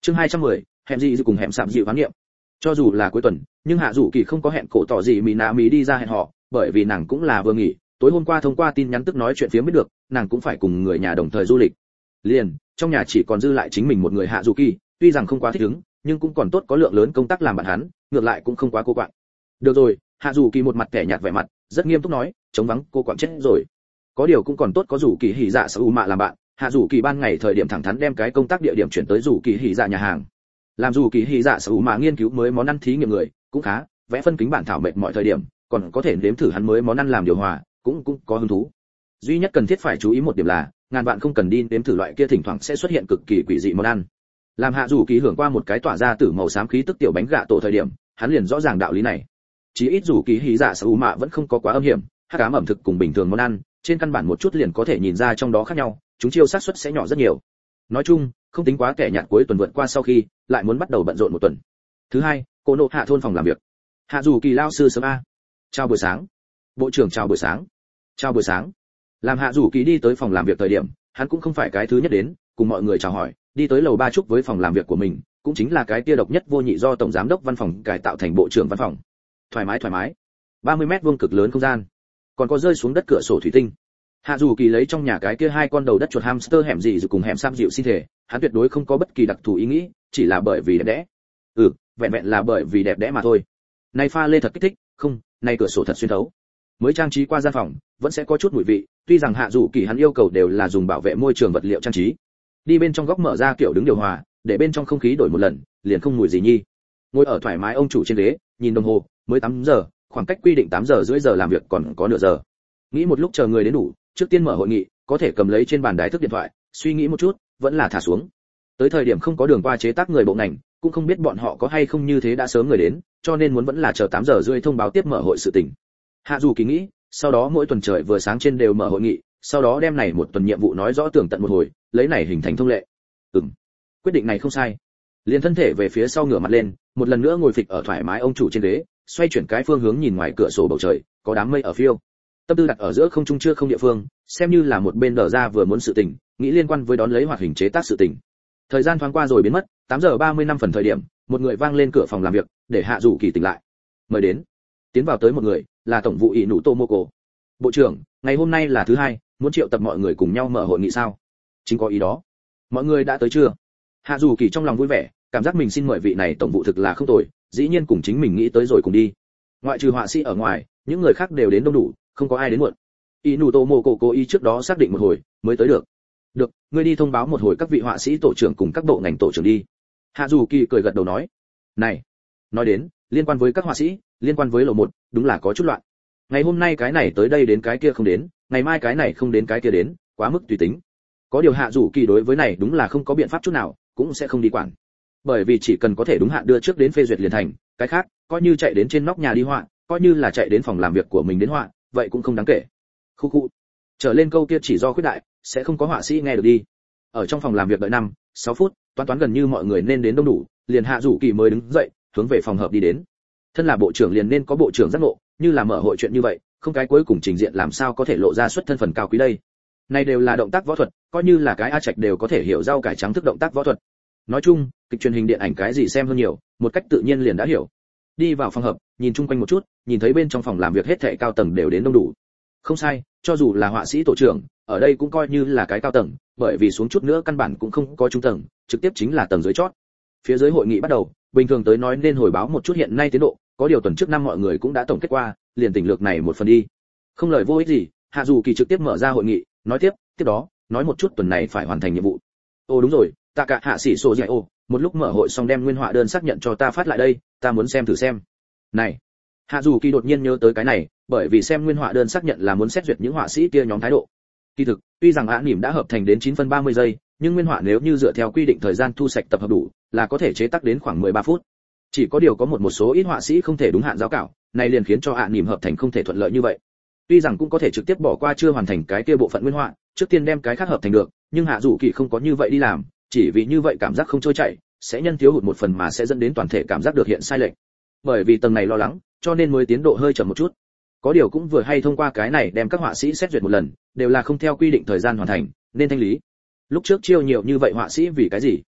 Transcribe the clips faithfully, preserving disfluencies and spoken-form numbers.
Chương hai trăm mười, hẹn gì cùng hẹn sạm dịu hoán niệm. Cho dù là cuối tuần, nhưng Hạ Dụ Kỳ không có hẹn cổ tỏ gì Mỹ Nạ Mỹ đi ra hẹn họ, bởi vì nàng cũng là vừa nghỉ, tối hôm qua thông qua tin nhắn tức nói chuyện phía biết được, nàng cũng phải cùng người nhà đồng thời du lịch. Liền, trong nhà chỉ còn dư lại chính mình một người Hạ Dụ Kỳ, tuy rằng không quá thích ứng, nhưng cũng còn tốt có lượng lớn công tác làm bạn hắn, ngược lại cũng không quá cô quạng. Được rồi, Hạ Dụ Kỳ một mặt kẻ nhạt vẻ mặt, rất nghiêm túc nói, chống vắng cô quạng chết rồi. Có điều cũng còn tốt có Dụ Kỳ hỉ dạ Sa U Mạ làm bạn, Hạ Dụ Kỳ ban ngày thời điểm thẳng thắn đem cái công tác địa điểm chuyển tới Dụ Kỳ hỉ dạ nhà hàng. Làm Dụ Kỳ hỉ dạ Sa U Mạ nghiên cứu mới món ăn thí nghiệm người, cũng khá, vẽ phân kính bản thảo mệt mọi thời điểm, còn có thể nếm thử hắn mới món ăn làm điều hòa, cũng cũng có hứng thú. Duy nhất cần thiết phải chú ý một điểm là, ngàn vạn không cần đi nếm thử loại kia thỉnh thoảng sẽ xuất hiện cực kỳ quỷ dị món ăn. Làm Hạ Dụ Kỳ hưởng qua một cái tỏa ra từ màu xám khí tức tiểu bánh gạ tổ thời điểm, hắn liền rõ ràng đạo lý này. Chỉ ít Dụ Kỳ hỉ dạ Sa U Mạ vẫn không có quá âm hiểm, hắc ám ẩm thực cùng bình thường món ăn, trên căn bản một chút liền có thể nhìn ra trong đó khác nhau, chúng chiêu xác suất sẽ nhỏ rất nhiều. Nói chung, không tính quá kẻ nhạt cuối tuần vượt qua sau khi, lại muốn bắt đầu bận rộn một tuần. Thứ hai, cô nộ hạ thôn phòng làm việc. Hạ Dụ Kỳ lao sư sớm a. Chào buổi sáng. Bộ trưởng chào buổi sáng. Chào buổi sáng. Làm Hạ Dụ Kỳ đi tới phòng làm việc thời điểm, hắn cũng không phải cái thứ nhất đến, cùng mọi người chào hỏi, đi tới lầu ba chúc với phòng làm việc của mình, cũng chính là cái kia độc nhất vô nhị do tổng giám đốc văn phòng cải tạo thành bộ trưởng văn phòng. Thoải mái thoải mái. ba mươi mét vuông cực lớn không gian, còn có rơi xuống đất cửa sổ thủy tinh. Hạ Dụ Kỳ lấy trong nhà cái kia hai con đầu đất chuột hamster hẻm gì rồi cùng hẻm sam dịu xin thể, hắn tuyệt đối không có bất kỳ đặc thù ý nghĩ, chỉ là bởi vì đẹp đẽ. Ừ, vẹn vẹn là bởi vì đẹp đẽ mà thôi. Này pha lê thật kích thích, không, này cửa sổ thật xuyên thấu. Mới trang trí qua gian phòng, vẫn sẽ có chút mùi vị, tuy rằng Hạ Dụ Kỳ hắn yêu cầu đều là dùng bảo vệ môi trường vật liệu trang trí. Đi bên trong góc mở ra kiểu đứng điều hòa, để bên trong không khí đổi một lần, liền không mùi gì nhi. Ngồi ở thoải mái ông chủ trên ghế, nhìn đồng hồ, mới tám giờ, khoảng cách quy định tám giờ rưỡi giờ làm việc còn có nửa giờ. Nghĩ một lúc chờ người đến đủ, trước tiên mở hội nghị, có thể cầm lấy trên bàn đài thức điện thoại, suy nghĩ một chút, vẫn là thả xuống. Tới thời điểm không có đường qua chế tác người bộ ngành, cũng không biết bọn họ có hay không như thế đã sớm người đến, cho nên muốn vẫn là chờ tám giờ rưỡi thông báo tiếp mở hội sự tình. Hạ Dụ Kỳ nghĩ, sau đó mỗi tuần trời vừa sáng trên đều mở hội nghị, sau đó đem này một tuần nhiệm vụ nói rõ tường tận một hồi, lấy này hình thành thông lệ. Ừm, quyết định này không sai. Liền thân thể về phía sau ngửa mặt lên, một lần nữa ngồi phịch ở thoải mái ông chủ trên ghế, xoay chuyển cái phương hướng nhìn ngoài cửa sổ bầu trời, có đám mây ở phiêu. Tâm tư đặt ở giữa không trung chưa không địa phương, xem như là một bên đờ ra vừa muốn sự tình, nghĩ liên quan với đón lấy hoạt hình chế tác sự tình. Thời gian thoáng qua rồi biến mất, tám giờ ba mươi lăm phần thời điểm, một người vang lên cửa phòng làm việc, để Hạ Dụ Kỳ tỉnh lại. Mời đến. Tiến vào tới một người, là tổng vụ ỷ nụ Tomoko. Bộ trưởng, ngày hôm nay là thứ hai, muốn triệu tập mọi người cùng nhau mở hội nghị sao? Chính có ý đó. Mọi người đã tới chưa? Hạ Dụ Kỳ trong lòng vui vẻ, cảm giác mình xin mời vị này tổng vụ thực là không tồi, dĩ nhiên cùng chính mình nghĩ tới rồi cùng đi. Ngoại trừ họa sĩ ở ngoài, những người khác đều đến đông đủ, không có ai đến muộn. Inu Tomoko cố ý trước đó xác định một hồi, mới tới được. Được, ngươi đi thông báo một hồi các vị họa sĩ tổ trưởng cùng các bộ ngành tổ trưởng đi. Hạ Dụ Kỳ cười gật đầu nói. Này, nói đến, liên quan với các họa sĩ, liên quan với lầu một, đúng là có chút loạn. Ngày hôm nay cái này tới đây đến cái kia không đến, ngày mai cái này không đến cái kia đến, quá mức tùy tính. Có điều Hạ Dụ Kỳ đối với này đúng là không có biện pháp chút nào, cũng sẽ không đi quản. Bởi vì chỉ cần có thể đúng hạn đưa trước đến phê duyệt liền thành, cái khác, coi như chạy đến trên nóc nhà đi họa, coi như là chạy đến phòng làm việc của mình đến họa, vậy cũng không đáng kể. Khu khu. Trở lên câu kia chỉ do khuyết đại, sẽ không có họa sĩ nghe được đi. Ở trong phòng làm việc đợi năm, sáu phút, toán toán gần như mọi người nên đến đông đủ, liền Hạ Dụ Kỳ mới đứng dậy, hướng về phòng hợp đi đến. Thân là bộ trưởng liền nên có bộ trưởng giác ngộ, như là mở hội chuyện như vậy, không cái cuối cùng trình diện làm sao có thể lộ ra xuất thân phần cao quý đây. Này đều là động tác võ thuật, coi như là cái A Trạch đều có thể hiểu rau cải trắng thức động tác võ thuật. Nói chung, kịch truyền hình điện ảnh cái gì xem hơn nhiều, một cách tự nhiên liền đã hiểu. Đi vào phòng hợp, nhìn chung quanh một chút, nhìn thấy bên trong phòng làm việc hết thảy cao tầng đều đến đông đủ. Không sai, cho dù là họa sĩ tổ trưởng, ở đây cũng coi như là cái cao tầng, bởi vì xuống chút nữa căn bản cũng không có trung tầng, trực tiếp chính là tầng dưới chót. Phía dưới hội nghị bắt đầu, bình thường tới nói nên hồi báo một chút hiện nay tiến độ, có điều tuần trước năm mọi người cũng đã tổng kết qua, liền tỉnh lược này một phần đi. Không lời vô ích gì, Hạ Dụ Kỳ trực tiếp mở ra hội nghị, nói tiếp, tiếp đó, nói một chút tuần này phải hoàn thành nhiệm vụ. Ồ đúng rồi, tạ cả hạ sĩ sổ dạy ô, một lúc mở hội xong đem nguyên họa đơn xác nhận cho ta phát lại đây, ta muốn xem thử xem. Này, Hạ Dụ Kỳ đột nhiên nhớ tới cái này, bởi vì xem nguyên họa đơn xác nhận là muốn xét duyệt những họa sĩ kia nhóm thái độ. Kỳ thực, tuy rằng án nỉm đã hợp thành đến chín phân ba mươi giây, nhưng nguyên họa nếu như dựa theo quy định thời gian thu sạch tập hợp đủ, là có thể chế tác đến khoảng mười ba phút. Chỉ có điều có một một số ít họa sĩ không thể đúng hạn giao cảo, này liền khiến cho án nỉm hợp thành không thể thuận lợi như vậy. Tuy rằng cũng có thể trực tiếp bỏ qua chưa hoàn thành cái kia bộ phận nguyên họa, trước tiên đem cái khác hợp thành được, nhưng Hạ Dụ Kỳ không có như vậy đi làm, chỉ vì như vậy cảm giác không trôi chảy, sẽ nhân thiếu hụt một phần mà sẽ dẫn đến toàn thể cảm giác được hiện sai lệch. Bởi vì tầng này lo lắng, cho nên mới tiến độ hơi chậm một chút. Có điều cũng vừa hay thông qua cái này đem các họa sĩ xét duyệt một lần, đều là không theo quy định thời gian hoàn thành, nên thanh lý. Lúc trước chiêu nhiều như vậy họa sĩ vì cái gì?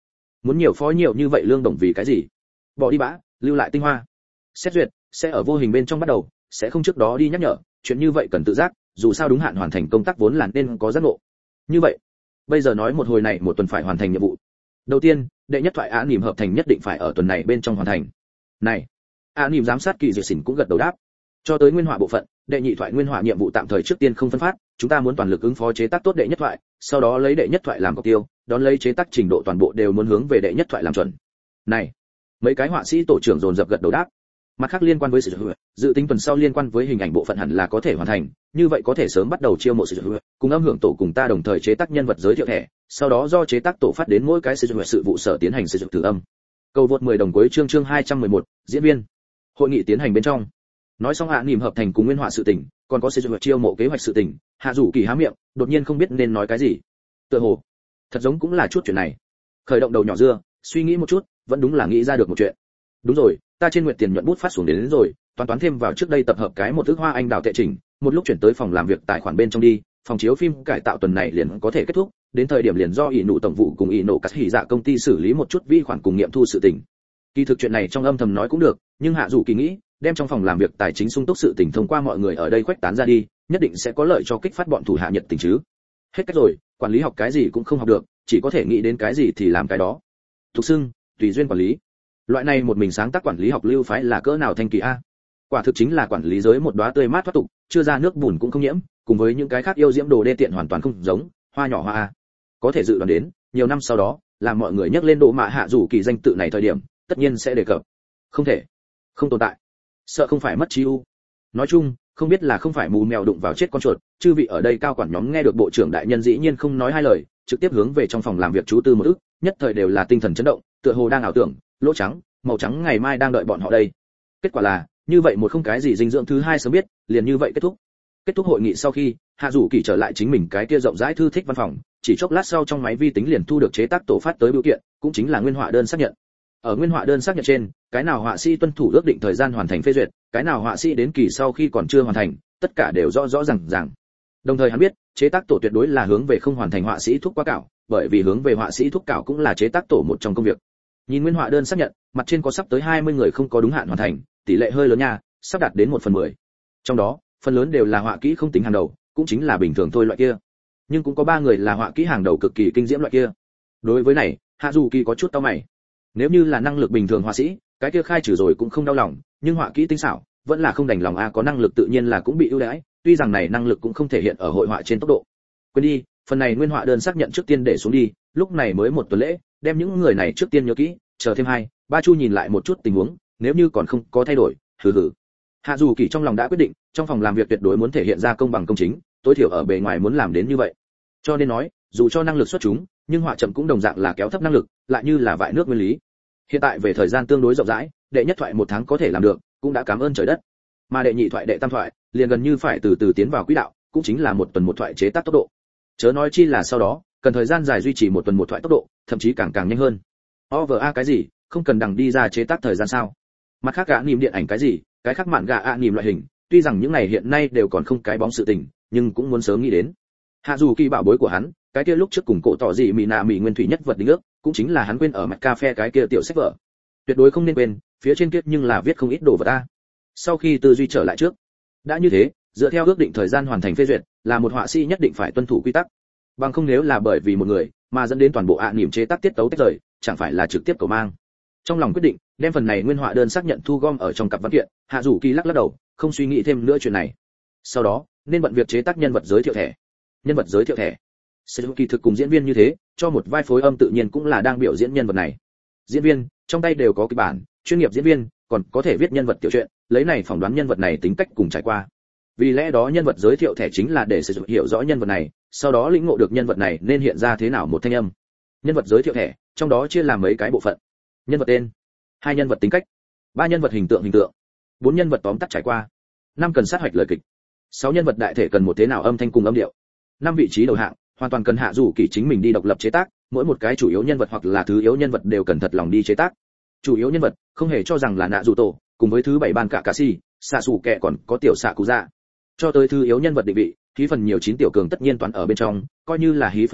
Muốn nhiều phó nhiều như vậy lương đồng vì cái gì? Bỏ đi bã, lưu lại tinh hoa. Xét duyệt sẽ ở vô hình bên trong bắt đầu, sẽ không trước đó đi nhắc nhở, chuyện như vậy cần tự giác, dù sao đúng hạn hoàn thành công tác vốn là nên có giác ngộ. Như vậy, bây giờ nói một hồi này một tuần phải hoàn thành nhiệm vụ. Đầu tiên, đệ nhất thoại án niệm hợp thành nhất định phải ở tuần này bên trong hoàn thành. Này, án niệm giám sát kỳ diệt xỉn cũng gật đầu đáp. Cho tới nguyên họa bộ phận, đệ nhị thoại nguyên họa nhiệm vụ tạm thời trước tiên không phân phát, chúng ta muốn toàn lực ứng phó chế tác tốt đệ nhất thoại, sau đó lấy đệ nhất thoại làm mục tiêu, đón lấy chế tác trình độ toàn bộ đều muốn hướng về đệ nhất thoại làm chuẩn. Này, mấy cái họa sĩ tổ trưởng dồn dập gật đầu đáp. Mặt khác liên quan với sự dự tính tuần sau liên quan với hình ảnh bộ phận hẳn là có thể hoàn thành, như vậy có thể sớm bắt đầu chiêu mộ sự cùng âm hưởng tổ cùng ta đồng thời chế tác nhân vật giới thiệu thẻ, sau đó do chế tác tổ phát đến mỗi cái sự sự vụ sở tiến hành sử dụng thử âm. Cầu vượt mười đồng cuối chương chương hai trăm mười một, diễn viên. Hội nghị tiến hành bên trong. Nói xong hạ niệm hợp thành cùng nguyên họa sự tình, còn có sử dụng chiêu mộ kế hoạch sự tình, Hạ Dụ Kỳ há miệng, đột nhiên không biết nên nói cái gì. Tựa hồ, thật giống cũng là chút chuyện này. Khởi động đầu nhỏ dưa, suy nghĩ một chút, vẫn đúng là nghĩ ra được một chuyện. Đúng rồi, ta trên nguyệt tiền nhuận bút phát xuống đến, đến rồi, toán toán thêm vào trước đây tập hợp cái một ức hoa anh đào tệ chỉnh, một lúc chuyển tới phòng làm việc tài khoản bên trong đi, phòng chiếu phim cải tạo tuần này liền có thể kết thúc, đến thời điểm liền do ỷ nụ tổng vụ cùng ỷ nụ cắt hỉ dạ công ty xử lý một chút vi khoản cùng nghiệm thu sự tình. Kỳ thực chuyện này trong âm thầm nói cũng được, nhưng Hạ Dụ Kỳ nghĩ, đem trong phòng làm việc tài chính sung túc sự tình thông qua mọi người ở đây khuếch tán ra đi, nhất định sẽ có lợi cho kích phát bọn thủ hạ nhiệt tình chứ. Hết cách rồi, quản lý học cái gì cũng không học được, chỉ có thể nghĩ đến cái gì thì làm cái đó. Thục xưng, tùy duyên quản lý. Loại này một mình sáng tác quản lý học lưu phái là cỡ nào thanh kỳ a. Quả thực chính là quản lý giới một đóa tươi mát thoát tục, chưa ra nước bùn cũng không nhiễm, cùng với những cái khác yêu diễm đồ đê tiện hoàn toàn không giống, hoa nhỏ hoa a. Có thể dự đoán đến, nhiều năm sau đó, làm mọi người nhắc lên Đỗ Mạ Hạ Dụ Kỳ danh tự này thời điểm, tất nhiên sẽ đề cập. Không thể, không tồn tại. Sợ không phải mất trí ưu. Nói chung, không biết là không phải mù mèo đụng vào chết con chuột, chư vị ở đây cao quản nhóm nghe được bộ trưởng đại nhân dĩ nhiên không nói hai lời, trực tiếp hướng về trong phòng làm việc chú tư một ức, nhất thời đều là tinh thần chấn động, tựa hồ đang ảo tưởng, lỗ trắng, màu trắng ngày mai đang đợi bọn họ đây. Kết quả là, như vậy một không cái gì dinh dưỡng thứ hai sớm biết, liền như vậy kết thúc. Kết thúc hội nghị sau khi, Hạ Dụ Kỳ trở lại chính mình cái kia rộng rãi thư thích văn phòng, chỉ chốc lát sau trong máy vi tính liền thu được chế tác tổ phát tới biểu kiện, cũng chính là nguyên họa đơn xác nhận. Ở nguyên họa đơn xác nhận trên, cái nào họa sĩ tuân thủ ước định thời gian hoàn thành phê duyệt, cái nào họa sĩ đến kỳ sau khi còn chưa hoàn thành, tất cả đều rõ rõ ràng ràng. Đồng thời hắn biết, chế tác tổ tuyệt đối là hướng về không hoàn thành họa sĩ thúc quá cảo, bởi vì hướng về họa sĩ thúc cảo cũng là chế tác tổ một trong công việc. Nhìn nguyên họa đơn xác nhận, mặt trên có sắp tới hai mươi người không có đúng hạn hoàn thành, tỷ lệ hơi lớn nha, sắp đạt đến một phần mười. Trong đó, phần lớn đều là họa kỹ không tính hàng đầu, cũng chính là bình thường thôi loại kia. Nhưng cũng có ba người là họa kỹ hàng đầu cực kỳ kinh diễm loại kia. Đối với này, Hạ Dụ Kỳ có chút cau mày. Nếu như là năng lực bình thường họa sĩ, cái kia khai trừ rồi cũng không đau lòng, nhưng họa kỹ tinh xảo, vẫn là không đành lòng a, có năng lực tự nhiên là cũng bị ưu đãi, tuy rằng này năng lực cũng không thể hiện ở hội họa trên tốc độ. Quên đi, phần này nguyên họa đơn xác nhận trước tiên để xuống đi, lúc này mới một tuần lễ, đem những người này trước tiên nhớ kỹ, chờ thêm hai, ba chu nhìn lại một chút tình huống, nếu như còn không có thay đổi, hừ hừ. Hạ Dụ Kỳ trong lòng đã quyết định, trong phòng làm việc tuyệt đối muốn thể hiện ra công bằng công chính, tối thiểu ở bề ngoài muốn làm đến như vậy. Cho nên nói, dù cho năng lực xuất chúng, nhưng họa chậm cũng đồng dạng là kéo thấp năng lực, lại như là vại nước nguyên lý. Hiện tại về thời gian tương đối rộng rãi, đệ nhất thoại một tháng có thể làm được, cũng đã cảm ơn trời đất. Mà đệ nhị thoại đệ tam thoại, liền gần như phải từ từ tiến vào quỹ đạo, cũng chính là một tuần một thoại chế tác tốc độ. Chớ nói chi là sau đó, cần thời gian dài duy trì một tuần một thoại tốc độ, thậm chí càng càng nhanh hơn. o vê a cái gì, không cần đằng đi ra chế tác thời gian sao? Mặt khác gã niệm điện ảnh cái gì, cái khác mạn gã ạ niệm loại hình, tuy rằng những này hiện nay đều còn không cái bóng sự tình, nhưng cũng muốn sớm nghĩ đến. Hạ Dụ Kỳ bảo bối của hắn, cái kia lúc trước cùng cổ tỏ gì mỹ nạ mỹ nguyên thủy nhất vật đính ước, cũng chính là hắn quên ở mặt cà phê cái kia tiểu sách vở. Tuyệt đối không nên quên, phía trên kia nhưng là viết không ít đồ vật ta. Sau khi tư duy trở lại trước, đã như thế, dựa theo ước định thời gian hoàn thành phê duyệt, là một họa sĩ nhất định phải tuân thủ quy tắc. Bằng không nếu là bởi vì một người mà dẫn đến toàn bộ ạ niệm chế tác tiết tấu tách rời, chẳng phải là trực tiếp cầu mang. Trong lòng quyết định, đem phần này nguyên họa đơn xác nhận thu gom ở trong cặp văn kiện, Hạ Dụ Kỳ lắc lắc đầu, không suy nghĩ thêm nữa chuyện này. Sau đó, nên bận việc chế tác nhân vật giới thiệu thẻ. Nhân vật giới thiệu thẻ. Sẽ kỳ thực cùng diễn viên như thế, cho một vai phối âm tự nhiên cũng là đang biểu diễn nhân vật này. Diễn viên, trong tay đều có kịch bản, chuyên nghiệp diễn viên, còn có thể viết nhân vật tiểu truyện, lấy này phỏng đoán nhân vật này tính cách cùng trải qua. Vì lẽ đó nhân vật giới thiệu thẻ chính là để sử dụng hiểu rõ nhân vật này, sau đó lĩnh ngộ được nhân vật này nên hiện ra thế nào một thanh âm. Nhân vật giới thiệu thẻ, trong đó chia làm mấy cái bộ phận. Nhân vật tên, hai nhân vật tính cách, ba nhân vật hình tượng hình tượng, bốn nhân vật tóm tắt trải qua, năm cần sát hoạch lời kịch, sáu nhân vật đại thể cần một thế nào âm thanh cùng âm điệu, năm vị trí đầu hạng hoàn toàn cần Hạ Dụ Kỳ chính mình đi độc lập chế tác, mỗi một cái chủ yếu nhân vật hoặc là thứ yếu nhân vật đều cần thật lòng đi chế tác. Chủ yếu nhân vật không hề cho rằng là Nạ Dù Tổ, cùng với thứ bảy ban cả cà si, xạ sủ kẹ còn có tiểu xạ cụ dạ. Cho tới thứ yếu nhân vật định vị, hí phần nhiều chín tiểu cường tất nhiên toàn ở bên trong, coi như là hí phần thiếu,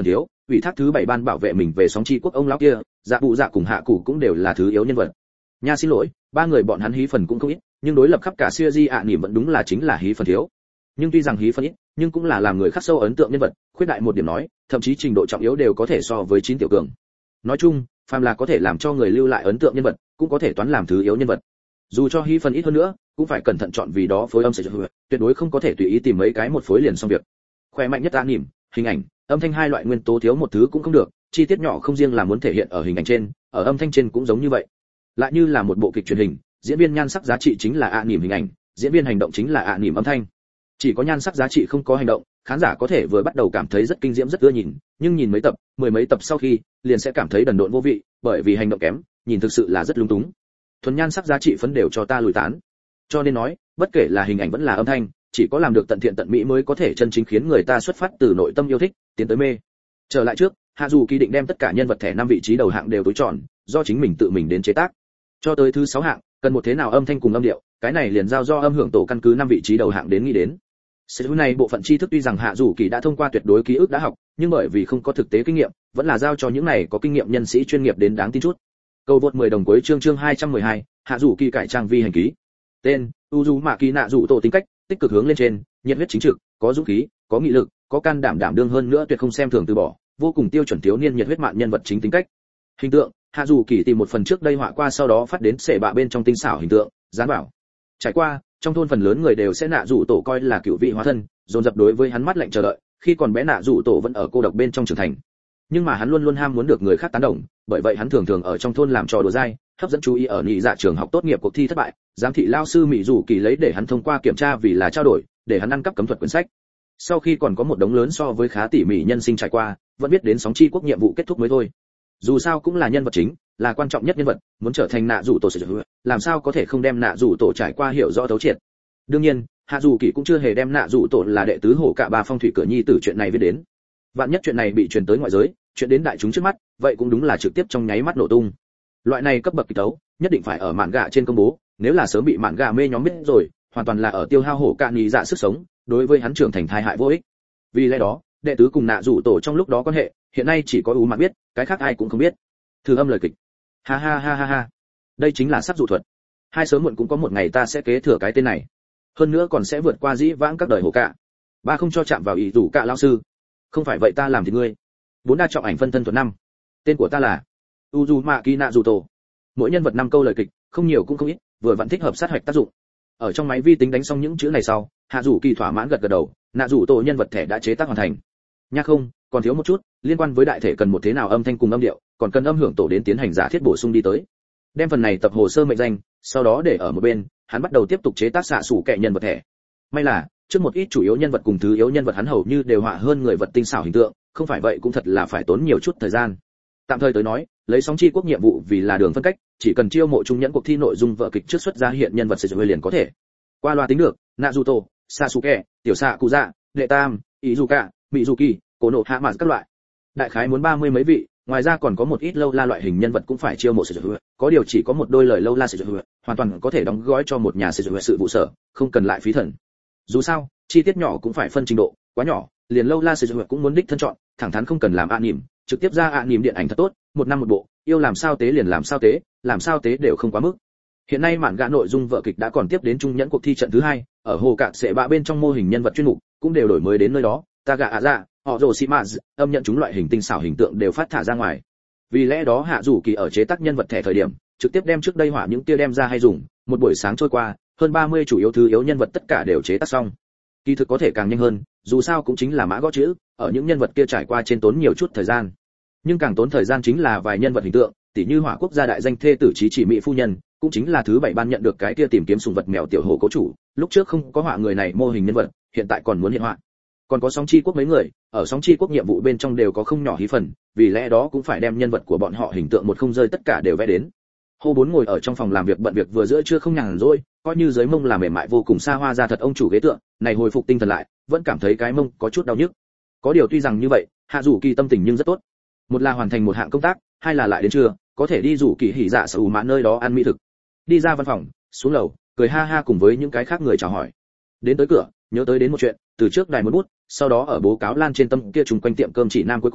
ủy thác thứ bảy ban bảo vệ mình về sóng chi quốc ông lão kia, dạ bụ dạ cùng hạ cụ cũng đều là thứ yếu nhân vật. Nha xin lỗi, ba người bọn hắn hí phần cũng không ít, nhưng đối lập khắp cả series ạ nỉm vẫn đúng là chính là hí phần thiếu. Nhưng tuy rằng hí phần ít, nhưng cũng là làm người khắc sâu ấn tượng nhân vật, khuyết đại một điểm nói, thậm chí trình độ trọng yếu đều có thể so với chín tiểu cường. Nói chung, phàm là có thể làm cho người lưu lại ấn tượng nhân vật, cũng có thể toán làm thứ yếu nhân vật. Dù cho hí phần ít hơn nữa, cũng phải cẩn thận chọn vì đó phối âm sẽ tuyệt đối không có thể tùy ý tìm mấy cái một phối liền xong việc. Khỏe mạnh nhất ạ nỉm, hình ảnh, âm thanh hai loại nguyên tố thiếu một thứ cũng không được, chi tiết nhỏ không riêng là muốn thể hiện ở hình ảnh trên, ở âm thanh trên cũng giống như vậy. Lại như là một bộ kịch truyền hình, diễn viên nhan sắc giá trị chính là ạ nỉm hình ảnh, diễn viên hành động chính là ạ nỉm âm thanh. Chỉ có nhan sắc giá trị không có hành động, khán giả có thể vừa bắt đầu cảm thấy rất kinh diễm rất ưa nhìn, nhưng nhìn mấy tập, mười mấy tập sau khi, liền sẽ cảm thấy đần độn vô vị, bởi vì hành động kém, nhìn thực sự là rất lung túng. Thuần nhan sắc giá trị phấn đều cho ta lùi tán. Cho nên nói, bất kể là hình ảnh vẫn là âm thanh, chỉ có làm được tận thiện tận mỹ mới có thể chân chính khiến người ta xuất phát từ nội tâm yêu thích, tiến tới mê. Trở lại trước, Hạ Dù Kỳ định đem tất cả nhân vật thẻ năm vị trí đầu hạng đều tối chọn, do chính mình tự mình đến chế tác. Cho tới thứ sáu hạng, cần một thế nào âm thanh cùng âm điệu, cái này liền giao do âm hưởng tổ căn cứ năm vị trí đầu hạng đến nghĩ đến. Sự này bộ phận tri thức tuy rằng Hạ Dù Kỳ đã thông qua tuyệt đối ký ức đã học, nhưng bởi vì không có thực tế kinh nghiệm, vẫn là giao cho những này có kinh nghiệm nhân sĩ chuyên nghiệp đến đáng tin chút. Câu vượt mười đồng cuối chương chương hai trăm mười hai, Hạ Dù Kỳ cải trang vi hành ký. Tên: Uzumaki Nạ Dụ Tổ tính cách: tích cực hướng lên trên, nhiệt huyết chính trực, có dũng khí, có nghị lực, có can đảm đảm đương hơn nữa tuyệt không xem thường từ bỏ, vô cùng tiêu chuẩn thiếu niên nhiệt huyết mạn nhân vật chính tính cách. Hình tượng: Hạ Dù Kỳ tìm một phần trước đây họa qua sau đó phát đến sệ bạ bên trong tinh xảo hình tượng, dán bảo. Trải qua, trong thôn phần lớn người đều sẽ Nạ Dụ Tổ coi là cựu vị hóa thân, dồn dập đối với hắn mắt lạnh chờ đợi, khi còn bé Nạ Dụ Tổ vẫn ở cô độc bên trong trưởng thành. Nhưng mà hắn luôn luôn ham muốn được người khác tán đồng, bởi vậy hắn thường thường ở trong thôn làm trò đùa dai, hấp dẫn chú ý ở nhị dạ trường học tốt nghiệp cuộc thi thất bại, giám thị lao sư Mỹ Dù Kỳ lấy để hắn thông qua kiểm tra vì là trao đổi, để hắn ăn cắp cấm thuật quyển sách. Sau khi còn có một đống lớn so với khá tỉ mỉ nhân sinh trải qua, vẫn biết đến sóng chi quốc nhiệm vụ kết thúc mới thôi. Dù sao cũng là nhân vật chính, là quan trọng nhất nhân vật, muốn trở thành Nạ Dụ Tổ sẽ làm sao có thể không đem Nạ Dụ Tổ trải qua hiểu rõ thấu triệt. Đương nhiên, Hạ Dù Kỳ cũng chưa hề đem Nạ Dụ Tổ là đệ tứ hổ cả ba phong thủy cửa nhi tử chuyện này viết đến. Vạn nhất chuyện này bị truyền tới ngoại giới, chuyện đến đại chúng trước mắt, vậy cũng đúng là trực tiếp trong nháy mắt nổ tung. Loại này cấp bậc kịch tấu, nhất định phải ở mạn gạ trên công bố, nếu là sớm bị mạn gạ mê nhóm biết rồi, hoàn toàn là ở tiêu hao hổ cạn nhị dạ sức sống, đối với hắn trưởng thành thai hại vô ích. Vì lẽ đó, đệ tứ cùng Nạ Dụ Tổ trong lúc đó quan hệ, hiện nay chỉ có U Mạn biết, cái khác ai cũng không biết. Thử âm lời kịch. Ha ha ha ha ha. Đây chính là sắc dụ thuật. Hai sớm muộn cũng có một ngày ta sẽ kế thừa cái tên này. Hơn nữa còn sẽ vượt qua dĩ vãng các đời hổ cạ. Ba không cho chạm vào ý rủ cạ lão sư. Không phải vậy ta làm thì ngươi. Bốn đa trọng ảnh phân thân thuật năm. Tên của ta là Uzumaki Nạ Dụ Tổ. Mỗi nhân vật năm câu lời kịch, không nhiều cũng không ít, vừa vặn thích hợp sát hoạch tác dụng. Ở trong máy vi tính đánh xong những chữ này sau, Hạ Dù Kỳ thỏa mãn gật gật đầu, Nạ Dụ Tổ nhân vật thẻ đã chế tác hoàn thành. Nha không, còn thiếu một chút, liên quan với đại thể cần một thế nào âm thanh cùng âm điệu, còn cần âm hưởng tổ đến tiến hành giả thiết bổ sung đi tới. Đem phần này tập hồ sơ mệnh danh, sau đó để ở một bên, hắn bắt đầu tiếp tục chế tác xạ sủ kệ nhân vật thẻ. May là, trước một ít chủ yếu nhân vật cùng thứ yếu nhân vật hắn hầu như đều họa hơn người vật tinh xảo hình tượng, không phải vậy cũng thật là phải tốn nhiều chút thời gian. Tạm thời tới nói, lấy sóng chi quốc nhiệm vụ vì là đường phân cách, chỉ cần chiêu mộ trung nhẫn cuộc thi nội dung vở kịch trước xuất ra hiện nhân vật sử dụng liền có thể. Qua loa tính được, Naruto, Sasuke, tiểu xạ cụ dạ, đệ tam, Izuka, Mizuki, Cổ nộ hạ mạn các loại. Đại khái muốn ba mươi mấy vị, ngoài ra còn có một ít lâu la loại hình nhân vật cũng phải chiêu mộ sử dụng, có điều chỉ có một đôi lời lâu la sử dụng, hoàn toàn có thể đóng gói cho một nhà sử dụng sự vụ sở, không cần lại phí thần. Dù sao, chi tiết nhỏ cũng phải phân trình độ, quá nhỏ, liền lâu la sử dụng cũng muốn đích thân chọn, thẳng thắn không cần làm anime, trực tiếp ra anime điện ảnh thật tốt, một năm một bộ, yêu làm sao tế liền làm sao tế, làm sao tế đều không quá mức. Hiện nay mạn gạ nội dung vở kịch đã còn tiếp đến trung nhẫn cuộc thi trận thứ hai, ở hồ cạn sẽ bạ bên trong mô hình nhân vật chuyên mục cũng đều đổi mới đến nơi đó, ta gạ ạ dạ, họ rồ xì maz, âm nhận chúng loại hình tinh xảo hình tượng đều phát thả ra ngoài. Vì lẽ đó Hạ Dù Kỳ ở chế tác nhân vật thẻ thời điểm, trực tiếp đem trước đây họa những kia đem ra hay dùng, một buổi sáng trôi qua, hơn ba mươi chủ yếu thứ yếu nhân vật tất cả đều chế tác xong. Kỳ thực có thể càng nhanh hơn, dù sao cũng chính là mã gõ chữ, ở những nhân vật kia trải qua trên tốn nhiều chút thời gian. Nhưng càng tốn thời gian chính là vài nhân vật hình tượng, tỷ như Hỏa Quốc gia đại danh thê tử Chí Chỉ Mỹ phu nhân, cũng chính là thứ bảy ban nhận được cái kia tìm kiếm sùng vật mèo tiểu hổ cố chủ, lúc trước không có họa người này mô hình nhân vật, hiện tại còn muốn hiện họa. Còn có sóng chi quốc mấy người, ở sóng chi quốc nhiệm vụ bên trong đều có không nhỏ hí phần, vì lẽ đó cũng phải đem nhân vật của bọn họ hình tượng một không rơi tất cả đều vẽ đến. Hô bốn ngồi ở trong phòng làm việc bận việc vừa giữa trưa không nhàn rỗi, coi như dưới mông là mềm mại vô cùng xa hoa ra thật ông chủ ghế tượng, này hồi phục tinh thần lại, vẫn cảm thấy cái mông có chút đau nhức. Có điều tuy rằng như vậy, Hạ Dù Kỳ tâm tình nhưng rất tốt. Một là hoàn thành một hạng công tác, hai là lại đến trưa, có thể đi rủ Kỳ hỉ dạ sở mã nơi đó ăn mỹ thực. Đi ra văn phòng, xuống lầu, cười ha ha cùng với những cái khác người chào hỏi. Đến tới cửa, nhớ tới đến một chuyện, từ trước đài một bút, sau đó ở bố cáo lan trên tâm kia trùng quanh tiệm cơm chỉ nam cuối cùng,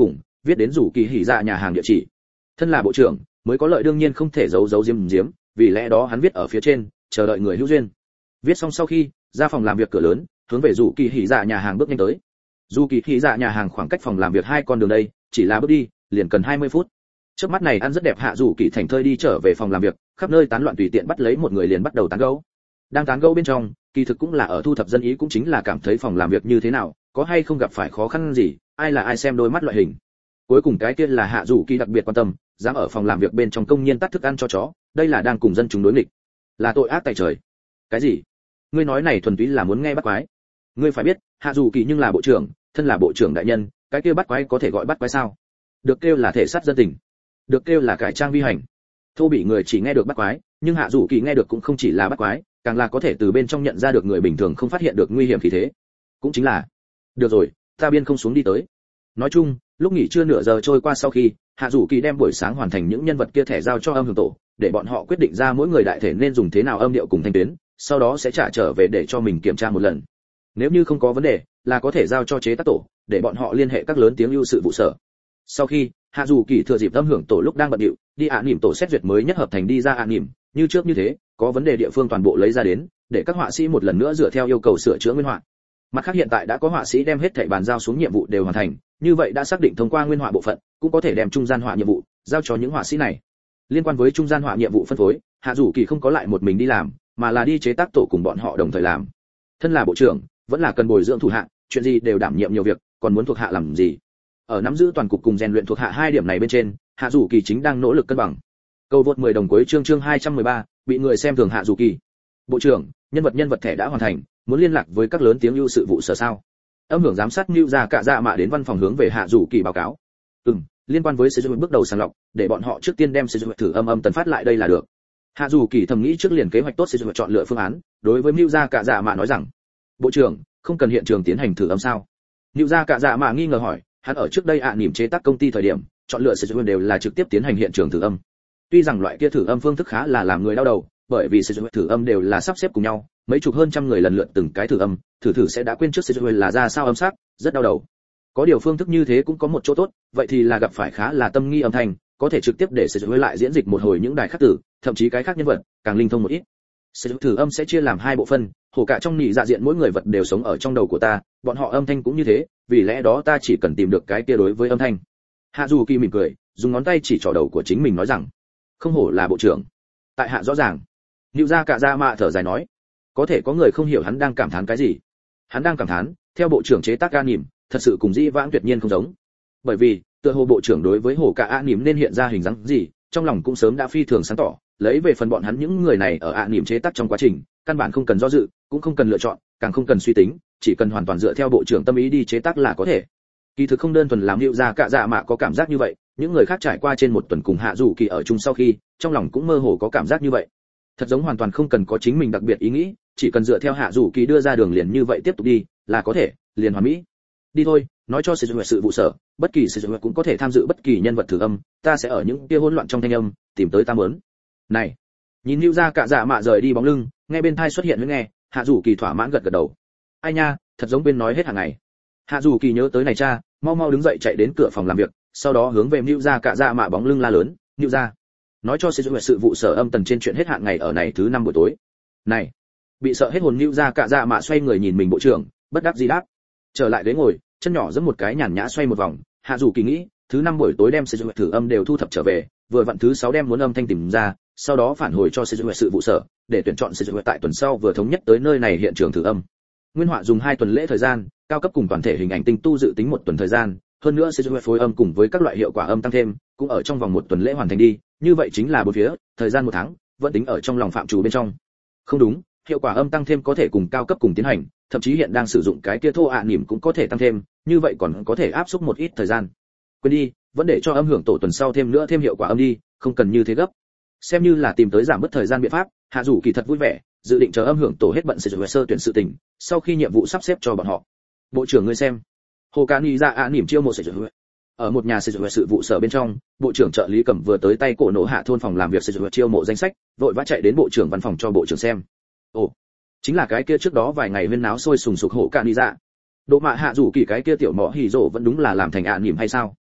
viết đến rủ kỳ hỉ dạ nhà hàng địa chỉ. Thân là bộ trưởng mới có lợi đương nhiên không thể giấu giấu diếm diếm, vì lẽ đó hắn viết ở phía trên chờ đợi người hữu duyên. Viết xong sau khi ra phòng làm việc cửa lớn, hướng về rủ kỳ hỉ dạ nhà hàng bước nhanh tới. Rủ kỳ hỉ dạ nhà hàng khoảng cách phòng làm việc hai con đường đây, chỉ là bước đi liền cần hai mươi phút. Trước mắt này ăn rất đẹp hạ rủ kỳ thành thơi đi trở về phòng làm việc, khắp nơi tán loạn tùy tiện bắt lấy một người liền bắt đầu tán gẫu. Đang tán gẫu bên trong, kỳ thực cũng là ở thu thập dân ý, cũng chính là cảm thấy phòng làm việc như thế nào, có hay không gặp phải khó khăn gì, ai là ai xem đôi mắt loại hình. Cuối cùng cái kia là hạ rủ kỳ đặc biệt quan tâm, dám ở phòng làm việc bên trong công nhiên tắt thức ăn cho chó, đây là đang cùng dân chúng đối nghịch, là tội ác tại trời. Cái gì? Ngươi nói này thuần túy là muốn nghe bắt quái. Ngươi phải biết, hạ rủ kỳ nhưng là bộ trưởng, thân là bộ trưởng đại nhân, cái kia bắt quái có thể gọi bắt quái sao? Được kêu là thể sát dân tình, được kêu là cải trang vi hành. Thô bị người chỉ nghe được bắt quái, nhưng hạ rủ kỳ nghe được cũng không chỉ là bắt quái, càng là có thể từ bên trong nhận ra được người bình thường không phát hiện được nguy hiểm khí thế. Cũng chính là, được rồi, ta biên không xuống đi tới. Nói chung, lúc nghỉ trưa nửa giờ trôi qua sau khi, hạ rủ kỳ đem buổi sáng hoàn thành những nhân vật kia thẻ giao cho âm hưởng tổ, để bọn họ quyết định ra mỗi người đại thể nên dùng thế nào âm điệu cùng thanh tuyến, sau đó sẽ trả trở về để cho mình kiểm tra một lần. Nếu như không có vấn đề, là có thể giao cho chế tác tổ, để bọn họ liên hệ các lớn tiếng ưu sự vụ sở. Sau khi hạ dù kỳ thừa dịp âm hưởng tổ lúc đang bận điệu đi ạ niệm tổ xét duyệt mới nhất hợp thành đi ra ạ niệm, như trước như thế, có vấn đề địa phương toàn bộ lấy ra đến, để các họa sĩ một lần nữa dựa theo yêu cầu sửa chữa nguyên họa. Mặt khác hiện tại đã có họa sĩ đem hết thảy bàn giao xuống nhiệm vụ đều hoàn thành, như vậy đã xác định thông qua nguyên họa bộ phận, cũng có thể đem trung gian họa nhiệm vụ giao cho những họa sĩ này. Liên quan với trung gian họa nhiệm vụ phân phối, hạ dù kỳ không có lại một mình đi làm, mà là đi chế tác tổ cùng bọn họ đồng thời làm. Thân là bộ trưởng, vẫn là cần bồi dưỡng thủ hạ, chuyện gì đều đảm nhiệm nhiều việc, còn muốn thuộc hạ làm gì? Ở nắm giữ toàn cục cùng rèn luyện thuộc hạ hai điểm này bên trên, hạ dù kỳ chính đang nỗ lực cân bằng. Câu vượt mười đồng cuối chương chương hai trăm mười ba, bị người xem thường hạ dù kỳ. Bộ trưởng, nhân vật nhân vật thẻ đã hoàn thành, muốn liên lạc với các lớn tiếng ưu sự vụ sở sao? Âm hưởng giám sát Nưu ra cả dạ mạ đến văn phòng hướng về hạ dù kỳ báo cáo. Ừm, liên quan với sử dụng bước đầu sàng lọc, để bọn họ trước tiên đem sử dụng thử âm âm tần phát lại đây là được. Hạ dù kỳ thầm nghĩ trước liền kế hoạch tốt sử dụng chọn lựa phương án, đối với Nưu ra cả dạ mạ nói rằng, bộ trưởng, không cần hiện trường tiến hành thử âm sao? Nưu ra cả dạ mạ nghi ngờ hỏi, hắn ở trước đây ạ à, niềm chế tác công ty thời điểm, chọn lựa sử dụng đều là trực tiếp tiến hành hiện trường thử âm. Tuy rằng loại kia thử âm phương thức khá là làm người đau đầu, bởi vì sử dụng thử âm đều là sắp xếp cùng nhau, mấy chục hơn trăm người lần lượt từng cái thử âm, thử thử sẽ đã quên trước sử dụng là ra sao âm sắc, rất đau đầu. Có điều phương thức như thế cũng có một chỗ tốt, vậy thì là gặp phải khá là tâm nghi âm thanh, có thể trực tiếp để sử dụng lại diễn dịch một hồi những đài khác tử, thậm chí cái khác nhân vật, càng linh thông một ít. Sử dụng thử âm sẽ chia làm hai bộ phận, hồ cả trong nhị dạ diện mỗi người vật đều sống ở trong đầu của ta, bọn họ âm thanh cũng như thế, vì lẽ đó ta chỉ cần tìm được cái kia đối với âm thanh. Hạ dù kỳ mỉm cười, dùng ngón tay chỉ trỏ đầu của chính mình nói rằng, không hổ là bộ trưởng. Tại hạ rõ ràng. Nữu ra cả ra mạ thở dài nói, có thể có người không hiểu hắn đang cảm thán cái gì. Hắn đang cảm thán, theo bộ trưởng chế tác ca nỉm, thật sự cùng dĩ vãng tuyệt nhiên không giống. Bởi vì, tựa hồ bộ trưởng đối với hồ cả a nỉm nên hiện ra hình dáng gì, trong lòng cũng sớm đã phi thường sáng tỏ, lấy về phần bọn hắn những người này ở a nỉm chế tác trong quá trình, căn bản không cần do dự, cũng không cần lựa chọn, càng không cần suy tính, chỉ cần hoàn toàn dựa theo bộ trưởng tâm ý đi chế tác là có thể. Kỳ thực không đơn thuần làm Nữu ra cả dạ mạ có cảm giác như vậy, những người khác trải qua trên một tuần cùng hạ dù kỳ ở chung sau khi, trong lòng cũng mơ hồ có cảm giác như vậy. Thật giống hoàn toàn không cần có chính mình đặc biệt ý nghĩ, chỉ cần dựa theo hạ dù kỳ đưa ra đường liền như vậy tiếp tục đi là có thể, liền hoàn mỹ. Đi thôi, nói cho sử dụng sự vụ sở, bất kỳ sử dụng cũng có thể tham dự bất kỳ nhân vật thử âm, ta sẽ ở những kia hỗn loạn trong thanh âm tìm tới ta muốn. Này, nhìn Nữu ra cả dạ mạ rời đi bóng lưng, nghe bên tai xuất hiện với nghe, hạ dù kỳ thỏa mãn gật gật đầu. Ai nha, thật giống bên nói hết hàng ngày. Hạ dù kỳ nhớ tới này cha, mau mau đứng dậy chạy đến cửa phòng làm việc, sau đó hướng về Nữu ra cả dạ mạ bóng lưng la lớn, Nữu ra, nói cho sử dụng sự vụ sở âm tần trên chuyện hết hạn ngày ở này thứ năm buổi tối. Này, bị sợ hết hồn Nữu ra cả dạ mạ xoay người nhìn mình bộ trưởng, bất đắc dĩ đáp. Trở lại ghế ngồi, chân nhỏ giẫm một cái nhàn nhã xoay một vòng, hạ dù kỳ nghĩ, thứ năm buổi tối đem sử dụng thử âm đều thu thập trở về, vừa vặn thứ sáu đem muốn âm thanh tìm ra, sau đó phản hồi cho sử dụng sự vụ sở, để tuyển chọn sử dụng tại tuần sau vừa thống nhất tới nơi này hiện trường thử âm. Nguyên họa dùng hai tuần lễ thời gian, cao cấp cùng toàn thể hình ảnh tinh tu dự tính một tuần thời gian, hơn nữa sử dụng phối âm cùng với các loại hiệu quả âm tăng thêm, cũng ở trong vòng một tuần lễ hoàn thành đi, như vậy chính là bốn phía, thời gian một tháng, vẫn tính ở trong lòng phạm trù bên trong. Không đúng, hiệu quả âm tăng thêm có thể cùng cao cấp cùng tiến hành, thậm chí hiện đang sử dụng cái kia thô ạ niệm cũng có thể tăng thêm, như vậy còn có thể áp suất một ít thời gian. Quên đi, vẫn để cho âm hưởng tổ tuần sau thêm nữa thêm hiệu quả âm đi, không cần như thế gấp. Xem như là tìm tới giảm bớt thời gian biện pháp, hạ dù kỳ thật vui vẻ, dự định chờ âm hưởng tổ hết bận sử dụng sơ tuyển sự tình, sau khi nhiệm vụ sắp xếp cho bọn họ. Bộ trưởng ngươi xem, hồ ca ni ra ạ niệm chiêu một sử dụng ở một nhà sử dụng sự vụ sở bên trong, bộ trưởng trợ lý cầm vừa tới tay cổ nổ hạ thôn phòng làm việc sử dụng chiêu mộ danh sách, vội vã chạy đến bộ trưởng văn phòng cho bộ trưởng xem. Ồ, chính là cái kia trước đó vài ngày huyên náo sôi sùng sục hộ ca ni ra. Độ mạ hạ dù kỳ cái kia tiểu mỏ hỉ rồ vẫn đúng là làm thành ạ niệm hay sao?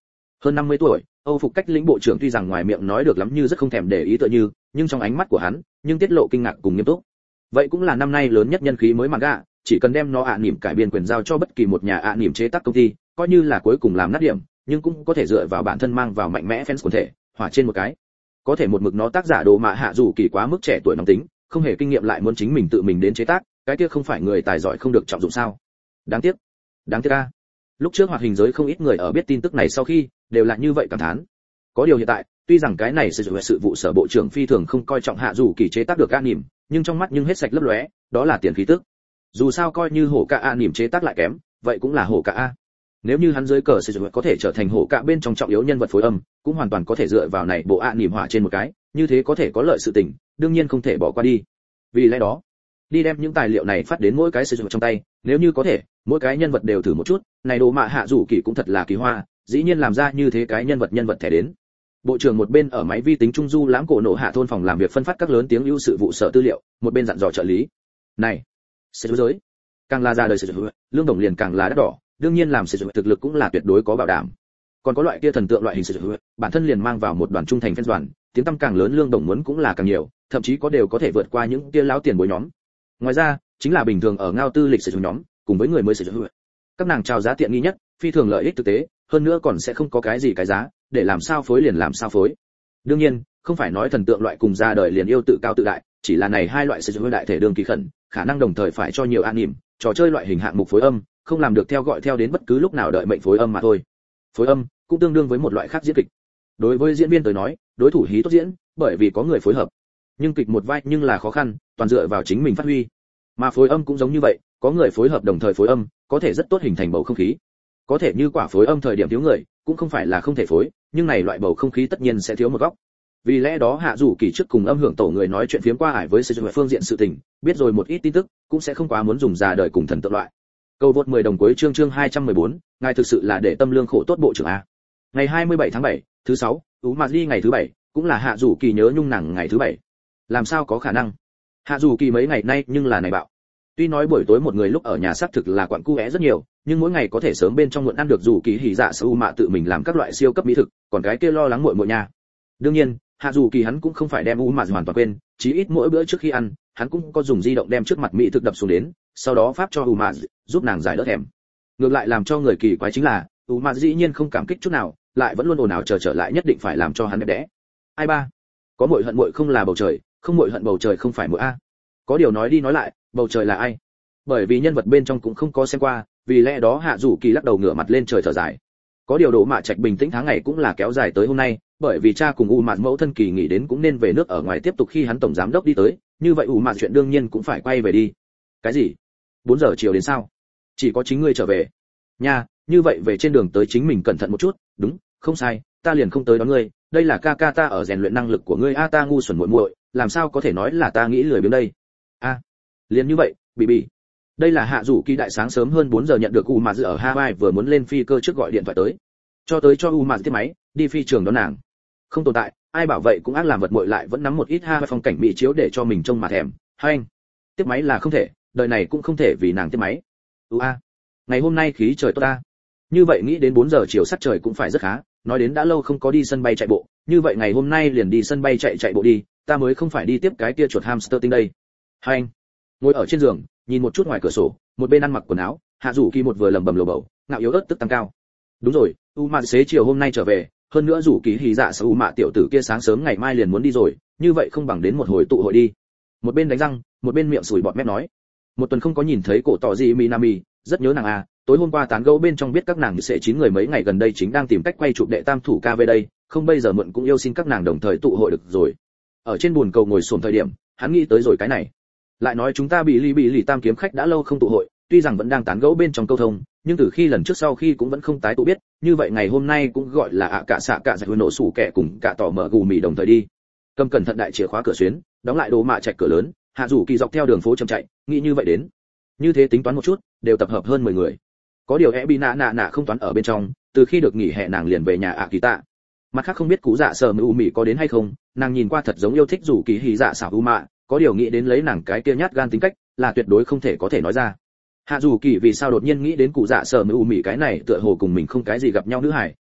Hơn năm mươi tuổi, Âu phục cách lĩnh bộ trưởng tuy rằng ngoài miệng nói được lắm như rất không thèm để ý tựa như, nhưng trong ánh mắt của hắn, nhưng tiết lộ kinh ngạc cùng nghiêm túc. Vậy cũng là năm nay lớn nhất nhân khí mới manga, chỉ cần đem nó ạ niệm cải biên quyền giao cho bất kỳ một nhà ạ niệm chế tác công ty, coi như là cuối cùng làm nát điểm, nhưng cũng có thể dựa vào bản thân mang vào mạnh mẽ fans quần thể, hỏa trên một cái. Có thể một mực nó tác giả đồ mạ hạ dù kỳ quá mức trẻ tuổi nóng tính, không hề kinh nghiệm lại muốn chính mình tự mình đến chế tác, cái kia không phải người tài giỏi không được trọng dụng sao? Đáng tiếc, đáng tiếc a. Lúc trước hoạt hình giới không ít người ở biết tin tức này sau khi đều là như vậy cảm thán. Có điều hiện tại, tuy rằng cái này sử dụng sự vụ sở bộ trưởng phi thường không coi trọng hạ dù kỳ chế tác được anime, nhưng trong mắt nhưng hết sạch lấp lóe, đó là tiền khí tức. Dù sao coi như hổ cả anime chế tác lại kém, vậy cũng là hổ cả a. Nếu như hắn dưới cờ sử dụng có thể trở thành hổ cả bên trong trọng yếu nhân vật phối âm, cũng hoàn toàn có thể dựa vào này bộ anime hỏa trên một cái, như thế có thể có lợi sự tình, đương nhiên không thể bỏ qua đi. Vì lẽ đó, đi đem những tài liệu này phát đến mỗi cái sử dụng trong tay, nếu như có thể, mỗi cái nhân vật đều thử một chút, này đồ mạ hạ rủ kỳ cũng thật là kỳ hoa, dĩ nhiên làm ra như thế cái nhân vật nhân vật thẻ đến. Bộ trưởng một bên ở máy vi tính trung du lãm cổ nổ hạ thôn phòng làm việc phân phát các lớn tiếng ưu sự vụ sở tư liệu, một bên dặn dò trợ lý. Này, sử dụng giới, càng là ra đời sử dụng, lương đồng liền càng là đắt đỏ, đương nhiên làm sử dụng thực lực cũng là tuyệt đối có bảo đảm. Còn có loại kia thần tượng loại hình sử dụng, bản thân liền mang vào một đoàn trung thành fan đoàn, tiếng tăm càng lớn lương đồng muốn cũng là càng nhiều, thậm chí có đều có thể vượt qua những kia lão tiền bối nhóm. Ngoài ra, chính là bình thường ở ngao tư lịch sử dụng nhóm, cùng với người mới sử dụng. Các nàng chào giá tiện nghi nhất, phi thường lợi ích thực tế, hơn nữa còn sẽ không có cái gì cái giá, để làm sao phối liền làm sao phối. Đương nhiên, không phải nói thần tượng loại cùng ra đời liền yêu tự cao tự đại, chỉ là này hai loại sử dụng đại thể đường kỳ khẩn, khả năng đồng thời phải cho nhiều anime, trò chơi loại hình hạng mục phối âm, không làm được theo gọi theo đến bất cứ lúc nào đợi mệnh phối âm mà thôi. Phối âm cũng tương đương với một loại khác diễn kịch. Đối với diễn viên tới nói, đối thủ hí tốt diễn, bởi vì có người phối hợp. Nhưng kịch một vai nhưng là khó khăn, toàn dựa vào chính mình phát huy. Mà phối âm cũng giống như vậy, có người phối hợp đồng thời phối âm, có thể rất tốt hình thành bầu không khí. Có thể như quả phối âm thời điểm thiếu người, cũng không phải là không thể phối, nhưng này loại bầu không khí tất nhiên sẽ thiếu một góc. Vì lẽ đó hạ dù kỳ trước cùng âm hưởng tổ người nói chuyện phiếm qua ải với sử dụng phương diện sự tình, biết rồi một ít tin tức, cũng sẽ không quá muốn dùng già đời cùng thần tượng loại. Câu vượt mười đồng cuối chương chương hai trăm mười bốn, ngài thực sự là để tâm lương khổ tốt bộ trưởng a. Ngày hai mươi bảy tháng bảy, thứ sáu, Ú Mạt Đi ngày thứ bảy, cũng là hạ dù kỳ nhớ nhung nàng ngày thứ bảy. Làm sao có khả năng? Hạ dù kỳ mấy ngày nay nhưng là này bạo. Tuy nói buổi tối một người lúc ở nhà xác thực là quặn cu é rất nhiều, nhưng mỗi ngày có thể sớm bên trong muộn ăn được dù kỳ hỉ dạ sư mạ tự mình làm các loại siêu cấp mỹ thực, còn cái kia lo lắng muội muội nha. Đương nhiên, hạ dù kỳ hắn cũng không phải đem u mạ hoàn toàn quên, chí ít mỗi bữa trước khi ăn, hắn cũng có dùng di động đem trước mặt mỹ thực đập xuống đến, sau đó pháp cho u mạ giúp nàng giải đỡ thèm. Ngược lại làm cho người kỳ quái chính là, u mạ dĩ nhiên không cảm kích chút nào, lại vẫn luôn ồn ào chờ trở lại nhất định phải làm cho hắn đẹp đẽ. Ai ba? Có muội hận muội không là bầu trời, không muội hận bầu trời không phải muội a. Có điều nói đi nói lại, bầu trời là ai? Bởi vì nhân vật bên trong cũng không có xem qua, vì lẽ đó hạ dù kỳ lắc đầu ngửa mặt lên trời thở dài. Có điều Đỗ Mạ Trạch bình tĩnh tháng ngày cũng là kéo dài tới hôm nay, bởi vì cha cùng U Mạt mẫu thân kỳ nghỉ đến cũng nên về nước ở ngoài tiếp tục khi hắn tổng giám đốc đi tới, như vậy U Mạt chuyện đương nhiên cũng phải quay về đi. Cái gì? bốn giờ chiều đến sao? Chỉ có chính ngươi trở về. Nha, như vậy về trên đường tới chính mình cẩn thận một chút, đúng, không sai, ta liền không tới đón ngươi, đây là ca ca ta ở rèn luyện năng lực của ngươi a, ta ngu xuẩn muội muội, làm sao có thể nói là ta nghĩ lười biếng đây. A, liền như vậy, bị bị. Đây là hạ rủ kỳ đại sáng sớm hơn bốn giờ nhận được U Mạt ở Hawaii vừa muốn lên phi cơ trước gọi điện thoại tới. Cho tới cho U Mạt tiếp máy, đi phi trường đón nàng. Không tồn tại, ai bảo vậy cũng ác làm vật muội lại vẫn nắm một ít Hawaii phong cảnh mỹ chiếu để cho mình trông mà thèm. Hai anh, tiếp máy là không thể, đời này cũng không thể vì nàng tiếp máy. U a, ngày hôm nay khí trời tốt ta. Như vậy nghĩ đến bốn giờ chiều sắc trời cũng phải rất khá, nói đến đã lâu không có đi sân bay chạy bộ, như vậy ngày hôm nay liền đi sân bay chạy chạy bộ đi, ta mới không phải đi tiếp cái kia chuột hamster tinh đây. Hai anh, ngồi ở trên giường, nhìn một chút ngoài cửa sổ, một bên ăn mặc quần áo, hạ rủ kỳ một vừa lầm bầm lồ bầu, ngạo yếu ớt tức tăng cao. Đúng rồi, u mạ xế chiều hôm nay trở về, hơn nữa rủ kỳ hỉ dạ sở u mạ tiểu tử kia sáng sớm ngày mai liền muốn đi rồi, như vậy không bằng đến một hồi tụ hội đi. Một bên đánh răng, một bên miệng sùi bọt mép nói. Một tuần không có nhìn thấy cổ tỏ gì Minami, rất nhớ nàng à, tối hôm qua tán gẫu bên trong biết các nàng sẽ chín người mấy ngày gần đây chính đang tìm cách quay chụp đệ tam thủ ca về đây, không bây giờ muộn cũng yêu xin các nàng đồng thời tụ hội được rồi. Ở trên buồn cầu ngồi xổm thời điểm, hắn nghĩ tới rồi cái này. Lại nói chúng ta bị ly bị lì tam kiếm khách đã lâu không tụ hội, tuy rằng vẫn đang tán gẫu bên trong câu thông, nhưng từ khi lần trước sau khi cũng vẫn không tái tụ biết, như vậy ngày hôm nay cũng gọi là ạ cả xạ cả giải nổ sủ kẻ cùng cả tỏ mở gù mì đồng thời đi. Cầm cẩn thận đại chìa khóa cửa xuyến, đóng lại đồ mạ Trạch cửa lớn, hạ rủ kỳ dọc theo đường phố chậm chạy, nghĩ như vậy đến. Như thế tính toán một chút, đều tập hợp hơn mười người. Có điều e bị nạ nạ nạ không toán ở bên trong, từ khi được nghỉ hè nàng liền về nhà ạ kỳ tạ. Mặt khác không biết cú dạ sở mưu mì có đến hay không, nàng nhìn qua thật giống yêu thích rủ kỳ hỉ dạ xảo u mạ, có điều nghĩ đến lấy nàng cái kia nhát gan tính cách, là tuyệt đối không thể có thể nói ra. Hạ dù kỳ vì sao đột nhiên nghĩ đến cụ dạ sở mưu mì cái này tựa hồ cùng mình không cái gì gặp nhau nữ hải,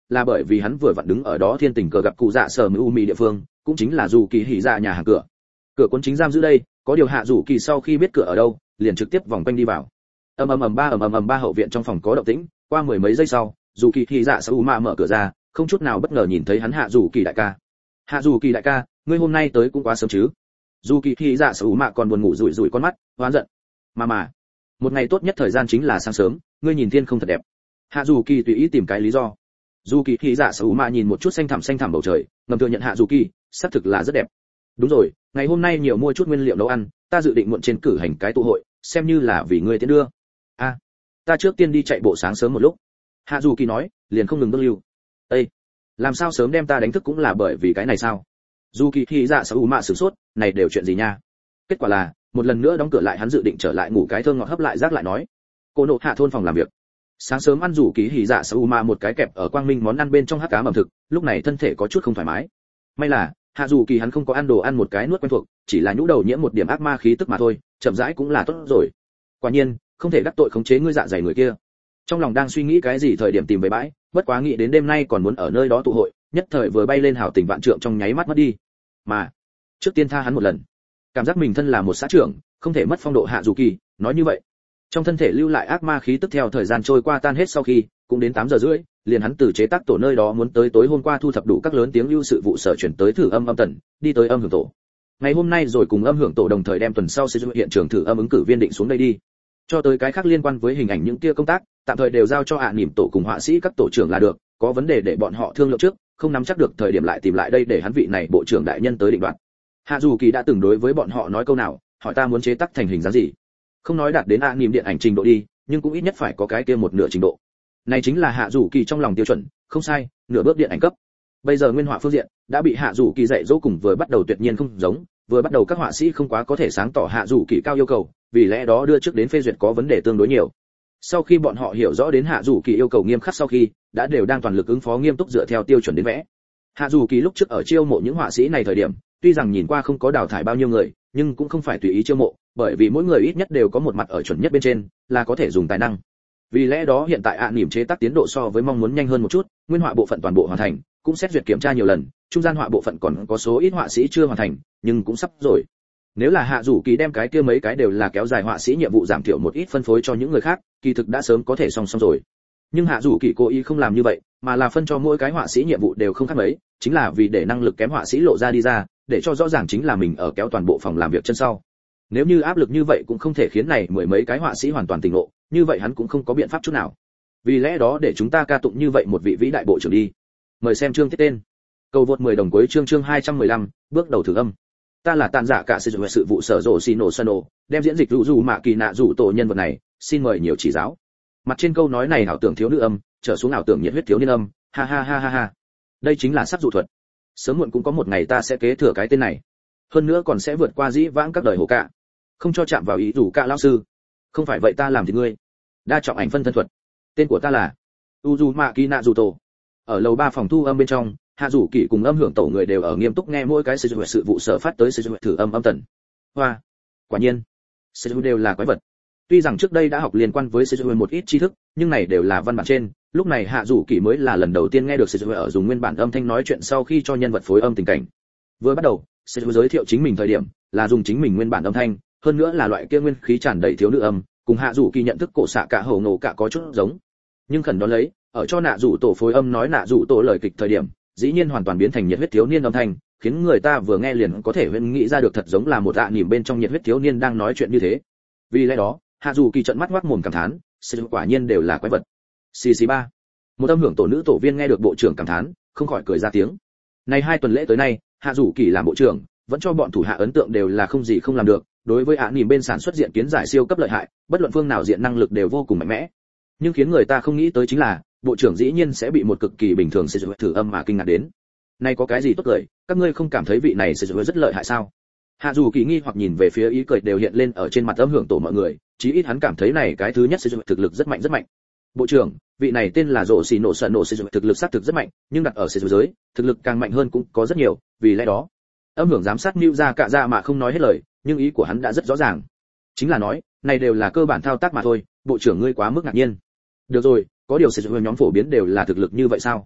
là bởi vì hắn vừa vặn đứng ở đó thiên tình cờ gặp cụ dạ sở mưu mì địa phương, cũng chính là dù kỳ hỉ dạ nhà hàng cửa. Cửa cuốn chính giam giữ đây, có điều hạ dù kỳ sau khi biết cửa ở đâu, liền trực tiếp vòng quanh đi vào. ầm ầm ầm ba ầm ầm ầm ba hậu viện trong phòng có động tĩnh, qua mười mấy giây sau, dù kỳ hỉ dạ sở mạ mở cửa ra, không chút nào bất ngờ nhìn thấy hắn hạ dù kỳ đại ca. Hạ dù kỳ đại ca, ngươi hôm nay tới cũng quá sớm chứ? Dù kỳ hỉ dạ sở mạ còn buồn ngủ rủi rủi con mắt, oán giận. Mà mà, một ngày tốt nhất thời gian chính là sáng sớm, ngươi nhìn thiên không thật đẹp. Hạ dù kỳ tùy ý tìm cái lý do. Dù kỳ hỉ dạ sở mạ nhìn một chút xanh thẳm xanh thẳm bầu trời, ngầm thừa nhận hạ dù kỳ, xác thực là rất đẹp. Đúng rồi, ngày hôm nay nhiều mua chút nguyên liệu nấu ăn, ta dự định muộn trên cử hành cái tụ hội, xem như là vì ngươi tiến đưa. A, à, ta trước tiên đi chạy bộ sáng sớm một lúc. Hạ dù kỳ nói, liền không ngừng bước lưu. Ê, làm sao sớm đem ta đánh thức cũng là bởi vì cái này sao? Dù kỳ hỉ dạ sở mạ sửng sốt, này đều chuyện gì nha? Kết quả là, một lần nữa đóng cửa lại hắn dự định trở lại ngủ cái thơm ngọt hấp lại rác lại nói. Cô nộ hạ thôn phòng làm việc. Sáng sớm ăn rủ kỳ hỉ dạ sở mạ một cái kẹp ở quang minh món ăn bên trong hắc cá ẩm thực, lúc này thân thể có chút không thoải mái. May là, hạ dù kỳ hắn không có ăn đồ ăn một cái nuốt quen thuộc, chỉ là nhũ đầu nhiễm một điểm ác ma khí tức mà thôi, chậm rãi cũng là tốt rồi. Quả nhiên, không thể đắc tội khống chế ngươi dạ dày người kia. Trong lòng đang suy nghĩ cái gì thời điểm tìm về bãi, bất quá nghĩ đến đêm nay còn muốn ở nơi đó tụ hội, nhất thời vừa bay lên hào tình vạn trượng trong nháy mắt mất đi. Mà, trước tiên tha hắn một lần. Cảm giác mình thân là một xã trưởng, không thể mất phong độ hạ dù kỳ, nói như vậy. Trong thân thể lưu lại ác ma khí tức theo thời gian trôi qua tan hết sau khi, cũng đến tám giờ rưỡi, liền hắn từ chế tác tổ nơi đó muốn tới tối hôm qua thu thập đủ các lớn tiếng lưu sự vụ sở chuyển tới thử âm âm tần, đi tới âm hưởng tổ. Ngày hôm nay rồi cùng âm hưởng tổ đồng thời đem tuần sau xây dựng hiện trường thử âm ứng cử viên định xuống đây đi. Cho tới cái khác liên quan với hình ảnh những kia công tác, tạm thời đều giao cho ạ niệm tổ cùng họa sĩ các tổ trưởng là được, có vấn đề để bọn họ thương lượng trước, không nắm chắc được thời điểm lại tìm lại đây để hắn vị này bộ trưởng đại nhân tới định đoạt. Hạ dù kỳ đã từng đối với bọn họ nói câu nào, hỏi ta muốn chế tác thành hình dáng gì, không nói đạt đến ạ niệm điện ảnh trình độ đi, nhưng cũng ít nhất phải có cái kia một nửa trình độ. Này chính là hạ dù kỳ trong lòng tiêu chuẩn, không sai, nửa bước điện ảnh cấp. Bây giờ nguyên họa phương diện đã bị hạ dù kỳ dạy dỗ cùng vừa bắt đầu tuyệt nhiên không giống, vừa bắt đầu các họa sĩ không quá có thể sáng tỏ hạ dù kỳ cao yêu cầu, vì lẽ đó đưa trước đến phê duyệt có vấn đề tương đối nhiều. Sau khi bọn họ hiểu rõ đến hạ dù kỳ yêu cầu nghiêm khắc sau khi, đã đều đang toàn lực ứng phó nghiêm túc dựa theo tiêu chuẩn đến vẽ. Hạ dù kỳ lúc trước ở chiêu mộ những họa sĩ này thời điểm, tuy rằng nhìn qua không có đào thải bao nhiêu người, nhưng cũng không phải tùy ý chiêu mộ, bởi vì mỗi người ít nhất đều có một mặt ở chuẩn nhất bên trên, là có thể dùng tài năng. Vì lẽ đó hiện tại ạ niệm chế tác tiến độ so với mong muốn nhanh hơn một chút, nguyên họa bộ phận toàn bộ hoàn thành, cũng xét duyệt kiểm tra nhiều lần, trung gian họa bộ phận còn có số ít họa sĩ chưa hoàn thành, nhưng cũng sắp rồi. Nếu là hạ dù kỳ đem cái kia mấy cái đều là kéo dài họa sĩ nhiệm vụ giảm thiểu một ít phân phối cho những người khác, kỳ thực đã sớm có thể song song rồi. Nhưng hạ dù kỳ cố ý không làm như vậy, mà là phân cho mỗi cái họa sĩ nhiệm vụ đều không khác mấy, chính là vì để năng lực kém họa sĩ lộ ra đi ra, để cho rõ ràng chính là mình ở kéo toàn bộ phòng làm việc chân sau. Nếu như áp lực như vậy cũng không thể khiến này mười mấy cái họa sĩ hoàn toàn tỉnh ngộ, như vậy hắn cũng không có biện pháp chút nào. Vì lẽ đó để chúng ta ca tụng như vậy một vị vĩ đại bộ trưởng đi. Mời xem chương tiết tên. Cầu vượt mười đồng cuối chương chương hai trăm mười lăm, bước đầu thử âm. Ta là tàn giả cả sử dụng sự vụ sở rồ xì nổ sano, đem diễn dịch rủ rủ mạ kỳ nạ rủ tổ nhân vật này, xin mời nhiều chỉ giáo. Mặt trên câu nói này ảo tưởng thiếu nữ âm, trở xuống ảo tưởng nhiệt huyết thiếu niên âm, ha ha ha ha ha. Đây chính là sắc dụ thuật. Sớm muộn cũng có một ngày ta sẽ kế thừa cái tên này. Hơn nữa còn sẽ vượt qua dĩ vãng các đời hồ cạ. Không cho chạm vào ý rủ cạ lão sư. Không phải vậy ta làm thì ngươi. Đa trọng ảnh phân thân thuật. Tên của ta là Uzumaki Naruto. Ở lầu ba phòng thu âm bên trong, hạ rủ kỳ cùng âm hưởng tổ người đều ở nghiêm túc nghe mỗi cái sử dụng sự vụ sở phát tới sử dụng thử âm âm tần. Hoa, quả nhiên, sử dụng đều là quái vật. Tuy rằng trước đây đã học liên quan với sử dụng một ít tri thức, nhưng này đều là văn bản trên. Lúc này hạ rủ kỳ mới là lần đầu tiên nghe được sử dụng ở dùng nguyên bản âm thanh nói chuyện sau khi cho nhân vật phối âm tình cảnh. Vừa bắt đầu, sử dụng giới thiệu chính mình thời điểm là dùng chính mình nguyên bản âm thanh, hơn nữa là loại kia nguyên khí tràn đầy thiếu nữ âm, cùng hạ rủ kỳ nhận thức cổ xạ cả hổ nổ cả có chút giống. Nhưng khẩn đó lấy, ở cho nạ rủ tổ phối âm nói nạ rủ tổ lời kịch thời điểm, dĩ nhiên hoàn toàn biến thành nhiệt huyết thiếu niên âm thanh, khiến người ta vừa nghe liền có thể huyễn nghĩ ra được thật giống là một ạ niệm bên trong nhiệt huyết thiếu niên đang nói chuyện như thế. Vì lẽ đó, hạ rủ kỳ trợn mắt ngoác mồm cảm thán, sử dụng quả nhiên đều là quái vật. xê xê ba. Một âm hưởng tổ nữ tổ viên nghe được bộ trưởng cảm thán, không khỏi cười ra tiếng. Này hai tuần lễ tới nay, hạ rủ kỳ làm bộ trưởng, vẫn cho bọn thủ hạ ấn tượng đều là không gì không làm được, đối với ạ niệm bên sản xuất diện kiến giải siêu cấp lợi hại, bất luận phương nào diện năng lực đều vô cùng mạnh mẽ. Nhưng khiến người ta không nghĩ tới chính là, bộ trưởng dĩ nhiên sẽ bị một cực kỳ bình thường sử dụng thử âm mà kinh ngạc đến. Này có cái gì tốt cười, các ngươi không cảm thấy vị này sử dụng rất lợi hại sao? Hạ dù kỳ nghi hoặc nhìn về phía ý cười đều hiện lên ở trên mặt âm hưởng tổ mọi người, chí ít hắn cảm thấy này cái thứ nhất sử dụng thực lực rất mạnh rất mạnh. Bộ trưởng, vị này tên là Rồ Xì Nổ Sần Nổ sử dụng thực lực xác thực rất mạnh, nhưng đặt ở sử dụng giới, thực lực càng mạnh hơn cũng có rất nhiều, vì lẽ đó, âm hưởng giám sát nêu ra cả ra mà không nói hết lời, nhưng ý của hắn đã rất rõ ràng. Chính là nói, này đều là cơ bản thao tác mà thôi, bộ trưởng ngươi quá mức ngạc nhiên. Được rồi, có điều sử dụng nhóm phổ biến đều là thực lực như vậy sao?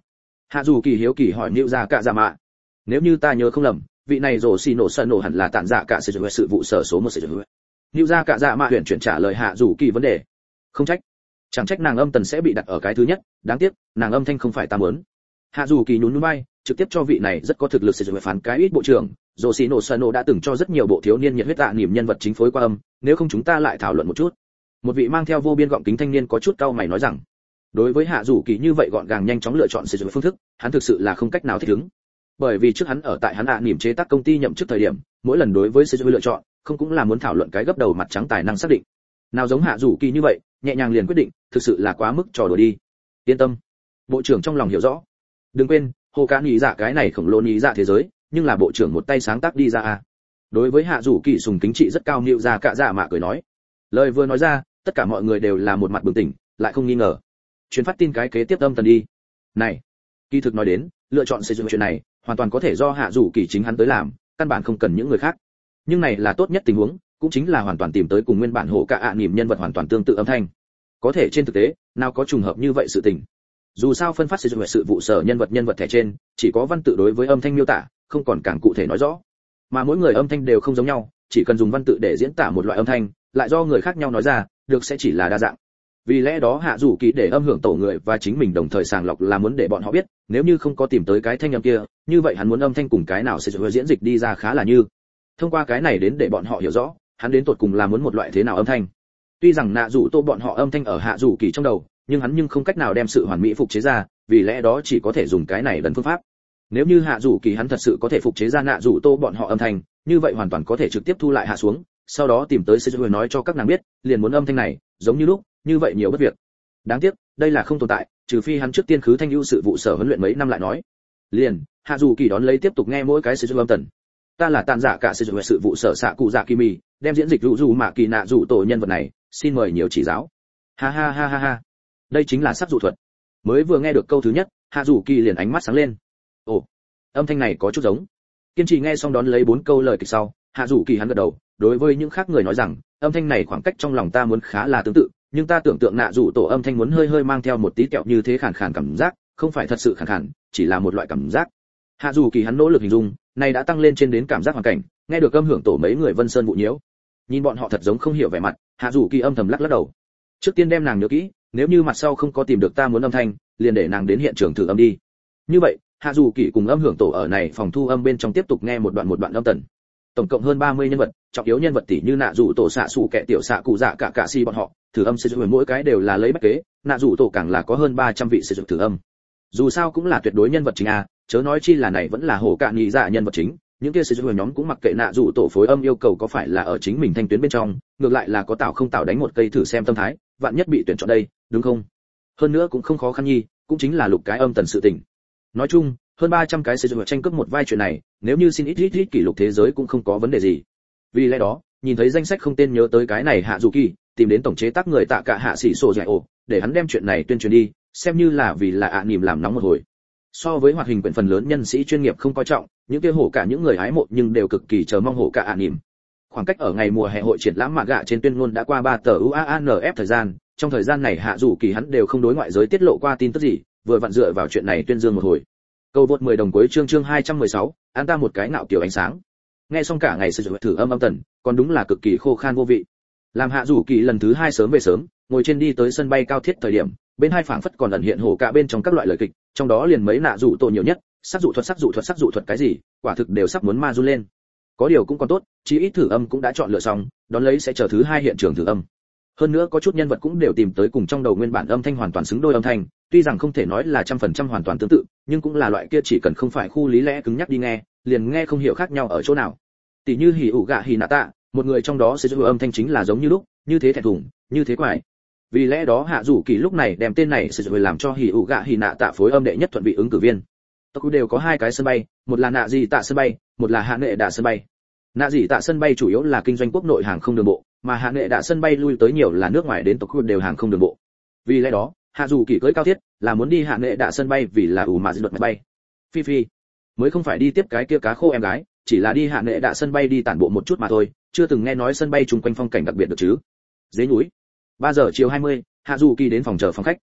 Hạ dù kỳ hiếu kỳ hỏi Nữu Gia Cả Dạ Mạ. Nếu như ta nhớ không lầm, vị này rồ xì nổ sân nổ hẳn là tản dạ cả sự sự vụ sở số một sự vụ. Nữu Gia Cả Dạ Mạ huyền chuyển trả lời Hạ dù kỳ vấn đề. Không trách, chẳng trách nàng âm tần sẽ bị đặt ở cái thứ nhất, đáng tiếc nàng âm thanh không phải ta muốn. Hạ dù kỳ nhún nhún vai, trực tiếp cho vị này rất có thực lực sử dụng phán cái ít bộ trưởng. Rồ xì nổ sân nổ đã từng cho rất nhiều bộ thiếu niên nhiệt huyết tạ niệm nhân vật chính phối qua âm, nếu không chúng ta lại thảo luận một chút. Một vị mang theo vô biên gọng kính thanh niên có chút cau mày nói rằng, đối với Hạ dù kỳ như vậy gọn gàng nhanh chóng lựa chọn sử dụng phương thức, hắn thực sự là không cách nào thích ứng. Bởi vì trước hắn ở tại hắn ạ niệm chế tác công ty nhậm chức thời điểm, mỗi lần đối với sử dụng lựa chọn, không cũng là muốn thảo luận cái gấp đầu mặt trắng tài năng xác định. Nào giống Hạ dù kỳ như vậy, nhẹ nhàng liền quyết định, thực sự là quá mức trò đùa đi. Yên tâm, bộ trưởng trong lòng hiểu rõ. Đừng quên, hồ cá nghĩ dạ cái này khổng lồ nghĩ dạ thế giới, nhưng là bộ trưởng một tay sáng tác đi ra à. Đối với Hạ dù kỳ sùng kính trị rất cao Nữu Gia Cả Dạ Mạ cười nói. Lời vừa nói ra, tất cả mọi người đều là một mặt bừng tỉnh, lại không nghi ngờ. Truyền phát tin cái kế tiếp âm tần đi. Này, kỳ thực nói đến, lựa chọn xây dựng chuyện này, hoàn toàn có thể do Hạ dù kỳ chính hắn tới làm, căn bản không cần những người khác. Nhưng này là tốt nhất tình huống, cũng chính là hoàn toàn tìm tới cùng nguyên bản hộ cả ạ niệm nhân vật hoàn toàn tương tự âm thanh. Có thể trên thực tế, nào có trùng hợp như vậy sự tình. Dù sao phân phát sử dụng sự vụ sở nhân vật nhân vật thẻ trên, chỉ có văn tự đối với âm thanh miêu tả, không còn càng cụ thể nói rõ. Mà mỗi người âm thanh đều không giống nhau, chỉ cần dùng văn tự để diễn tả một loại âm thanh, lại do người khác nhau nói ra, được sẽ chỉ là đa dạng. Vì lẽ đó Hạ dù kỳ để âm hưởng tổ người và chính mình đồng thời sàng lọc là muốn để bọn họ biết, nếu như không có tìm tới cái thanh âm kia, như vậy hắn muốn âm thanh cùng cái nào sẽ diễn dịch đi ra khá là như. Thông qua cái này đến để bọn họ hiểu rõ, hắn đến tột cùng là muốn một loại thế nào âm thanh. Tuy rằng nạ dù tô bọn họ âm thanh ở Hạ dù kỳ trong đầu, nhưng hắn nhưng không cách nào đem sự hoàn mỹ phục chế ra, vì lẽ đó chỉ có thể dùng cái này lần phương pháp. Nếu như Hạ dù kỳ hắn thật sự có thể phục chế ra nạ dù tô bọn họ âm thanh, như vậy hoàn toàn có thể trực tiếp thu lại hạ xuống, sau đó tìm tới sẽ nói cho các nàng biết, liền muốn âm thanh này, giống như lúc, như vậy nhiều bất việc. Đáng tiếc, đây là không tồn tại, trừ phi hắn trước tiên khứ thanh ưu sự vụ sở huấn luyện mấy năm lại nói. Liền, Hạ dù kỳ đón lấy tiếp tục nghe mỗi cái sử dụng âm tần. Ta là tàn giả cả sử dụng sự vụ sở xạ cụ dạ kỳ mì, đem diễn dịch dụ dù mà kỳ nạ dụ tổ nhân vật này, xin mời nhiều chỉ giáo. Ha ha ha ha ha. Đây chính là sắc dụ thuật. Mới vừa nghe được câu thứ nhất, Hạ dù kỳ liền ánh mắt sáng lên. Ồ, âm thanh này có chút giống. Kiên trì nghe xong đón lấy bốn câu lời kịch sau, Hạ dù kỳ hắn gật đầu, đối với những khác người nói rằng, âm thanh này khoảng cách trong lòng ta muốn khá là tương tự, nhưng ta tưởng tượng nạ dụ tổ âm thanh muốn hơi hơi mang theo một tí kẹo như thế khàn khàn cảm giác, không phải thật sự khàn khàn, chỉ là một loại cảm giác. Hạ dù kỳ hắn nỗ lực hình dung, này đã tăng lên trên đến cảm giác hoàn cảnh, nghe được âm hưởng tổ mấy người Vân Sơn vụ nhiễu. Nhìn bọn họ thật giống không hiểu vẻ mặt, Hạ dù kỳ âm thầm lắc lắc đầu. Trước tiên đem nàng nhớ kỹ, nếu như mặt sau không có tìm được ta muốn âm thanh, liền để nàng đến hiện trường thử âm đi. Như vậy, Hạ dù kỳ cùng âm hưởng tổ ở này phòng thu âm bên trong tiếp tục nghe một đoạn một đoạn âm tần. Tổng cộng hơn ba mươi nhân vật, trọng yếu nhân vật tỷ như nạ dù tổ xạ sủ kẻ tiểu xạ cụ dạ cả cả si bọn họ, thử âm sử dụng mỗi cái đều là lấy bách kế, nạ dù tổ càng là có hơn ba trăm vị sử dụng thử âm. Dù sao cũng là tuyệt đối nhân vật chính a, chớ nói chi là này vẫn là hổ cạn nhị dạ nhân vật chính, những kia sử dụng nhóm cũng mặc kệ nạ dù tổ phối âm yêu cầu có phải là ở chính mình thanh tuyến bên trong, ngược lại là có tạo không tạo đánh một cây thử xem tâm thái, vạn nhất bị tuyển chọn đây, đúng không? Hơn nữa cũng không khó khăn nhi, cũng chính là lục cái âm tần sự tình. Nói chung, hơn ba trăm cái sử dụng tranh cướp một vai chuyện này, nếu như xin ít ít ít kỷ lục thế giới cũng không có vấn đề gì. Vì lẽ đó, nhìn thấy danh sách không tên nhớ tới cái này Hạ dù kỳ, tìm đến tổng chế tác người tạ cả Hạ sĩ sổ dạy ổ, để hắn đem chuyện này tuyên truyền đi, xem như là vì là ạ à niềm làm nóng một hồi. So với hoạt hình quyển phần lớn nhân sĩ chuyên nghiệp không coi trọng, những kia hổ cả những người hái mộ nhưng đều cực kỳ chờ mong hổ cả ạ à niềm. Khoảng cách ở ngày mùa hè hội triển lãm mạ gạ trên tuyên ngôn đã qua ba tờ u a a en ép thời gian, trong thời gian này Hạ dù kỳ hắn đều không đối ngoại giới tiết lộ qua tin tức gì, vừa vặn dựa vào chuyện này tuyên dương một hồi. Câu vượt mười đồng cuối chương chương hai trăm mười sáu, an ta một cái nạo kiểu ánh sáng. Nghe xong cả ngày sử dụng thử âm âm tần, còn đúng là cực kỳ khô khan vô vị. Làm Hạ dù kỳ lần thứ hai sớm về sớm, ngồi trên đi tới sân bay cao thiết thời điểm, bên hai phảng phất còn ẩn hiện hổ cả bên trong các loại lời kịch, trong đó liền mấy nạ dụ tổ nhiều nhất, sắc dụ thuật sắc dụ thuật sắc dụ thuật cái gì, quả thực đều sắp muốn ma run lên. Có điều cũng còn tốt, chí ít thử âm cũng đã chọn lựa xong, đón lấy sẽ chờ thứ hai hiện trường thử âm. Hơn nữa có chút nhân vật cũng đều tìm tới cùng trong đầu nguyên bản âm thanh hoàn toàn xứng đôi âm thanh, tuy rằng không thể nói là trăm phần trăm hoàn toàn tương tự, nhưng cũng là loại kia chỉ cần không phải khu lý lẽ cứng nhắc đi nghe, liền nghe không hiểu khác nhau ở chỗ nào. Tỷ như hỉ ủ gạ hỉ nạ tạ, một người trong đó sẽ giữ âm thanh chính là giống như lúc, như thế thẹn thùng, như thế quái. Vì lẽ đó Hạ dù kỳ lúc này đem tên này sẽ làm cho hỉ ủ gạ hỉ nạ tạ phối âm đệ nhất thuận vị ứng cử viên. Tokyo đều có hai cái sân bay, một là nạ gì tạ sân bay, một là hạ nệ đạ sân bay. Nạ gì tạ sân bay chủ yếu là kinh doanh quốc nội hàng không đường bộ, mà hạ nệ đạ sân bay lui tới nhiều là nước ngoài đến Tokyo đều hàng không đường bộ. Vì lẽ đó, Hạ dù kỳ cưỡi cao thiết là muốn đi hạ nệ đạ sân bay vì là ủ mà dự luật máy bay. Phi Phi mới không phải đi tiếp cái kia cá khô em gái, chỉ là đi hạ nệ đạ sân bay đi tản bộ một chút mà thôi, chưa từng nghe nói sân bay chung quanh phong cảnh đặc biệt được chứ. Dưới núi. ba giờ chiều hai mươi, Hạ dù kỳ đến phòng chờ phòng khách.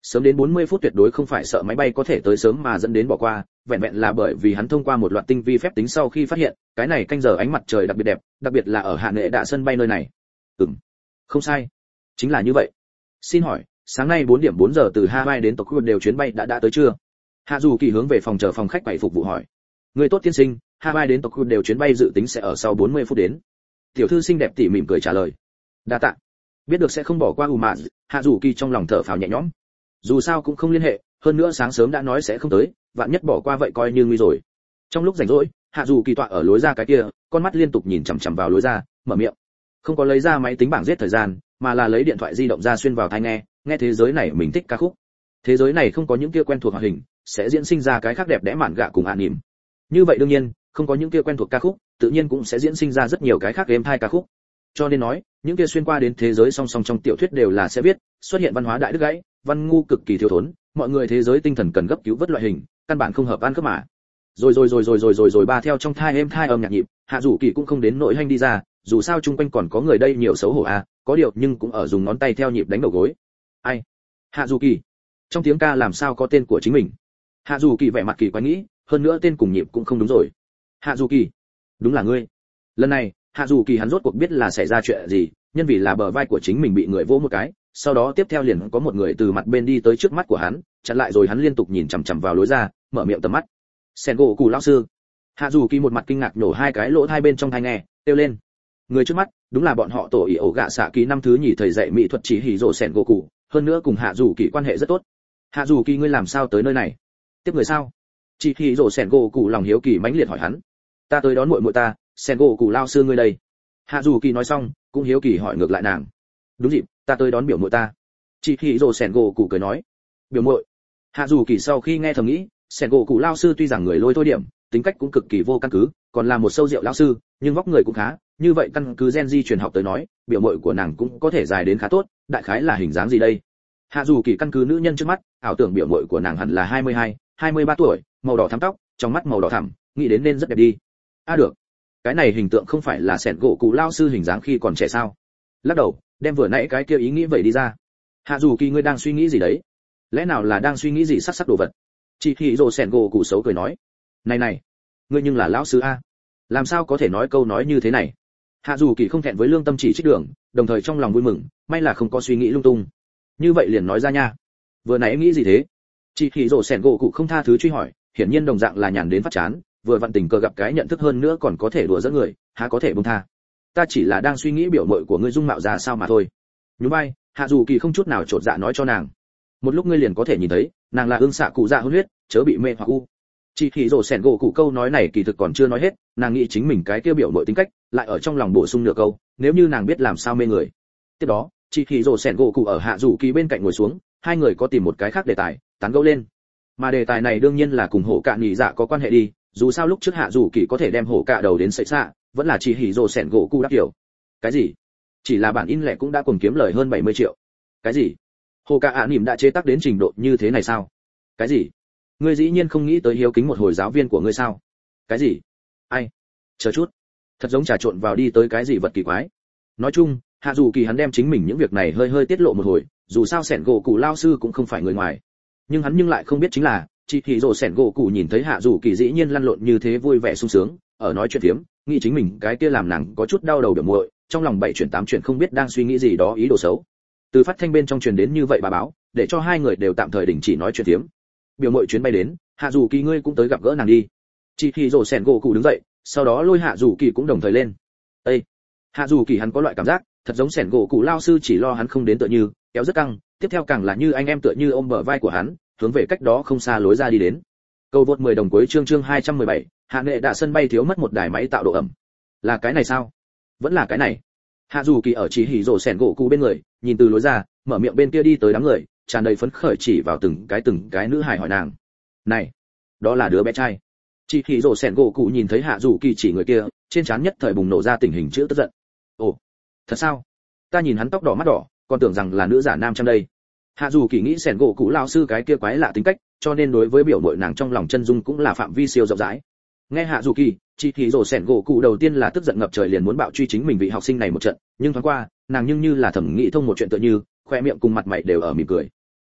Sớm đến bốn mươi phút tuyệt đối không phải sợ máy bay có thể tới sớm mà dẫn đến bỏ qua, vẹn vẹn là bởi vì hắn thông qua một loạt tinh vi phép tính sau khi phát hiện, cái này canh giờ ánh mặt trời đặc biệt đẹp, đặc biệt là ở Hạ Nệ Đạ sân bay nơi này. Ừm, không sai, chính là như vậy. Xin hỏi, sáng nay bốn điểm bốn giờ từ Hawaii đến Tokyo đều chuyến bay đã đã tới chưa? Hạ Dù Kỳ hướng về phòng chờ phòng khách bảy phục vụ hỏi. Người tốt tiên sinh, Hawaii đến Tokyo đều chuyến bay dự tính sẽ ở sau bốn mươi phút đến. Tiểu thư xinh đẹp tỉ mỉm cười trả lời. Đa tạ. Biết được sẽ không bỏ qua Uma, Hạ Dù Kỳ trong lòng thở phào nhẹ nhõm. Dù sao cũng không liên hệ, hơn nữa sáng sớm đã nói sẽ không tới, vạn nhất bỏ qua vậy coi như nguy rồi. Trong lúc rảnh rỗi, Hạ Dù Kỳ tọa ở lối ra cái kia, con mắt liên tục nhìn chằm chằm vào lối ra, mở miệng. Không có lấy ra máy tính bảng giết thời gian, mà là lấy điện thoại di động ra xuyên vào tai nghe, nghe thế giới này mình thích ca khúc. Thế giới này không có những kia quen thuộc hoạt hình, sẽ diễn sinh ra cái khác đẹp đẽ mạn gạ cùng an nỉm. Như vậy đương nhiên, không có những kia quen thuộc ca khúc, tự nhiên cũng sẽ diễn sinh ra rất nhiều cái khác êm tai ca khúc. Cho nên nói, những kia xuyên qua đến thế giới song song trong tiểu thuyết đều là sẽ viết, xuất hiện văn hóa đại đức gãy, văn ngu cực kỳ thiếu thốn, mọi người thế giới tinh thần cần gấp cứu vớt loại hình, căn bản không hợp ăn khớp mà. Rồi rồi rồi rồi rồi rồi rồi ba theo trong thai êm thai âm nhạc nhịp, Hạ Dù Kỳ cũng không đến nỗi hành đi ra, dù sao chung quanh còn có người đây nhiều xấu hổ à, có điều nhưng cũng ở dùng ngón tay theo nhịp đánh đầu gối. Ai? Hạ Dù Kỳ. Trong tiếng ca làm sao có tên của chính mình? Hạ Dù Kỳ vẻ mặt kỳ quái nghĩ, hơn nữa tên cùng nhịp cũng không đúng rồi. Hạ Dù Kỳ, đúng là ngươi. Lần này, Hạ Dù Kỳ hắn rốt cuộc biết là xảy ra chuyện gì, nhân vì là bờ vai của chính mình bị người vỗ một cái, sau đó tiếp theo liền có một người từ mặt bên đi tới trước mắt của hắn, chặn lại rồi hắn liên tục nhìn chằm chằm vào lối ra, mở miệng tầm mắt. Sengoku cụ lão sư. Hạ Dù Kỳ một mặt kinh ngạc nổ hai cái lỗ hai bên trong tai nghe, kêu lên. Người trước mắt, đúng là bọn họ tổ ý ổ gạ xạ ký năm thứ nhì thầy dạy mỹ thuật chỉ hỉ rồ Sengoku, hơn nữa cùng Hạ Dù Kỳ quan hệ rất tốt. Hạ Dù Kỳ ngươi làm sao tới nơi này? Tiếp người sao? Chỉ hỉ rồ Sengoku lòng hiếu kỳ mãnh liệt hỏi hắn. Ta tới đón muội muội ta, Sengoku lão sư ngươi đây. Hạ Dù Kỳ nói xong, cũng hiếu kỳ hỏi ngược lại nàng. Đúng dịp, ta tới đón biểu muội ta. Chỉ hỉ rồ Sengoku cười nói. Biểu muội. Hạ Dù Kỳ sau khi nghe thầm nghĩ, Sengoku lão sư tuy rằng người lôi thôi điểm, tính cách cũng cực kỳ vô căn cứ, còn là một sâu rượu lão sư, nhưng vóc người cũng khá, như vậy căn cứ gen di truyền học tới nói, biểu muội của nàng cũng có thể dài đến khá tốt, đại khái là hình dáng gì đây? Hạ Dù Kỳ căn cứ nữ nhân trước mắt, ảo tưởng biểu muội của nàng hẳn là hai mươi hai, hai mươi ba tuổi, màu đỏ thắm tóc, trong mắt màu đỏ thẳm, nghĩ đến nên rất đẹp đi. A à được, cái này hình tượng không phải là Sengoku lão sư hình dáng khi còn trẻ sao? Lắc đầu, đem vừa nãy cái kia ý nghĩ vậy đi ra. Hạ Dù Kỳ ngươi đang suy nghĩ gì đấy? Lẽ nào là đang suy nghĩ gì sắc sắc đồ vật? Chỉ khi rồ Sengoku xấu cười nói. Này này, ngươi nhưng là lão sư a, làm sao có thể nói câu nói như thế này? Hạ Dù Kỳ không thẹn với lương tâm chỉ trích đường, đồng thời trong lòng vui mừng, may là không có suy nghĩ lung tung. Như vậy liền nói ra nha. Vừa nãy nghĩ gì thế? Chỉ khi rồ Sengoku không tha thứ truy hỏi, hiển nhiên đồng dạng là nhàn đến phát chán, vừa vặn tình cờ gặp cái nhận thức hơn nữa còn có thể đùa dẫn người, há có thể buông tha. Ta chỉ là đang suy nghĩ biểu muội của ngươi dung mạo ra sao mà thôi. Nhún vai, Hạ Dù Kỳ không chút nào trột dạ nói cho nàng. Một lúc ngươi liền có thể nhìn thấy, nàng là ương xạ cụ dạ hôn huyết, chớ bị mê hoặc u. Chỉ khi rồ Sengoku câu nói này kỳ thực còn chưa nói hết, nàng nghĩ chính mình cái kia biểu muội tính cách, lại ở trong lòng bổ sung nửa câu, nếu như nàng biết làm sao mê người. Tiếp đó, chỉ khi rồ Sengoku ở Hạ Dù Kỳ bên cạnh ngồi xuống, hai người có tìm một cái khác đề tài, tán gẫu lên. Mà đề tài này đương nhiên là cùng hổ cạ nhị dạ có quan hệ đi, dù sao lúc trước Hạ Dù Kỳ có thể đem hổ cạ đầu đến sợi xạ, vẫn là chỉ hỉ rồ Sengoku đáp kiểu. Cái gì? Chỉ là bản in lẻ cũng đã cùng kiếm lời hơn bảy mươi triệu. Cái gì? Hổ cạ ạ nỉm đã chế tác đến trình độ như thế này sao? Cái gì? Ngươi dĩ nhiên không nghĩ tới hiếu kính một hồi giáo viên của ngươi sao? Cái gì? Ai? Chờ chút. Thật giống trà trộn vào đi tới cái gì vật kỳ quái. Nói chung, Hạ Dù Kỳ hắn đem chính mình những việc này hơi hơi tiết lộ một hồi, dù sao Sengoku lão sư cũng không phải người ngoài. Nhưng hắn nhưng lại không biết chính là, chỉ khi rồ Sengoku nhìn thấy Hạ Dù Kỳ dĩ nhiên lăn lộn như thế vui vẻ sung sướng, ở nói chuyện phiếm, nghĩ chính mình cái kia làm nàng có chút đau đầu biểu muội, trong lòng bảy chuyển tám chuyển không biết đang suy nghĩ gì đó ý đồ xấu. Từ phát thanh bên trong truyền đến như vậy bà báo, để cho hai người đều tạm thời đình chỉ nói chuyện phiếm. Biểu muội chuyến bay đến, Hạ Dù Kỳ ngươi cũng tới gặp gỡ nàng đi. Chỉ khi rồ Sengoku đứng dậy, sau đó lôi Hạ Dù Kỳ cũng đồng thời lên. Ê! Hạ Dù Kỳ hắn có loại cảm giác, thật giống Sengoku lao sư chỉ lo hắn không đến tựa như, kéo rất căng, tiếp theo càng là như anh em tựa như ôm bờ vai của hắn, hướng về cách đó không xa lối ra đi đến. Câu vượt mười đồng cuối chương chương hai trăm mười bảy, Hạ Nệ Đạ sân bay thiếu mất một đài máy tạo độ ẩm. Là cái này sao? Vẫn là cái này. Hạ Dù Kỳ ở chỉ hỉ rồ Sengoku bên người, nhìn từ lối ra, mở miệng bên kia đi tới đám người, tràn đầy phấn khởi chỉ vào từng cái từng cái nữ hài hỏi nàng. Này, đó là đứa bé trai. Chỉ hỉ rồ Sengoku nhìn thấy Hạ Dù Kỳ chỉ người kia, trên trán nhất thời bùng nổ ra tình hình chữ tức giận. Ồ, thật sao? Ta nhìn hắn tóc đỏ mắt đỏ, còn tưởng rằng là nữ giả nam trong đây. Hạ Dù Kỳ nghĩ Sengoku lão sư cái kia quái lạ tính cách, cho nên đối với biểu muội nàng trong lòng chân dung cũng là phạm vi siêu rộng rãi. Nghe Hạ Dù Kỳ, chỉ hỉ rồ Sengoku đầu tiên là tức giận ngập trời liền muốn bạo truy chính mình vị học sinh này một trận, nhưng thoáng qua, nàng nhưng như là thẩm nghĩ thông một chuyện tựa như, khoe miệng cùng mặt mày đều ở mỉm cười.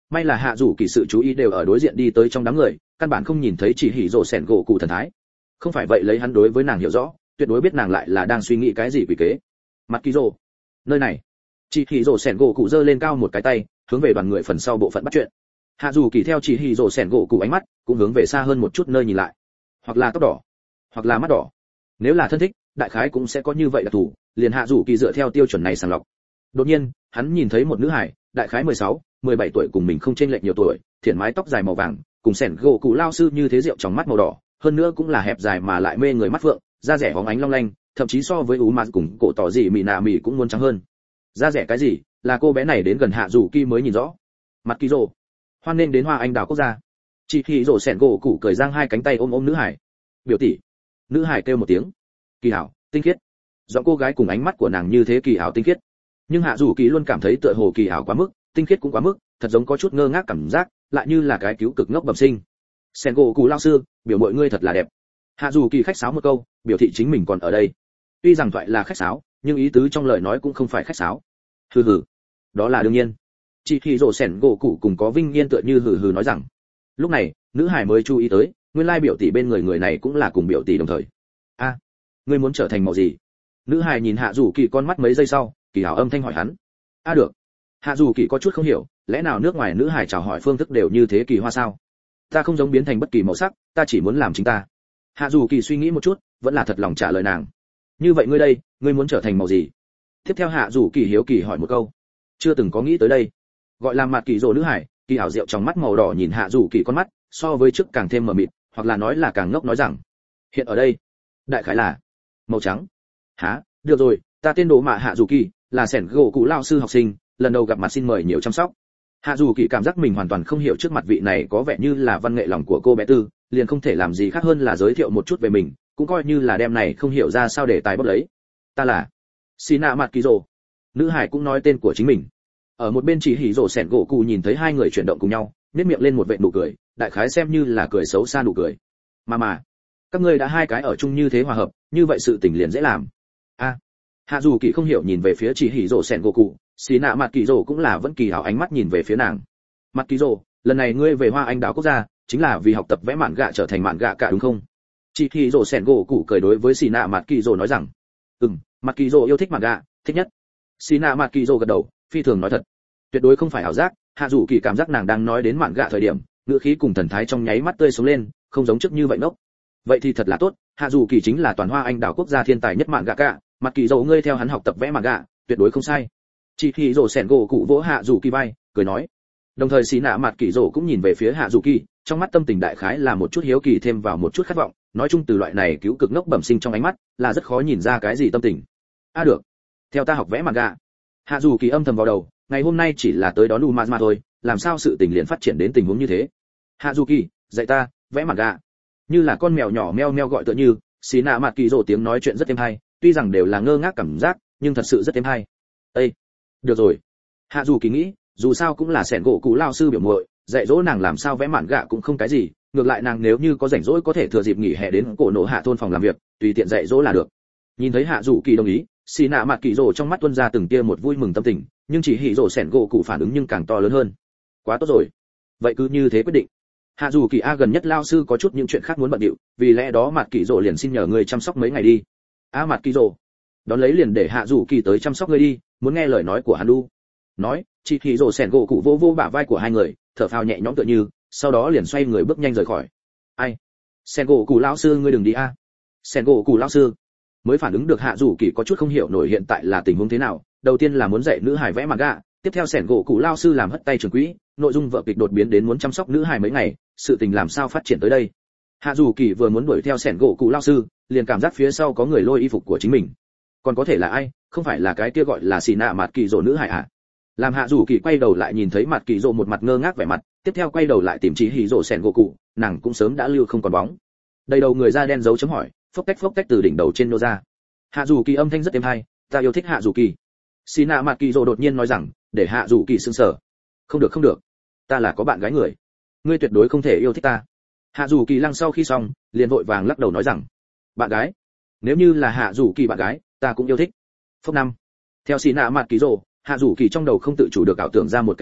may là hạ rủ kỳ sự chú ý đều ở đối diện đi tới trong đám người, căn bản không nhìn thấy chỉ hỉ rồ sẻn gỗ cụ thần thái. Không phải vậy lấy hắn đối với nàng hiểu rõ, tuyệt đối biết nàng lại là đang suy nghĩ cái gì quỷ kế. Mặt kỳ rồ, nơi này. Chỉ hỉ rồ sẻn gỗ cụ giơ lên cao một cái tay, hướng về đoàn người phần sau bộ phận bắt chuyện. Hạ dù kỳ theo chỉ hỉ rồ sẻn gỗ cụ ánh mắt, cũng hướng về xa hơn một chút nơi nhìn lại. Hoặc là tóc đỏ, hoặc là mắt đỏ. Nếu là thân thích, đại khái cũng sẽ có như vậy là thủ, liền hạ dù kỳ dựa theo tiêu chuẩn này sàng lọc. Đột nhiên, hắn nhìn thấy một nữ hải, đại khái mười sáu, mười bảy tuổi cùng mình không chênh lệch nhiều tuổi, thiển mái tóc dài màu vàng, cùng sẻn gỗ cụ lao sư như thế rượu trong mắt màu đỏ, hơn nữa cũng là hẹp dài mà lại mê người mắt phượng, da rẻ hóng ánh long lanh, thậm chí so với ú mạt cùng cổ tỏ gì mị nạ mị cũng muốn trắng hơn. Da rẻ cái gì, là cô bé này đến gần hạ dù kỳ mới nhìn rõ. Mặt kỳ rồ, hoan nên đến Hoa Anh Đào quốc gia. Chị hỉ rồ sẻn gỗ cụ cởi giang hai cánh tay ôm ôm nữ hải. Biểu tỷ. Nữ hải kêu một tiếng. Kỳ hảo, tinh khiết. Giọng cô gái cùng ánh mắt của nàng như thế kỳ hảo tinh khiết. Nhưng hạ dù kỳ luôn cảm thấy tựa hồ kỳ hảo quá mức, tinh khiết cũng quá mức, thật giống có chút ngơ ngác cảm giác, lại như là cái cứu cực ngốc bẩm sinh. Sẻn gỗ cụ lao sư, biểu mọi ngươi thật là đẹp. Hạ dù kỳ khách sáo một câu, biểu thị chính mình còn ở đây. Tuy rằng thoại là khách sáo, nhưng ý tứ trong lời nói cũng không phải khách sáo. Hừ hừ, đó là đương nhiên. Chị khi rồ sẻn gỗ cụ cùng có vinh yên tựa như hừ hừ nói rằng. Lúc này, nữ hải mới chú ý tới, nguyên lai biểu tỷ bên người người này cũng là cùng biểu tỷ đồng thời. A, à, ngươi muốn trở thành màu gì? Nữ hải nhìn hạ dù kỳ con mắt mấy giây sau, kỳ hảo âm thanh hỏi hắn. A à được. Hạ dù kỳ có chút không hiểu, lẽ nào nước ngoài nữ hải chào hỏi phương thức đều như thế kỳ hoa sao? Ta không giống biến thành bất kỳ màu sắc, ta chỉ muốn làm chính ta. Hạ dù kỳ suy nghĩ một chút, vẫn là thật lòng trả lời nàng. Như vậy ngươi đây, ngươi muốn trở thành màu gì? Tiếp theo hạ dù kỳ hiếu kỳ hỏi một câu. Chưa từng có nghĩ tới đây. Gọi là mặt kỳ rồ nữ hải, kỳ hảo rượu trong mắt màu đỏ nhìn hạ dù kỳ con mắt, so với trước càng thêm mờ mịt, hoặc là nói là càng ngốc nói rằng. Hiện ở đây, đại khái là màu trắng. Hả, được rồi, ta tên đồ mạ hạ dù kỳ, là sẻn gỗ cụ lao sư học sinh, lần đầu gặp mặt xin mời nhiều chăm sóc. Hạ dù kỳ cảm giác mình hoàn toàn không hiểu trước mặt vị này có vẻ như là văn nghệ lòng của cô bé tư, liền không thể làm gì khác hơn là giới thiệu một chút về mình, cũng coi như là đem này không hiểu ra sao để tài bốc lấy. Ta là Sina mặt kỳ rồ. Nữ hải cũng nói tên của chính mình. Ở một bên chỉ hỉ rồ sẻn gỗ cụ nhìn thấy hai người chuyển động cùng nhau, nhếch miệng lên một vệt nụ cười, đại khái xem như là cười xấu xa nụ cười. Mà mà, các ngươi đã hai cái ở chung như thế hòa hợp, như vậy sự tình liền dễ làm. A, à, hạ dù kỳ không hiểu nhìn về phía chỉ hỉ rồ sẻn gỗ cụ, xí nạ mặt kỳ rồ cũng là vẫn kỳ hảo ánh mắt nhìn về phía nàng. Mặt kỳ rồ, lần này ngươi về Hoa Anh Đào quốc gia, chính là vì học tập vẽ mạn gạ trở thành mạn gạ cả đúng không? Chỉ hỉ rồ sẻn gỗ cụ cười đối với xí nạ mặt kỳ rồ nói rằng, ừm, mặt kỳ rồ yêu thích mạn gạ, thích nhất. Xí nạ mặt kỳ rồ gật đầu, phi thường nói thật, tuyệt đối không phải ảo giác. Hạ dù kỳ cảm giác nàng đang nói đến mạn gạ thời điểm, ngữ khí cùng thần thái trong nháy mắt tươi sống lên, không giống trước như vậy ngốc. Vậy thì thật là tốt, hạ dù kỳ chính là toàn Hoa Anh Đào quốc gia thiên tài nhất mạn gạ cả, mặt kỳ rồ ngươi theo hắn học tập vẽ mạn gạ, tuyệt đối không sai. Chỉ khi rồ sẻn gỗ cụ vỗ hạ dù kỳ vai, cười nói. Đồng thời xí nạ mặt kỳ rồ cũng nhìn về phía hạ dù kỳ, trong mắt tâm tình đại khái là một chút hiếu kỳ thêm vào một chút khát vọng, nói chung từ loại này cứu cực ngốc bẩm sinh trong ánh mắt, là rất khó nhìn ra cái gì tâm tình. A à được, theo ta học vẽ mạn gạ. Hạ dù kỳ âm thầm vào đầu, ngày hôm nay chỉ là tới đón u mà thôi, làm sao sự tình liền phát triển đến tình huống như thế. Hạ dù kỳ, dạy ta vẽ mạn gạ. Như là con mèo nhỏ meo meo gọi tựa như, xí nạ mặt kỳ rồ tiếng nói chuyện rất êm hay, tuy rằng đều là ngơ ngác cảm giác, nhưng thật sự rất êm hay. Ê, được rồi. Hạ dù kỳ nghĩ, dù sao cũng là sẻn gỗ cụ lao sư biểu muội, dạy dỗ nàng làm sao vẽ mạn gạ cũng không cái gì, ngược lại nàng nếu như có rảnh rỗi có thể thừa dịp nghỉ hè đến cổ nổ hạ thôn phòng làm việc, tùy tiện dạy dỗ là được. Nhìn thấy hạ dù kỳ đồng ý, xì nạ mặt kỳ rồ trong mắt tuôn ra từng tia một vui mừng tâm tình, nhưng chỉ hỉ rồ sẻn gỗ cụ phản ứng nhưng càng to lớn hơn. Quá tốt rồi, vậy cứ như thế quyết định. Hạ dù kỳ a gần nhất lao sư có chút những chuyện khác muốn bận điệu, vì lẽ đó mặt kỳ rồ liền xin nhờ người chăm sóc mấy ngày đi. A mặt kỳ rồ, đón lấy liền để hạ dù kỳ tới chăm sóc ngươi đi, muốn nghe lời nói của hắn đu. Nói, chỉ hỉ rồ sẻn gỗ cụ vô vô bả vai của hai người, thở phào nhẹ nhõm tựa như, sau đó liền xoay người bước nhanh rời khỏi. Ai, sẻn gỗ cụ lão sư ngươi đừng đi a. Sẻn gỗ cụ lão sư mới phản ứng được hạ dù kỳ có chút không hiểu nổi hiện tại là tình huống thế nào, đầu tiên là muốn dạy nữ hài vẽ manga, tiếp theo sẻn gỗ cụ lao sư làm hất tay trường quỹ, nội dung vở kịch đột biến đến muốn chăm sóc nữ hài mấy ngày, sự tình làm sao phát triển tới đây. Hạ dù kỳ vừa muốn đuổi theo sẻn gỗ cụ lao sư, liền cảm giác phía sau có người lôi y phục của chính mình. Còn có thể là ai, không phải là cái kia gọi là xì nạ mặt kỳ rồ nữ hài à? Làm hạ dù kỳ quay đầu lại nhìn thấy mặt kỳ rồ một mặt ngơ ngác vẻ mặt, tiếp theo quay đầu lại tìm chỉ hỉ rồ sẻn gỗ cụ, nàng cũng sớm đã lưu không còn bóng. Đầy đầu người da đen dấu chấm hỏi, phốc tách phốc tách từ đỉnh đầu trên nô ra. Hạ dù kỳ âm thanh rất êm hay, ta yêu thích hạ dù kỳ. Xì nạ mặt kỳ rồ đột nhiên nói rằng, để hạ dù kỳ sững sờ. Không được không được, ta là có bạn gái người, ngươi tuyệt đối không thể yêu thích ta. Hạ dù kỳ lăng sau khi xong, liền vội vàng lắc đầu nói rằng, bạn gái? Nếu như là hạ dù kỳ bạn gái, ta cũng yêu thích. Phốc năm. Theo xì nạ mặt kỳ rồ, hạ dù kỳ trong đầu không tự chủ được ảo tưởng ra một cảnh tượng,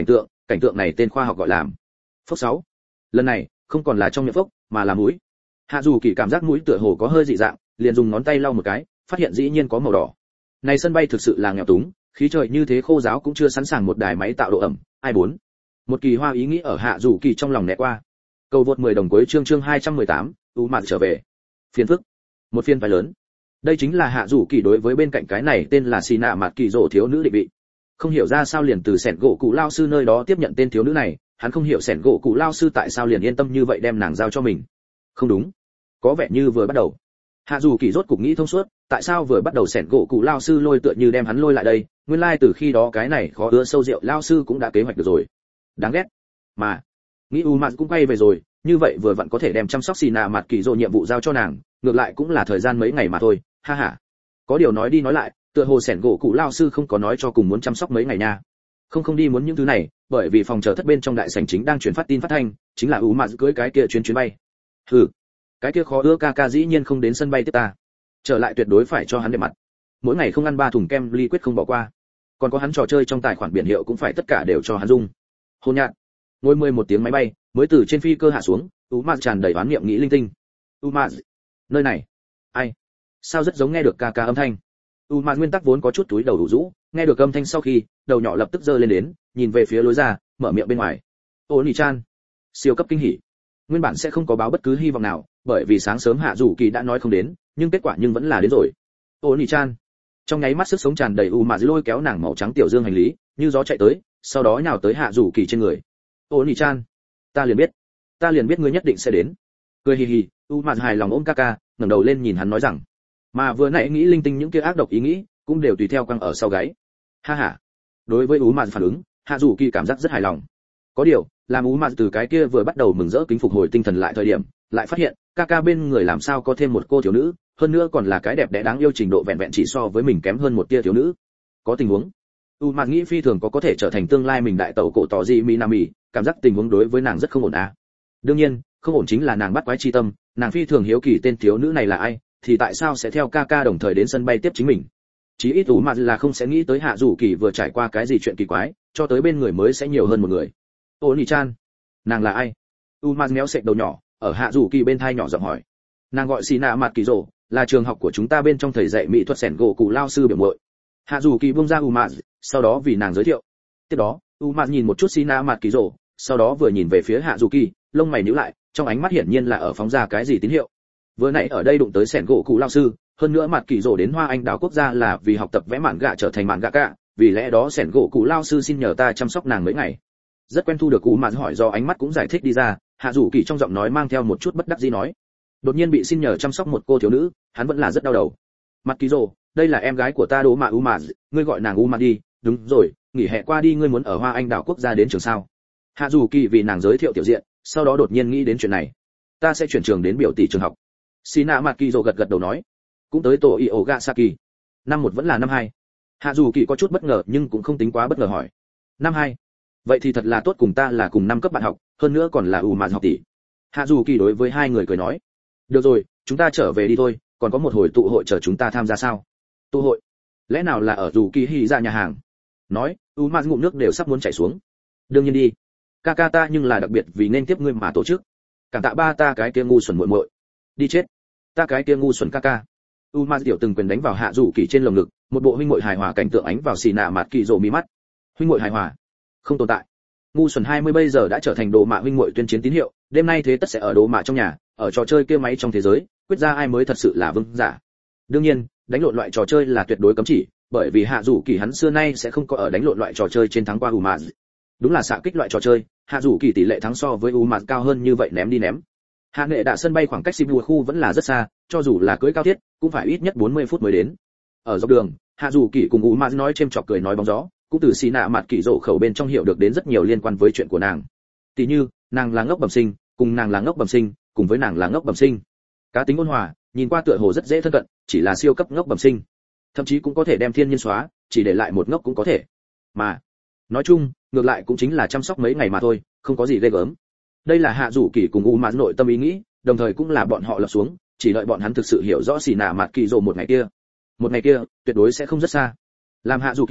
cảnh tượng này tên khoa học gọi làm phốc sáu. Lần này không còn là trong miệng phốc mà là mũi. Hạ dù kỳ cảm giác mũi tựa hồ có hơi dị dạng, liền dùng ngón tay lau một cái, phát hiện dĩ nhiên có màu đỏ. Này sân bay thực sự là nghèo túng, khí trời như thế khô giáo cũng chưa sẵn sàng một đài máy tạo độ ẩm, ai bốn. Một kỳ hoa ý nghĩ ở Hạ dù kỳ trong lòng nẹt qua. Cầu vượt mười đồng cuối chương chương hai trăm mười tám, u mạn trở về. Phiền phức. Một phiên phải lớn. Đây chính là Hạ dù kỳ đối với bên cạnh cái này tên là Xì Nạ Mạt Kỳ Dỗ thiếu nữ định vị. Không hiểu ra sao liền từ sẻn gỗ cụ lao sư nơi đó tiếp nhận tên thiếu nữ này, hắn không hiểu sẻn gỗ cụ lao sư tại sao liền yên tâm như vậy đem nàng giao cho mình. Không đúng, có vẻ như vừa bắt đầu Hạ dù kỳ rốt cục nghĩ thông suốt, tại sao vừa bắt đầu sẻn gỗ cụ lao sư lôi tựa như đem hắn lôi lại đây, nguyên lai like từ khi đó cái này khó ưa sâu rượu lao sư cũng đã kế hoạch được rồi. Đáng ghét. Mà, nghĩ u mạn cũng quay về rồi, như vậy vừa vặn có thể đem chăm sóc Xì Nạ Mạt Kỳ Dỗ nhiệm vụ giao cho nàng, ngược lại cũng là thời gian mấy ngày mà thôi, ha ha. Có điều nói đi nói lại, tựa hồ sẻn gỗ cụ lao sư không có nói cho cùng muốn chăm sóc mấy ngày nha. Không không đi muốn những thứ này, bởi vì phòng chờ thất bên trong đại sảnh chính đang truyền phát tin phát thanh, chính là u mạn cưới cái kia chuyến chuyến bay. Hừ, cái kia khó ưa ca ca dĩ nhiên không đến sân bay tiếp ta, trở lại tuyệt đối phải cho hắn đẹp mặt, mỗi ngày không ăn ba thùng kem ly quyết không bỏ qua, còn có hắn trò chơi trong tài khoản biển hiệu cũng phải tất cả đều cho hắn dung. Hôn nhạt. Ngồi mười một tiếng máy bay mới từ trên phi cơ hạ xuống, u mạn tràn đầy oán niệm nghĩ linh tinh. U mạn, nơi này, ai? Sao rất giống nghe được ca ca âm thanh. U mạn nguyên tắc vốn có chút túi đầu đủ rũ, nghe được âm thanh sau khi, đầu nhỏ lập tức giơ lên đến, nhìn về phía lối ra, mở miệng bên ngoài. Ô Nỉ Chan, siêu cấp kinh hỉ. Nguyên bản sẽ không có báo bất cứ hy vọng nào, bởi vì sáng sớm Hạ Dù Kỳ đã nói không đến, nhưng kết quả nhưng vẫn là đến rồi. Ô Nỉ Chan, trong nháy mắt sức sống tràn đầy u mà lôi kéo nàng màu trắng tiểu dương hành lý, như gió chạy tới, sau đó nhào tới Hạ Dù Kỳ trên người. Ô Nỉ Chan, ta liền biết, ta liền biết ngươi nhất định sẽ đến. Cười hì hì, u mà hài lòng ôm Kaka, ngẩng đầu lên nhìn hắn nói rằng, mà vừa nãy nghĩ linh tinh những kia ác độc ý nghĩ, cũng đều tùy theo căng ở sau gáy. Ha ha. Đối với u mà phản ứng, Hạ Dù Kỳ cảm giác rất hài lòng. Có điều, làm u mà từ cái kia vừa bắt đầu mừng rỡ kính phục hồi tinh thần lại thời điểm, lại phát hiện, Kaka bên người làm sao có thêm một cô thiếu nữ, hơn nữa còn là cái đẹp đẽ đáng yêu trình độ vẹn vẹn chỉ so với mình kém hơn một tia thiếu nữ. Có tình huống. U mà nghĩ phi thường có có thể trở thành tương lai mình đại tẩu cổ tỏ gì Minami, cảm giác tình huống đối với nàng rất không ổn à. Đương nhiên, không ổn chính là nàng bắt quái chi tâm, nàng phi thường hiếu kỳ tên thiếu nữ này là ai, thì tại sao sẽ theo Kaka đồng thời đến sân bay tiếp chính mình. Chí ít U mà là không sẽ nghĩ tới Hạ Dù Kỳ vừa trải qua cái gì chuyện kỳ quái, cho tới bên người mới sẽ nhiều hơn một người. Ô Nỉ Chan, nàng là ai? U mà méo sệt đầu nhỏ, ở Hạ Dù Kỳ bên thai nhỏ giọng hỏi. Nàng gọi Xì Nạ Mạt Kỳ Dỗ, là trường học của chúng ta bên trong thầy dạy mỹ thuật sẻn gỗ cụ lao sư biểu muội. Hạ Dù Kỳ buông ra U mà, sau đó vì nàng giới thiệu. Tiếp đó, U mà nhìn một chút Xì Nạ Mạt Kỳ Dỗ, sau đó vừa nhìn về phía Hạ Dù Kỳ, lông mày nhíu lại, trong ánh mắt hiển nhiên là ở phóng ra cái gì tín hiệu. Vừa nãy ở đây đụng tới sẻn gỗ cụ lao sư, hơn nữa Mạt Kỳ Dỗ đến Hoa Anh đảo quốc gia là vì học tập vẽ mạn gạ trở thành mạn gạ cả, vì lẽ đó sẻn gỗ cụ lao sư xin nhờ ta chăm sóc nàng mấy ngày. Rất quen thu được U mà hỏi do ánh mắt cũng giải thích đi ra, Hạ Dù Kỳ trong giọng nói mang theo một chút bất đắc dĩ nói. Đột nhiên bị xin nhờ chăm sóc một cô thiếu nữ, hắn vẫn là rất đau đầu. Mặt Kỳ Dỗ, đây là em gái của ta Đỗ Mạ U Mạ, ngươi gọi nàng U Mạ đi, đúng rồi, nghỉ hè qua đi ngươi muốn ở Hoa Anh đảo quốc gia đến trường sao? Hạ Dù Kỳ vì nàng giới thiệu tiểu diện, sau đó đột nhiên nghĩ đến chuyện này. Ta sẽ chuyển trường đến biểu tỷ trường học. Sina Mặt Kỳ Dỗ gật gật đầu nói, cũng tới tổ Iogasaki. Năm một vẫn là năm hai. Hạ Dù Kỳ có chút bất ngờ nhưng cũng không tính quá bất ngờ hỏi. Năm hai. Vậy thì thật là tốt, cùng ta là cùng năm cấp bạn học, hơn nữa còn là U Mạ học tỷ. Hạ Dù Kỳ đối với hai người cười nói, được rồi, chúng ta trở về đi thôi, còn có một hồi tụ hội chờ chúng ta tham gia sao? Tụ hội? Lẽ nào là ở Dù Kỳ Hy ra nhà hàng? Nói, U Mạ ngụm nước đều sắp muốn chảy xuống. Đương nhiên đi. Kaka ta nhưng là đặc biệt vì nên tiếp ngươi mà tổ chức. Cảm tạ ba ta cái kia ngu xuẩn muội muội. Đi chết. Ta cái kia ngu xuẩn Kaka. U Mạ tiểu từng quyền đánh vào Hạ Dù Kỳ trên lồng ngực, một bộ huynh muội hài hòa cảnh tượng ánh vào Xì Nạ Mạt Kỳ Dỗ mí mắt. Huynh muội hài hòa? Không tồn tại. Ngu xuẩn hai mươi bây giờ đã trở thành Đồ Mạ huynh muội tuyên chiến tín hiệu, đêm nay thế tất sẽ ở Đồ Mạ trong nhà, ở trò chơi kia máy trong thế giới, quyết ra ai mới thật sự là vương giả. Đương nhiên, đánh lộn loại trò chơi là tuyệt đối cấm chỉ, bởi vì Hạ Dù Kỳ hắn xưa nay sẽ không có ở đánh lộn loại trò chơi trên thắng qua U Mạ. Đúng là xạ kích loại trò chơi, Hạ Dù Kỳ tỷ lệ thắng so với U Mạ cao hơn như vậy ném đi ném. Hạ Nghệ Đạ sân bay khoảng cách Sibu khu vẫn là rất xa, cho dù là cưỡi cao thiết, cũng phải ít nhất bốn mươi phút mới đến. Ở dọc đường, Hạ Dù Kỳ cùng U Mạ nói chêm chọc cười nói bóng gió, cũng từ Xì Nạ Mạt Kỳ Dỗ khẩu bên trong hiểu được đến rất nhiều liên quan với chuyện của nàng. Tỷ như, nàng là ngốc bẩm sinh, cùng nàng là ngốc bẩm sinh, cùng với nàng là ngốc bẩm sinh. Cá tính ôn hòa, nhìn qua tựa hồ rất dễ thân cận, chỉ là siêu cấp ngốc bẩm sinh. Thậm chí cũng có thể đem thiên nhiên xóa, chỉ để lại một ngốc cũng có thể. Mà, nói chung, ngược lại cũng chính là chăm sóc mấy ngày mà thôi, không có gì ghê gớm. Đây là Hạ Dù Kỳ cùng U Mạn nội tâm ý nghĩ, đồng thời cũng là bọn họ lập xuống, chỉ đợi bọn hắn thực sự hiểu rõ Xì Nạ Mạt Kỳ Dỗ một ngày kia. Một ngày kia, tuyệt đối sẽ không rất xa. Làm Hạ Dù Kỳ,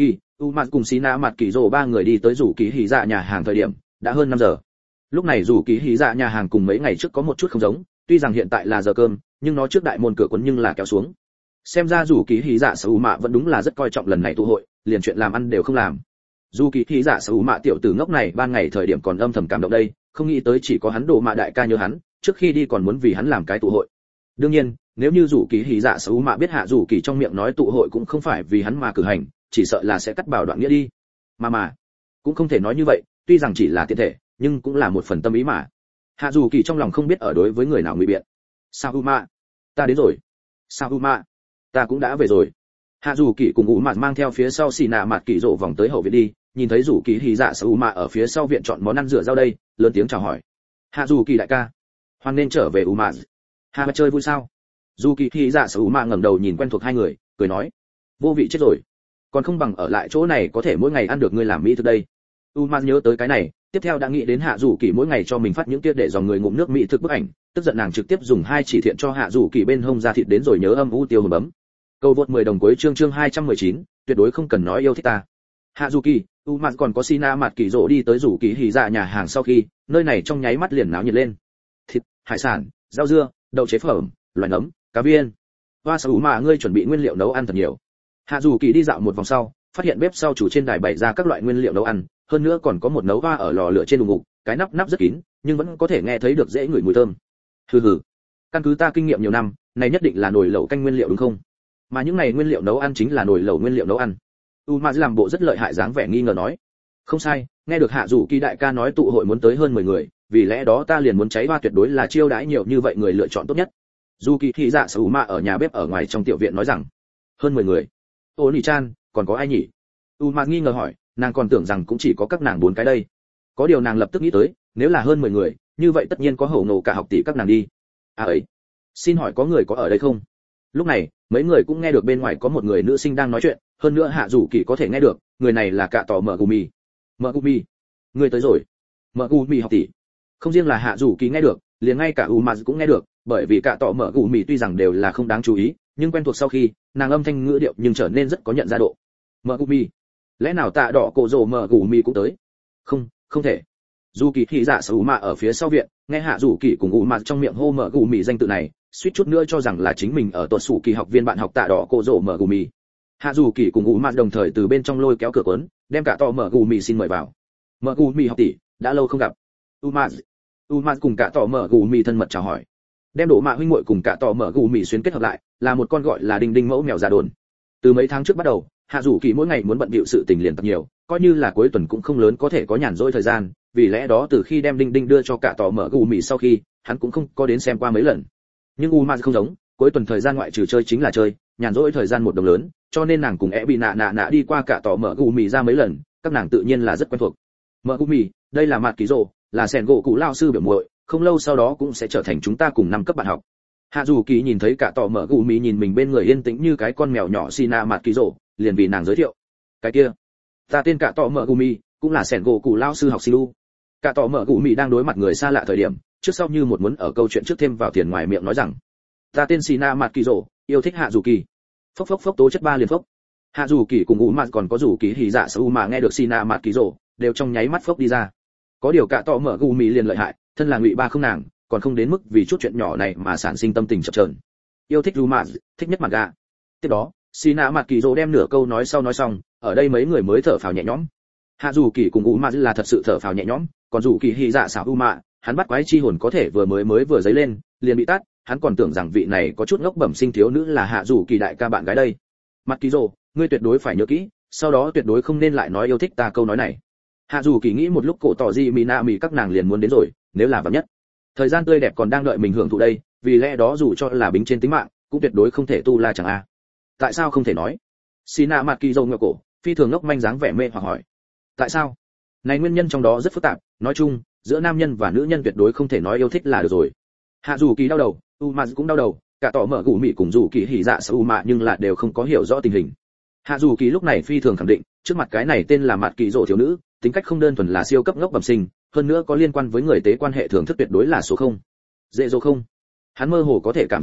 u mặt cùng xí nạ mặt kỳ rồ ba người đi tới rủ kỳ hỉ dạ nhà hàng thời điểm đã hơn năm giờ. Lúc này rủ kỳ hỉ dạ nhà hàng cùng mấy ngày trước có một chút không giống, tuy rằng hiện tại là giờ cơm nhưng nó trước đại môn cửa quấn nhưng là kéo xuống. Xem ra rủ kỳ hỉ dạ sở mạ vẫn đúng là rất coi trọng lần này tụ hội, liền chuyện làm ăn đều không làm. Dù kỳ hỉ dạ sở mạ tiểu tử ngốc này ban ngày thời điểm còn âm thầm cảm động đây, không nghĩ tới chỉ có hắn đồ mạ đại ca nhớ hắn, trước khi đi còn muốn vì hắn làm cái tụ hội. Đương nhiên nếu như rủ kỳ hỉ dạ sở mạ biết hạ rủ kỳ trong miệng nói tụ hội cũng không phải vì hắn mà cử hành, chỉ sợ là sẽ cắt bảo đoạn nghĩa đi. Mà mà cũng không thể nói như vậy, tuy rằng chỉ là tiện thể nhưng cũng là một phần tâm ý mà. Hạ dù kỳ trong lòng không biết ở đối với người nào ngụy biện. Sao Uma, ta đến rồi. Sao Uma, ta cũng đã về rồi. Hạ dù kỳ cùng ủ mạt mang theo phía sau xì nạ mạt kỳ rộ vòng tới hậu viện đi, nhìn thấy rủ kỳ hỉ dạ Sao Uma ở phía sau viện chọn món ăn rửa rau đây, lớn tiếng chào hỏi. Hạ dù kỳ đại ca, hoan nên trở về Uma. Hạ chơi vui sao? Dù kỳ hỉ dạ Sao Uma ngẩng đầu nhìn quen thuộc hai người, cười nói, vô vị chết rồi, còn không bằng ở lại chỗ này có thể mỗi ngày ăn được ngươi làm mỹ thực đây. Uma nhớ tới cái này, tiếp theo đã nghĩ đến hạ dù kỳ mỗi ngày cho mình phát những kia để dòng người ngụm nước mỹ thực bức ảnh, tức giận nàng trực tiếp dùng hai chỉ thiện cho hạ dù kỳ bên hông ra thịt đến rồi nhớ âm u tiêu hồn bấm. Câu vượt mười đồng cuối chương chương hai trăm mười chín, tuyệt đối không cần nói yêu thích ta. Hạ dù kỳ, Uma còn có Sina mặt kỳ rộ đi tới rủ kỳ hỉ dạ nhà hàng sau khi, nơi này trong nháy mắt liền náo nhiệt lên. Thịt, hải sản, rau dưa, đậu chế phẩm, loài nấm, cá viên. Hoa sở Uma ngươi chuẩn bị nguyên liệu nấu ăn thật nhiều. Hạ dù kỳ đi dạo một vòng sau, phát hiện bếp sau chủ trên đài bày ra các loại nguyên liệu nấu ăn, hơn nữa còn có một nấu hoa ở lò lửa trên đùng ngục, cái nắp nắp rất kín nhưng vẫn có thể nghe thấy được dễ ngửi mùi thơm. Hừ hừ, căn cứ ta kinh nghiệm nhiều năm, này nhất định là nồi lẩu canh nguyên liệu đúng không? Mà những này nguyên liệu nấu ăn chính là nồi lẩu nguyên liệu nấu ăn. Uma làm bộ rất lợi hại dáng vẻ nghi ngờ nói, không sai, nghe được hạ dù kỳ đại ca nói tụ hội muốn tới hơn mười người, vì lẽ đó ta liền muốn cháy hoa tuyệt đối là chiêu đãi nhiều như vậy người lựa chọn tốt nhất. Dù kỳ thị dạ Uma ở nhà bếp ở ngoài trong tiểu viện nói rằng, hơn mười người. Ô Nỉ Chan, còn có ai nhỉ? Uma nghi ngờ hỏi, nàng còn tưởng rằng cũng chỉ có các nàng bốn cái đây. Có điều nàng lập tức nghĩ tới, nếu là hơn mười người, như vậy tất nhiên có hầu nổ cả học tỷ các nàng đi. À ấy, xin hỏi có người có ở đây không? Lúc này, mấy người cũng nghe được bên ngoài có một người nữ sinh đang nói chuyện, hơn nữa hạ dù kỳ có thể nghe được, người này là cả tỏ mở gumi. Mở gumi, người tới rồi. Mở gumi học tỷ. Không riêng là hạ dù kỳ nghe được, liền ngay cả Uma cũng nghe được, bởi vì cả tỏ mở gumi tuy rằng đều là không đáng chú ý, nhưng quen thuộc sau khi, nàng âm thanh ngữ điệu nhưng trở nên rất có nhận ra độ. Mở gumi, lẽ nào tạ đỏ cổ rồ mở gumi cũng tới? Không, không thể. Dù kỳ thị dạ sở Uma ở phía sau viện, nghe hạ dù kỳ cùng Uma trong miệng hô mở gumi danh tự này, suýt chút nữa cho rằng là chính mình ở tuột sủ kỳ học viên bạn học tạ đỏ cổ rồ mở gumi. Hạ dù kỳ cùng Uma đồng thời từ bên trong lôi kéo cửa cuốn, đem cả tỏ mở gumi xin mời vào. Mở gumi học tỷ, đã lâu không gặp. Uma, Uma cùng cả tỏ mở gumi thân mật chào hỏi. Đem độ mạ huynh muội cùng cả tỏ mở gumi xuyến kết hợp lại, là một con gọi là đinh đinh mẫu mèo già đồn. Từ mấy tháng trước bắt đầu, hạ dù kỳ mỗi ngày muốn bận bịu sự tình liền tập nhiều, coi như là cuối tuần cũng không lớn có thể có nhàn rỗi thời gian, vì lẽ đó từ khi đem đinh đinh đưa cho cả tỏ mở gumi sau khi, hắn cũng không có đến xem qua mấy lần. Nhưng Uma không giống, cuối tuần thời gian ngoại trừ chơi chính là chơi, nhàn rỗi thời gian một đồng lớn, cho nên nàng cùng é bị nạ nạ nạ đi qua cả tỏ mở gumi ra mấy lần, các nàng tự nhiên là rất quen thuộc. Mở gumi, đây là mặt ký rồ, là sẻn gỗ cụ lao sư biểu muội, không lâu sau đó cũng sẽ trở thành chúng ta cùng năm cấp bạn học. Hạ dù kỳ nhìn thấy cả tỏ mở gumi nhìn mình bên người yên tĩnh như cái con mèo nhỏ Sina mặt ký rồ, liền vì nàng giới thiệu. Cái kia, ta tên cả tỏ mở gumi, cũng là sẻn gỗ cụ lao sư học sinh lu. Cả tỏ mở gumi đang đối mặt người xa lạ thời điểm, trước sau như một muốn ở câu chuyện trước thêm vào tiền ngoài miệng nói rằng, ta tên Sina mặt ký rồ, yêu thích hạ dù kỳ. Phốc phốc phốc tố chất ba liền phốc. Hạ dù kỳ cùng Uma còn có dù kỳ hỉ dạ Sao mà nghe được Sina mặt ký rồ, đều trong nháy mắt phốc đi ra. Có điều cả tỏ mở gumi liền lợi hại, thân là ngụy ba không nàng, còn không đến mức vì chút chuyện nhỏ này mà sản sinh tâm tình chập chờn. Yêu thích Uma, thích nhất mặt gà. Tiếp đó, Sina mặt kỳ rồ đem nửa câu nói sau nói xong, ở đây mấy người mới thở phào nhẹ nhõm. Hạ dù kỳ cùng Uma là thật sự thở phào nhẹ nhõm, còn dù kỳ hỉ dạ Sao Uma, hắn bắt quái chi hồn có thể vừa mới mới vừa giấy lên, liền bị tát, hắn còn tưởng rằng vị này có chút ngốc bẩm sinh thiếu nữ là hạ dù kỳ đại ca bạn gái đây. Mặt kỳ rồ, ngươi tuyệt đối phải nhớ kỹ, sau đó tuyệt đối không nên lại nói yêu thích ta câu nói này. Hạ dù kỳ nghĩ một lúc cổ tỏ gì mina mì các nàng liền muốn đến rồi, nếu là vạn nhất thời gian tươi đẹp còn đang đợi mình hưởng thụ đây, vì lẽ đó dù cho là bính trên tính mạng cũng tuyệt đối không thể tu la chẳng a. Tại sao không thể nói? Sina mặt kỳ rồ ngửa cổ, phi thường ngốc manh dáng vẻ mê hoặc hỏi. Tại sao? Này nguyên nhân trong đó rất phức tạp, nói chung giữa nam nhân và nữ nhân tuyệt đối không thể nói yêu thích là được rồi. Hạ dù kỳ đau đầu, Uma cũng đau đầu, cả tỏ mở gù mị cùng dù kỳ hỉ dạ Sao Uma nhưng là đều không có hiểu rõ tình hình. Hạ dù kỳ lúc này phi thường khẳng định, trước mặt cái này tên là mặt kỳ rồ thiếu nữ, tính cách không đơn thuần là siêu cấp ngốc bẩm sinh, hơn nữa có liên quan với người tế quan hệ thưởng thức tuyệt đối là số không. Dễ dỗ không? Hắn mơ hồ có thể cảm giác được,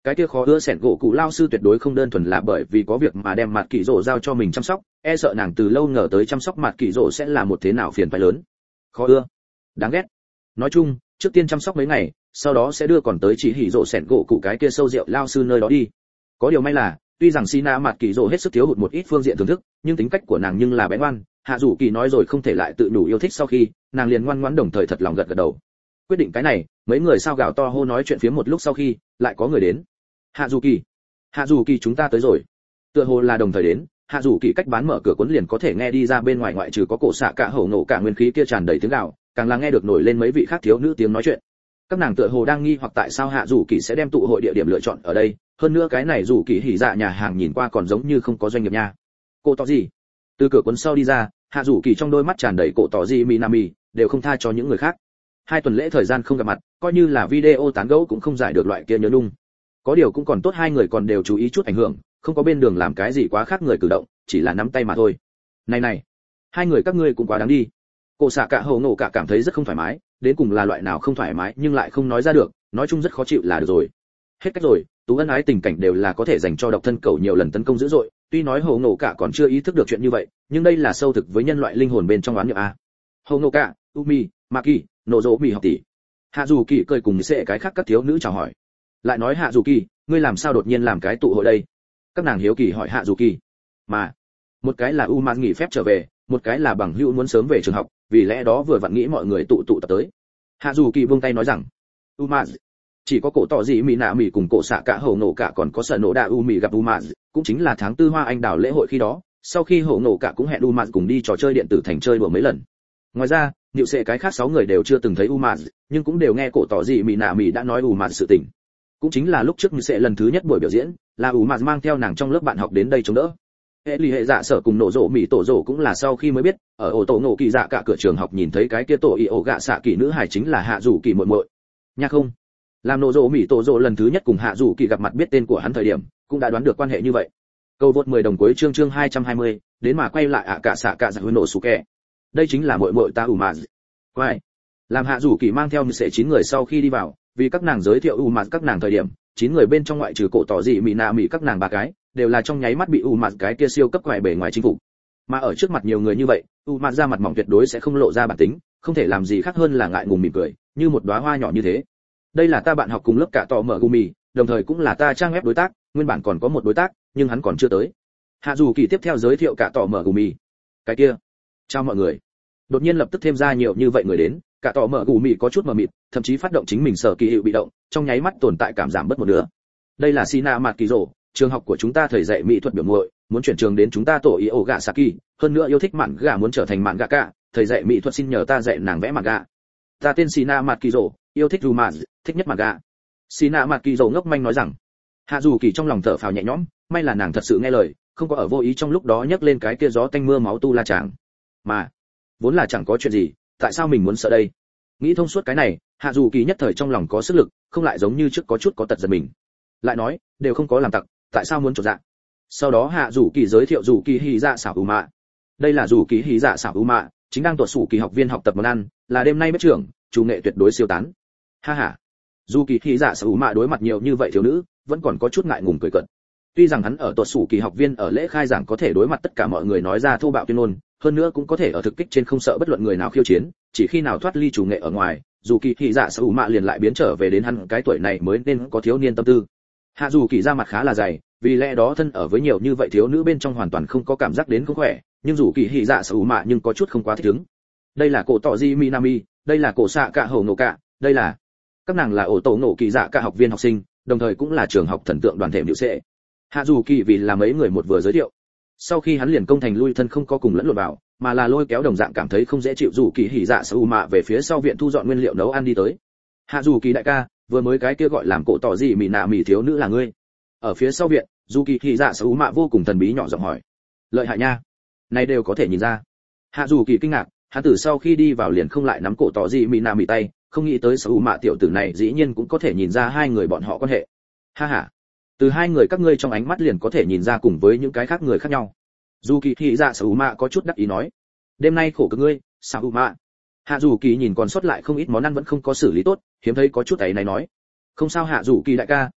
cái kia khó ưa sẹn gỗ cụ lao sư tuyệt đối không đơn thuần là bởi vì có việc mà đem mặt kỳ rổ giao cho mình chăm sóc, e sợ nàng từ lâu ngờ tới chăm sóc mặt kỳ rổ sẽ là một thế nào phiền phải lớn. Khó ưa, đáng ghét. Nói chung, trước tiên chăm sóc mấy ngày, sau đó sẽ đưa còn tới chỉ hỉ rổ sẹn gỗ cụ cái kia sâu rượu lao sư nơi đó đi. Có điều may là, tuy rằng Sina mặt kỳ rổ hết sức thiếu hụt một ít phương diện thưởng thức, nhưng tính cách của nàng nhưng là bén ngoan, Hạ Dụ Kỳ nói rồi không thể lại tự đủ yêu thích, sau khi nàng liền ngoan ngoãn đồng thời thật lòng gật gật đầu. Quyết định cái này, mấy người sao gào to hô nói chuyện phía một lúc sau khi, lại có người đến. Hạ Dụ Kỳ, Hạ Dụ Kỳ chúng ta tới rồi. Tựa hồ là đồng thời đến, Hạ Dụ Kỳ cách bán mở cửa cuốn liền có thể nghe đi ra bên ngoài, ngoại trừ có cổ xạ cả hổ nổ cả nguyên khí kia tràn đầy tiếng gào, càng là nghe được nổi lên mấy vị khác thiếu nữ tiếng nói chuyện. Các nàng tựa hồ đang nghi hoặc tại sao Hạ Dụ Kỳ sẽ đem tụ hội địa điểm lựa chọn ở đây, hơn nữa cái này Dụ Kỳ hỉ dạ nhà hàng nhìn qua còn giống như không có doanh nghiệp nha. Cô tỏ gì? Từ cửa cuốn sau đi ra, Hạ Dụ Kỳ trong đôi mắt tràn đầy cổ tỏ gì Minami, đều không tha cho những người khác. Hai tuần lễ thời gian không gặp mặt, coi như là video tán gẫu cũng không giải được loại kia nhớ nhung. Có điều cũng còn tốt, hai người còn đều chú ý chút ảnh hưởng, không có bên đường làm cái gì quá khác người cử động, chỉ là nắm tay mà thôi. Này này, hai người các ngươi cũng quá đáng đi. Cô xạ cả hầu nổ cả cảm thấy rất không thoải mái, đến cùng là loại nào không thoải mái nhưng lại không nói ra được, nói chung rất khó chịu là được rồi. Hết cách rồi, tú ân ái tình cảnh đều là có thể dành cho độc thân cầu nhiều lần tấn công dữ dội, tuy nói hầu nổ cả còn chưa ý thức được chuyện như vậy, nhưng đây là sâu thực với nhân loại linh hồn bên trong oán niệm a. Hầu nổ cả, Umi, Maki, nổ rỗ mì học tỷ. Hạ Dù Kỳ cười cùng sẽ cái khác các thiếu nữ chào hỏi. Lại nói Hạ Dù Kỳ, ngươi làm sao đột nhiên làm cái tụ hội đây? Các nàng hiếu kỳ hỏi Hạ Dù Kỳ. Mà, một cái là Uma nghỉ phép trở về, một cái là bằng hữu muốn sớm về trường học, vì lẽ đó vừa vặn nghĩ mọi người tụ tụ tập tới. Hạ Dù Kỳ buông tay nói rằng, Uma, chỉ có cổ tỏ gì mì nạ mì cùng cổ xạ cả hổ nổ cả còn có sợ nổ đa Umi gặp Uma, cũng chính là tháng tư hoa anh đào lễ hội khi đó, sau khi hổ nổ cả cũng hẹn Uma cùng đi trò chơi điện tử thành chơi đùa mấy lần. Ngoài ra, Niệu sẽ cái khác sáu người đều chưa từng thấy Uma, nhưng cũng đều nghe cổ tỏ gì mì nạ mì đã nói Uma sự tình. Cũng chính là lúc trước Niệu sẽ lần thứ nhất buổi biểu diễn, là Uma mang theo nàng trong lớp bạn học đến đây chống đỡ. Hệ lì hệ dạ sở cùng nổ rộ mì tổ rộ cũng là sau khi mới biết, ở ổ tổ nổ kỳ dạ cả cửa trường học nhìn thấy cái kia tổ y ổ gạ xạ kỳ nữ hài chính là Hạ Dù Kỳ muội muội. Nha không, làm nổ rộ mì tổ rộ lần thứ nhất cùng Hạ Dù Kỳ gặp mặt biết tên của hắn thời điểm, cũng đã đoán được quan hệ như vậy. Câu vượt mười đồng cuối chương chương hai trăm hai mươi, đến mà quay lại ạ cả xạ cả dạ hơi nổ sủ kẻ. Đây chính là muội muội ta Uma. Quay. Làm Hạ Dù Kỳ mang theo sẽ chín người sau khi đi vào, vì các nàng giới thiệu Uma các nàng thời điểm, chín người bên trong ngoại trừ cổ tỏ gì mì nạ mì các nàng ba cái, đều là trong nháy mắt bị Uma cái kia siêu cấp quải bề ngoài chinh phục. Mà ở trước mặt nhiều người như vậy, Uma ra mặt mỏng tuyệt đối sẽ không lộ ra bản tính, không thể làm gì khác hơn là ngại ngùng mỉm cười, như một đóa hoa nhỏ như thế. Đây là ta bạn học cùng lớp cả tỏ mở Gumi, đồng thời cũng là ta trang web đối tác, nguyên bản còn có một đối tác, nhưng hắn còn chưa tới. Hạ Dù Kỳ tiếp theo giới thiệu cả tỏ mở Gumi. Cái kia, chào mọi người. Đột nhiên lập tức thêm ra nhiều như vậy người đến, cả tỏ mở Gumi có chút mờ mịt, thậm chí phát động chính mình sở kỳ hiệu bị động, trong nháy mắt tồn tại cảm giảm bớt một nửa. Đây là Sina Matkizo, trường học của chúng ta thầy dạy mỹ thuật biểu muội, muốn chuyển trường đến chúng ta tổ ý ổ gạ Saki, hơn nữa yêu thích mạn gà muốn trở thành mạn gà cả, thầy dạy mỹ thuật xin nhờ ta dạy nàng vẽ mạn gà. Ta tên Sina Matkizo, yêu thích romance, thích nhất mạn gà. Sina Matkizo ngốc manh nói rằng. Hạ Dù Kỳ trong lòng thở phào nhẹ nhõm, may là nàng thật sự nghe lời, không có ở vô ý trong lúc đó nhấc lên cái kia gió tanh mưa máu tu la chàng. Mà, vốn là chẳng có chuyện gì, tại sao mình muốn sợ đây? Nghĩ thông suốt cái này, Hạ Dù Kỳ nhất thời trong lòng có sức lực, không lại giống như trước có chút có tật giật mình. Lại nói, đều không có làm tặc, tại sao muốn trột dạ? Sau đó Hạ Dù Kỳ giới thiệu Dù Kỳ Hỉ Dạ xảo Uma. Đây là Dù Kỳ Hỉ Dạ xảo Uma, chính đang tuột sủ kỳ học viên học tập món ăn, là đêm nay bếp trưởng, chủ nghệ tuyệt đối siêu tán. Ha ha. Dù Kỳ Hỉ Dạ xảo Uma đối mặt nhiều như vậy thiếu nữ, vẫn còn có chút ngại ngùng cười cợt. Tuy rằng hắn ở tuột sủ kỳ học viên ở lễ khai giảng có thể đối mặt tất cả mọi người nói ra thô bạo tuyên ngôn, hơn nữa cũng có thể ở thực kích trên không sợ bất luận người nào khiêu chiến, chỉ khi nào thoát ly chủ nghệ ở ngoài, Dù Kỳ Hỉ Dạ xảo Uma liền lại biến trở về đến hắn cái tuổi này mới nên có thiếu niên tâm tư. Hạ Dù Kỳ ra mặt khá là dày, vì lẽ đó thân ở với nhiều như vậy thiếu nữ bên trong hoàn toàn không có cảm giác đến không khỏe, nhưng Dù Kỳ Hỉ Dạ xảo Uma nhưng có chút không quá thích ứng. Đây là cổ tỏ Ji Minami, đây là cổ xạ cả hầu nổ cả, đây là các nàng là ổ tổ nổ kỳ dạ cả học viên học sinh, đồng thời cũng là trường học thần tượng đoàn thể Niệu Sệ. Hạ Dù Kỳ vì là mấy người một vừa giới thiệu. Sau khi hắn liền công thành lui thân không có cùng lẫn lộn vào, mà là lôi kéo đồng dạng cảm thấy không dễ chịu Dù Kỳ Hỉ Dạ xảo Uma về phía sau viện thu dọn nguyên liệu nấu ăn đi tới. Hạ Dù Kỳ đại ca, vừa mới cái kia gọi làm cổ tỏ gì mì nạ mì thiếu nữ là ngươi? Ở phía sau viện, Dù Kỳ Hỉ Dạ xảo Uma vô cùng thần bí nhỏ giọng hỏi. Lợi hại nha, này đều có thể nhìn ra. Hạ Dù Kỳ kinh ngạc, hắn từ sau khi đi vào liền không lại nắm cổ tỏ gì mì nạ mì tay, không nghĩ tới xảo Uma tiểu tử này dĩ nhiên cũng có thể nhìn ra hai người bọn họ quan hệ. Ha ha, từ hai người các ngươi trong ánh mắt liền có thể nhìn ra cùng với những cái khác người khác nhau. Dù Kỳ Hỉ Dạ xảo Uma có chút đắc ý nói. Đêm nay khổ cực ngươi, xảo Uma. Hạ Dù Kỳ nhìn còn sót lại không ít món ăn vẫn không có xử lý tốt, hiếm thấy có chút ấy này nói. Không sao Hạ Dù Kỳ đại ca,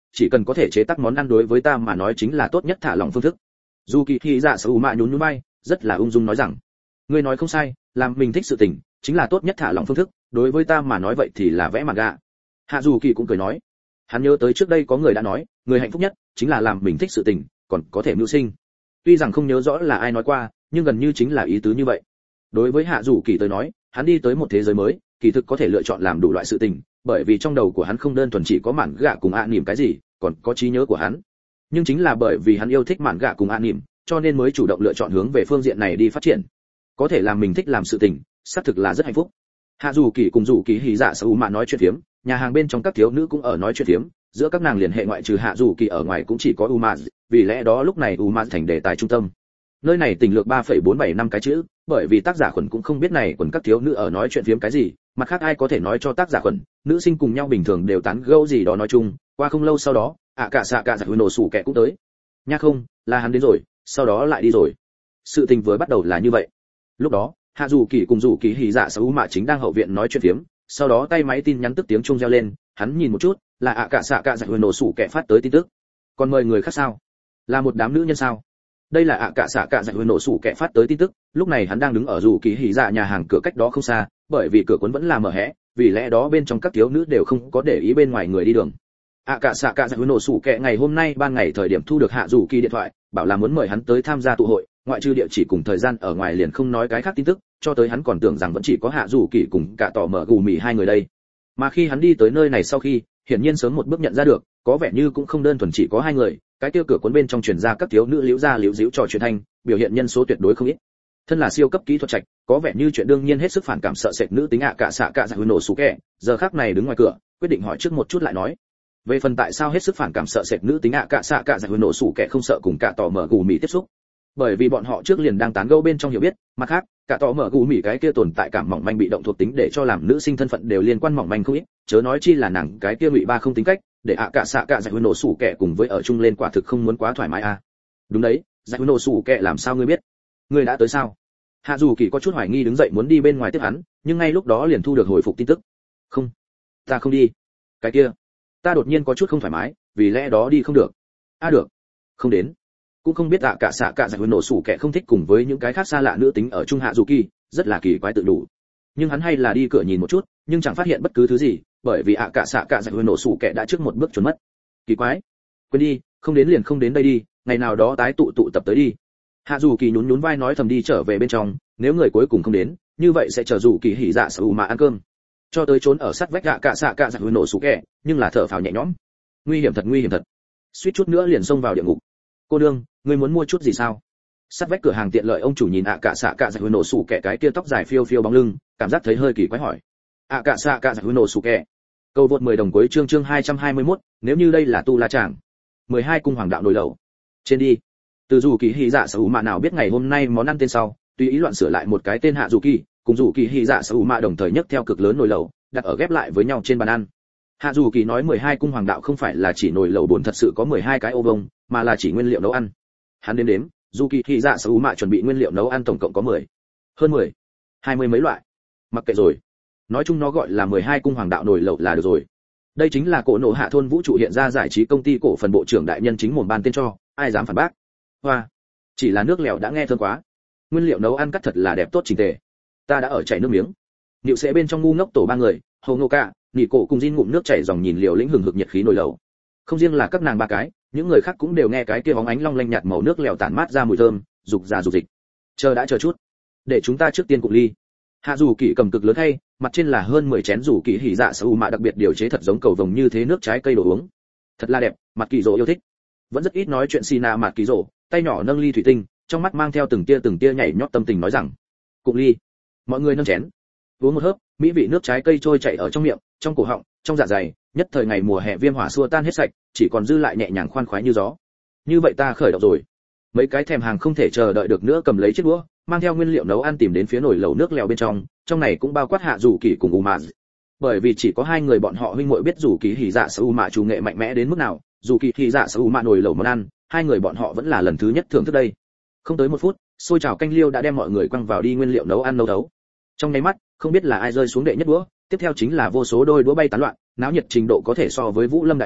chỉ cần có thể chế tác món ăn đối với ta mà nói chính là tốt nhất thả lỏng phương thức. Dù kỳ thị dạ sở mạ nhún nhún vai, rất là ung dung nói rằng, ngươi nói không sai, làm mình thích sự tình chính là tốt nhất thả lỏng phương thức, đối với ta mà nói vậy thì là vẽ manga. Hạ dù kỳ cũng cười nói, hắn nhớ tới trước đây có người đã nói, người hạnh phúc nhất chính là làm mình thích sự tình, còn có thể mưu sinh. Tuy rằng không nhớ rõ là ai nói qua, nhưng gần như chính là ý tứ như vậy. Đối với Hạ dù kỳ tới nói, hắn đi tới một thế giới mới, kỳ thực có thể lựa chọn làm đủ loại sự tình, bởi vì trong đầu của hắn không đơn thuần chỉ có mạn gạ cùng ạ niệm cái gì, còn có trí nhớ của hắn. Nhưng chính là bởi vì hắn yêu thích mạn gạ cùng ạ niệm, cho nên mới chủ động lựa chọn hướng về phương diện này đi phát triển. Có thể làm mình thích làm sự tình, xác thực là rất hạnh phúc. Hạ dù kỳ cùng dù kỳ hỉ dạ sở mạ nói chuyện phiếm, nhà hàng bên trong các thiếu nữ cũng ở nói chuyện phiếm, giữa các nàng liên hệ ngoại trừ Hạ dù kỳ ở ngoài cũng chỉ có Umaz, vì lẽ đó lúc này Umaz thành đề tài trung tâm. Nơi này tình lược ba phẩy bốn bảy năm cái chữ, bởi vì tác giả khuẩn cũng không biết này quần các thiếu nữ ở nói chuyện phiếm cái gì, mặt khác ai có thể nói cho tác giả khuẩn, nữ sinh cùng nhau bình thường đều tán gẫu gì đó nói chung, qua không lâu sau đó, ạ cả xạ cả giải nổ sủ kẻ cũng tới. Nha không, là hắn đến rồi, sau đó lại đi rồi. Sự tình vừa bắt đầu là như vậy. Lúc đó, Hạ dù kỳ cùng dù kỳ hỉ dạ sở mạ chính đang hậu viện nói chuyện phiếm, sau đó tay máy tin nhắn tức tiếng chuông reo lên, hắn nhìn một chút, là ạ cả xạ cả giải nổ sủ kẻ phát tới tin tức. Còn mời người khác sao? Là một đám nữ nhân sao? Đây là ạ cả xạ cả giải nổ sủ kẻ phát tới tin tức, lúc này hắn đang đứng ở dù kỳ hỉ dạ nhà hàng cửa cách đó không xa, bởi vì cửa cuốn vẫn là mở hé, vì lẽ đó bên trong các thiếu nữ đều không có để ý bên ngoài người đi đường. ạ cả xạ cả giải nổ sủ kẻ ngày hôm nay ban ngày thời điểm thu được Hạ dù kỳ điện thoại, bảo là muốn mời hắn tới tham gia tụ hội, ngoại trừ địa chỉ cùng thời gian ở ngoài liền không nói cái khác tin tức, cho tới hắn còn tưởng rằng vẫn chỉ có Hạ dù kỳ cùng cả tỏ mở gù mì hai người đây. Mà khi hắn đi tới nơi này sau khi, hiển nhiên sớm một bước nhận ra được, có vẻ như cũng không đơn thuần chỉ có hai người, cái tiêu cửa cuốn bên trong truyền ra các thiếu nữ liễu ra liễu díu trò chuyện thanh, biểu hiện nhân số tuyệt đối không ít. Thân là siêu cấp kỹ thuật trạch, có vẻ như chuyện đương nhiên hết sức phản cảm sợ sệt nữ tính ạ cả xạ cả giải nổ sủ kẻ, giờ khắc này đứng ngoài cửa, quyết định hỏi trước một chút lại nói. Về phần tại sao hết sức phản cảm sợ sệt nữ tính ạ cả xạ cả giải nổ sủ kẻ không sợ cùng cả tỏ mở gù mì tiếp xúc, bởi vì bọn họ trước liền đang tán gẫu bên trong hiểu biết, mặt khác cả tỏ mở gù mì cái kia tồn tại cảm mỏng manh bị động thuộc tính để cho làm nữ sinh thân phận đều liên quan mỏng manh không ít, chớ nói chi là nàng cái kia ngụy ba không tính cách, để ạ cả xạ cả giải nổ sủ kẻ cùng với ở chung lên quả thực không muốn quá thoải mái à. Đúng đấy, giải nổ sủ kẻ làm sao ngươi biết? Ngươi đã tới sao? Hạ dù kỳ có chút hoài nghi đứng dậy muốn đi bên ngoài tiếp hắn, nhưng ngay lúc đó liền thu được hồi phục tin tức. Không, ta không đi. Cái kia, ta đột nhiên có chút không thoải mái, vì lẽ đó đi không được. A à được, không đến. Cũng không biết ạ cả xạ cả giải nổ sủ kẻ không thích cùng với những cái khác xa lạ nữ tính ở chung Hạ dù kỳ, rất là kỳ quái tự đủ. Nhưng hắn hay là đi cửa nhìn một chút, nhưng chẳng phát hiện bất cứ thứ gì, bởi vì ạ cả xạ cả giải nổ sủ kẻ đã trước một bước chuẩn mất. Kỳ quái, quên đi, không đến liền không đến đây đi, ngày nào đó tái tụ tụ tập tới đi. Hạ dù kỳ nhún nhún vai nói thầm đi trở về bên trong, nếu người cuối cùng không đến, như vậy sẽ chờ dù kỳ hỉ dạ sở mà ăn cơm. Cho tới trốn ở sát vách gạ cả xạ cả giải nổ sủ kẻ, nhưng là thở phào nhẹ nhõm. Nguy hiểm thật nguy hiểm thật. Suýt chút nữa liền xông vào địa ngục. Cô đương, ngươi muốn mua chút gì sao? Sát vách cửa hàng tiện lợi ông chủ nhìn ạ cả xạ cả giải nổ sủ kẻ cái kia tóc dài phiêu phiêu bóng lưng, cảm giác thấy hơi kỳ quái hỏi. ạ cả xạ cả giải nổ sủ kẻ. Câu vượt mười đồng cuối chương chương hai trăm hai mươi mốt, nếu như đây là tu la chàng. mười hai cung hoàng đạo nồi lẩu. Trên đi. Từ dù kỳ hỉ dạ sở mạ nào biết ngày hôm nay món ăn tên sau, tùy ý loạn sửa lại một cái tên Hạ dù kỳ, cùng dù kỳ hỉ dạ sở mạ đồng thời nhấc theo cực lớn nồi lẩu, đặt ở ghép lại với nhau trên bàn ăn. Hạ dù kỳ nói mười hai cung hoàng đạo không phải là chỉ nồi lẩu bồn thật sự có mười hai cái ô vông, mà là chỉ nguyên liệu nấu ăn. Hắn đếm đếm, dù kỳ hỉ dạ sở mạ chuẩn bị nguyên liệu nấu ăn tổng cộng có mười, hơn mười, hai mươi mấy loại. Mặc kệ rồi, nói chung nó gọi là mười hai cung hoàng đạo nồi lẩu là được rồi. Đây chính là cổ nổ hạ thôn vũ trụ hiện ra giải trí công ty cổ phần bộ trưởng đại nhân chính mồm ban tên cho, ai dám phản bác. Hoa, chỉ là nước lèo đã nghe thơm quá. Nguyên liệu nấu ăn cắt thật là đẹp tốt chỉnh tề. Ta đã ở chảy nước miếng. Niệu sẽ bên trong ngu ngốc tổ ba người, Hồ Ngô Cả, Nị Cổ cùng Jin ngụm nước chảy dòng nhìn liều lĩnh hừng hực nhiệt khí nồi lẩu. Không riêng là các nàng ba cái, những người khác cũng đều nghe cái kia bóng ánh long lanh nhạt màu nước lèo tản mát ra mùi thơm, dục ra dục dịch. Chờ đã chờ chút, để chúng ta trước tiên cụng ly. Hạ dù kỳ cầm cực lớn hay, mặt trên là hơn mười chén dù kỳ hỉ dạ sở mạ đặc biệt điều chế thật giống cầu vồng như thế nước trái cây đồ uống. Thật là đẹp, mặt kỳ rồ yêu thích. Vẫn rất ít nói chuyện Sina mặt kỳ rồ, tay nhỏ nâng ly thủy tinh, trong mắt mang theo từng tia từng tia nhảy nhót tâm tình nói rằng, cụng ly. Mọi người nâng chén, uống một hớp, mỹ vị nước trái cây trôi chảy ở trong miệng, trong cổ họng, trong dạ dày, nhất thời ngày mùa hè viêm hỏa xua tan hết sạch, chỉ còn dư lại nhẹ nhàng khoan khoái như gió. Như vậy ta khởi động rồi. Mấy cái thèm hàng không thể chờ đợi được nữa cầm lấy chiếc đũa, mang theo nguyên liệu nấu ăn tìm đến phía nồi lẩu nước lèo bên trong, trong này cũng bao quát Hạ dù kỳ cùng Umaz. Bởi vì chỉ có hai người bọn họ huynh muội biết dù kỳ hỉ dạ sở mạ chủ nghệ mạnh mẽ đến mức nào, dù kỳ hỉ dạ sở mạ nồi lẩu món ăn, hai người bọn họ vẫn là lần thứ nhất thưởng thức đây. Không tới một phút, xôi trào canh liêu đã đem mọi người quăng vào đi nguyên liệu nấu ăn nấu đấu. Trong nháy mắt, không biết là ai rơi xuống đệ nhất đũa, tiếp theo chính là vô số đôi đũa bay tán loạn, náo nhiệt trình độ có thể so với Vũ Lâm đại hội,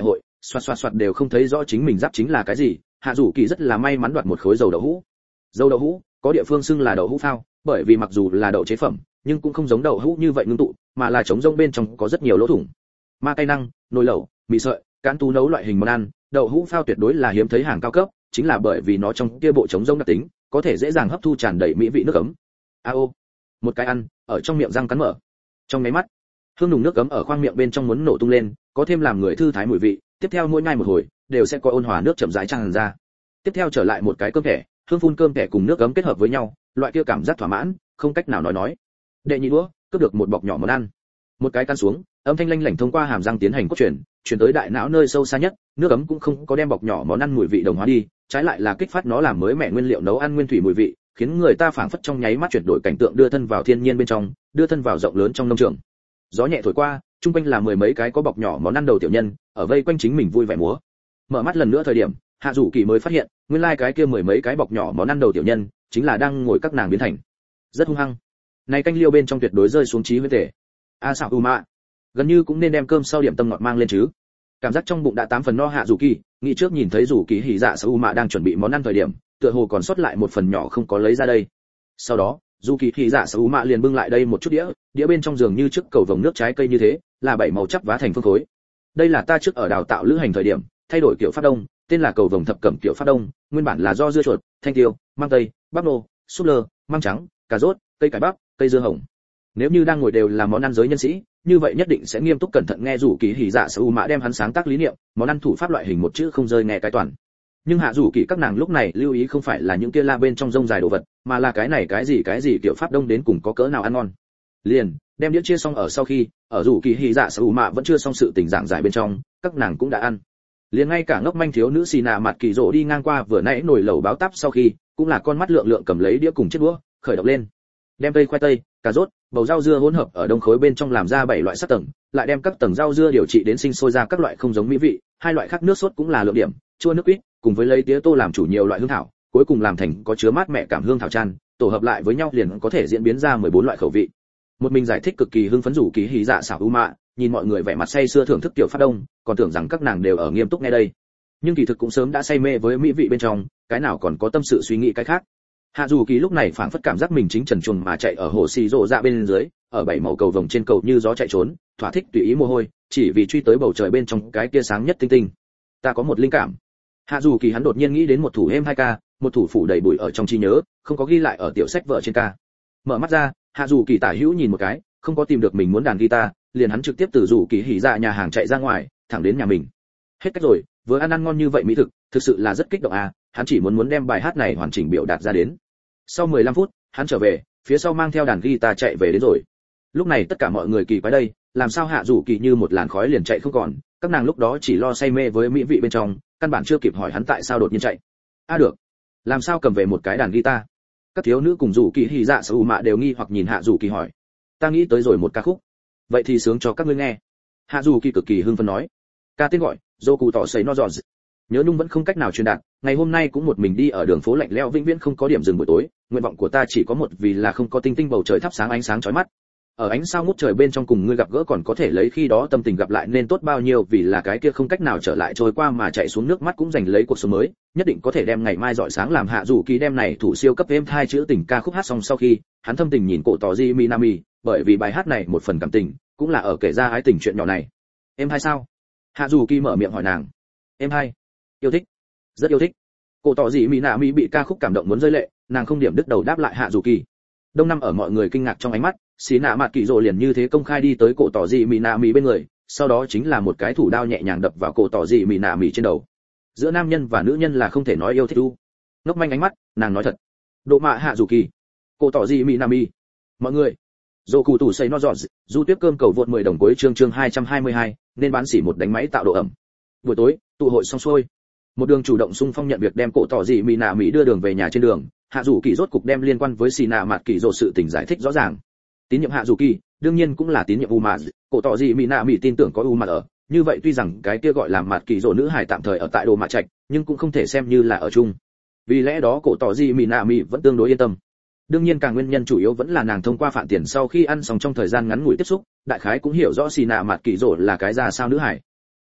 xoạt xoạt xoạt đều không thấy rõ chính mình giáp chính là cái gì. Hạ Dụ Kỳ rất là may mắn đoạt một khối dầu đậu hũ. Dầu đậu hũ có địa phương xưng là đậu hũ phao, bởi vì mặc dù là đậu chế phẩm, nhưng cũng không giống đậu hũ như vậy ngưng tụ, mà là trống rỗng bên trong có rất nhiều lỗ thủng. Ma cay năng, nồi lẩu, mì sợi, cán tú nấu loại hình món ăn, đậu hũ phao tuyệt đối là hiếm thấy hàng cao cấp, chính là bởi vì nó trong kia bộ trống rỗng đặc tính, có thể dễ dàng hấp thu tràn đầy mỹ vị nước ấm. A ô, một cái ăn, ở trong miệng răng cắn mở. Trong mấy mắt, hương nùng nước ấm ở khoang miệng bên trong muốn nổ tung lên, có thêm làm người thư thái mùi vị, tiếp theo mỗi nhai một hồi, đều sẽ có ôn hòa nước chậm rãi tràn ra. Tiếp theo trở lại một cái cơm thẻ, hương phun cơm thẻ cùng nước ấm kết hợp với nhau, loại kia cảm giác thỏa mãn, không cách nào nói nói. Đệ nhị đũa, cướp được một bọc nhỏ món ăn. Một cái căn xuống, âm thanh lanh lảnh thông qua hàm răng tiến hành cốt truyền, truyền tới đại não nơi sâu xa nhất, nước ấm cũng không có đem bọc nhỏ món ăn mùi vị đồng hóa đi, trái lại là kích phát nó làm mới mẻ nguyên liệu nấu ăn nguyên thủy mùi vị, khiến người ta phảng phất trong nháy mắt chuyển đổi cảnh tượng đưa thân vào thiên nhiên bên trong, đưa thân vào rộng lớn trong nông trường. Gió nhẹ thổi qua, trung quanh là mười mấy cái có bọc nhỏ món ăn đầu tiểu nhân, ở vây quanh chính mình vui vẻ múa. Mở mắt lần nữa thời điểm, Hạ Dụ Kỳ mới phát hiện, nguyên lai like cái kia mười mấy cái bọc nhỏ món ăn đầu tiểu nhân, chính là đang ngồi các nàng biến thành. Rất hung hăng. Này canh liêu bên trong tuyệt đối rơi xuống trí huyết tể. A xạo Uma, gần như cũng nên đem cơm sau điểm tâm ngọt mang lên chứ. Cảm giác trong bụng đã tám phần no. Hạ Dụ Kỳ, nghĩ trước nhìn thấy Dụ Kỳ hỉ dạ Sa Uma đang chuẩn bị món ăn thời điểm, tựa hồ còn sót lại một phần nhỏ không có lấy ra đây. Sau đó, Dụ Kỳ hỉ dạ Sa Uma liền bưng lại đây một chút đĩa, đĩa bên trong giường như trước cầu vồng nước trái cây như thế, là bảy màu chắp vá thành phương khối. Đây là ta trước ở đào tạo lữ hành thời điểm, thay đổi kiểu phát đông, tên là cầu vồng thập cẩm kiểu phát đông, nguyên bản là do dưa chuột, thanh tiêu, mang tây, bắp nô, súp lơ, măng trắng, cà rốt, cây cải bắp, cây dưa hồng. Nếu như đang ngồi đều là món ăn giới nhân sĩ, như vậy nhất định sẽ nghiêm túc cẩn thận nghe Dụ Kỳ hỉ dạ Sa Uma đem hắn sáng tác lý niệm, món ăn thủ pháp loại hình một chữ không rơi nghe cái toàn. Nhưng Hạ Dụ Kỳ các nàng lúc này lưu ý không phải là những kia la bên trong rông dài đồ vật, mà là cái này cái gì cái gì kiểu pháp đông đến cùng có cỡ nào ăn ngon. Liền, đem đĩa chia xong ở sau khi, ở Dụ Kỳ hỉ dạ Sa Uma vẫn chưa xong sự tình giảng giải bên trong, các nàng cũng đã ăn. Liền ngay cả ngốc manh thiếu nữ xì nạ mặt kỳ rỗ đi ngang qua vừa nãy nồi lẩu báo táp sau khi, cũng là con mắt lượng lượng cầm lấy đĩa cùng chiếc đũa, khởi động lên. Đem cây khoai tây, cà rốt, bầu rau dưa hỗn hợp ở đông khối bên trong làm ra bảy loại sắc tầng, lại đem các tầng rau dưa điều trị đến sinh sôi ra các loại không giống mỹ vị, hai loại khác nước sốt cũng là lượng điểm, chua nước quýt, cùng với lấy tía tô làm chủ nhiều loại hương thảo, cuối cùng làm thành có chứa mát mẻ cảm hương thảo chan, tổ hợp lại với nhau liền có thể diễn biến ra mười bốn loại khẩu vị. Một mình giải thích cực kỳ hưng phấn Dụ Kỳ hỉ dạ Sa Uma, nhìn mọi người vẻ mặt say sưa thưởng thức tiểu phát đông, còn tưởng rằng các nàng đều ở nghiêm túc nghe đây. Nhưng kỳ thực cũng sớm đã say mê với mỹ vị bên trong, cái nào còn có tâm sự suy nghĩ cái khác. Hạ Dụ Kỳ lúc này phảng phất cảm giác mình chính trần truồng mà chạy ở hồ xì rộ dạ bên dưới, ở bảy màu cầu vồng trên cầu như gió chạy trốn, thỏa thích tùy ý mồ hôi, chỉ vì truy tới bầu trời bên trong cái kia sáng nhất tinh tinh. Ta có một linh cảm. Hạ Dụ Kỳ hắn đột nhiên nghĩ đến một thủ êm hai ca, một thủ phủ đầy bụi ở trong trí nhớ, không có ghi lại ở tiểu sách vở trên ca. Mở mắt ra, Hạ Dụ Kỳ tả hữu nhìn một cái, không có tìm được mình muốn đàn guitar, liền hắn trực tiếp từ Dụ Kỳ hỉ dạ nhà hàng chạy ra ngoài, thẳng đến nhà mình. Hết cách rồi, vừa ăn ăn ngon như vậy mỹ thực, thực sự là rất kích động à, hắn chỉ muốn muốn đem bài hát này hoàn chỉnh biểu đạt ra đến. Sau mười lăm phút, hắn trở về, phía sau mang theo đàn guitar chạy về đến rồi. Lúc này tất cả mọi người kỳ quái đây, làm sao Hạ Dụ Kỳ như một làn khói liền chạy không còn, các nàng lúc đó chỉ lo say mê với mỹ vị bên trong, căn bản chưa kịp hỏi hắn tại sao đột nhiên chạy. A à được, làm sao cầm về một cái đàn guitar? Các thiếu nữ cùng Dụ Kỳ hỉ dạ Sa Uma đều nghi hoặc nhìn Hạ Dụ Kỳ hỏi. Ta nghĩ tới rồi một ca khúc. Vậy thì sướng cho các ngươi nghe. Hạ Dụ Kỳ cực kỳ hưng phấn nói. Ca tên gọi, Dô Cụ Tỏ Sấy No Giọt. Nhớ Nung vẫn không cách nào truyền đạt, ngày hôm nay cũng một mình đi ở đường phố lạnh lẽo vĩnh viễn không có điểm dừng buổi tối, nguyện vọng của ta chỉ có một vì là không có tinh tinh bầu trời thắp sáng ánh sáng chói mắt. Ở ánh sao ngút trời bên trong cùng ngươi gặp gỡ còn có thể lấy khi đó tâm tình gặp lại nên tốt bao nhiêu, vì là cái kia không cách nào trở lại trôi qua mà chạy xuống nước mắt cũng giành lấy cuộc sống mới, nhất định có thể đem ngày mai rọi sáng làm Hạ Dụ Kỳ đem này thủ siêu cấp êm hai chữ tình ca khúc hát xong sau khi, hắn thâm tình nhìn cổ tỏ Ji Minami, bởi vì bài hát này một phần cảm tình, cũng là ở kể ra ái tình chuyện nhỏ này. Em hay sao? Hạ Dụ Kỳ mở miệng hỏi nàng. Em hay. Yêu thích. Rất yêu thích. Cổ tỏ Ji Minami bị ca khúc cảm động muốn rơi lệ, nàng không điểm đứt đầu đáp lại Hạ Dụ Kỳ. Đông năm ở mọi người kinh ngạc trong ánh mắt, xí nạ mặt kỳ rồ liền như thế công khai đi tới cổ tỏ Ji Minami bên người, sau đó chính là một cái thủ đao nhẹ nhàng đập vào cổ tỏ Ji Minami trên đầu. Giữa nam nhân và nữ nhân là không thể nói yêu thích u. Ngốc manh ánh mắt, nàng nói thật. Độ mạ Hạ Dụ Kỳ. Cổ tỏ Ji Minami. Mọi người. Dô cụ tủ xây no giọt, du tiếp cơm cầu vượt mười đồng cuối chương chương hai trăm hai mươi hai, nên bán xỉ một đánh máy tạo độ ẩm. Buổi tối, tụ hội xong xuôi. Một đường chủ động xung phong nhận việc đem cổ tỏ Ji Minami đưa đường về nhà trên đường, Hạ Dụ Kỳ rốt cục đem liên quan với xì nạ mặt kỳ rồ sự tình giải thích rõ ràng. Tín nhiệm Hạ Dụ Kỳ, đương nhiên cũng là tín nhiệm Uma, cổ tỏ Ji Minami tin tưởng có Uma ở, như vậy tuy rằng cái kia gọi là mặt kỳ rồ nữ hài tạm thời ở tại Đồ Mạ Trạch, nhưng cũng không thể xem như là ở chung. Vì lẽ đó cổ tỏ Ji Minami vẫn tương đối yên tâm. Đương nhiên càng nguyên nhân chủ yếu vẫn là nàng thông qua phản tiền sau khi ăn xong trong thời gian ngắn ngủi tiếp xúc, đại khái cũng hiểu rõ xì nạ mặt kỳ rồ là cái ra sao nữ hài.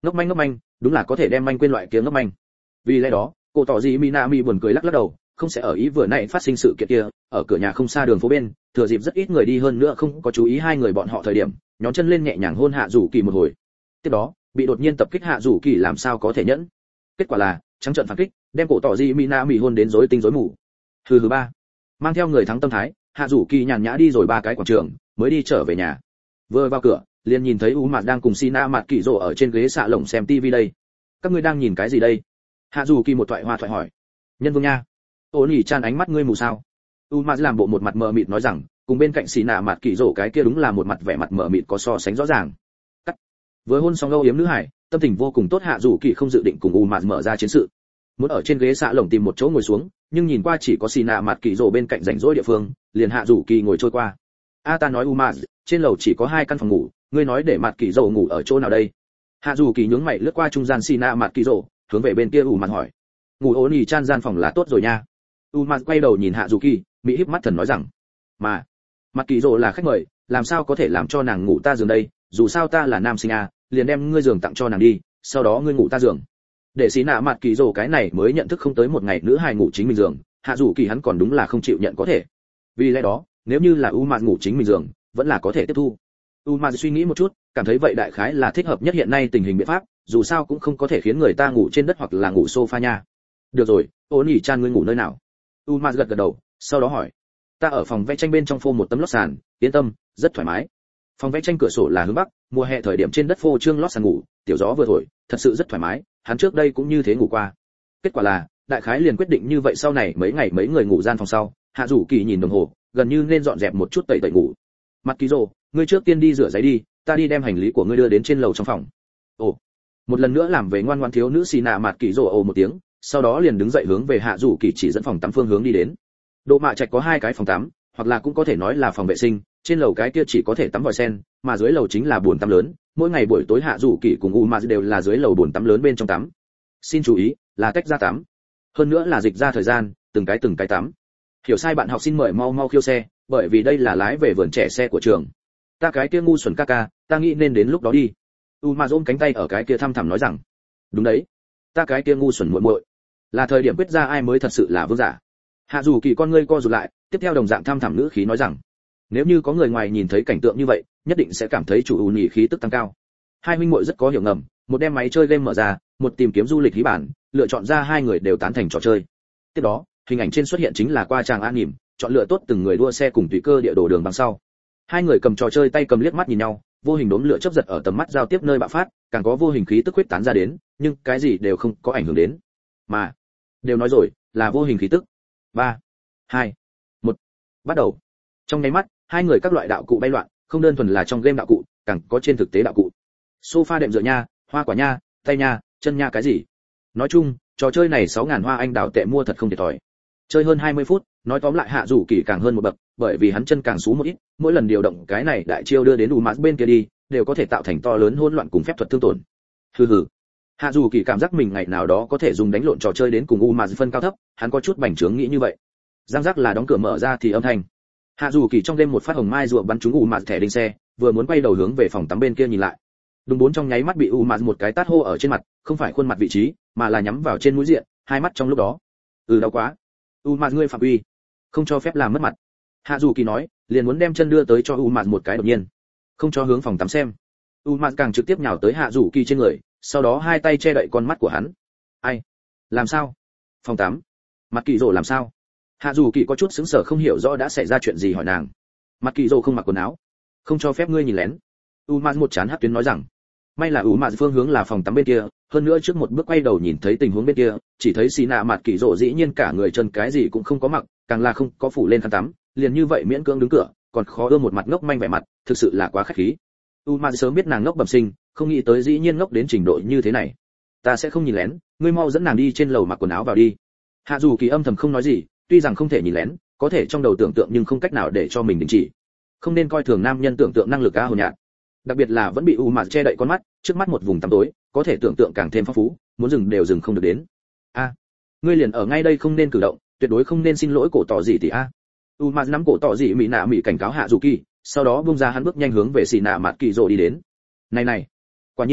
ngốc manh ngốc manh, đúng là có thể đem manh quên loại kia ngốc manh. Vì lẽ đó cô tỏ gì Minami buồn cười lắc lắc đầu, không sẽ ở ý vừa nãy phát sinh sự kiện kia, ở cửa nhà không xa đường phố bên, thừa dịp rất ít người đi hơn nữa không có chú ý hai người bọn họ thời điểm, nhón chân lên nhẹ nhàng hôn Hạ Dụ Kỳ một hồi. Tiếp đó, bị đột nhiên tập kích Hạ Dụ Kỳ làm sao có thể nhẫn. Kết quả là, trắng trợn phản kích, đem cổ tỏ gì Minami hôn đến rối tinh rối mù. Hừ hừ ba. Mang theo người thắng tâm thái, Hạ Dụ Kỳ nhàn nhã đi rồi ba cái quảng trường, mới đi trở về nhà. Vừa vào cửa, liền nhìn thấy U Mạt đang cùng Sina Mạt Kỳ Dỗ ở trên ghế xạ lồng xem tivi đây. Các ngươi đang nhìn cái gì đây? Hạ Dụ Kỳ một thoại hoa thoại hỏi. Nhân vương nha. Ô Nỉ Chan ánh mắt ngươi mù sao? U Mạt làm bộ một mặt mờ mịt nói rằng, cùng bên cạnh Sina Mạt Kỳ Dỗ cái kia đúng là một mặt vẻ mặt mờ mịt có so sánh rõ ràng. Cắt. Vừa hôn xong âu yếm nữ hải, tâm tình vô cùng tốt Hạ Dụ Kỳ không dự định cùng U Mạt mở ra chiến sự. Muốn ở trên ghế xạ lồng tìm một chỗ ngồi xuống, nhưng nhìn qua chỉ có Sina Mạt Kỳ Dỗ bên cạnh rảnh rỗi địa phương, liền Hạ Dụ Kỳ ngồi trôi qua. A ta nói U Mạt, trên lầu chỉ có hai căn phòng ngủ, ngươi nói để Mạt Kỳ Dỗ ngủ ở chỗ nào đây? Hạ Dụ Kỳ nhướng mày lướt qua trung gian Sina Mạt Kỳ Dỗ, hướng về bên kia U Mạt hỏi. Ngủ Ô Nỉ Chan gian phòng là tốt rồi nha. U Mạt quay đầu nhìn Hạ Dụ Kỳ, mỹ híp mắt thần nói rằng, mà Mạt Kỳ Dỗ là khách mời, làm sao có thể làm cho nàng ngủ ta giường đây? Dù sao ta là nam sinh a, liền đem ngươi giường tặng cho nàng đi, sau đó ngươi ngủ ta giường. Để xí nạ Mạt Kỳ Dỗ cái này mới nhận thức không tới một ngày nữ hài ngủ chính mình giường, Hạ Dụ Kỳ hắn còn đúng là không chịu nhận có thể. Vì lẽ đó, nếu như là U Mạt ngủ chính mình giường, vẫn là có thể tiếp thu. U Mạt suy nghĩ một chút, cảm thấy vậy đại khái là thích hợp nhất hiện nay tình hình biện pháp, dù sao cũng không có thể khiến người ta ngủ trên đất hoặc là ngủ sofa nha. Được rồi, Ô Nỉ Chan ngươi ngủ nơi nào? U Mạt gật gật đầu, sau đó hỏi. Ta ở phòng vẽ tranh bên trong phô một tấm lót sàn, yên tâm, rất thoải mái. Phòng vẽ tranh cửa sổ là hướng bắc, mùa hè thời điểm trên đất phô trương lót sàn ngủ, tiểu gió vừa thổi, thật sự rất thoải mái, hắn trước đây cũng như thế ngủ qua. Kết quả là, đại khái liền quyết định như vậy sau này mấy ngày mấy người ngủ gian phòng sau, Hạ Dụ Kỳ nhìn đồng hồ, gần như nên dọn dẹp một chút tẩy tẩy ngủ. Mặt Kỳ Dỗ, ngươi trước tiên đi rửa giấy đi, ta đi đem hành lý của ngươi đưa đến trên lầu trong phòng. Ồ, một lần nữa làm về ngoan ngoãn thiếu nữ xì nạ Mặt Kỳ Dỗ ồ một tiếng, sau đó liền đứng dậy hướng về Hạ Dụ Kỳ chỉ dẫn phòng tắm phương hướng đi đến. Độ mạ trạch có hai cái phòng tắm, hoặc là cũng có thể nói là phòng vệ sinh, trên lầu cái kia chỉ có thể tắm vòi sen, mà dưới lầu chính là bồn tắm lớn, mỗi ngày buổi tối Hạ Dụ Kỳ cùng U Mạt đều là dưới lầu bồn tắm lớn bên trong tắm. Xin chú ý, là tách ra tắm. Hơn nữa là dịch ra thời gian, từng cái từng cái tắm. Hiểu sai bạn học xin mời mau mau khiêu xe, bởi vì đây là lái về vườn trẻ xe của trường. Ta cái kia ngu xuẩn ca ca, ta nghĩ nên đến lúc đó đi. U Mạt ôm cánh tay ở cái kia thăm thẳm nói rằng, đúng đấy, ta cái kia ngu xuẩn muội muội, là thời điểm quyết ra ai mới thật sự là vương giả. Hạ Dụ Kỳ con ngươi co rụt lại, tiếp theo đồng dạng thăm thẳm ngữ khí nói rằng, nếu như có người ngoài nhìn thấy cảnh tượng như vậy, nhất định sẽ cảm thấy chủ U nhị khí tức tăng cao. Hai huynh muội rất có hiểu ngầm, một đem máy chơi game mở ra, một tìm kiếm du lịch hí bản, lựa chọn ra hai người đều tán thành trò chơi. Tiếp đó, hình ảnh trên xuất hiện chính là qua tràng an nỉm, chọn lựa tốt từng người đua xe cùng tùy cơ địa đồ đường bằng sau. Hai người cầm trò chơi tay cầm liếc mắt nhìn nhau, vô hình đốm lửa chớp giật ở tầm mắt giao tiếp nơi bạo phát, càng có vô hình khí tức huyết tán ra đến, nhưng cái gì đều không có ảnh hưởng đến. Mà, đều nói rồi, là vô hình khí tức. ba, hai, một, bắt đầu. Trong nháy mắt, hai người các loại đạo cụ bay loạn, không đơn thuần là trong game đạo cụ, càng có trên thực tế đạo cụ. Sofa đệm dựa nha, hoa quả nha, tay nha, chân nha cái gì. Nói chung, trò chơi này sáu ngàn hoa anh đào tệ mua thật không thiệt thòi. Chơi hơn hai mươi phút, nói tóm lại Hạ Dụ Kỳ càng hơn một bậc, bởi vì hắn chân càng sú một ít, mỗi lần điều động cái này đại chiêu đưa đến U Mạt bên kia đi, đều có thể tạo thành to lớn hỗn loạn cùng phép thuật thương tổn. Hừ hừ. Hạ Dụ Kỳ cảm giác mình ngày nào đó có thể dùng đánh lộn trò chơi đến cùng U Mạt phân cao thấp, hắn có chút bành trướng nghĩ như vậy. Giang giác là đóng cửa mở ra thì âm thanh. Hạ Dụ Kỳ trong đêm một phát hồng mai rùa bắn trúng U Mạt thẻ đinh xe, vừa muốn quay đầu hướng về phòng tắm bên kia nhìn lại. Đúng bốn trong nháy mắt bị U Mạt một cái tát hô ở trên mặt, không phải khuôn mặt vị trí, mà là nhắm vào trên mũi diện, hai mắt trong lúc đó. Ừ đau quá. U Mạt ngươi phạm uy, không cho phép làm mất mặt. Hạ Dụ Kỳ nói, liền muốn đem chân đưa tới cho U Mạt một cái đột nhiên, không cho hướng phòng tắm xem. U Mạt càng trực tiếp nhào tới Hạ Dụ Kỳ trên người, sau đó hai tay che đậy con mắt của hắn. Ai? Làm sao? Phòng tắm? Mặt Kỳ Dỗ làm sao? Hạ Dụ Kỳ có chút sững sờ không hiểu rõ đã xảy ra chuyện gì hỏi nàng. Mặt Kỳ Dỗ không mặc quần áo, không cho phép ngươi nhìn lén. U Mạt một chán hất tuyến nói rằng, may là U Mạt phương hướng là phòng tắm bên kia, hơn nữa trước một bước quay đầu nhìn thấy tình huống bên kia, chỉ thấy xì nạ Mặt Kỳ Dỗ dĩ nhiên cả người chân cái gì cũng không có mặc, càng là không có phủ lên khăn tắm, liền như vậy miễn cưỡng đứng cửa, còn khó ưa một mặt ngốc manh vẻ mặt, thực sự là quá khách khí. U Mạt sớm biết nàng ngốc bẩm sinh, không nghĩ tới dĩ nhiên ngốc đến trình độ như thế này. Ta sẽ không nhìn lén, ngươi mau dẫn nàng đi trên lầu mặc quần áo vào đi. Hạ Dụ Kỳ âm thầm không nói gì, tuy rằng không thể nhìn lén, có thể trong đầu tưởng tượng nhưng không cách nào để cho mình đình chỉ. Không nên coi thường nam nhân tưởng tượng năng lực a hồn nhạt. Đặc biệt là vẫn bị U Mạt che đậy con mắt, trước mắt một vùng tăm tối, có thể tưởng tượng càng thêm phong phú, muốn dừng đều dừng không được đến. A, ngươi liền ở ngay đây không nên cử động, tuyệt đối không nên xin lỗi cổ tỏ gì tỷ a. U Mạt nắm cổ tỏ gì mỹ nạ mỹ cảnh cáo Hạ Dụ Kỳ, sau đó buông ra hắn bước nhanh hướng về xì nạ Mặt Kỳ Dỗ đi đến. Này này, quả nhiên,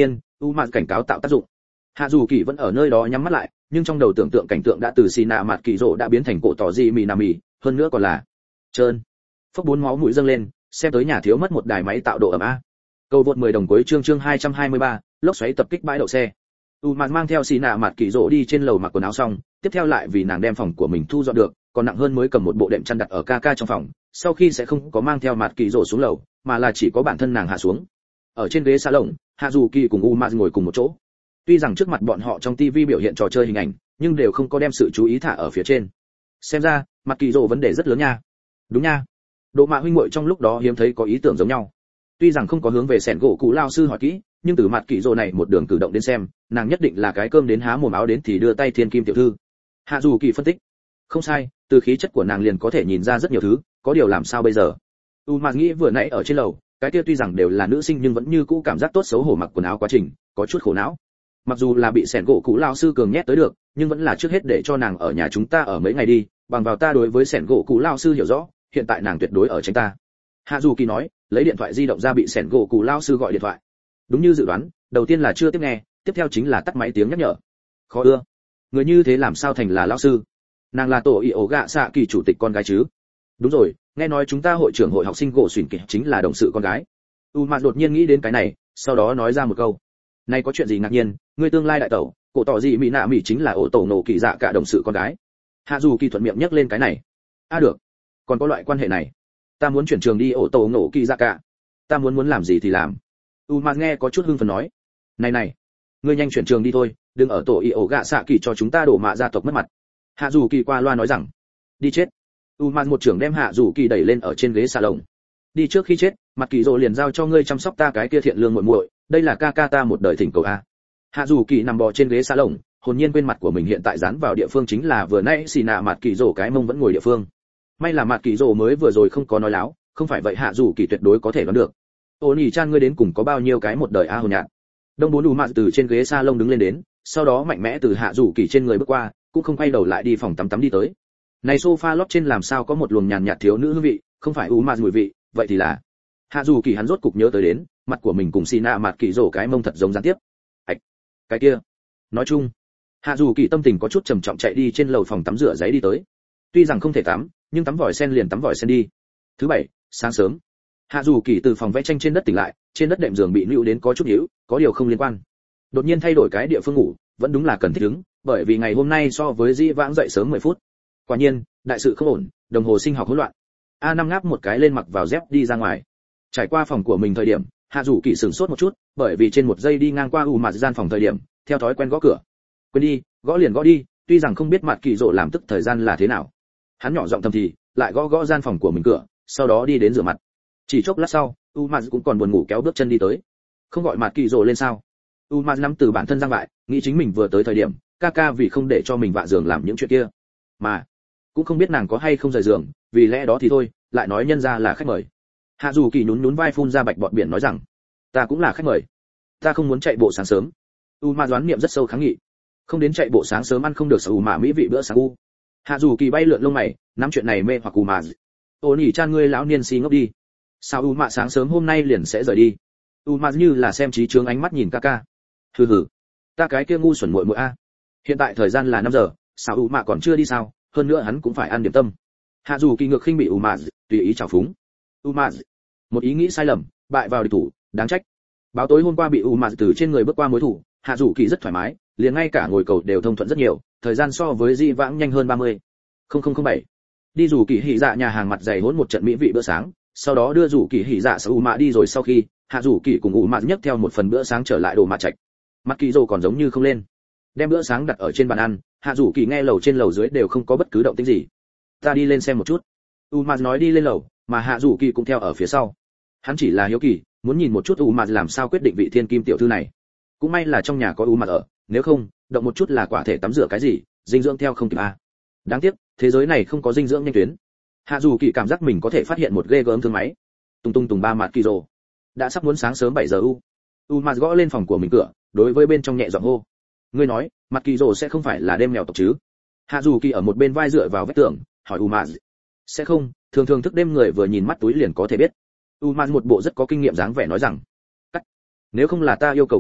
u mạt cảnh cáo tạo tác dụng. Hạ dù kỳ vẫn ở nơi đó nhắm mắt lại, nhưng trong đầu tưởng tượng cảnh tượng đã từ xì nạ mặt kỳ rộ đã biến thành cổ tỏ gì mì nà mì, hơn nữa còn là trơn. Phốc bốn máu mũi dâng lên, xem tới nhà thiếu mất một đài máy tạo độ ẩm a. Cầu vượt mười đồng cuối chương chương hai trăm hai mươi ba, lốc xoáy tập kích bãi đậu xe. U mạt mang theo xì nạ mặt kỳ rộ đi trên lầu mặc quần áo xong, tiếp theo lại vì nàng đem phòng của mình thu dọn được, còn nặng hơn mới cầm một bộ đệm chăn đặt ở ca ca trong phòng, sau khi sẽ không có mang theo mặt kỳ rộ xuống lầu, mà là chỉ có bản thân nàng hạ xuống. Ở trên ghế salon, Hạ Dù Kỳ cùng U Mạt ngồi cùng một chỗ. Tuy rằng trước mặt bọn họ trong tivi biểu hiện trò chơi hình ảnh, nhưng đều không có đem sự chú ý thả ở phía trên. Xem ra, mặt kỳ rộ vấn đề rất lớn nha. Đúng nha. Độ Mạ huynh muội trong lúc đó hiếm thấy có ý tưởng giống nhau. Tuy rằng không có hướng về sẻn gỗ cụ lao sư hỏi kỹ, nhưng từ mặt kỳ rộ này một đường cử động đến xem, nàng nhất định là cái cơm đến há mồm áo đến thì đưa tay thiên kim tiểu thư. Hạ Dù Kỳ phân tích. Không sai, từ khí chất của nàng liền có thể nhìn ra rất nhiều thứ, có điều làm sao bây giờ? U Mạt nghĩ vừa nãy ở trên lầu, cái kia tuy rằng đều là nữ sinh nhưng vẫn như cũ cảm giác tốt xấu hổ mặc quần áo quá trình, có chút khổ não. Mặc dù là bị sẻn gỗ cũ lao sư cường nhét tới được, nhưng vẫn là trước hết để cho nàng ở nhà chúng ta ở mấy ngày đi, bằng vào ta đối với sẻn gỗ cũ lao sư hiểu rõ, hiện tại nàng tuyệt đối ở tránh ta. Hạ Dù Kỳ nói, lấy điện thoại di động ra bị sẻn gỗ cũ lao sư gọi điện thoại. Đúng như dự đoán, đầu tiên là chưa tiếp nghe, tiếp theo chính là tắt máy tiếng nhắc nhở. Khó ưa, người như thế làm sao thành là lao sư? Nàng là tổ y ổ gạ xạ kỳ chủ tịch con gái chứ? Đúng rồi, nghe nói chúng ta hội trưởng hội học sinh gỗ xuyển kịch chính là đồng sự con gái. U Mạt đột nhiên nghĩ đến cái này, sau đó nói ra một câu. Này có chuyện gì ngạc nhiên, người tương lai đại tẩu, cổ tỏ gì mỹ nạ mỹ chính là ổ tổ nổ kỳ dạ cả đồng sự con gái. Hạ Dù Kỳ thuận miệng nhắc lên cái này. A à được, còn có loại quan hệ này. Ta muốn chuyển trường đi ổ tổ nổ kỳ dạ cả. Ta muốn muốn làm gì thì làm. U Mạt nghe có chút hưng phấn nói. Này này, ngươi nhanh chuyển trường đi thôi, đừng ở tổ y ổ gạ xạ kỳ cho chúng ta đổ mạ gia tộc mất mặt. Hạ Dù Kỳ qua loa nói rằng. Đi chết. U Mạt một trưởng đem Hạ Dù Kỳ đẩy lên ở trên ghế salon. Đi trước khi chết, mặt kỳ rồ liền giao cho ngươi chăm sóc ta cái kia thiện lương muội muội, đây là ca ca ta một đời thỉnh cầu a. Hạ Dù Kỳ nằm bò trên ghế salon, hồn nhiên quên mặt của mình hiện tại dán vào địa phương chính là vừa nãy xì nạ mặt kỳ rồ cái mông vẫn ngồi địa phương. May là mặt kỳ rồ mới vừa rồi không có nói láo, không phải vậy Hạ Dù Kỳ tuyệt đối có thể đoán được. Ô nhỉ chan ngươi đến cùng có bao nhiêu cái một đời a hồn nhạt. Đông bốn U Mạt từ trên ghế salon đứng lên đến, sau đó mạnh mẽ từ Hạ Dù Kỳ trên người bước qua, cũng không quay đầu lại đi phòng tắm tắm đi tới. Này sofa lót trên làm sao có một luồng nhàn nhạt thiếu nữ hương vị, không phải U Mạt mùi vị, vậy thì là Hạ Dù Kỳ hắn rốt cục nhớ tới đến, mặt của mình cùng xì nạ mặt kỳ rổ cái mông thật giống gián tiếp. Ảch, cái kia. Nói chung, Hạ Dù Kỳ tâm tình có chút trầm trọng chạy đi trên lầu phòng tắm rửa giấy đi tới. Tuy rằng không thể tắm, nhưng tắm vòi sen liền tắm vòi sen đi. Thứ bảy, sáng sớm, Hạ Dù Kỳ từ phòng vẽ tranh trên đất tỉnh lại, trên đất đệm giường bị nữu đến có chút nhíu, có điều không liên quan. Đột nhiên thay đổi cái địa phương ngủ, vẫn đúng là cần thích ứng, bởi vì ngày hôm nay so với dĩ vãng dậy sớm mười phút. Quả nhiên, đại sự không ổn, đồng hồ sinh học hỗn loạn. A năm ngáp một cái lên mặc vào dép đi ra ngoài. Trải qua phòng của mình thời điểm, Hạ Dù Kỳ sửng sốt một chút, bởi vì trên một giây đi ngang qua U Mạt gian phòng thời điểm, theo thói quen gõ cửa. Quên đi, gõ liền gõ đi, tuy rằng không biết mặt kỳ rộ làm tức thời gian là thế nào. Hắn nhỏ giọng thầm thì, lại gõ gõ gian phòng của mình cửa, sau đó đi đến rửa mặt. Chỉ chốc lát sau, U Mạt cũng còn buồn ngủ kéo bước chân đi tới. Không gọi mặt kỳ rộ lên sao? U Mạt nắm từ bản thân giang vại, nghĩ chính mình vừa tới thời điểm, ca ca vì không để cho mình vạ giường làm những chuyện kia, mà cũng không biết nàng có hay không rời giường, vì lẽ đó thì thôi, lại nói nhân ra là khách mời. Hạ Dù Kỳ nhún nhún vai phun ra bạch bọt biển nói rằng, ta cũng là khách mời, ta không muốn chạy bộ sáng sớm. U Ma đoán niệm rất sâu kháng nghị, không đến chạy bộ sáng sớm ăn không được sở U mà mỹ vị bữa sáng u. Hạ Dù Kỳ bay lượn lông mày, nắm chuyện này mê hoặc U Ma. Ô nhỉ chan ngươi lão niên si ngốc đi, sao U Ma sáng sớm hôm nay liền sẽ rời đi? U Ma như là xem trí chướng ánh mắt nhìn ca ca. Hừ hừ, ta cái kia ngu xuẩn muội muội a. Hiện tại thời gian là năm giờ, sao U Ma còn chưa đi sao? Hơn nữa hắn cũng phải ăn điểm tâm. Hạ Dù Kỳ ngược khinh bị U Ma, tùy ý chào phúng. U Ma, một ý nghĩ sai lầm, bại vào địch thủ, đáng trách. Báo tối hôm qua bị U Ma từ trên người bước qua mối thủ, Hạ Dù Kỳ rất thoải mái, liền ngay cả ngồi cầu đều thông thuận rất nhiều, thời gian so với di vãng nhanh hơn ba mươi. không không không bảy. Đi Dù Kỳ hỉ dạ nhà hàng mặt dày hỗn một trận mỹ vị bữa sáng, sau đó đưa Dù Kỳ hỉ dạ U Ma đi rồi sau khi, Hạ Dù Kỳ cùng U Ma nhấc theo một phần bữa sáng trở lại đồ mạ trạch. Mặt Kỳ Dô còn giống như không lên. Đem bữa sáng đặt ở trên bàn ăn, Hạ Dù Kỳ nghe lầu trên lầu dưới đều không có bất cứ động tĩnh gì. Ta đi lên xem một chút. U Ma nói đi lên lầu, mà Hạ Dù Kỳ cũng theo ở phía sau. Hắn chỉ là hiếu kỳ, muốn nhìn một chút U Ma làm sao quyết định vị thiên kim tiểu thư này. Cũng may là trong nhà có U Ma ở, nếu không, động một chút là quả thể tắm rửa cái gì, dinh dưỡng theo không kịp a. Đáng tiếc, thế giới này không có dinh dưỡng nhanh tuyến. Hạ Dù Kỳ cảm giác mình có thể phát hiện một ghê gớm thương máy. Tung tung tùng ba Mạt Kỳ Dô. Đã sắp muốn sáng sớm bảy giờ u. U Ma gõ lên phòng của mình cửa, đối với bên trong nhẹ giọng hô. Ngươi nói, Mạt Kỳ Dô sẽ không phải là đêm mèo tộc chứ? Hạ Dù Kỳ ở một bên vai dựa vào vách tường, hỏi U Ma. Sẽ không, thường thường thức đêm người vừa nhìn mắt túi liền có thể biết. U Ma một bộ rất có kinh nghiệm dáng vẻ nói rằng, cắt. Nếu không là ta yêu cầu nghiêm khắc,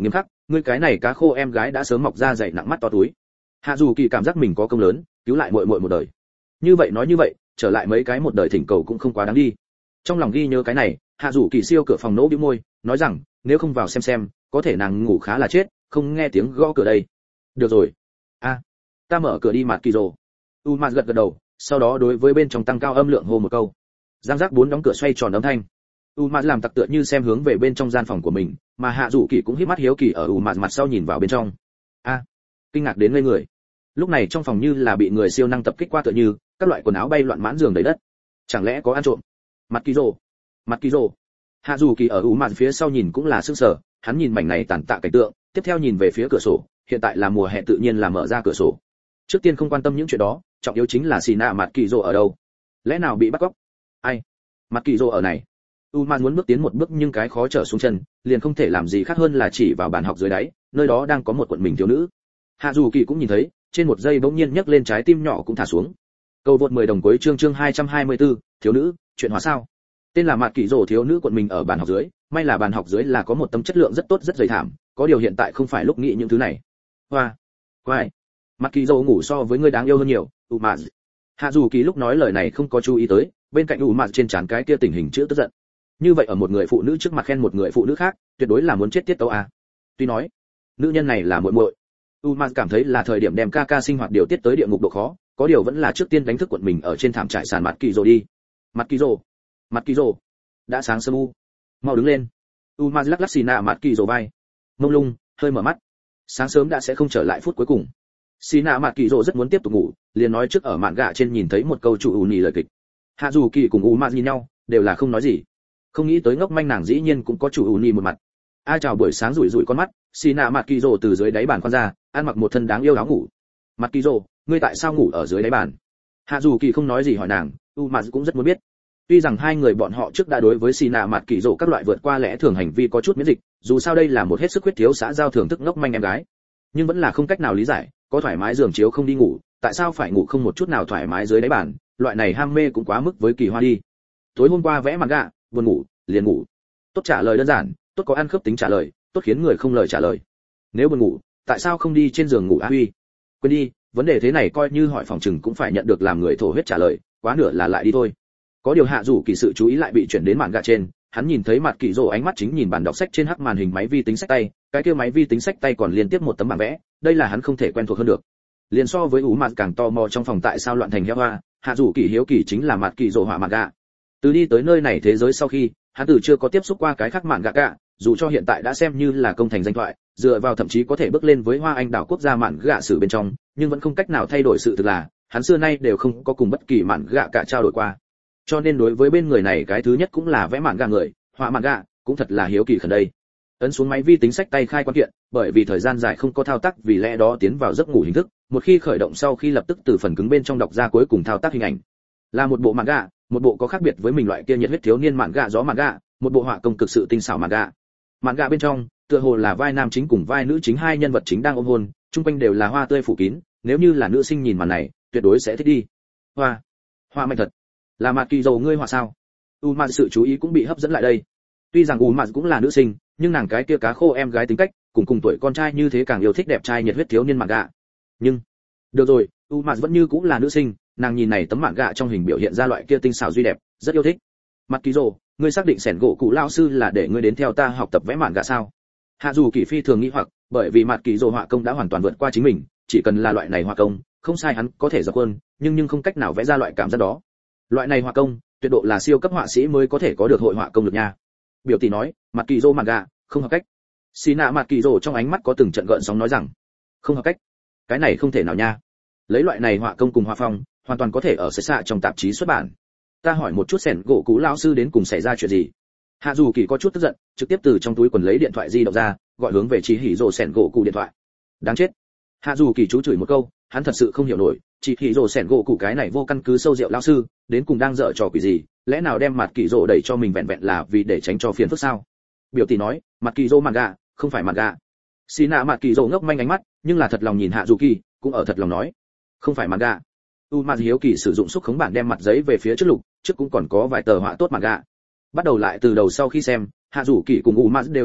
ngươi cái này cá khô em gái đã sớm mọc ra dày nặng mắt to túi. Hạ dù kỳ cảm giác mình có công lớn, cứu lại muội muội một đời. Như vậy nói như vậy, trở lại mấy cái một đời thỉnh cầu cũng không quá đáng đi. Trong lòng ghi nhớ cái này, Hạ dù kỳ siêu cửa phòng nỗ bĩu môi, nói rằng, nếu không vào xem xem, có thể nàng ngủ khá là chết, không nghe tiếng gõ cửa đây. Được rồi. A, ta mở cửa đi Mạt Kỳ Dồ. U Mạt gật gật đầu, sau đó đối với bên trong tăng cao âm lượng hô một câu. Giang giác bốn đóng cửa xoay tròn âm thanh. U Mạt làm tặc tựa như xem hướng về bên trong gian phòng của mình, mà Hạ dù kỳ cũng híp mắt hiếu kỳ ở U Mạt mặt sau nhìn vào bên trong. A, kinh ngạc đến ngây người. Lúc này trong phòng như là bị người siêu năng tập kích qua tựa như, các loại quần áo bay loạn mãn giường đầy đất. Chẳng lẽ có ăn trộm? Mặt Kỳ Dồ, Mặt Kỳ Dồ. Hạ dù kỳ ở U Mạt phía sau nhìn cũng là sững sờ, hắn nhìn mảnh này tàn tạ cảnh tượng, tiếp theo nhìn về phía cửa sổ, hiện tại là mùa hè tự nhiên là mở ra cửa sổ. Trước tiên không quan tâm những chuyện đó, trọng yếu chính là xì nạ Mặt Kỳ Dồ ở đâu? Lẽ nào bị bắt cóc? Ai? Mặt Kỳ Dồ ở này. U Man muốn bước tiến một bước nhưng cái khó trở xuống chân, liền không thể làm gì khác hơn là chỉ vào bàn học dưới đáy, nơi đó đang có một quận mình thiếu nữ. Hạ dù kỳ cũng nhìn thấy, trên một giây bỗng nhiên nhấc lên trái tim nhỏ cũng thả xuống. Câu vượt mười đồng cuối chương chương hai trăm hai mươi tư, thiếu nữ, chuyện hóa sao? Tên là Mạt Kỳ Dồ thiếu nữ quận mình ở bàn học dưới, may là bàn học dưới là có một tấm chất lượng rất tốt rất dày thảm, có điều hiện tại không phải lúc nghĩ những thứ này. Hoa, quái, Mạt Kỳ Dồ ngủ so với ngươi đáng yêu hơn nhiều, U Mạt. Hạ dù kỳ lúc nói lời này không có chú ý tới, bên cạnh U Mạt trên trán cái kia tình hình chữa tức giận. Như vậy ở một người phụ nữ trước mặt khen một người phụ nữ khác, tuyệt đối là muốn chết tiết tấu à. Tuy nói, nữ nhân này là muội muội. U Mạt cảm thấy là thời điểm đem ca ca sinh hoạt điều tiết tới địa ngục độ khó, có điều vẫn là trước tiên đánh thức quận mình ở trên thảm trải sàn Mạt Kỳ Dồ đi. Mạt Kỳ Dồ, Mạt Kỳ Dồ, đã sáng sớm u, mau đứng lên. U Mạt lắc lắc xì nạ Mạt Kỳ Dồ vai, mông lung, hơi mở mắt. Sáng sớm đã sẽ không trở lại phút cuối cùng. Xì nạ Mạt Kỳ Dồ rất muốn tiếp tục ngủ, liền nói trước ở mạn gạ trên nhìn thấy một câu chủ ủ nhì lời kịch. Hạ dù kỳ cùng U Mạt nhìn nhau, đều là không nói gì. Không nghĩ tới ngốc manh nàng dĩ nhiên cũng có chủ ủ nhì một mặt. A chào buổi sáng rủi rủi con mắt, xì nạ Mạt Kỳ Dồ từ dưới đáy bàn khoan ra, ăn mặc một thân đáng yêu áo ngủ. Mạt Kỳ Dồ, ngươi tại sao ngủ ở dưới đáy bàn? Hạ dù kỳ không nói gì hỏi nàng, U Mạt cũng rất muốn biết. Tuy rằng hai người bọn họ trước đã đối với xì nạ Mạt Kỳ Dồ các loại vượt qua lẽ thường hành vi có chút miễn dịch, dù sao đây là một hết sức khuyết thiếu xã giao thưởng thức ngốc manh em gái, nhưng vẫn là không cách nào lý giải, có thoải mái giường chiếu không đi ngủ, tại sao phải ngủ không một chút nào thoải mái dưới đáy bàn, loại này ham mê cũng quá mức với kỳ hoa đi. Tối hôm qua vẽ mặt gạ, buồn ngủ, liền ngủ. Tốt trả lời đơn giản, tốt có ăn khớp tính trả lời, tốt khiến người không lời trả lời. Nếu buồn ngủ, tại sao không đi trên giường ngủ a huy? Quên đi, vấn đề thế này coi như hỏi phòng trừng cũng phải nhận được làm người thổ huyết trả lời, quá nửa là lại đi thôi. Có điều Hạ dù kỳ sự chú ý lại bị chuyển đến màn gạ trên, hắn nhìn thấy Mạt Kỳ Dồ ánh mắt chính nhìn bản đọc sách trên hắc màn hình máy vi tính sách tay, cái kia máy vi tính sách tay còn liên tiếp một tấm bảng vẽ, đây là hắn không thể quen thuộc hơn được. Liền so với U Mạt càng tò mò trong phòng tại sao loạn thành heo hoa, Hạ dù kỳ hiếu kỳ chính là Mạt Kỳ Dồ họa mạn gạ. Từ đi tới nơi này thế giới sau khi, hắn từ chưa có tiếp xúc qua cái khác mạn gạ cả, dù cho hiện tại đã xem như là công thành danh thoại, dựa vào thậm chí có thể bước lên với Hoa Anh đảo quốc gia mạn gạ sử bên trong, nhưng vẫn không cách nào thay đổi sự thực là, hắn xưa nay đều không có cùng bất kỳ mạn gạ cả trao đổi qua. Cho nên đối với bên người này cái thứ nhất cũng là vẽ mạn gạ người, họa mạn gạ, cũng thật là hiếu kỳ khẩn đây. Ấn xuống máy vi tính sách tay khai quan kiện, bởi vì thời gian dài không có thao tác vì lẽ đó tiến vào giấc ngủ hình thức, một khi khởi động sau khi lập tức từ phần cứng bên trong đọc ra cuối cùng thao tác hình ảnh. Là một bộ mạn gạ, một bộ có khác biệt với mình loại kia nhiệt huyết thiếu niên mạn gạ gió mạn gạ, một bộ họa công cực sự tinh xảo mạn gạ. Mạn gạ bên trong, tựa hồ là vai nam chính cùng vai nữ chính hai nhân vật chính đang ôm hôn, trung quanh đều là hoa tươi phủ kín, nếu như là nữ sinh nhìn màn này, tuyệt đối sẽ thích đi. Hoa, hoa mạnh thật. Là Mạt Kỳ Dồ ngươi họa sao? U Mạt sự chú ý cũng bị hấp dẫn lại đây. Tuy rằng U Mạt cũng là nữ sinh, nhưng nàng cái kia cá khô em gái tính cách, cùng cùng tuổi con trai như thế càng yêu thích đẹp trai nhiệt huyết thiếu niên mạn gạ. Nhưng, được rồi, U Mạt vẫn như cũng là nữ sinh, nàng nhìn này tấm mạn gạ trong hình biểu hiện ra loại kia tinh xảo duy đẹp, rất yêu thích. Mạt Kỳ Dồ, ngươi xác định sẻn gỗ cụ lão sư là để ngươi đến theo ta học tập vẽ mạn gạ sao? Hạ dù kỳ phi thường nghĩ hoặc, bởi vì Mạt Kỳ Dồ họa công đã hoàn toàn vượt qua chính mình, chỉ cần là loại này họa công, không sai hắn có thể dập hơn, nhưng nhưng không cách nào vẽ ra loại cảm giác đó. Loại này họa công, tuyệt độ là siêu cấp họa sĩ mới có thể có được hội họa công được nha. Biểu tỷ nói, Mạt Kỳ Dồ mạn gạ, không hợp cách. Xì nạ Mạt Kỳ Dồ trong ánh mắt có từng trận gợn sóng nói rằng, không hợp cách. Cái này không thể nào nha. Lấy loại này họa công cùng họa phong, hoàn toàn có thể ở sách xạ trong tạp chí xuất bản. Ta hỏi một chút sẻn gỗ cũ lão sư đến cùng xảy ra chuyện gì? Hạ dù kỳ có chút tức giận, trực tiếp từ trong túi quần lấy điện thoại di động ra, gọi hướng về Chỉ Hỉ Dồ sẻn gỗ cụ điện thoại. Đáng chết. Hạ dù kỳ chú chửi một câu, hắn thật sự không hiểu nổi, Chỉ Hỉ Dồ sẻn gỗ cụ cái này vô căn cứ sâu rượu lão sư, đến cùng đang dở trò quỷ gì, lẽ nào đem Mạt Kỳ Dồ đẩy cho mình vẹn vẹn là vì để tránh cho phiền phức sao? Biểu tỷ nói, Mạt Kỳ Dồ mạn gạ, không phải mạn gạ. Xí nạ Mạt Kỳ Dồ ngốc manh ánh mắt, nhưng là thật lòng nhìn Hạ dù kỳ, cũng ở thật lòng nói, không phải mạn gạ. U Mạt hiếu kỳ sử dụng xúc khống bản đem mặt giấy về phía trước lục, trước cũng còn có vài tờ họa tốt mạn gạ. Bắt đầu lại từ đầu sau khi xem, Hạ dù kỳ cùng U Mạt đều trầm mặc,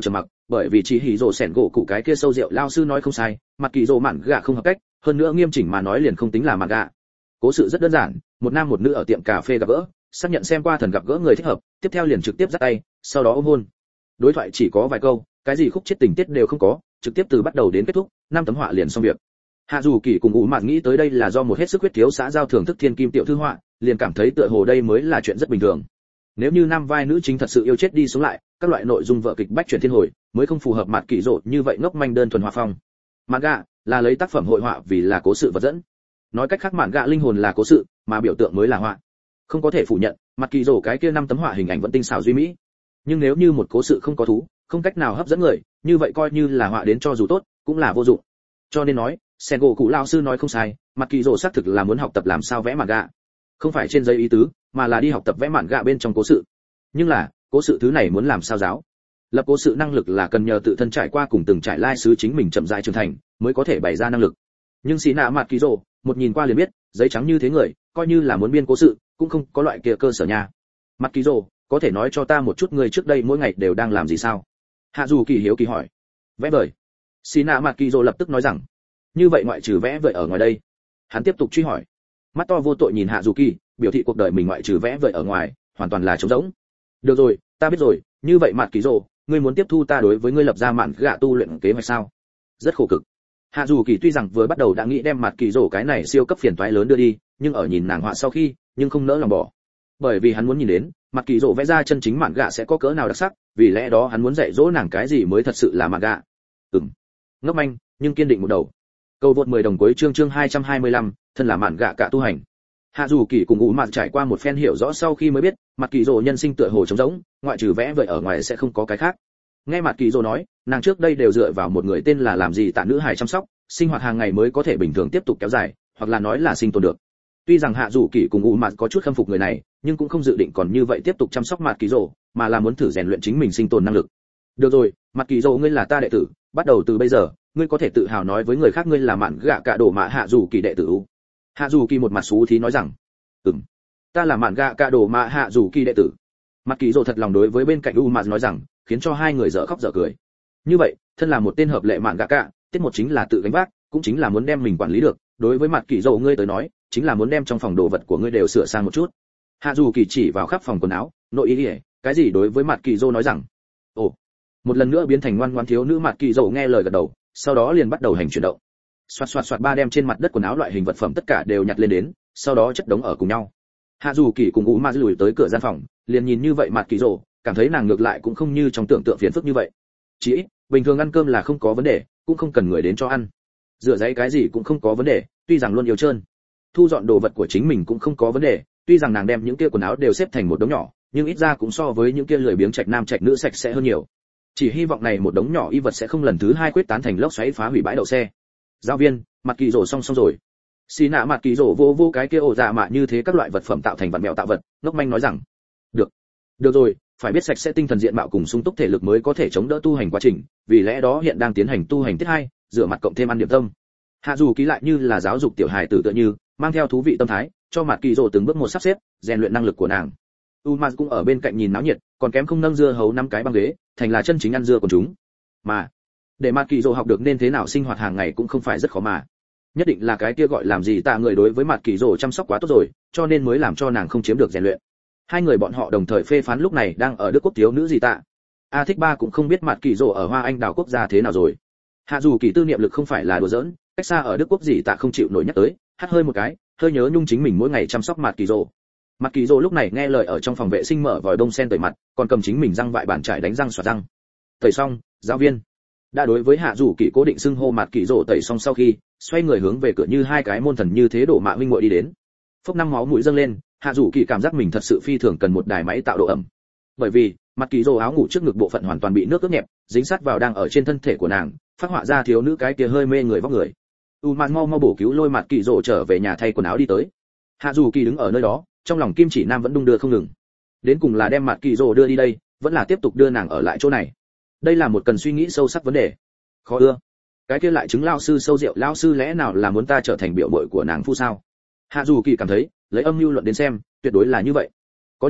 bởi vì chỉ hỉ rồ sẻn gỗ cụ cái kia sâu rượu lao sư nói không sai, mặt kỳ rồ mạn gạ không hợp cách, hơn nữa nghiêm chỉnh mà nói liền không tính là mạn gạ. Cố sự rất đơn giản, một nam một nữ ở tiệm cà phê gặp gỡ, xác nhận xem qua thần gặp gỡ người thích hợp, tiếp theo liền trực tiếp dắt tay, sau đó ôm hôn. Đối thoại chỉ có vài câu, cái gì khúc chết tình tiết đều không có, trực tiếp từ bắt đầu đến kết thúc, năm tấm họa liền xong việc. Hạ dù kỳ cùng ủ mạn nghĩ tới đây là do một hết sức huyết thiếu xã giao thưởng thức thiên kim tiểu thư họa, liền cảm thấy tựa hồ đây mới là chuyện rất bình thường. Nếu như nam vai nữ chính thật sự yêu chết đi sống lại, các loại nội dung vở kịch bách chuyển thiên hồi mới không phù hợp mặt kỳ rộ như vậy ngốc manh đơn thuần hòa phong. Manga là lấy tác phẩm hội họa vì là cố sự vật dẫn. Nói cách khác manga linh hồn là cố sự, mà biểu tượng mới là họa. Không có thể phủ nhận, mặt kỳ rộ cái kia năm tấm họa hình ảnh vẫn tinh xảo duy mỹ. Nhưng nếu như một cố sự không có thú, không cách nào hấp dẫn người, như vậy coi như là họa đến cho dù tốt, cũng là vô dụng. Cho nên nói, Sengoku cụ lão sư nói không sai, mặt kỳ rộ xác thực là muốn học tập làm sao vẽ manga. Không phải trên giấy ý tứ, mà là đi học tập vẽ manga bên trong cố sự. Nhưng là, cố sự thứ này muốn làm sao giáo? Lập cố sự năng lực là cần nhờ tự thân trải qua cùng từng trải lai sứ chính mình chậm rãi trưởng thành, mới có thể bày ra năng lực. Nhưng xí nạ mặt kỳ rộ, một nhìn qua liền biết, giấy trắng như thế người, coi như là muốn biên cố sự, cũng không có loại kia cơ sở nha. Mặt kỳ rộ, có thể nói cho ta một chút người trước đây mỗi ngày đều đang làm gì sao? Hạ dù kỳ hiếu kỳ hỏi. Vẽ vời. Xí nạ mặt kỳ rộ lập tức nói rằng, như vậy ngoại trừ vẽ vời ở ngoài đây. Hắn tiếp tục truy hỏi. Mắt to vô tội nhìn Hạ dù kỳ, biểu thị cuộc đời mình ngoại trừ vẽ vời ở ngoài, hoàn toàn là trống rỗng. Được rồi, ta biết rồi, như vậy mặt kỳ rộ, ngươi muốn tiếp thu ta đối với ngươi lập ra mạn gạ tu luyện kế hoạch sao? Rất khổ cực. Hạ dù kỳ tuy rằng vừa bắt đầu đã nghĩ đem mặt kỳ rổ cái này siêu cấp phiền toái lớn đưa đi, nhưng ở nhìn nàng họa sau khi, nhưng không nỡ lòng bỏ. Bởi vì hắn muốn nhìn đến, mặt kỳ rổ vẽ ra chân chính mạn gạ sẽ có cỡ nào đặc sắc, vì lẽ đó hắn muốn dạy dỗ nàng cái gì mới thật sự là mạn gạ. Ừm. Ngốc manh, nhưng kiên định một đầu. Câu vượt mười đồng cuối chương chương hai trăm hai mươi lăm, thân là mạn gạ cả tu hành. Hạ dù kỳ cùng ủ mặt trải qua một phen hiểu rõ sau khi mới biết, mặt kỳ rổ nhân sinh tựa hồ trống rỗng, ngoại trừ vẽ vời ở ngoài sẽ không có cái khác. Nghe mặt kỳ rổ nói, nàng trước đây đều dựa vào một người tên là làm gì tạ nữ hài chăm sóc, sinh hoạt hàng ngày mới có thể bình thường tiếp tục kéo dài, hoặc là nói là sinh tồn được. Tuy rằng hạ dù kỳ cùng ủ mặt có chút khâm phục người này, nhưng cũng không dự định còn như vậy tiếp tục chăm sóc mặt kỳ rổ, mà là muốn thử rèn luyện chính mình sinh tồn năng lực. Được rồi, mặt kỳ rổ ngươi là ta đệ tử, bắt đầu từ bây giờ, ngươi có thể tự hào nói với người khác ngươi là mạn gạ cả đổ mạ hạ dù kỳ đệ tử. Hạ dù kỳ một mặt xú thí nói rằng, ừm, ta là mạn gạ cả đồ mạ hạ dù kỳ đệ tử. Mặt kỳ rồ thật lòng đối với bên cạnh u mạn nói rằng, khiến cho hai người dở khóc dở cười. Như vậy, thân là một tên hợp lệ mạn gạ cả, tiết một chính là tự gánh vác, cũng chính là muốn đem mình quản lý được. Đối với mặt kỳ rồ ngươi tới nói, chính là muốn đem trong phòng đồ vật của ngươi đều sửa sang một chút. Hạ dù kỳ chỉ vào khắp phòng quần áo, nội ý ỉa, cái gì đối với mặt kỳ rồ nói rằng, ồ, một lần nữa biến thành ngoan ngoãn thiếu nữ mặt kỳ rồ nghe lời gật đầu, sau đó liền bắt đầu hành chuyển động. Xoạt xoạt xoạt ba đem trên mặt đất quần áo loại hình vật phẩm tất cả đều nhặt lên đến, sau đó chất đống ở cùng nhau. Hạ dù kỳ cùng u ma lùi tới cửa gian phòng, liền nhìn như vậy mặt kỳ rồ, cảm thấy nàng ngược lại cũng không như trong tưởng tượng phiền phức như vậy. Chỉ ít, bình thường ăn cơm là không có vấn đề, cũng không cần người đến cho ăn. Rửa giấy cái gì cũng không có vấn đề, tuy rằng luôn yêu trơn. Thu dọn đồ vật của chính mình cũng không có vấn đề, tuy rằng nàng đem những kia quần áo đều xếp thành một đống nhỏ, nhưng ít ra cũng so với những kia lười biếng trạch nam trạch nữ sạch sẽ hơn nhiều. Chỉ hy vọng này một đống nhỏ y vật sẽ không lần thứ hai quyết tán thành lốc xoáy phá hủy bãi đậu xe. Giáo viên, mặt kỳ rồ xong xong rồi. Xì nạ mặt kỳ rồ vô vô cái kia ổ dạ mạ như thế các loại vật phẩm tạo thành vật mèo tạo vật, ngốc manh nói rằng, được, được rồi, phải biết sạch sẽ tinh thần diện mạo cùng sung túc thể lực mới có thể chống đỡ tu hành quá trình, vì lẽ đó hiện đang tiến hành tu hành tiết hai, rửa mặt cộng thêm ăn điểm tâm. Hạ dù ký lại như là giáo dục tiểu hài tử tựa như, mang theo thú vị tâm thái, cho mặt kỳ rồ từng bước một sắp xếp, rèn luyện năng lực của nàng. Umaz cũng ở bên cạnh nhìn náo nhiệt, còn kém không nâng dưa hấu năm cái băng ghế, thành là chân chính ăn dưa của chúng. Mà để mặt kỳ rồ học được nên thế nào sinh hoạt hàng ngày cũng không phải rất khó mà. Nhất định là cái kia gọi làm gì tạ người đối với mặt kỳ rồ chăm sóc quá tốt rồi, cho nên mới làm cho nàng không chiếm được rèn luyện. Hai người bọn họ đồng thời phê phán lúc này đang ở Đức Quốc thiếu nữ gì tạ. A thích ba cũng không biết mặt kỳ rồ ở Hoa Anh đảo quốc gia thế nào rồi. Hạ dù kỳ tư niệm lực không phải là đùa giỡn, cách xa ở Đức Quốc gì tạ không chịu nổi nhắc tới, hắt hơi một cái, hơi nhớ nhung chính mình mỗi ngày chăm sóc mặt kỳ rồ. Mặt kỳ rồ lúc này nghe lời ở trong phòng vệ sinh mở vòi đông sen tẩy mặt, còn cầm chính mình răng vại bàn chải đánh răng xoa răng. Tẩy xong, giáo viên đã đối với hạ dù kỳ cố định xưng hô mặt kỳ rồ tẩy xong sau khi, xoay người hướng về cửa như hai cái môn thần như thế đổ mạ huynh muội đi đến. Phốc năm máu mũi dâng lên, hạ dù kỳ cảm giác mình thật sự phi thường cần một đài máy tạo độ ẩm. Bởi vì mặt kỳ rồ áo ngủ trước ngực bộ phận hoàn toàn bị nước ướt nhẹp, dính sát vào đang ở trên thân thể của nàng, phát họa ra thiếu nữ cái kia hơi mê người vóc người. U Man mau mau bổ cứu lôi mặt kỳ rồ trở về nhà thay quần áo đi tới. Hạ dù kỳ đứng ở nơi đó, trong lòng kim chỉ nam vẫn đung đưa không ngừng. Đến cùng là đem mặt kỳ rồ đưa đi đây, vẫn là tiếp tục đưa nàng ở lại chỗ này. Đây là một cần suy nghĩ sâu sắc vấn đề. Khó ưa. Cái kia lại chứng lao sư sâu rượu lao sư lẽ nào là muốn ta trở thành biểu bội của nàng phu sao? Hạ dù kỳ cảm thấy, lấy âm mưu luận đến xem, tuyệt đối là như vậy. Có điều,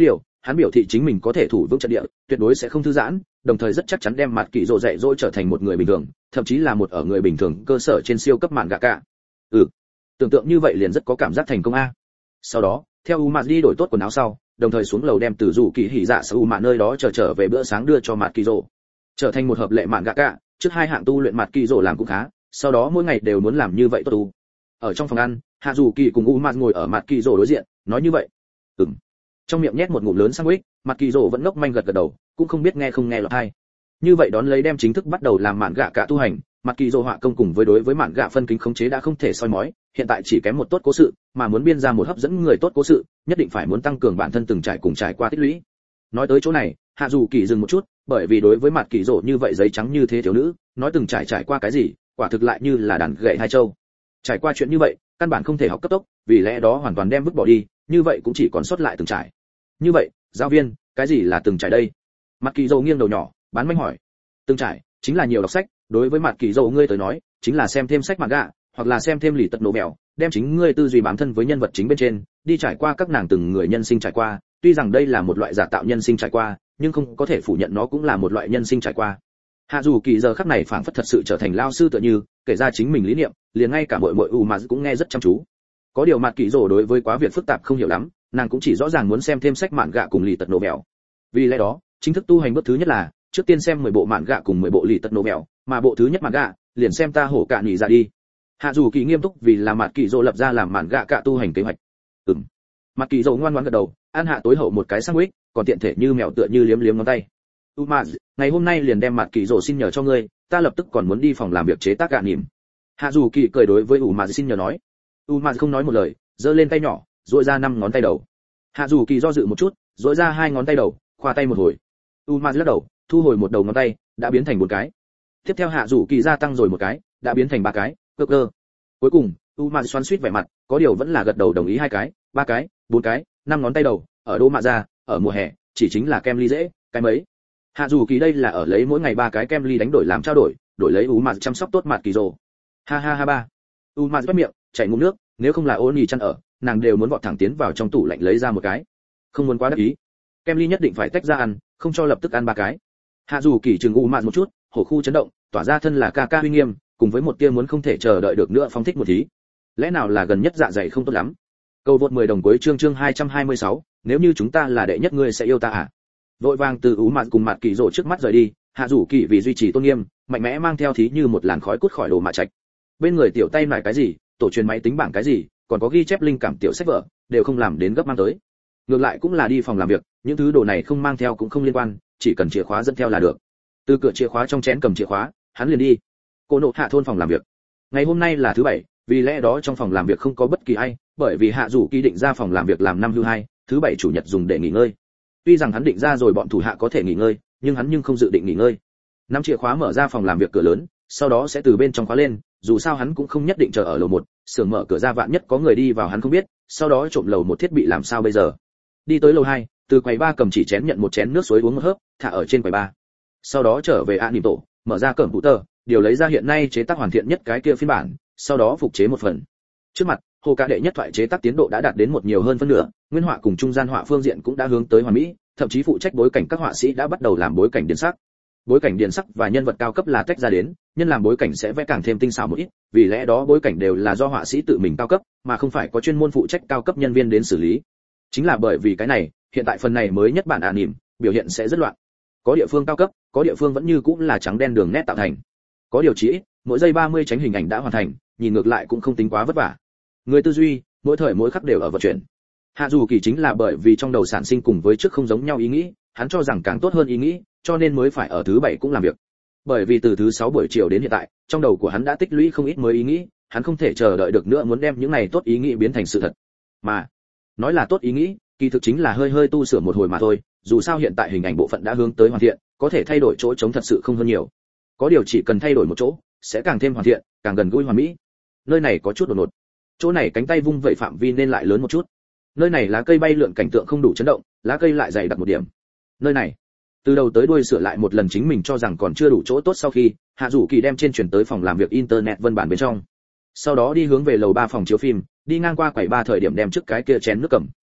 hắn biểu thị chính mình có thể thủ vững trận địa, tuyệt đối sẽ không thư giãn, đồng thời rất chắc chắn đem mặt kỳ rồ dạy dỗ trở thành một người bình thường, thậm chí là một ở người bình thường cơ sở trên siêu cấp mạn gạ cả. Ừ, tưởng tượng như vậy liền rất có cảm giác thành công a. Sau đó, theo Umaz đi đổi tốt quần áo sau, đồng thời xuống lầu đem từ rủ kỳ hỉ dạ sau mạn nơi đó chờ trở về bữa sáng đưa cho mặt kỳ rồ, trở thành một hợp lệ mạn gạ cả. Trước hai hạng tu luyện mặt kỳ rồ làm cũng khá, sau đó mỗi ngày đều muốn làm như vậy tốt tu. Ở trong phòng ăn, hạ dù kỳ cùng Umaz ngồi ở mặt kỳ rồ đối diện, nói như vậy. Ừm. Trong miệng nhét một ngụm lớn sandwich, mặt kỳ rồ vẫn ngốc manh gật gật đầu, cũng không biết nghe không nghe lọt tai. Như vậy đón lấy đem chính thức bắt đầu làm mạn gạ cả tu hành, mặt kỳ rồ họa công cùng với đối với mạn gạ phân kính khống chế đã không thể soi mói, hiện tại chỉ kém một tốt cố sự, mà muốn biên ra một hấp dẫn người tốt cố sự, nhất định phải muốn tăng cường bản thân từng trải cùng trải qua tích lũy. Nói tới chỗ này, hạ dù kỳ dừng một chút, bởi vì đối với mặt kỳ rồ như vậy giấy trắng như thế thiếu nữ, nói từng trải trải qua cái gì, quả thực lại như là đàn gậy hai châu. Trải qua chuyện như vậy, căn bản không thể học cấp tốc, vì lẽ đó hoàn toàn đem vứt bỏ đi, như vậy cũng chỉ còn sót lại từng trải. Như vậy, giáo viên, cái gì là từng trải đây? Mặt kỳ rồ nghiêng đầu nhỏ, bán manh hỏi. Từng trải chính là nhiều đọc sách, đối với mặt kỳ rồ ngươi tới nói, chính là xem thêm sách manga, hoặc là xem thêm lì tật nổ mèo, đem chính ngươi tư duy bám thân với nhân vật chính bên trên, đi trải qua các nàng từng người nhân sinh trải qua, tuy rằng đây là một loại giả tạo nhân sinh trải qua, nhưng không có thể phủ nhận nó cũng là một loại nhân sinh trải qua. Hạ dù kỳ giờ khắc này phảng phất thật sự trở thành lao sư tựa như, kể ra chính mình lý niệm, liền ngay cả muội muội u mà cũng nghe rất chăm chú. Có điều mặt kỳ rồ đối với quá việc phức tạp không hiểu lắm, nàng cũng chỉ rõ ràng muốn xem thêm sách mạn gạ cùng lì tật nổ mèo. Vì lẽ đó, chính thức tu hành bước thứ nhất là trước tiên xem mười bộ mạn gạ cùng mười bộ lì tật nổ mèo, mà bộ thứ nhất mạn gạ liền xem ta hổ cạn nhỉ ra đi. Hạ dù kỳ nghiêm túc vì là mặt kỳ rồ lập ra làm mạn gạ cả tu hành kế hoạch. Ừm. Mặt kỳ rồ ngoan ngoãn gật đầu, ăn hạ tối hậu một cái sandwich, còn tiện thể như mèo tựa như liếm liếm ngón tay. Umaz, ngày hôm nay liền đem mặt kỳ rồ xin nhờ cho ngươi, ta lập tức còn muốn đi phòng làm việc chế tác gạ nỉm. Hạ dù kỳ cười đối với Umaz xin nhờ nói. Umaz không nói một lời, giơ lên tay nhỏ, duỗi ra năm ngón tay đầu. Hạ dù kỳ do dự một chút, duỗi ra hai ngón tay đầu, khoa tay một hồi. Umaz lắc đầu, thu hồi một đầu ngón tay, đã biến thành một cái. Tiếp theo hạ dù kỳ gia tăng rồi một cái, đã biến thành ba cái, cơ cơ. Cuối cùng, Umaz xoắn xuýt vẻ mặt, có điều vẫn là gật đầu đồng ý hai cái, ba cái, bốn cái, năm ngón tay đầu, ở đô mạ ra, ở mùa hè, chỉ chính là kem ly dễ, cái mấy. Hạ dù kỳ đây là ở lấy mỗi ngày ba cái kem ly đánh đổi làm trao đổi, đổi lấy Umaz chăm sóc tốt mặt kỳ rồ. Ha ha ha ba. Umaz bắt miệng, chảy ngụm nước, nếu không là ôn nhì chăn ở, nàng đều muốn vọt thẳng tiến vào trong tủ lạnh lấy ra một cái. Không muốn quá đắc ý. Kem ly nhất định phải tách ra ăn, không cho lập tức ăn ba cái. Hạ dù kỳ chừng Umaz một chút, hổ khu chấn động, tỏa ra thân là ca ca uy nghiêm, cùng với một tia muốn không thể chờ đợi được nữa phóng thích một tí. Lẽ nào là gần nhất dạ dày không tốt lắm? Câu vượt mười đồng cuối chương chương hai trăm hai mươi sáu, nếu như chúng ta là đệ nhất ngươi sẽ yêu ta à? Vội vàng từ Umaz cùng mặt kỳ rồ trước mắt rời đi, hạ dù kỳ vì duy trì tôn nghiêm, mạnh mẽ mang theo thí như một làn khói cút khỏi đồ mạ trạch. Bên người tiểu tay nải cái gì, tổ truyền máy tính bảng cái gì, còn có ghi chép linh cảm tiểu sách vở, đều không làm đến gấp mang tới. Ngược lại cũng là đi phòng làm việc, những thứ đồ này không mang theo cũng không liên quan, chỉ cần chìa khóa dẫn theo là được. Từ cửa chìa khóa trong chén cầm chìa khóa, hắn liền đi. Cô nộ hạ thôn phòng làm việc. Ngày hôm nay là thứ bảy, vì lẽ đó trong phòng làm việc không có bất kỳ ai, bởi vì hạ dù kỳ định ra phòng làm việc làm năm hưu hai, thứ bảy chủ nhật dùng để nghỉ ngơi. Tuy rằng hắn định ra rồi bọn thủ hạ có thể nghỉ ngơi, nhưng hắn nhưng không dự định nghỉ ngơi. Nắm chìa khóa mở ra phòng làm việc cửa lớn, sau đó sẽ từ bên trong khóa lên, dù sao hắn cũng không nhất định chờ ở lầu một, xưởng mở cửa ra vạn nhất có người đi vào hắn không biết, sau đó trộm lầu một thiết bị làm sao bây giờ. Đi tới lầu hai, từ quầy ba cầm chỉ chén nhận một chén nước suối uống một hớp, thả ở trên quầy ba. Sau đó trở về ạ niệm tổ, mở ra cẩm tờ, điều lấy ra hiện nay chế tác hoàn thiện nhất cái kia phiên bản, sau đó phục chế một phần. Trước mặt, hồ cả đệ nhất thoại chế tác tiến độ đã đạt đến một nhiều hơn phân nửa, nguyên họa cùng trung gian họa phương diện cũng đã hướng tới hoàn mỹ, thậm chí phụ trách bối cảnh các họa sĩ đã bắt đầu làm bối cảnh điển sắc. Bối cảnh điển sắc và nhân vật cao cấp là tách ra đến, nhân làm bối cảnh sẽ vẽ càng thêm tinh xảo một ít, vì lẽ đó bối cảnh đều là do họa sĩ tự mình cao cấp, mà không phải có chuyên môn phụ trách cao cấp nhân viên đến xử lý. Chính là bởi vì cái này, hiện tại phần này mới nhất bản ạ niệm, biểu hiện sẽ rất loạn. Có địa phương cao cấp, có địa phương vẫn như cũng là trắng đen đường nét tạo thành. Có điều chỉ, mỗi giây ba mươi tránh hình ảnh đã hoàn thành, nhìn ngược lại cũng không tính quá vất vả. Người tư duy, mỗi thời mỗi khắc đều ở vận chuyển. Hạ dù kỳ chính là bởi vì trong đầu sản sinh cùng với trước không giống nhau ý nghĩ, hắn cho rằng càng tốt hơn ý nghĩ, cho nên mới phải ở thứ bảy cũng làm việc. Bởi vì từ thứ sáu buổi chiều đến hiện tại, trong đầu của hắn đã tích lũy không ít mới ý nghĩ, hắn không thể chờ đợi được nữa muốn đem những này tốt ý nghĩ biến thành sự thật. Mà, nói là tốt ý nghĩ, kỳ thực chính là hơi hơi tu sửa một hồi mà thôi, dù sao hiện tại hình ảnh bộ phận đã hướng tới hoàn thiện, có thể thay đổi chỗ trống thật sự không hơn nhiều. Có điều chỉ cần thay đổi một chỗ, sẽ càng thêm hoàn thiện, càng gần gũi hoàn mỹ. Nơi này có chút đột ngột. Chỗ này cánh tay vung vậy phạm vi nên lại lớn một chút. Nơi này lá cây bay lượn cảnh tượng không đủ chấn động, lá cây lại dày đặc một điểm. Nơi này, từ đầu tới đuôi sửa lại một lần chính mình cho rằng còn chưa đủ chỗ tốt sau khi, Hạ Dụ Kỳ đem trên chuyển tới phòng làm việc internet văn bản bên trong. Sau đó đi hướng về lầu ba phòng chiếu phim, đi ngang qua quầy ba thời điểm đem trước cái kia chén nước cầm.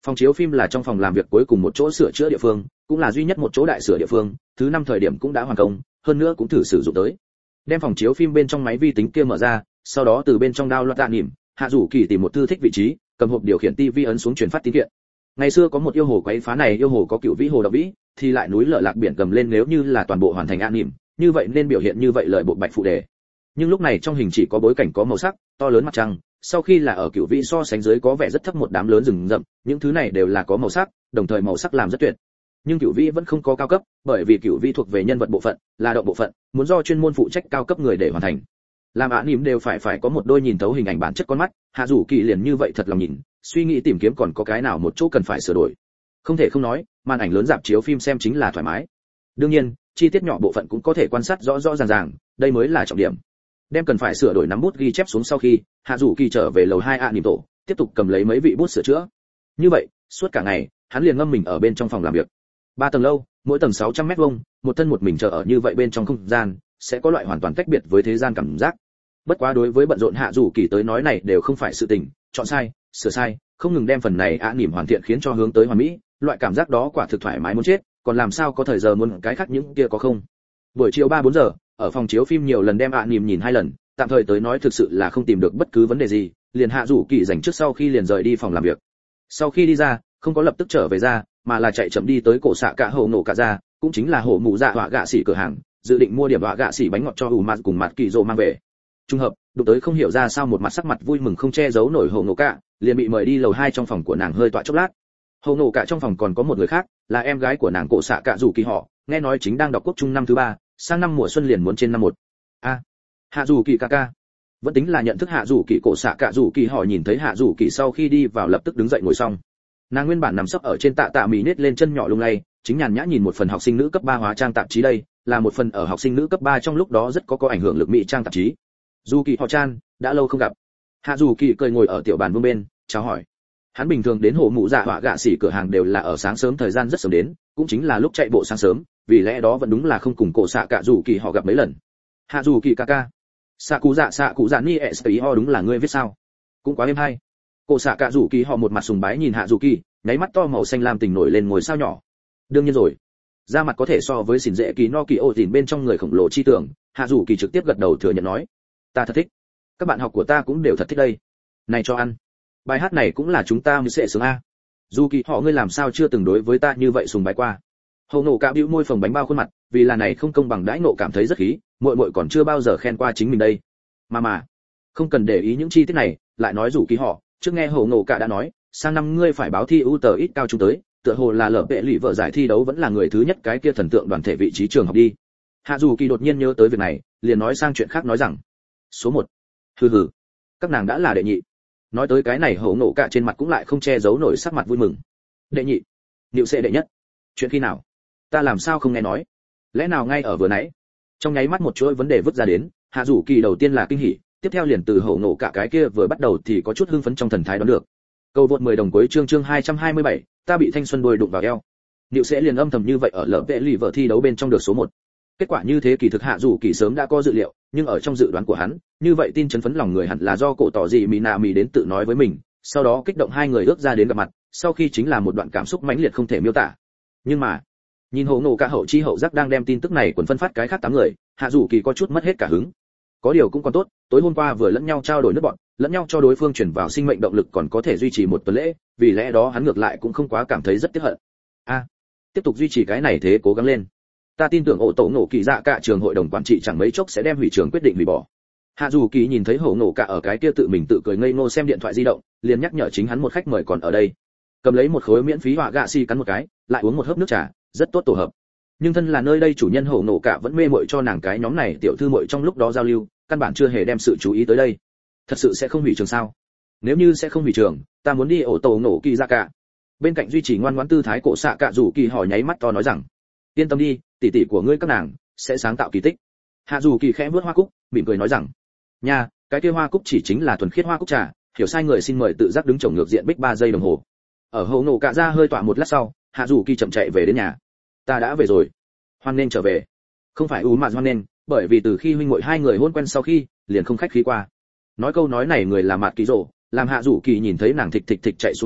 Phòng chiếu phim là trong phòng làm việc cuối cùng một chỗ sửa chữa địa phương, cũng là duy nhất một chỗ đại sửa địa phương, thứ năm thời điểm cũng đã hoàn công, hơn nữa cũng thử sử dụng tới. Đem phòng chiếu phim bên trong máy vi tính kia mở ra, sau đó từ bên trong download tạ niệm, Hạ Dụ Kỳ tìm một thư thích vị trí, cầm hộp điều khiển tivi ấn xuống truyền phát tín kiện. Ngày xưa có một yêu hồ quấy phá này, yêu hồ có cựu vĩ hồ độc vĩ, thì lại núi lở lạc biển gầm lên, nếu như là toàn bộ hoàn thành an niệm, như vậy nên biểu hiện như vậy lời bộ bạch phụ đề. Nhưng lúc này trong hình chỉ có bối cảnh có màu sắc, to lớn mặt trăng, sau khi là ở cựu vĩ so sánh dưới có vẻ rất thấp một đám lớn rừng rậm, những thứ này đều là có màu sắc, đồng thời màu sắc làm rất tuyệt. Nhưng cựu vĩ vẫn không có cao cấp, bởi vì cựu vĩ thuộc về nhân vật bộ phận, là động bộ phận, muốn do chuyên môn phụ trách cao cấp người để hoàn thành. Làm ạ niệm đều phải phải có một đôi nhìn thấu hình ảnh bản chất con mắt, Hạ Dụ Kỳ liền như vậy thật lòng nhìn, suy nghĩ tìm kiếm còn có cái nào một chỗ cần phải sửa đổi. Không thể không nói, màn ảnh lớn rạp chiếu phim xem chính là thoải mái. Đương nhiên, chi tiết nhỏ bộ phận cũng có thể quan sát rõ rõ ràng ràng, đây mới là trọng điểm. Đem cần phải sửa đổi nắm bút ghi chép xuống sau khi, Hạ Dụ Kỳ trở về lầu hai ạ niệm tổ, tiếp tục cầm lấy mấy vị bút sửa chữa. Như vậy, suốt cả ngày, hắn liền ngâm mình ở bên trong phòng làm việc. Ba tầng lâu, mỗi tầng sáu trăm mét vuông, một thân một mình chờ ở như vậy bên trong không gian, sẽ có loại hoàn toàn tách biệt với thế gian cảm giác. Bất quá đối với bận rộn Hạ Dụ Kỳ tới nói này đều không phải sự tình, chọn sai, sửa sai, không ngừng đem phần này ạ niệm hoàn thiện khiến cho hướng tới hoàn mỹ, loại cảm giác đó quả thực thoải mái muốn chết, còn làm sao có thời giờ muốn cái khác những kia có không. Buổi chiều ba bốn giờ, ở phòng chiếu phim nhiều lần đem ạ niệm nhìn hai lần, tạm thời tới nói thực sự là không tìm được bất cứ vấn đề gì, liền Hạ Dụ Kỳ dành trước sau khi liền rời đi phòng làm việc. Sau khi đi ra, không có lập tức trở về ra, mà là chạy chậm đi tới cổ xạ cả hổ nổ cả ra, cũng chính là hổ mụ dạ họa gạ xỉ cửa hàng, dự định mua điểm họa gạ xỉ bánh ngọt cho ủ mặt cùng mặt kỳ rồ mang về. Trung hợp, đụng tới không hiểu ra sao một mặt sắc mặt vui mừng không che giấu nổi hổ nổ cả, liền bị mời đi lầu hai trong phòng của nàng hơi tọa chốc lát. Hổ nổ cả trong phòng còn có một người khác, là em gái của nàng cổ xạ cả Dụ Kỳ họ, nghe nói chính đang đọc quốc trung năm thứ ba, sang năm mùa xuân liền muốn trên năm một. A, à, Hạ Dụ Kỳ ca ca. Vẫn tính là nhận thức Hạ Dụ Kỳ, cổ xạ cả Dụ Kỳ họ nhìn thấy Hạ Dụ Kỳ sau khi đi vào lập tức đứng dậy ngồi xong. Nàng nguyên bản nằm sấp ở trên tạ tạ mì nết lên chân nhỏ lung lay, chính nhàn nhã nhìn một phần học sinh nữ cấp ba hóa trang tạp chí, đây là một phần ở học sinh nữ cấp ba trong lúc đó rất có có ảnh hưởng lực mỹ trang tạp chí. Dụ Kỳ họ chan, đã lâu không gặp. Hạ Dụ Kỳ cười ngồi ở tiểu bàn vương bên, chào hỏi. Hắn bình thường đến hồ mụ dạ họa gạ xỉ cửa hàng đều là ở sáng sớm, thời gian rất sớm đến, cũng chính là lúc chạy bộ sáng sớm, vì lẽ đó vẫn đúng là không cùng cổ xạ cả Dụ Kỳ họ gặp mấy lần. Hạ Dụ Kỳ ca ca. Xạ cụ dạ xạ cụ dạ ni s ý ho, đúng là ngươi viết sao? Cũng quá êm hay. Cổ xạ cả Dụ Kỳ họ một mặt sùng bái nhìn Hạ Dụ Kỳ, nháy mắt to màu xanh lam tỉnh nổi lên ngồi sao nhỏ. Đương nhiên rồi. Da mặt có thể so với xỉn dễ kỳ no kỳ ô tỉn bên trong người khổng lồ chi tưởng, Hạ Dụ Kỳ trực tiếp gật đầu thừa nhận nói. Ta thật thích. Các bạn học của ta cũng đều thật thích đây. Này cho ăn. Bài hát này cũng là chúng ta mới sẽ sướng a. Dụ Kỳ họ, ngươi làm sao chưa từng đối với ta như vậy sùng bái qua? Hầu nổ cả bĩu môi phồng bánh bao khuôn mặt, vì là này không công bằng đãi nộ cảm thấy rất khí, muội muội còn chưa bao giờ khen qua chính mình đây. Mà mà, không cần để ý những chi tiết này, lại nói Dụ Kỳ họ, trước nghe Hầu nổ cả đã nói, sang năm ngươi phải báo thi ưu tờ ít cao trung tới, tựa hồ là lở vệ lụy vợ giải thi đấu vẫn là người thứ nhất cái kia thần tượng đoàn thể vị trí trường học đi. Hạ Dụ Kỳ đột nhiên nhớ tới việc này, liền nói sang chuyện khác nói rằng, số một. Hừ hừ, các nàng đã là đệ nhị. Nói tới cái này Hầu nổ cả trên mặt cũng lại không che giấu nổi sắc mặt vui mừng. Đệ nhị, Niệu sẽ đệ nhất. Chuyện khi nào? Ta làm sao không nghe nói? Lẽ nào ngay ở vừa nãy? Trong nháy mắt một chuỗi vấn đề vứt ra đến, Hạ Dụ Kỳ đầu tiên là kinh hỉ, tiếp theo liền từ Hầu nổ cả cái kia vừa bắt đầu thì có chút hưng phấn trong thần thái đoán được. Cầu vượt mười đồng cuối chương chương hai trăm hai mươi bảy, ta bị thanh xuân đôi đụng vào eo. Niệu sẽ liền âm thầm như vậy ở lở vệ lì vợ thi đấu bên trong được số một. Kết quả như thế kỳ thực Hạ Dụ Kỳ sớm đã có dự liệu, nhưng ở trong dự đoán của hắn, như vậy tin chấn phấn lòng người hẳn là do cổ tỏ gì mì nà mì đến tự nói với mình, sau đó kích động hai người ước ra đến gặp mặt, sau khi chính là một đoạn cảm xúc mãnh liệt không thể miêu tả. Nhưng mà, nhìn Hồ Nổ cả hậu chi hậu giác đang đem tin tức này quần phân phát cái khác tám người, Hạ Dụ Kỳ có chút mất hết cả hứng. Có điều cũng còn tốt, tối hôm qua vừa lẫn nhau trao đổi nước bọn, lẫn nhau cho đối phương chuyển vào sinh mệnh động lực còn có thể duy trì một tuần lễ, vì lẽ đó hắn ngược lại cũng không quá cảm thấy rất tiếc hận. A, à, tiếp tục duy trì cái này thế, cố gắng lên. Ta tin tưởng ổ tổ nổ kỳ dạ cả trường hội đồng quản trị chẳng mấy chốc sẽ đem hủy trường quyết định hủy bỏ. Hạ Dụ Kỳ nhìn thấy Hồ Nổ cả ở cái kia tự mình tự cười ngây ngô xem điện thoại di động, liền nhắc nhở chính hắn một khách mời còn ở đây. Cầm lấy một khối miễn phí họa gạ xi cắn một cái, lại uống một hớp nước trà, rất tốt tổ hợp. Nhưng thân là nơi đây chủ nhân Hồ Nổ cả vẫn mê mội cho nàng cái nhóm này tiểu thư muội trong lúc đó giao lưu, căn bản chưa hề đem sự chú ý tới đây. Thật sự sẽ không hủy trường sao? Nếu như sẽ không hủy trường, ta muốn đi ổ tổ nổ kỳ dạ cả. Bên cạnh duy trì ngoan ngoãn tư thái cổ xạ cả Dụ Kỳ hỏi nháy mắt to nói rằng, yên tâm đi, tỷ tỷ của ngươi các nàng sẽ sáng tạo kỳ tích. Hạ Dụ Kỳ khẽ vuốt hoa cúc, mỉm cười nói rằng, nha, cái kia hoa cúc chỉ chính là thuần khiết hoa cúc trà, hiểu sai người xin mời tự giác đứng chổng ngược diện bích ba giây đồng hồ. Ở Hồ Nổ cả ra hơi tọa một lát sau, Hạ Dụ Kỳ chậm chạy về đến nhà. Ta đã về rồi. Hoan nên trở về. Không phải u mà hoan nên, bởi vì từ khi huynh muội hai người hôn quen sau khi, liền không khách khí qua. Nói câu nói này người là Mạt Kỳ Rồ, làm Hạ Dụ Kỳ nhìn thấy nàng thịch thịch thịch chạy xuống lâu,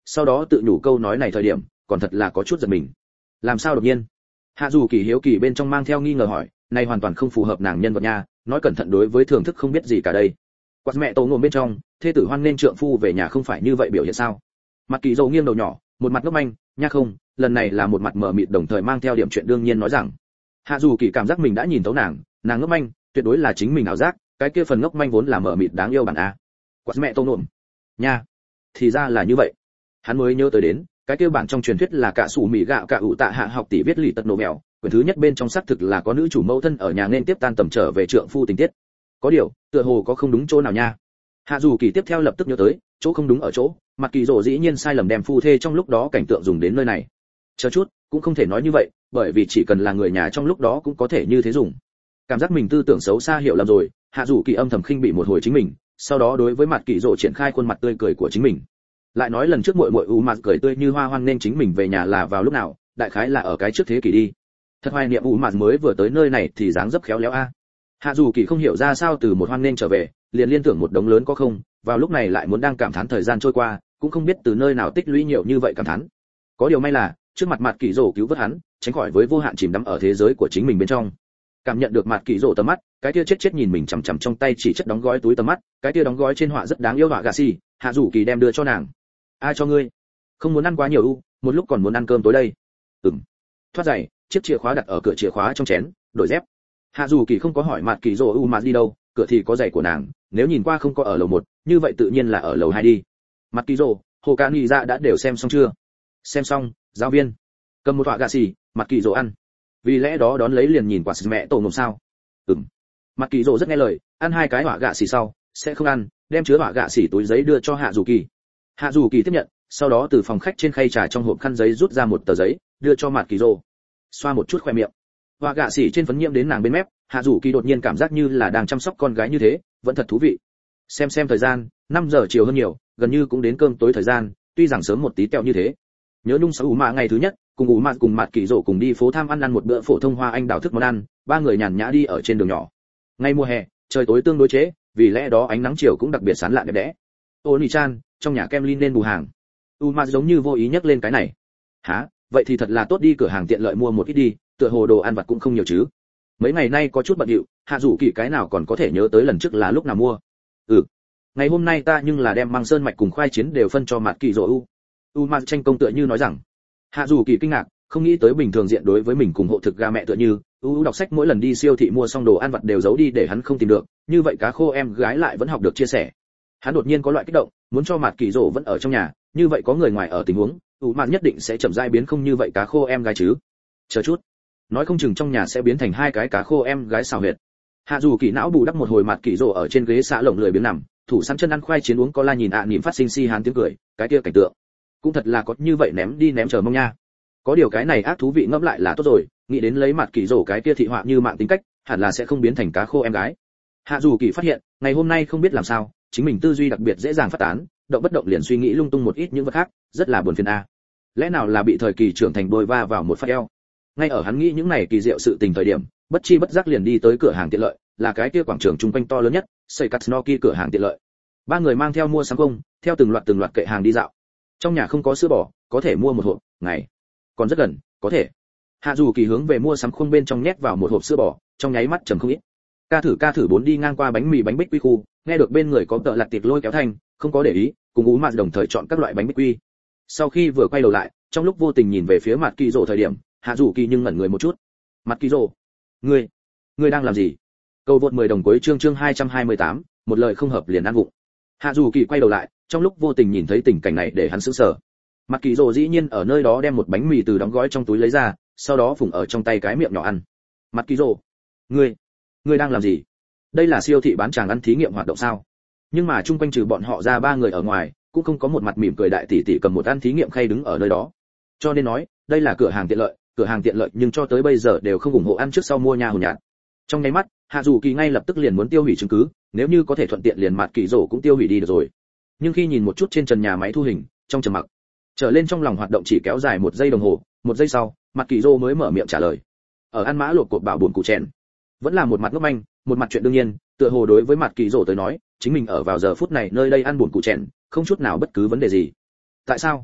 sau đó tự nhủ câu nói này thời điểm còn thật là có chút giật mình. Làm sao đột nhiên? Hạ dù kỳ hiếu kỳ bên trong mang theo nghi ngờ hỏi, này hoàn toàn không phù hợp nàng nhân vật nha, nói cẩn thận đối với thưởng thức không biết gì cả đây. Quạt mẹ tổ ngồi bên trong, thê tử hoan nên trượng phu về nhà không phải như vậy biểu hiện sao? Mặt kỳ dầu nghiêng đầu nhỏ, một mặt ngốc manh, nha không, lần này là một mặt mờ mịt đồng thời mang theo điểm chuyện đương nhiên nói rằng. Hạ dù kỳ cảm giác mình đã nhìn thấu nàng, nàng ngốc manh, tuyệt đối là chính mình ảo giác, cái kia phần ngốc manh vốn là mờ mịt đáng yêu bản a. Quạt mẹ tổ nộm. Nha, thì ra là như vậy. Hắn mới nhớ tới đến, cái kia bản trong truyền thuyết là cả sủ mì gạo cả ủ tạ hạ học tỷ viết lì tật nổ mèo, quyển thứ nhất bên trong xác thực là có nữ chủ mẫu thân ở nhà nên tiếp tan tầm trở về trượng phu tình tiết. Có điều, tựa hồ có không đúng chỗ nào nha. Hạ dù kỳ tiếp theo lập tức nhớ tới, chỗ không đúng ở chỗ, mặt kỳ rồ dĩ nhiên sai lầm đem phu thê trong lúc đó cảnh tượng dùng đến nơi này. Chờ chút, cũng không thể nói như vậy, bởi vì chỉ cần là người nhà trong lúc đó cũng có thể như thế dùng. Cảm giác mình tư tưởng xấu xa hiểu lầm rồi, hạ dù kỳ âm thầm khinh bị một hồi chính mình, sau đó đối với mặt kỳ rồ triển khai khuôn mặt tươi cười của chính mình. Lại nói lần trước muội muội u mặt cười tươi như hoa hoan nên chính mình về nhà là vào lúc nào, đại khái là ở cái trước thế kỷ đi. Thật hoài niệm u mặt mới vừa tới nơi này thì dáng dấp khéo léo a. Hạ dù kỳ không hiểu ra sao từ một hoan nên trở về, liền liên tưởng một đống lớn có không, vào lúc này lại muốn đang cảm thán thời gian trôi qua, cũng không biết từ nơi nào tích lũy nhiều như vậy cảm thán. Có điều may là, trước mặt mặt kỳ rồ cứu vớt hắn, tránh khỏi với vô hạn chìm đắm ở thế giới của chính mình bên trong. Cảm nhận được mặt kỳ rồ tầm mắt, cái kia chết chết nhìn mình chằm chằm trong tay chỉ chất đóng gói túi tầm mắt, cái kia đóng gói trên họa rất đáng yêu họa gà xì, hạ dù kỳ đem đưa cho nàng. Ai cho ngươi? Không muốn ăn quá nhiều u, một lúc còn muốn ăn cơm tối đây. Ừm. Thoát giày, chiếc chìa khóa đặt ở cửa chìa khóa trong chén, đổi dép. Hạ dù kỳ không có hỏi mặt kỳ rồ u mà đi đâu, cửa thì có giày của nàng, nếu nhìn qua không có ở lầu một, như vậy tự nhiên là ở lầu hai đi. Mặt kỳ rồ, hồ ca nghi ra đã đều xem xong chưa? Xem xong, giáo viên. Cầm một họa gà xì, mặt kỳ rồ ăn. Vì lẽ đó đón lấy liền nhìn quả mẹ tổ ngồm sao? Ừm. Mặt kỳ rồ rất nghe lời, ăn hai cái họa gà xì sau, sẽ không ăn, đem chứa họa gà xì túi giấy đưa cho hạ dù kỳ. Hạ dù kỳ tiếp nhận, sau đó từ phòng khách trên khay trà trong hộp khăn giấy rút ra một tờ giấy, đưa cho mặt kỳ rồ. Xoa một chút khóe miệng. Họa gà xì trên phấn nhiễm đến nàng bên mép, hạ dù kỳ đột nhiên cảm giác như là đang chăm sóc con gái như thế, vẫn thật thú vị. Xem xem thời gian, năm giờ chiều hơn nhiều, gần như cũng đến cơm tối thời gian, tuy rằng sớm một tí tẹo như thế. Nhớ nung sáu ủ mạ ngày thứ nhất, cùng ủ mạ cùng mặt kỳ rồ cùng đi phố tham ăn ăn một bữa phổ thông hoa anh đào thức món ăn, ba người nhàn nhã đi ở trên đường nhỏ. Ngay mùa hè, trời tối tương đối chế, vì lẽ đó ánh nắng chiều cũng đặc biệt sáng lạ đẹp đẽ. Oni-chan, trong nhà kem Lin nên bù hàng. U mạ giống như vô ý nhắc lên cái này. Hả? Vậy thì thật là tốt, đi cửa hàng tiện lợi mua một ít đi, tựa hồ đồ ăn vặt cũng không nhiều chứ. Mấy ngày nay có chút bận rộn, hạ dù kỳ cái nào còn có thể nhớ tới lần trước là lúc nào mua. Ừ, ngày hôm nay ta nhưng là đem măng sơn mạch cùng khoai chiến đều phân cho mặt kỳ rồi u. U mạ tranh công tựa như nói rằng. Hạ dù kỳ kinh ngạc, không nghĩ tới bình thường diện đối với mình cùng hộ thực gà mẹ tựa như, u đọc sách mỗi lần đi siêu thị mua xong đồ ăn vặt đều giấu đi để hắn không tìm được, như vậy cá khô em gái lại vẫn học được chia sẻ. Hắn đột nhiên có loại kích động, muốn cho mặt kỳ rồ vẫn ở trong nhà, như vậy có người ngoài ở tình huống, u mạ nhất định sẽ chậm rãi biến không như vậy cá khô em gái chứ. Chờ chút, nói không chừng trong nhà sẽ biến thành hai cái cá khô em gái xào huyệt. Hạ dù kỳ não bù đắp một hồi mặt kỳ rồ ở trên ghế xạ lồng lười biếng nằm, thủ sẵn chân ăn khoai chiến uống cola nhìn ạ à niệm phát sinh si hán tiếng cười, cái kia cảnh tượng cũng thật là có như vậy ném đi ném chờ mong nha. Có điều cái này ác thú vị ngẫm lại là tốt rồi, nghĩ đến lấy mặt kỳ rồ cái kia thị họa như mạng tính cách, hẳn là sẽ không biến thành cá khô em gái. Hạ dù kỳ phát hiện, ngày hôm nay không biết làm sao, chính mình tư duy đặc biệt dễ dàng phát tán, động bất động liền suy nghĩ lung tung một ít những vật khác, rất là buồn phiền a. Lẽ nào là bị thời kỳ trưởng thành đôi va vào một phát eo? Ngay ở hắn nghĩ những này kỳ diệu sự tình thời điểm, bất chi bất giác liền đi tới cửa hàng tiện lợi, là cái kia quảng trường trung quanh to lớn nhất, Seikatsunoki cửa hàng tiện lợi. Ba người mang theo mua sắm công, theo từng loạt từng loạt kệ hàng đi dạo. Trong nhà không có sữa bò, có thể mua một hộp, ngày còn rất gần, có thể. Hạ dù kỳ hướng về mua sắm khung bên trong nhét vào một hộp sữa bò, trong nháy mắt trầm không ít. Ca thử ca thử bốn đi ngang qua bánh mì bánh bích quy khu, nghe được bên người có tợ lạt tiệc lôi kéo thanh, không có để ý, cùng ú mạt đồng thời chọn các loại bánh bích quy. Sau khi vừa quay đầu lại, trong lúc vô tình nhìn về phía mặt kỳ rồ thời điểm, hạ dù kỳ nhưng ngẩn người một chút. Mặt kỳ rồ, ngươi, ngươi đang làm gì? Cầu vượt mười đồng cuối chương chương hai trăm hai mươi tám, một lời không hợp liền ăn vụng. Hạ dù kỳ quay đầu lại, trong lúc vô tình nhìn thấy tình cảnh này để hắn sững sờ. Mặt kỳ rồ dĩ nhiên ở nơi đó đem một bánh mì từ đóng gói trong túi lấy ra, sau đó phủng ở trong tay cái miệng nhỏ ăn. Mặt kỳ rồ, ngươi, ngươi đang làm gì? Đây là siêu thị bán tràng ăn thí nghiệm hoạt động sao? Nhưng mà chung quanh trừ bọn họ ra ba người ở ngoài, cũng không có một mặt mỉm cười đại tỷ tỷ cầm một ăn thí nghiệm khay đứng ở nơi đó. Cho nên nói, đây là cửa hàng tiện lợi, cửa hàng tiện lợi nhưng cho tới bây giờ đều không ủng hộ ăn trước sau mua nha hồn nhạt. Trong nháy mắt, Hạ dù kỳ ngay lập tức liền muốn tiêu hủy chứng cứ, nếu như có thể thuận tiện liền mặt kỳ rồ cũng tiêu hủy đi được rồi. Nhưng khi nhìn một chút trên trần nhà máy thu hình, trong trầm mặc trở lên trong lòng hoạt động chỉ kéo dài một giây đồng hồ, một giây sau, mặt kỳ rồ mới mở miệng trả lời. Ở ăn mã lột cột bảo buồn cụ chèn, vẫn là một mặt ngốc manh, một mặt chuyện đương nhiên, tựa hồ đối với mặt kỳ rồ tới nói, chính mình ở vào giờ phút này nơi đây ăn buồn cụ chèn, không chút nào bất cứ vấn đề gì. Tại sao?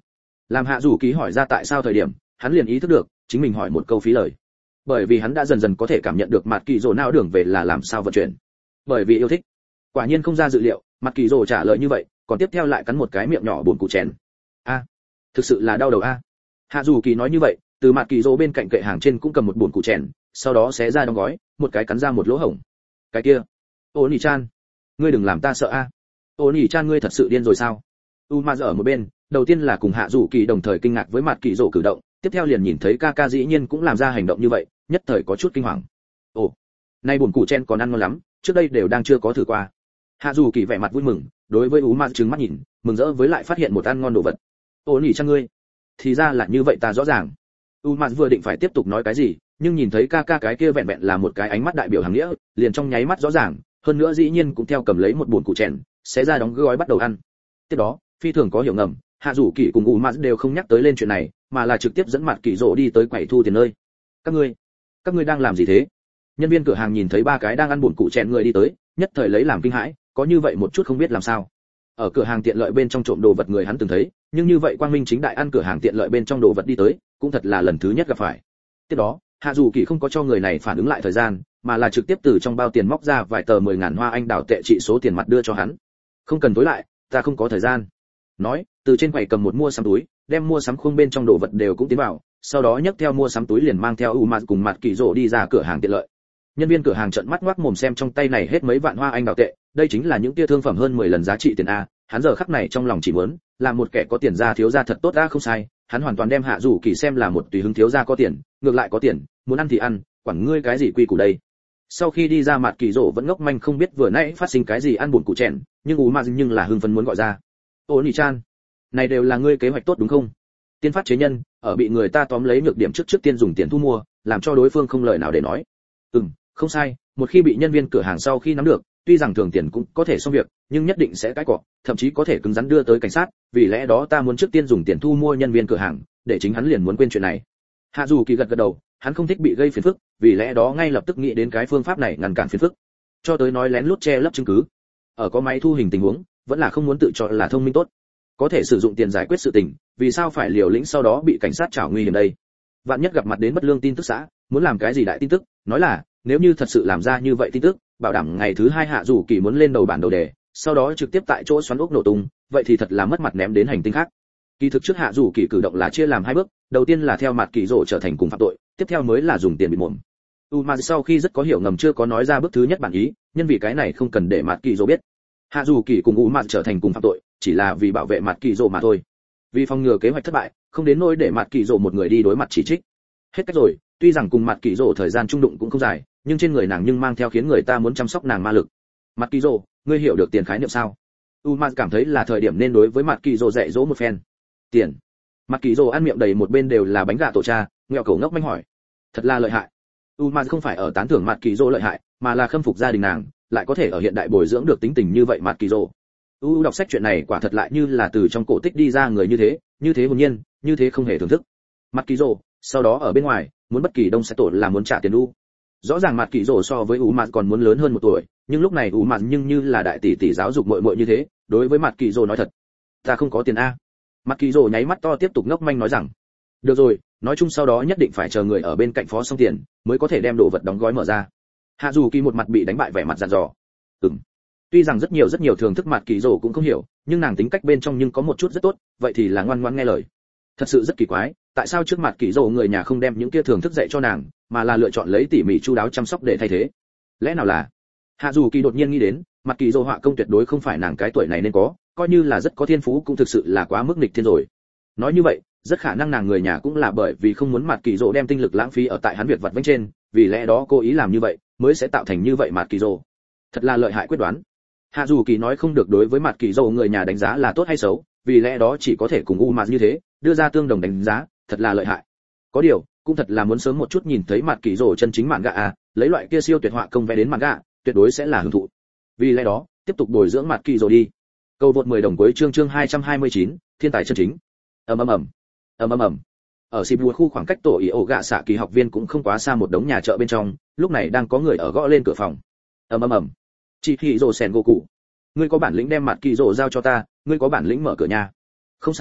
Làm Hạ Dù Kỳ hỏi ra tại sao thời điểm, hắn liền ý thức được chính mình hỏi một câu phí lời, bởi vì hắn đã dần dần có thể cảm nhận được mặt kỳ rồ não đường về là làm sao vận chuyển. Bởi vì yêu thích. Quả nhiên không ra dự liệu, mặt kỳ rồ trả lời như vậy, còn tiếp theo lại cắn một cái miệng nhỏ buồn cụ chén. A, thực sự là đau đầu a. Hạ Dù Kỳ nói như vậy, từ mặt kỳ rồ bên cạnh kệ hàng trên cũng cầm một buồn cụ chén, sau đó xé ra đóng gói, một cái cắn ra một lỗ hổng. Cái kia, Ô Nỉ Chan, ngươi đừng làm ta sợ a. Ô Nỉ Chan ngươi thật sự điên rồi sao? Uma ở một bên, đầu tiên là cùng Hạ Dù Kỳ đồng thời kinh ngạc với mặt kỳ rồ cử động, tiếp theo liền nhìn thấy Kaka dĩ nhiên cũng làm ra hành động như vậy, nhất thời có chút kinh hoàng. Ồ, nay buồn củ chen còn ăn ngon lắm, trước đây đều đang chưa có thử qua. Hạ Dù Kỳ vẻ mặt vui mừng, đối với Uma trừng mắt nhìn, mừng rỡ với lại phát hiện một ăn ngon đồ vật. Ô Nỉ Chan ngươi, thì ra là như vậy ta rõ ràng. Uma vừa định phải tiếp tục nói cái gì, nhưng nhìn thấy Kaka cái kia vẹn vẹn là một cái ánh mắt đại biểu hàng nghĩa, liền trong nháy mắt rõ ràng, hơn nữa dĩ nhiên cũng theo cầm lấy một buồn củ chen, xé ra đóng gói bắt đầu ăn. Tiếp đó, phi thường có hiểu ngầm, Hạ Dù Kỳ cùng Uma đều không nhắc tới lên chuyện này, mà là trực tiếp dẫn mặt kỳ rồ đi tới quầy thu tiền nơi. Các ngươi, các ngươi đang làm gì thế? Nhân viên cửa hàng nhìn thấy ba cái đang ăn buồn củ chèn người đi tới, nhất thời lấy làm kinh hãi, có như vậy một chút không biết làm sao. Ở cửa hàng tiện lợi bên trong trộm đồ vật người hắn từng thấy, nhưng như vậy quang minh chính đại ăn cửa hàng tiện lợi bên trong đồ vật đi tới, cũng thật là lần thứ nhất gặp phải. Tiếp đó, Hạ Dù Kỳ không có cho người này phản ứng lại thời gian, mà là trực tiếp từ trong bao tiền móc ra vài tờ mười ngàn hoa anh đào tệ trị số tiền mặt đưa cho hắn. Không cần tối lại, ta không có thời gian. Nói, từ trên quầy cầm một mua sắm túi, đem mua sắm khuôn bên trong đồ vật đều cũng tiến vào, sau đó nhấc theo mua sắm túi liền mang theo Uma cùng mặt kỳ rồ đi ra cửa hàng tiện lợi. Nhân viên cửa hàng trợn mắt ngoác mồm xem trong tay này hết mấy vạn hoa anh đào tệ, đây chính là những tia thương phẩm hơn mười lần giá trị tiền a, hắn giờ khắc này trong lòng chỉ muốn là một kẻ có tiền ra thiếu gia thật tốt a không sai, hắn hoàn toàn đem Hạ Dù Kỳ xem là một tùy hứng thiếu gia có tiền, ngược lại có tiền, muốn ăn thì ăn, quản ngươi cái gì quy củ đây. Sau khi đi ra mặt kỳ rồ vẫn ngốc manh không biết vừa nãy phát sinh cái gì ăn buồn củ chèn, nhưng Uma nhưng là hưng phấn muốn gọi ra. Ô Nỉ Chan, này đều là ngươi kế hoạch tốt đúng không? Tiên phát chế nhân, ở bị người ta tóm lấy nhược điểm trước trước tiên dùng tiền thu mua, làm cho đối phương không lời nào để nói. Ừm, không sai, một khi bị nhân viên cửa hàng sau khi nắm được, tuy rằng thường tiền cũng có thể xong việc, nhưng nhất định sẽ cãi cọ, thậm chí có thể cứng rắn đưa tới cảnh sát, vì lẽ đó ta muốn trước tiên dùng tiền thu mua nhân viên cửa hàng, để chính hắn liền muốn quên chuyện này. Hạ Dù Kỳ gật gật đầu, hắn không thích bị gây phiền phức, vì lẽ đó ngay lập tức nghĩ đến cái phương pháp này ngăn cản phiền phức. Cho tới nói lén lút che lấp chứng cứ. Ở có máy thu hình tình huống, vẫn là không muốn tự cho là thông minh tốt. Có thể sử dụng tiền giải quyết sự tình, vì sao phải liều lĩnh sau đó bị cảnh sát trảo nguy hiểm đây? Vạn nhất gặp mặt đến bất lương tin tức xã, muốn làm cái gì đại tin tức, nói là, nếu như thật sự làm ra như vậy tin tức, bảo đảm ngày thứ hai Hạ Dù Kỳ muốn lên đầu bản đầu đề, sau đó trực tiếp tại chỗ xoắn ốc nổ tung, vậy thì thật là mất mặt ném đến hành tinh khác. Kỳ thực trước Hạ Dù Kỳ cử động là chia làm hai bước, đầu tiên là theo mặt kỳ rồ trở thành cùng phạm tội, tiếp theo mới là dùng tiền bị mồm. Uma sau khi rất có hiểu ngầm chưa có nói ra bước thứ nhất bản ý, nhân vì cái này không cần để mặt kỳ rồ biết. Hạ Dù Kỳ cùng Uma trở thành cùng phạm tội, chỉ là vì bảo vệ mặt kỳ rồ mà thôi. Vì phòng ngừa kế hoạch thất bại, không đến nỗi để mặt kỳ rồ một người đi đối mặt chỉ trích. Hết cách rồi, tuy rằng cùng mặt kỳ rồ thời gian trung đụng cũng không dài, nhưng trên người nàng nhưng mang theo khiến người ta muốn chăm sóc nàng ma lực. Mặt kỳ rồ, ngươi hiểu được tiền khái niệm sao? Uma cảm thấy là thời điểm nên đối với mặt kỳ rồ dạy dỗ một phen. Tiền? Mặt kỳ rồ ăn miệng đầy một bên đều là bánh gà tổ cha, ngẹo cổ ngốc manh hỏi. Thật là lợi hại. Uma không phải ở tán thưởng mặt kỳ rồ lợi hại, mà là khâm phục gia đình nàng, lại có thể ở hiện đại bồi dưỡng được tính tình như vậy mặt kỳ rồ. U đọc sách chuyện này quả thật lại như là từ trong cổ tích đi ra người như thế, như thế hồn nhiên, như thế không hề thưởng thức. Mặt kỳ rồ, sau đó ở bên ngoài, muốn bất kỳ đông sẽ tổ là muốn trả tiền u. Rõ ràng mặt kỳ rồ so với U Mạt còn muốn lớn hơn một tuổi, nhưng lúc này U Mạt nhưng như là đại tỷ tỷ giáo dục muội muội như thế, đối với mặt kỳ rồ nói thật, ta không có tiền a. Mặt kỳ rồ nháy mắt to tiếp tục ngốc manh nói rằng, được rồi, nói chung sau đó nhất định phải chờ người ở bên cạnh phó xong tiền, mới có thể đem đồ vật đóng gói mở ra. Hạ Dù Kỳ một mặt bị đánh bại vẻ mặt dặn dò. Ừm. Tuy rằng rất nhiều rất nhiều thường thức mặt kỳ rồ cũng không hiểu, nhưng nàng tính cách bên trong nhưng có một chút rất tốt, vậy thì là ngoan ngoãn nghe lời. Thật sự rất kỳ quái, tại sao trước mặt kỳ rồ người nhà không đem những kia thường thức dạy cho nàng, mà là lựa chọn lấy tỉ mỉ chu đáo chăm sóc để thay thế? Lẽ nào là? Hạ Dù Kỳ đột nhiên nghĩ đến, mặt kỳ rồ họa công tuyệt đối không phải nàng cái tuổi này nên có, coi như là rất có thiên phú cũng thực sự là quá mức nghịch thiên rồi. Nói như vậy, rất khả năng nàng người nhà cũng là bởi vì không muốn mặt kỳ rồ đem tinh lực lãng phí ở tại hắn việc vặt vãnh trên, vì lẽ đó cố ý làm như vậy, mới sẽ tạo thành như vậy mặt kỳ rồ. Thật là lợi hại quyết đoán. Hạ Dù Kỳ nói không được đối với mặt kỳ rồ người nhà đánh giá là tốt hay xấu, vì lẽ đó chỉ có thể cùng U Mạt như thế, đưa ra tương đồng đánh giá, thật là lợi hại. Có điều, cũng thật là muốn sớm một chút nhìn thấy mặt kỳ rồ chân chính mạn gạ à, lấy loại kia siêu tuyệt họa công vẽ đến mạn gạ, tuyệt đối sẽ là hưởng thụ. Vì lẽ đó, tiếp tục bồi dưỡng mặt kỳ rồ đi. Câu vượt mười đồng cuối chương chương hai trăm hai mươi chín, thiên tài chân chính. Ầm ầm ầm. Ầm ầm ầm. Ở Shibuya khu khoảng cách tổ ý ổ gạ xạ kỳ học viên cũng không quá xa một đống nhà chợ bên trong, lúc này đang có người ở gõ lên cửa phòng. Ầm ầm ầm. Chị Hỉ Dụ Sen Goku, ngươi có bản lĩnh đem mặt kỳ rồ giao cho ta, ngươi có bản lĩnh mở cửa nhà. Không sai,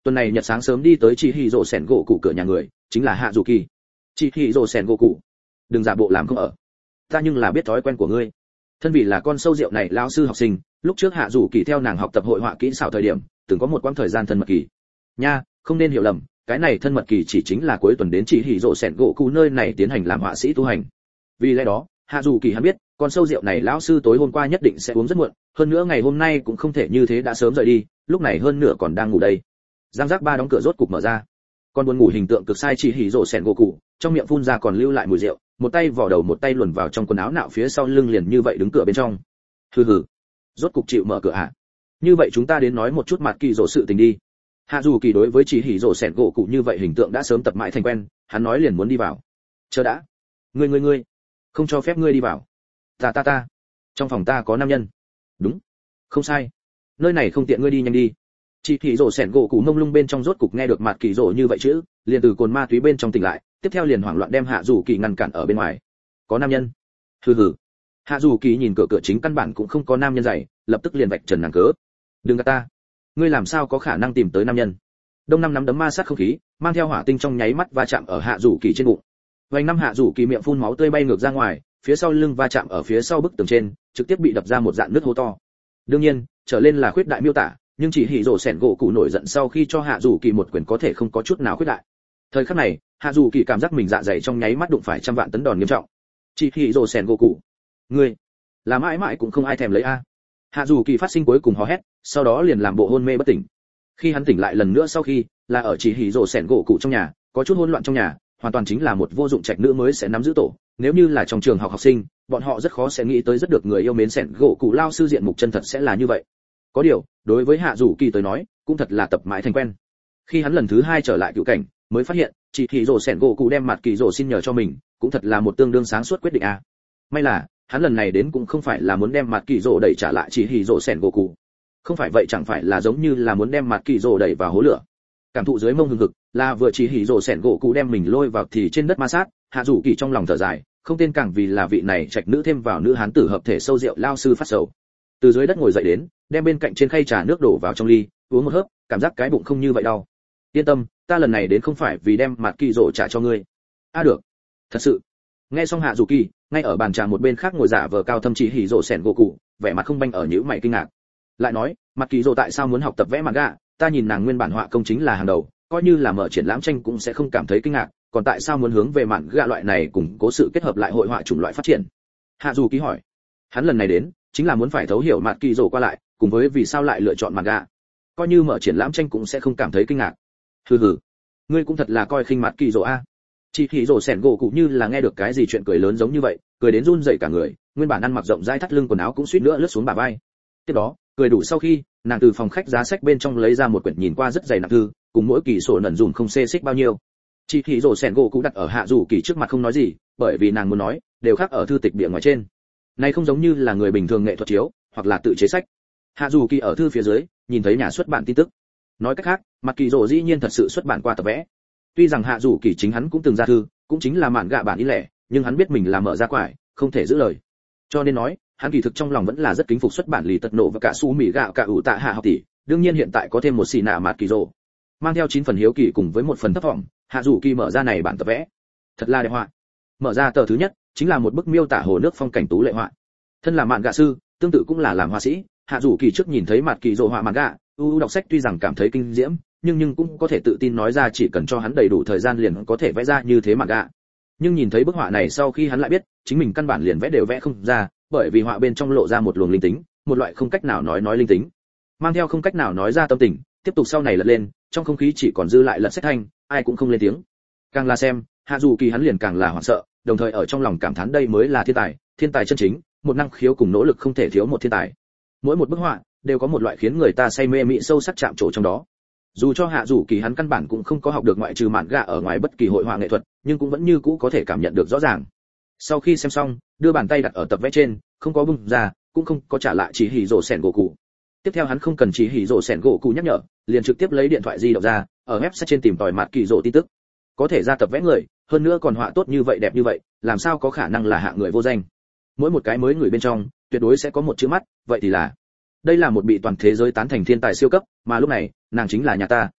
Tuần này nhật sáng sớm đi tới chỉ hỉ rồ sẻn gỗ cụ cửa nhà người, chính là Hạ Dù Kỳ. Chỉ hỉ rồ sẻn gỗ cụ, đừng giả bộ làm không ở. Ta nhưng là biết thói quen của ngươi. Thân vì là con sâu rượu này lão sư học sinh, lúc trước Hạ Dù Kỳ theo nàng học tập hội họa kỹ xảo thời điểm, từng có một quãng thời gian thân mật kỳ. Nha, không nên hiểu lầm, cái này thân mật kỳ chỉ chính là cuối tuần đến chỉ hỉ rồ sẻn gỗ cụ nơi này tiến hành làm họa sĩ tu hành. Vì lẽ đó, Hạ Dù Kỳ hắn biết, con sâu rượu này lão sư tối hôm qua nhất định sẽ uống rất muộn, hơn nữa ngày hôm nay cũng không thể như thế đã sớm rời đi, lúc này hơn nửa còn đang ngủ đây. Giang giác ba đóng cửa rốt cục mở ra. Con buồn ngủ hình tượng cực sai chỉ hỉ rồ sẻn gỗ cụ, trong miệng phun ra còn lưu lại mùi rượu, một tay vò đầu một tay luồn vào trong quần áo nạo phía sau lưng liền như vậy đứng cửa bên trong. Hừ hừ, rốt cục chịu mở cửa à? Như vậy chúng ta đến nói một chút mặt kỳ rồ sự tình đi. Hạ Dù Kỳ đối với chỉ hỉ rồ sẻn gỗ cụ như vậy hình tượng đã sớm tập mãi thành quen, hắn nói liền muốn đi vào. Chờ đã, ngươi ngươi ngươi, không cho phép ngươi đi vào. Ta ta ta, trong phòng ta có nam nhân. Đúng, không sai, nơi này không tiện ngươi đi nhanh đi. Chỉ hỉ rồ sẻn gỗ cụ mông lung bên trong rốt cục nghe được mặt kỳ rồ như vậy chứ, liền từ cồn ma túy bên trong tỉnh lại, tiếp theo liền hoảng loạn đem Hạ Dù Kỳ ngăn cản ở bên ngoài. Có nam nhân? Hừ hừ. Hạ Dù Kỳ nhìn cửa cửa chính căn bản cũng không có nam nhân dày, lập tức liền vạch trần nàng cớ. Đừng gạt ta, ngươi làm sao có khả năng tìm tới nam nhân? Đông năm nắm đấm ma sát không khí, mang theo hỏa tinh trong nháy mắt va chạm ở Hạ Dù Kỳ trên bụng. Vành năm Hạ Dù Kỳ miệng phun máu tươi bay ngược ra ngoài, phía sau lưng va chạm ở phía sau bức tường trên, trực tiếp bị đập ra một dạn nứt hố to. Đương nhiên, trở lên là khuyết đại miêu tả, nhưng chỉ hỉ rồ sẻn gỗ cụ nổi giận sau khi cho Hạ Dù Kỳ một quyền có thể không có chút nào khuyết đại. Thời khắc này, Hạ Dù Kỳ cảm giác mình dạ dày trong nháy mắt đụng phải trăm vạn tấn đòn nghiêm trọng. Chỉ hỉ rồ sẻn gỗ cụ, ngươi là mãi mãi cũng không ai thèm lấy a. Hạ Dù Kỳ phát sinh cuối cùng hò hét, sau đó liền làm bộ hôn mê bất tỉnh. Khi hắn tỉnh lại lần nữa sau khi, là ở chỉ hỉ rồ sẻn gỗ cụ trong nhà, có chút hỗn loạn trong nhà, hoàn toàn chính là một vô dụng trạch nữ mới sẽ nắm giữ tổ. Nếu như là trong trường học học sinh, bọn họ rất khó sẽ nghĩ tới rất được người yêu mến sẻn gỗ cụ lao sư diện mục chân thật sẽ là như vậy. Có điều, đối với Hạ Dù Kỳ tới nói, cũng thật là tập mãi thành quen. Khi hắn lần thứ hai trở lại cựu cảnh, mới phát hiện, chỉ hỉ rồ sẻn gỗ cụ đem mặt kỳ rồ xin nhờ cho mình, cũng thật là một tương đương sáng suốt quyết định a. May là, hắn lần này đến cũng không phải là muốn đem mặt kỳ rồ đẩy trả lại chỉ hỉ rồ sẻn gỗ cụ. Không phải vậy chẳng phải là giống như là muốn đem mặt kỳ rồ đẩy vào hố lửa. Cảm thụ dưới mông hừng hực, là vừa chỉ hỉ rồ sẻn gỗ cụ đem mình lôi vào thì trên đất ma sát, Hạ Dù Kỳ trong lòng thở dài, không tên càng vì là vị này trạch nữ thêm vào nữ hán tử hợp thể sâu rượu lao sư phát sầu. Từ dưới đất ngồi dậy đến, đem bên cạnh trên khay trà nước đổ vào trong ly, uống một hớp, cảm giác cái bụng không như vậy đau. Yên tâm, ta lần này đến không phải vì đem mặt kỳ rồ trả cho ngươi. A à được, thật sự. Nghe xong Hạ Dù Kỳ, ngay ở bàn trà một bên khác ngồi giả vờ cao thâm chỉ hỉ rồ sẻn gỗ cụ, vẻ mặt không banh ở nhíu mày kinh ngạc. Lại nói, mặt kỳ rồ tại sao muốn học tập vẽ manga, ta nhìn nàng nguyên bản họa công chính là hàng đầu, coi như là mở triển lãm tranh cũng sẽ không cảm thấy kinh ngạc, còn tại sao muốn hướng về manga loại này cùng cố sự kết hợp lại hội họa chủng loại phát triển? Hạ Dù Kỳ hỏi. Hắn lần này đến, chính là muốn phải thấu hiểu mặt kỳ rồ qua lại, cùng với vì sao lại lựa chọn manga. Coi như mở triển lãm tranh cũng sẽ không cảm thấy kinh ngạc. Hừ hừ, ngươi cũng thật là coi khinh mặt kỳ rồ a. Chỉ hỉ rồ sẻn gỗ cụ như là nghe được cái gì chuyện cười lớn giống như vậy, cười đến run rẩy cả người, nguyên bản ăn mặc rộng rãi thắt lưng quần áo cũng suýt nữa lướt xuống bả vai. Tiếp đó, cười đủ sau khi, nàng từ phòng khách giá sách bên trong lấy ra một quyển nhìn qua rất dày nặng thư, cùng mỗi kỳ sổ nẩn dùng không xê xích bao nhiêu. Chỉ hỉ rồ sẻn gỗ cụ đặt ở Hạ Dù Kỳ trước mặt không nói gì, bởi vì nàng muốn nói đều khác ở thư tịch bìa ngoài trên. Này không giống như là người bình thường nghệ thuật chiếu, hoặc là tự chế sách. Hạ Dù Kỳ ở thư phía dưới, nhìn thấy nhà xuất bản tin tức. Nói cách khác, mặt kỳ rồ dĩ nhiên thật sự xuất bản qua tập vẽ. Tuy rằng Hạ Dù Kỳ chính hắn cũng từng ra thư, cũng chính là mạn gạ bản in lẻ, nhưng hắn biết mình là mở ra quải, không thể giữ lời. Cho nên nói, hắn kỳ thực trong lòng vẫn là rất kính phục xuất bản lì tật nộ và cả su mì gạo cả ủ tạ hạ học tỷ. Đương nhiên hiện tại có thêm một xì nạ mặt kỳ rồ, mang theo chín phần hiếu kỳ cùng với một phần thấp vọng, Hạ Dù Kỳ mở ra này bản tập vẽ, thật là đẹp họa. Mở ra tờ thứ nhất, chính là một bức miêu tả hồ nước phong cảnh tú lệ họa. Thân là mạn gạ sư, tương tự cũng là làm họa sĩ, Hạ Dù Kỳ trước nhìn thấy mặt kỳ rồ họa mạn gạ, u đọc sách tuy rằng cảm thấy kinh diễm, nhưng nhưng cũng có thể tự tin nói ra chỉ cần cho hắn đầy đủ thời gian liền có thể vẽ ra như thế mạn gạ. Nhưng nhìn thấy bức họa này sau khi hắn lại biết, chính mình căn bản liền vẽ đều vẽ không ra, bởi vì họa bên trong lộ ra một luồng linh tính, một loại không cách nào nói nói linh tính, mang theo không cách nào nói ra tâm tình. Tiếp tục sau này lật lên, trong không khí chỉ còn dư lại lật sách thanh, ai cũng không lên tiếng. Càng là xem, Hạ Dù Kỳ hắn liền càng là hoảng sợ, đồng thời ở trong lòng cảm thán đây mới là thiên tài, thiên tài chân chính, một năng khiếu cùng nỗ lực không thể thiếu một thiên tài. Mỗi một bức họa đều có một loại khiến người ta say mê mỹ sâu sắc chạm trổ trong đó. Dù cho Hạ Dù Kỳ hắn căn bản cũng không có học được ngoại trừ mạn gạ ở ngoài bất kỳ hội họa nghệ thuật, nhưng cũng vẫn như cũ có thể cảm nhận được rõ ràng. Sau khi xem xong, đưa bàn tay đặt ở tập vẽ trên, không có bung ra, cũng không có trả lại chỉ hỉ rồ sẻn gỗ cụ. Tiếp theo hắn không cần chỉ hỉ rồ sẻn gỗ cụ nhắc nhở, liền trực tiếp lấy điện thoại di động ra, ở website trên tìm tòi mặt kỳ rồ tin tức. Có thể ra tập vẽ người, hơn nữa còn họa tốt như vậy đẹp như vậy, làm sao có khả năng là hạng người vô danh. Mỗi một cái mới người bên trong, tuyệt đối sẽ có một chữ mắt, vậy thì là đây là một bị toàn thế giới tán thành thiên tài siêu cấp, mà lúc này, nàng chính là nhà ta,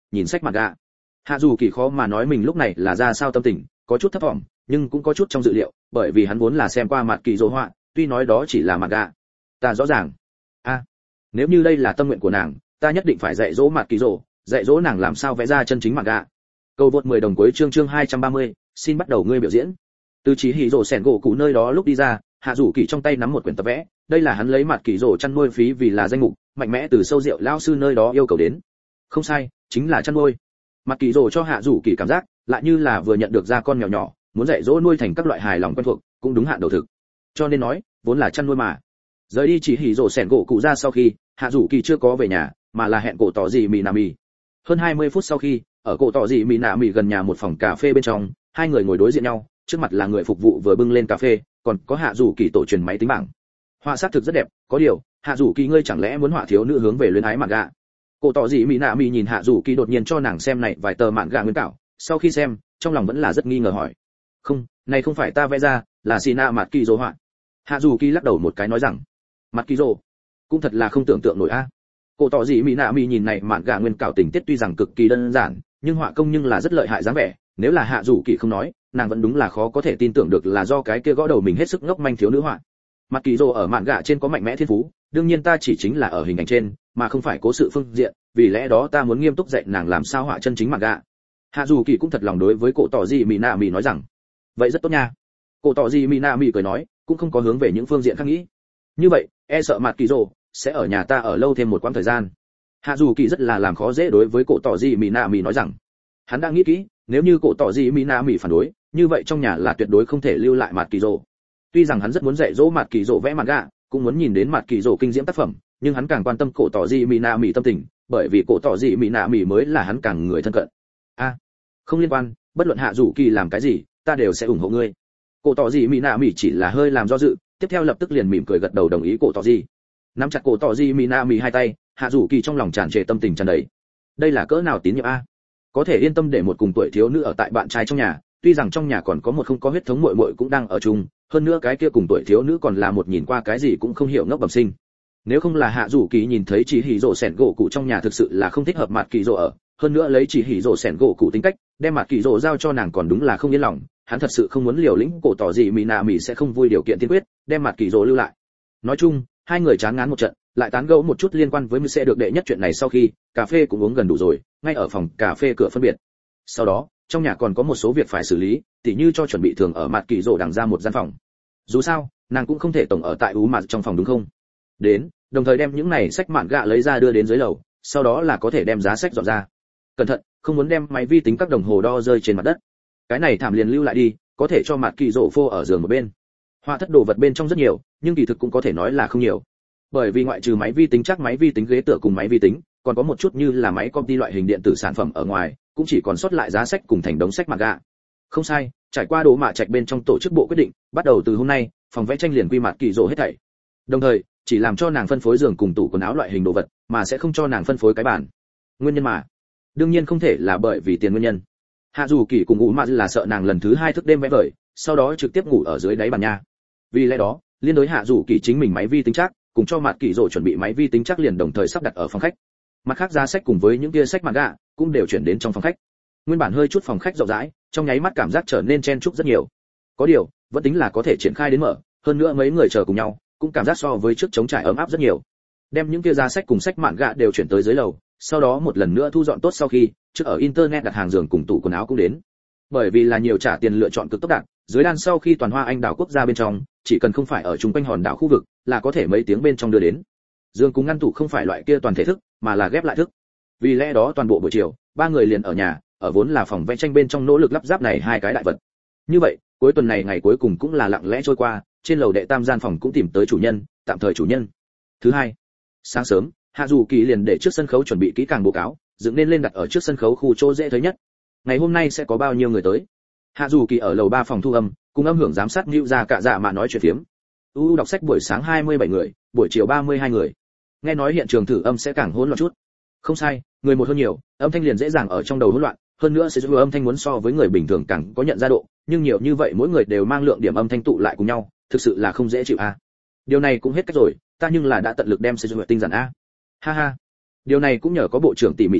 nhìn sách mặt gạ. Hạ dù kỳ khó mà nói mình lúc này là ra sao tâm tình, có chút thấp vọng, nhưng cũng có chút trong dự liệu, bởi vì hắn vốn là xem qua mặt kỳ dỗ họa, tuy nói đó chỉ là mặt gạ. Ta rõ ràng. A, à, nếu như đây là tâm nguyện của nàng, ta nhất định phải dạy dỗ mặt kỳ dỗ, dạy dỗ nàng làm sao vẽ ra chân chính mặt gạ. Câu vượt mười đồng cuối chương chương hai trăm ba mươi, xin bắt đầu ngươi biểu diễn. Từ chỉ hỉ rồ sẻn gỗ cụ nơi đó lúc đi ra, Hạ dù kỳ trong tay nắm một quyển tập vẽ, đây là hắn lấy mặt kỳ rồ chăn nuôi phí vì là danh mục, mạnh mẽ từ sâu rượu lao sư nơi đó yêu cầu đến. Không sai, chính là chăn nuôi. Mặt kỳ rồ cho Hạ dù kỳ cảm giác, lại như là vừa nhận được ra con mèo nhỏ, muốn dạy dỗ nuôi thành các loại hài lòng quen thuộc, cũng đúng hạn đầu thực. Cho nên nói, vốn là chăn nuôi mà. Rời đi chỉ hỉ rồ sẻn gỗ cụ ra sau khi, Hạ dù kỳ chưa có về nhà, mà là hẹn cổ tỏ gì mì nà mì. Hơn hai mươi phút sau khi, ở cổ tỏ gì mì nà mì gần nhà một phòng cà phê bên trong, hai người ngồi đối diện nhau, trước mặt là người phục vụ vừa bưng lên cà phê, còn có Hạ dù kỳ tổ truyền máy tính bảng. Họa sắc thực rất đẹp, có điều, Hạ dù kỳ ngươi chẳng lẽ muốn họa thiếu nữ hướng về luyến ái mạn gạ? Cổ tỏ gì mì nà mì nhìn Hạ dù kỳ đột nhiên cho nàng xem này vài tờ mạn gạ nguyên cảo, sau khi xem, trong lòng vẫn là rất nghi ngờ hỏi. Không, này không phải ta vẽ ra, là Sina Mạt Kỳ Dỗ họa. Hạ dù kỳ lắc đầu một cái nói rằng, Mạt Kỳ Dỗ, cũng thật là không tưởng tượng nổi a. Cổ tỏ gì mì nà mì nhìn này mạn gạ nguyên cảo tình tiết tuy rằng cực kỳ đơn giản, nhưng họa công nhưng là rất lợi hại dáng vẻ, nếu là Hạ dù kỳ không nói, nàng vẫn đúng là khó có thể tin tưởng được là do cái kia gõ đầu mình hết sức ngốc manh thiếu nữ họa. Mặt kỳ rồ ở mạn gạ trên có mạnh mẽ thiên phú, đương nhiên ta chỉ chính là ở hình ảnh trên, mà không phải cố sự phương diện, vì lẽ đó ta muốn nghiêm túc dạy nàng làm sao họa chân chính mạn gạ. Hạ dù kỳ cũng thật lòng đối với cổ tỏ gì mì nạ mì nói rằng, vậy rất tốt nha. Cổ tỏ gì mì nạ mì cười nói, cũng không có hướng về những phương diện khác nghĩ. Như vậy, e sợ mặt kỳ rồ sẽ ở nhà ta ở lâu thêm một quãng thời gian. Hạ dù kỳ rất là làm khó dễ đối với cổ tỏ gì mì nạ mì nói rằng, hắn đang nghĩ kỹ, nếu như cổ tỏ gì mỹ na mỹ phản đối, như vậy trong nhà là tuyệt đối không thể lưu lại mặt kỳ rồ. Tuy rằng hắn rất muốn dạy dỗ mặt kỳ rồ vẽ mặt gạ, cũng muốn nhìn đến mặt kỳ rồ kinh diễm tác phẩm, nhưng hắn càng quan tâm cổ tỏ gì mỹ na mỹ tâm tình, bởi vì cổ tỏ gì mỹ na mỹ mới là hắn càng người thân cận. A, à, không liên quan, bất luận Hạ dù kỳ làm cái gì, ta đều sẽ ủng hộ ngươi. Cổ tỏ gì mỹ na mỹ chỉ là hơi làm do dự, tiếp theo lập tức liền mỉm cười gật đầu đồng ý cổ tỏ gì. Nắm chặt cổ tỏ gì mỹ na mỹ hai tay, Hạ dù kỳ trong lòng tràn trề tâm tình tràn đầy. Đây là cỡ nào tín nhiệm a? Có thể yên tâm để một cùng tuổi thiếu nữ ở tại bạn trai trong nhà, tuy rằng trong nhà còn có một không có huyết thống muội muội cũng đang ở chung, hơn nữa cái kia cùng tuổi thiếu nữ còn là một nhìn qua cái gì cũng không hiểu ngốc bẩm sinh. Nếu không là Hạ dù kỳ nhìn thấy chỉ hỉ rồ sẻn gỗ cụ trong nhà thực sự là không thích hợp mặt kỳ rồ ở, hơn nữa lấy chỉ hỉ rồ sẻn gỗ cụ tính cách, đem mặt kỳ rồ giao cho nàng còn đúng là không yên lòng, hắn thật sự không muốn liều lĩnh cổ tỏ gì mỹ nạ mỹ sẽ không vui điều kiện tiên quyết, đem mặt kỳ rồ lưu lại. Nói chung, hai người chán ngán một trận, lại tán gẫu một chút liên quan với sẽ được đệ nhất chuyện này sau khi, cà phê cũng uống gần đủ rồi, ngay ở phòng cà phê cửa phân biệt. Sau đó, trong nhà còn có một số việc phải xử lý, tỉ như cho chuẩn bị thường ở mặt kỳ rồ đằng ra một gian phòng. Dù sao, nàng cũng không thể tổng ở tại ú mặt trong phòng đúng không? Đến, đồng thời đem những này sách mạn gạ lấy ra đưa đến dưới lầu, sau đó là có thể đem giá sách dọn ra. Cẩn thận, không muốn đem máy vi tính các đồng hồ đo rơi trên mặt đất. Cái này thảm liền lưu lại đi, có thể cho mặt kỳ rồ phô ở giường một bên. Họa thất đồ vật bên trong rất nhiều, nhưng kỳ thực cũng có thể nói là không nhiều. Bởi vì ngoại trừ máy vi tính chắc máy vi tính ghế tựa cùng máy vi tính, còn có một chút như là máy công ty loại hình điện tử sản phẩm ở ngoài, cũng chỉ còn sót lại giá sách cùng thành đống sách mặt gạ. Không sai, trải qua đồ mạ trạch bên trong tổ chức bộ quyết định, bắt đầu từ hôm nay, phòng vẽ tranh liền quy mặt kỳ rồ hết thảy. Đồng thời, chỉ làm cho nàng phân phối giường cùng tủ quần áo loại hình đồ vật, mà sẽ không cho nàng phân phối cái bàn. Nguyên nhân mà, đương nhiên không thể là bởi vì tiền nguyên nhân. Hạ dù kỳ cùng ngủ mà là sợ nàng lần thứ hai thức đêm vẽ vời, sau đó trực tiếp ngủ ở dưới đáy bàn nha. Vì lẽ đó, liên đối Hạ dù kỳ chính mình máy vi tính chắc, cùng cho mặt kỳ rồ chuẩn bị máy vi tính chắc liền đồng thời sắp đặt ở phòng khách. Mặt khác giá sách cùng với những kia sách mặt gạ cũng đều chuyển đến trong phòng khách. Nguyên bản hơi chút phòng khách rộng rãi, trong nháy mắt cảm giác trở nên chen chúc rất nhiều. Có điều, vẫn tính là có thể triển khai đến mở, hơn nữa mấy người chờ cùng nhau, cũng cảm giác so với trước chống trải ấm áp rất nhiều. Đem những kia giá sách cùng sách mạn gạ đều chuyển tới dưới lầu, sau đó một lần nữa thu dọn tốt sau khi, trước ở internet đặt hàng giường cùng tủ quần áo cũng đến. Bởi vì là nhiều trả tiền lựa chọn cực tốc đạt, dưới đan sau khi toàn hoa anh đảo quốc gia bên trong, chỉ cần không phải ở trung quanh hòn đảo khu vực, là có thể mấy tiếng bên trong đưa đến. Giường cùng ngăn tủ không phải loại kia toàn thể thức, mà là ghép lại thức. Vì lẽ đó toàn bộ buổi chiều, ba người liền ở nhà, ở vốn là phòng vẽ tranh bên trong nỗ lực lắp ráp này hai cái đại vật. Như vậy, cuối tuần này ngày cuối cùng cũng là lặng lẽ trôi qua, trên lầu đệ tam gian phòng cũng tìm tới chủ nhân, tạm thời chủ nhân. Thứ hai, sáng sớm, Hạ dù kỳ liền để trước sân khấu chuẩn bị kỹ càng báo cáo, dựng nên lên đặt ở trước sân khấu khu chỗ dễ thấy nhất. Ngày hôm nay sẽ có bao nhiêu người tới? Hạ dù kỳ ở lầu ba phòng thu âm, cùng âm hưởng giám sát Nữu ra cả dạ mà nói chuyện phiếm. U đọc sách buổi sáng hai mươi bảy người, buổi chiều ba mươi hai người. Nghe nói hiện trường thử âm sẽ càng hỗn loạn chút. Không sai, người một hơn nhiều, âm thanh liền dễ dàng ở trong đầu hỗn loạn, hơn nữa sẽ giúp âm thanh muốn so với người bình thường càng có nhận ra độ, nhưng nhiều như vậy mỗi người đều mang lượng điểm âm thanh tụ lại cùng nhau, thực sự là không dễ chịu a. À. Điều này cũng hết cách rồi, ta nhưng là đã tận lực đem sẽ giúp tinh giản a. Ha ha. Điều này cũng nhờ có bộ trưởng tỉ mỉ chọn,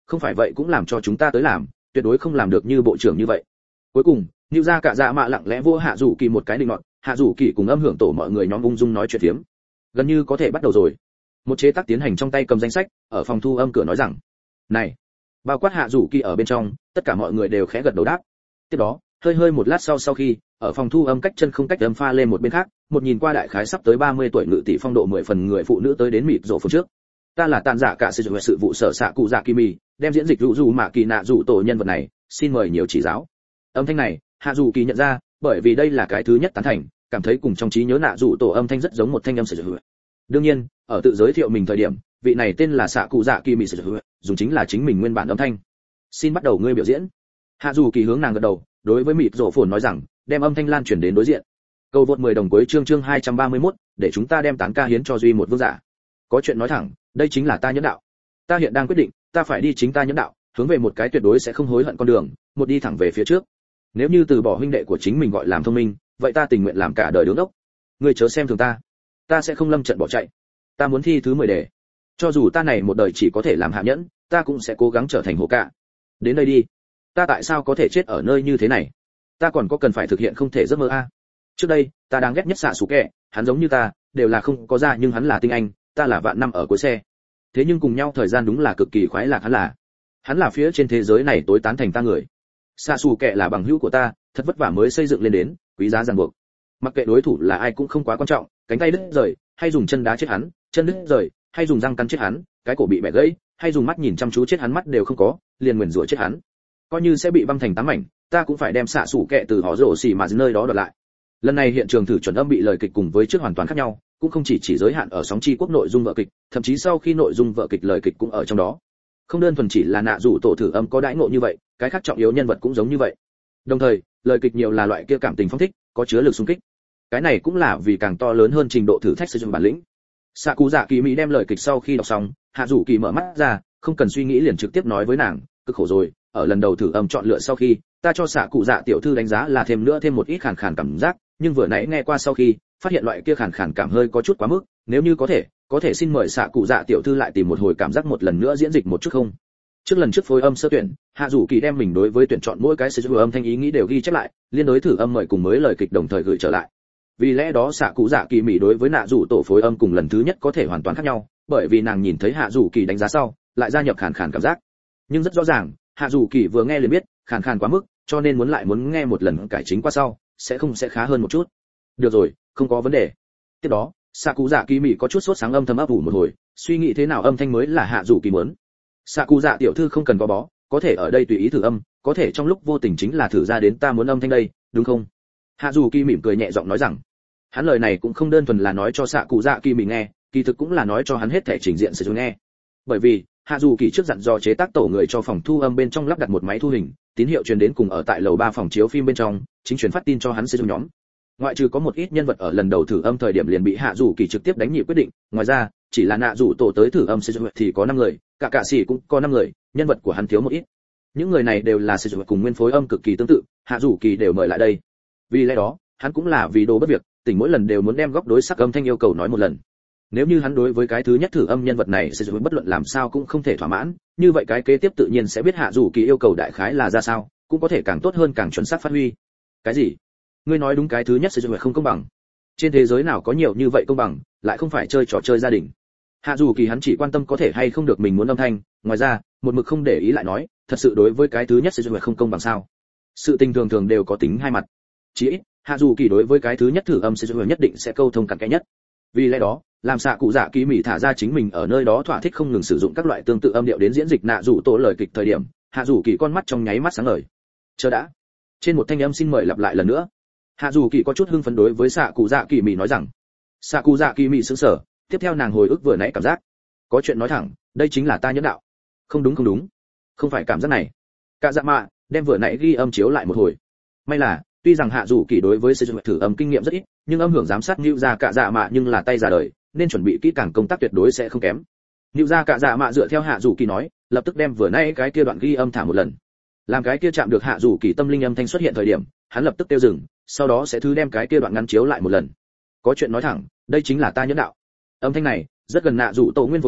không phải vậy cũng làm cho chúng ta tới làm, tuyệt đối không làm được như bộ trưởng như vậy. Cuối cùng Niu Ra Cả Dạ Mạ lặng lẽ vỗ Hạ Dụ Kỳ một cái định nọt, Hạ Dụ Kỳ cùng âm hưởng tổ mọi người nhóm ung dung nói chuyện phiếm. Gần như có thể bắt đầu rồi. Một chế tác tiến hành trong tay cầm danh sách, ở phòng thu âm cửa nói rằng, này, bao quát Hạ Dụ Kỳ ở bên trong, tất cả mọi người đều khẽ gật đầu đáp. Tiếp đó, hơi hơi một lát sau sau khi, ở phòng thu âm cách chân không cách âm pha lên một bên khác, một nhìn qua đại khái sắp tới ba mươi tuổi ngự tỷ phong độ mười phần người phụ nữ tới đến mịt rộ phút trước. Ta là Tàn Dạ Cả sử dụng sự vụ sở xạ cụ dạ Kimi, đem diễn dịch Dụ Dụ Mạ Kỳ Nạ Dụ tổ nhân vật này, xin mời nhiều chỉ giáo. Âm thanh này, Hạ Dụ Kỳ nhận ra, bởi vì đây là cái thứ nhất tán thành, cảm thấy cùng trong trí nhớ Nạ Dụ tổ âm thanh rất giống một thanh âm sử dụng. Đương nhiên, ở tự giới thiệu mình thời điểm, vị này tên là xạ cụ dạ Kimi sử dụng, dùng chính là chính mình nguyên bản âm thanh. Xin bắt đầu ngươi biểu diễn. Hạ Dụ Kỳ hướng nàng gật đầu, đối với mịt rộ phồn nói rằng, đem âm thanh lan truyền đến đối diện. Câu vượt mười đồng cuối chương chương hai trăm ba mươi mốt, để chúng ta đem tán ca hiến cho duy một vương giả. Có chuyện nói thẳng, đây chính là ta nhẫn đạo. Ta hiện đang quyết định, ta phải đi chính ta nhẫn đạo, hướng về một cái tuyệt đối sẽ không hối hận con đường, một đi thẳng về phía trước. Nếu như từ bỏ huynh đệ của chính mình gọi làm thông minh, vậy ta tình nguyện làm cả đời đứng đốc. Ngươi chớ xem thường ta, ta sẽ không lâm trận bỏ chạy. Ta muốn thi thứ mười đề. Cho dù ta này một đời chỉ có thể làm hạ nhẫn, ta cũng sẽ cố gắng trở thành hổ cả. Đến đây đi. Ta tại sao có thể chết ở nơi như thế này? Ta còn có cần phải thực hiện không thể giấc mơ a? Trước đây, ta đang ghét nhất xạ sủ kẹ, hắn giống như ta, đều là không có ra nhưng hắn là tinh anh, ta là vạn năm ở cuối xe. Thế nhưng cùng nhau thời gian đúng là cực kỳ khoái lạc, hắn là hắn là phía trên thế giới này tối tán thành ta người. Xạ sủ kẹ là bằng hữu của ta, thật vất vả mới xây dựng lên đến, quý giá ràng buộc. Mặc kệ đối thủ là ai cũng không quá quan trọng, cánh tay đứt rời, hay dùng chân đá chết hắn, chân đứt rời, hay dùng răng cắn chết hắn, cái cổ bị bẻ gãy, hay dùng mắt nhìn chăm chú chết hắn, mắt đều không có, liền nguyền rủa chết hắn. Coi như sẽ bị băm thành tám mảnh, ta cũng phải đem xạ sủ kẹ từ họ rổ xì mà nơi đó đoạt lại. Lần này hiện trường thử chuẩn âm bị lời kịch cùng với trước hoàn toàn khác nhau, cũng không chỉ chỉ giới hạn ở sóng chi quốc nội dung vở kịch, thậm chí sau khi nội dung vở kịch lời kịch cũng ở trong đó. Không đơn thuần chỉ là Nạ Dụ tổ thử âm có đãi ngộ như vậy, cái khác trọng yếu nhân vật cũng giống như vậy. Đồng thời, lời kịch nhiều là loại kia cảm tình phong thích, có chứa lực xung kích. Cái này cũng là vì càng to lớn hơn trình độ thử thách sử dụng bản lĩnh. Sạ Cụ Dạ Kỳ Mỹ đem lời kịch sau khi đọc xong, Hạ Dụ Kỳ mở mắt ra, không cần suy nghĩ liền trực tiếp nói với nàng, cực khổ rồi, ở lần đầu thử âm chọn lựa sau khi, ta cho Sạ Cụ Dạ tiểu thư đánh giá là thêm nữa thêm một ít khàn khàn cảm giác, nhưng vừa nãy nghe qua sau khi, phát hiện loại kia khàn khàn cảm hơi có chút quá mức, nếu như có thể, có thể xin mời Sạ Cụ Dạ tiểu thư lại tìm một hồi cảm giác một lần nữa diễn dịch một chút không? Trước lần trước phối âm sơ tuyển, Hạ Dụ Kỳ đem mình đối với tuyển chọn mỗi cái sử dụng âm thanh ý nghĩ đều ghi chép lại, liên đối thử âm mời cùng mới lời kịch đồng thời gửi trở lại. Vì lẽ đó Sạ Cụ Dạ Kỳ Mỹ đối với Nạ Dụ tổ phối âm cùng lần thứ nhất có thể hoàn toàn khác nhau, bởi vì nàng nhìn thấy Hạ Dụ Kỳ đánh giá sau, lại gia nhập khàn khàn cảm giác. Nhưng rất rõ ràng, Hạ Dụ Kỳ vừa nghe liền biết, khàn khàn quá mức, cho nên muốn lại muốn nghe một lần cải chính qua sau, sẽ không sẽ khá hơn một chút. Được rồi, không có vấn đề. Tiếp đó, Sạ Cụ Dạ Kỳ Mỹ có chút sốt sáng âm thầm ấp ủ một hồi, suy nghĩ thế nào âm thanh mới là Hạ Dụ Kỳ muốn. Sạ Cụ Dạ tiểu thư không cần gò bó, có thể ở đây tùy ý thử âm, có thể trong lúc vô tình chính là thử ra đến ta muốn âm thanh đây, đúng không? Hạ Dụ Kỳ mỉm cười nhẹ giọng nói rằng, hắn lời này cũng không đơn thuần là nói cho Sạ Cụ Dạ Kỳ Mỹ nghe, kỳ thực cũng là nói cho hắn hết thể trình diện sử dụng nghe. Bởi vì, Hạ Dụ Kỳ trước dặn dò chế tác tổ người cho phòng thu âm bên trong lắp đặt một máy thu hình, tín hiệu truyền đến cùng ở tại lầu ba phòng chiếu phim bên trong, chính truyền phát tin cho hắn sử dụng nhóm. Ngoại trừ có một ít nhân vật ở lần đầu thử âm thời điểm liền bị Hạ Dụ Kỳ trực tiếp đánh nhịp quyết định, ngoài ra, chỉ là Nạ Dụ tổ tới thử âm sử dụng thì có năm người, cả cả sĩ cũng có năm người, nhân vật của hắn thiếu một ít. Những người này đều là sử dụng cùng nguyên phối âm cực kỳ tương tự, Hạ Dụ Kỳ đều mời lại đây. Vì lẽ đó, hắn cũng là vì đồ bất việc, tỉnh mỗi lần đều muốn đem góc đối sắc âm thanh yêu cầu nói một lần. Nếu như hắn đối với cái thứ nhất thử âm nhân vật này sử dụng bất luận làm sao cũng không thể thỏa mãn, như vậy cái kế tiếp tự nhiên sẽ biết Hạ Dụ Kỳ yêu cầu đại khái là ra sao, cũng có thể càng tốt hơn càng chuẩn xác phát huy. Cái gì? Ngươi nói đúng, cái thứ nhất sử dụng không công bằng. Trên thế giới nào có nhiều như vậy công bằng, lại không phải chơi trò chơi gia đình. Hạ Dụ Kỳ hắn chỉ quan tâm có thể hay không được mình muốn âm thanh, ngoài ra, một mực không để ý lại nói, thật sự đối với cái thứ nhất sử dụng không công bằng sao? Sự tình thường thường đều có tính hai mặt. Chỉ ít, Hạ Dụ Kỳ đối với cái thứ nhất thử âm sử dụng nhất định sẽ câu thông cặn kẽ nhất. Vì lẽ đó, làm Sạ Cụ Dạ Kỳ Mỹ thả ra chính mình ở nơi đó thỏa thích không ngừng sử dụng các loại tương tự âm điệu đến diễn dịch Nạ Dụ tổ lời kịch thời điểm, Hạ Dụ Kỳ con mắt trong nháy mắt sáng ngời. Chờ đã. Trên một thanh âm xin mời lặp lại lần nữa. Hạ Dụ Kỳ có chút hưng phấn đối với Sạ Cụ Dạ Kỳ Mỹ nói rằng. Sạ Cụ Dạ Kỳ Mỹ sững sờ, tiếp theo nàng hồi ức vừa nãy cảm giác. Có chuyện nói thẳng, đây chính là ta nhẫn đạo. Không đúng không đúng, không phải cảm giác này. Cả dạ mạ, đem vừa nãy ghi âm chiếu lại một hồi. May là, tuy rằng Hạ Dụ Kỳ đối với sử dụng thử âm kinh nghiệm rất ít, nhưng âm hưởng giám sát Nữu ra cả dạ mạ nhưng là tay già đời, nên chuẩn bị kỹ càng công tác tuyệt đối sẽ không kém. Nữu ra cả dạ mạ dựa theo Hạ Dụ Kỳ nói, lập tức đem vừa nãy cái kia đoạn ghi âm thả một lần. Làm cái kia chạm được Hạ Dụ Kỳ tâm linh âm thanh xuất hiện thời điểm, hắn lập tức tiêu dừng, sau đó sẽ thứ đem cái kia đoạn ngắn chiếu lại một lần. Có chuyện nói thẳng, đây chính là ta nhẫn đạo. Âm thanh này rất gần Nạ Dụ tổ nguyên phối âm,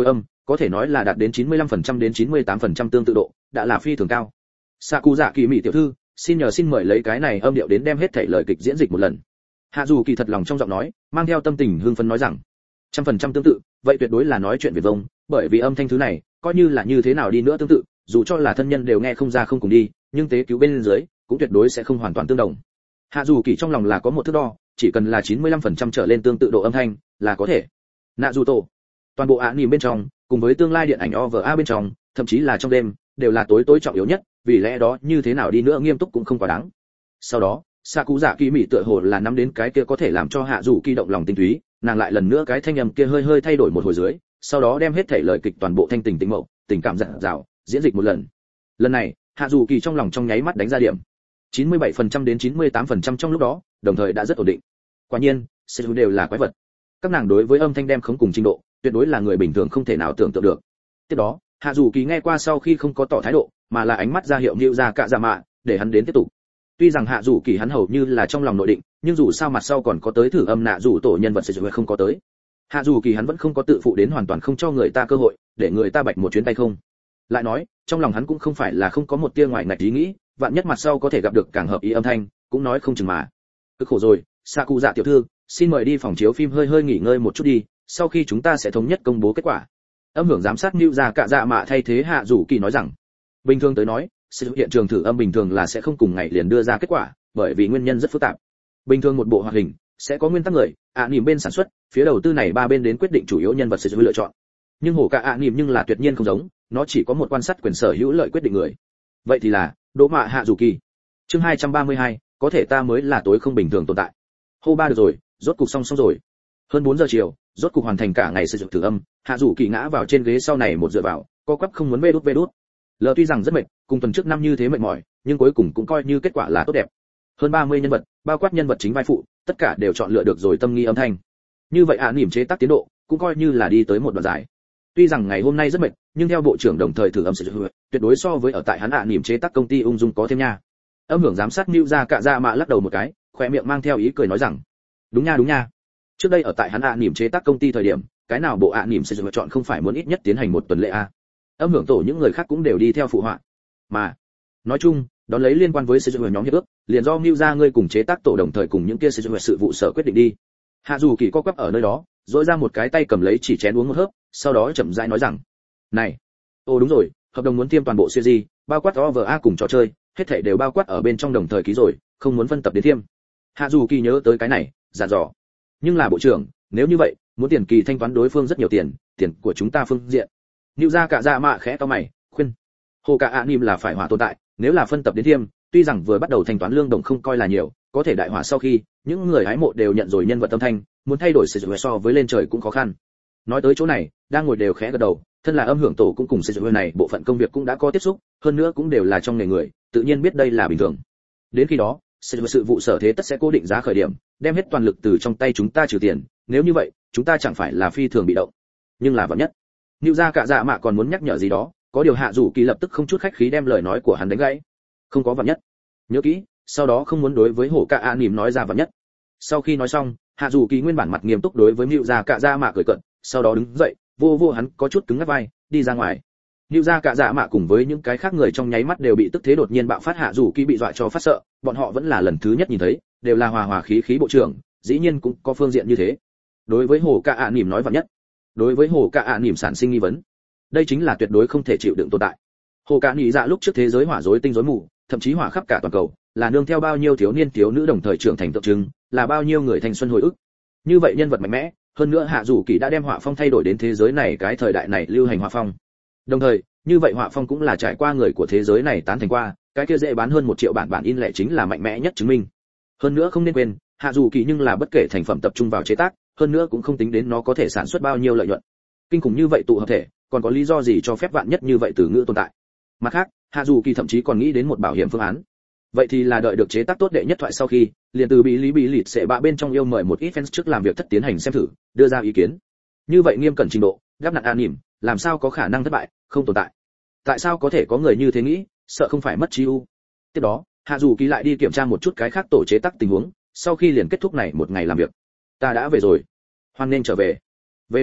có thể nói là đạt đến chín mươi lăm phần trăm đến chín mươi tám phần trăm tương tự độ, đã là phi thường cao. Sạ Cụ Dạ Kỳ Mị tiểu thư, xin nhờ xin mời lấy cái này âm điệu đến đem hết thảy lời kịch diễn dịch một lần. Hạ dù kỳ thật lòng trong giọng nói mang theo tâm tình hưng phấn nói rằng trăm phần trăm tương tự, vậy tuyệt đối là nói chuyện viển vông, bởi vì âm thanh thứ này coi như là như thế nào đi nữa tương tự, dù cho là thân nhân đều nghe không ra không cùng đi, nhưng tế cứu bên dưới cũng tuyệt đối sẽ không hoàn toàn tương đồng. Hạ dù kỳ trong lòng là có một thước đo, chỉ cần là chín mươi lăm phần trăm trở lên tương tự độ âm thanh là có thể. Nạ dù tổ, toàn bộ án nhìn bên trong cùng với tương lai điện ảnh o vê a bên trong, thậm chí là trong đêm đều là tối tối trọng yếu nhất, vì lẽ đó như thế nào đi nữa nghiêm túc cũng không quá đáng. Sau đó Sạ Cụ Dạ Kỳ Mị tựa hồ là nắm đến cái kia có thể làm cho Hạ Dù Kỳ động lòng tinh túy, nàng lại lần nữa cái thanh âm kia hơi hơi thay đổi một hồi dưới, sau đó đem hết thể lời kịch toàn bộ thanh tình tình mậu, tình cảm dặn dào, diễn dịch một lần. Lần này, Hạ Dù Kỳ trong lòng trong nháy mắt đánh ra điểm. chín mươi bảy phần trăm đến chín mươi tám phần trăm trong lúc đó, đồng thời đã rất ổn định. Quả nhiên, sẽ đều là quái vật. Các nàng đối với âm thanh đem khống cùng trình độ, tuyệt đối là người bình thường không thể nào tưởng tượng được. Tiếp đó, Hạ Dù Kỳ nghe qua sau khi không có tỏ thái độ, mà là ánh mắt ra hiệu Nữu ra cạ dạ mạ, để hắn đến tiếp tục. Tuy rằng Hạ Dù Kỳ hắn hầu như là trong lòng nội định, nhưng dù sao mặt sau còn có tới thử âm nạ dù tổ nhân vật sẽ không có tới. Hạ Dù Kỳ hắn vẫn không có tự phụ đến hoàn toàn không cho người ta cơ hội, để người ta bạch một chuyến tay không. Lại nói, trong lòng hắn cũng không phải là không có một tia ngoại ngạch ý nghĩ, vạn nhất mặt sau có thể gặp được càng hợp ý âm thanh, cũng nói không chừng mà. Cực khổ rồi, Sạ Cụ Dạ tiểu thư, xin mời đi phòng chiếu phim hơi hơi nghỉ ngơi một chút đi, sau khi chúng ta sẽ thống nhất công bố kết quả. Âm hưởng giám sát Nữu ra cạ dạ mạ thay thế Hạ Dù Kỳ nói rằng, bình thường tới nói, sự hiện trường thử âm bình thường là sẽ không cùng ngày liền đưa ra kết quả, bởi vì nguyên nhân rất phức tạp. Bình thường một bộ hoạt hình sẽ có nguyên tắc người, ạ niệm bên sản xuất, phía đầu tư này ba bên đến quyết định chủ yếu nhân vật sẽ lựa chọn. Nhưng hổ cả ạ niệm nhưng là tuyệt nhiên không giống, nó chỉ có một quan sát quyền sở hữu lợi quyết định người. Vậy thì là Đỗ Mạ Hạ Dù Kỳ. Chương hai trăm ba mươi hai, có thể ta mới là tối không bình thường tồn tại. Hô ba được rồi, rốt cục xong xong rồi. Hơn bốn giờ chiều, rốt cục hoàn thành cả ngày sử dụng thử âm, Hạ Dù Kỳ ngã vào trên ghế sau này một dựa vào, co quắp không muốn vê đút vê đút. Lờ tuy rằng rất mệt, cùng tuần trước năm như thế mệt mỏi, nhưng cuối cùng cũng coi như kết quả là tốt đẹp. Hơn ba mươi nhân vật, bao quát nhân vật chính vai phụ, tất cả đều chọn lựa được rồi tâm nghi âm thanh. Như vậy ạ niệm chế tác tiến độ, cũng coi như là đi tới một đoạn dài. Tuy rằng ngày hôm nay rất mệt, nhưng theo bộ trưởng đồng thời thử âm sử dụng, tuyệt đối so với ở tại hắn ạ niệm chế tác công ty ung dung có thêm nha. Âm hưởng giám sát Nữu ra cạ dạ mạ lắc đầu một cái, khóe miệng mang theo ý cười nói rằng, đúng nha đúng nha. Trước đây ở tại hắn ạ niệm chế tác công ty thời điểm, cái nào bộ ạ niệm sử dụng chọn không phải muốn ít nhất tiến hành một tuần lễ a. Âm hưởng tổ những người khác cũng đều đi theo phụ họa. Mà nói chung, đón lấy liên quan với sử dụng nhóm hiệp ước, liền do Nữu ra ngươi cùng chế tác tổ đồng thời cùng những kia sử dụng sự vụ sở quyết định đi. Hạ Dù Kỳ co quắp ở nơi đó, dỗi ra một cái tay cầm lấy chỉ chén uống một hớp, sau đó chậm rãi nói rằng, này, ô đúng rồi, hợp đồng muốn tiêm toàn bộ series, bao quát o vê a cùng trò chơi, hết thảy đều bao quát ở bên trong đồng thời ký rồi, không muốn phân tập đến tiêm. Hạ Dù Kỳ nhớ tới cái này, dặn dò. Nhưng là bộ trưởng, nếu như vậy, muốn tiền kỳ thanh toán đối phương rất nhiều tiền, tiền của chúng ta phương diện. Nữu ra cạ dạ mạ khẽ cau mày, khuyên, hồ cả ạ niệm là phải hỏa tồn tại, nếu là phân tập đến tiêm, tuy rằng vừa bắt đầu thanh toán lương đồng không coi là nhiều, có thể đại hỏa sau khi, những người hái mộ đều nhận rồi nhân vật âm thanh, muốn thay đổi sử dụng so với lên trời cũng khó khăn. Nói tới chỗ này, đang ngồi đều khẽ gật đầu, thân là âm hưởng tổ cũng cùng sử dụng này, bộ phận công việc cũng đã có tiếp xúc, hơn nữa cũng đều là trong nghề người, tự nhiên biết đây là bình thường. Đến khi đó, sự sự vụ sở thế tất sẽ cố định giá khởi điểm, đem hết toàn lực từ trong tay chúng ta trừ tiền, nếu như vậy, chúng ta chẳng phải là phi thường bị động. Nhưng là vạn nhất, Nữu ra cạ dạ mạ còn muốn nhắc nhở gì đó, có điều Hạ Dù Kỳ lập tức không chút khách khí đem lời nói của hắn đánh gãy. Không có vạn nhất. Nhớ kỹ, sau đó không muốn đối với hổ cả ạ niệm nói ra vạn nhất. Sau khi nói xong, Hạ Dù Kỳ nguyên bản mặt nghiêm túc đối với Nữu ra cạ dạ mạ cười cợt, sau đó đứng dậy, vô vô hắn có chút cứng ngắc vai, đi ra ngoài. Nữu ra cạ dạ mạ cùng với những cái khác người trong nháy mắt đều bị tức thế đột nhiên bạo phát. Hạ Dù Kỳ bị dọa cho phát sợ, bọn họ vẫn là lần thứ nhất nhìn thấy, đều là hòa hòa khí khí bộ trưởng, dĩ nhiên cũng có phương diện như thế. Đối với hổ cả ạ niệm nói vạn nhất, đối với hồ cả ạ niệm sản sinh nghi vấn, đây chính là tuyệt đối không thể chịu đựng tồn tại. Hồ cả nhị dạ lúc trước thế giới hỏa rối tinh rối mù, thậm chí hỏa khắp cả toàn cầu, là nương theo bao nhiêu thiếu niên thiếu nữ đồng thời trưởng thành tượng trưng, là bao nhiêu người thanh xuân hồi ức. Như vậy nhân vật mạnh mẽ, hơn nữa Hạ Dù Kỳ đã đem hỏa phong thay đổi đến thế giới này cái thời đại này lưu hành hỏa phong. Đồng thời, như vậy hỏa phong cũng là trải qua người của thế giới này tán thành qua, cái kia dễ bán hơn một triệu bản bản in lẻ chính là mạnh mẽ nhất chứng minh. Hơn nữa không nên quên, Hạ Dù Kỳ nhưng là bất kể thành phẩm tập trung vào chế tác, hơn nữa cũng không tính đến nó có thể sản xuất bao nhiêu lợi nhuận. Kinh khủng như vậy tụ hợp thể, còn có lý do gì cho phép vạn nhất như vậy từ ngữ tồn tại? Mặt khác, Hạ Dù Kỳ thậm chí còn nghĩ đến một bảo hiểm phương án. Vậy thì là đợi được chế tác tốt đệ nhất thoại sau khi, liền từ bí lý bí lịt sẽ bạ bên trong yêu mời một ít fans trước làm việc thất tiến hành xem thử, đưa ra ý kiến. Như vậy nghiêm cẩn trình độ, gáp nặng an nỉm, làm sao có khả năng thất bại, không tồn tại. Tại sao có thể có người như thế nghĩ, sợ không phải mất trí ưu. Tiếp đó, Hạ Dù Kỳ lại đi kiểm tra một chút cái khác tổ chế tác tình huống, sau khi liền kết thúc này một ngày làm việc. Ta đã về rồi. Hoan nên trở về. Về đến nhà,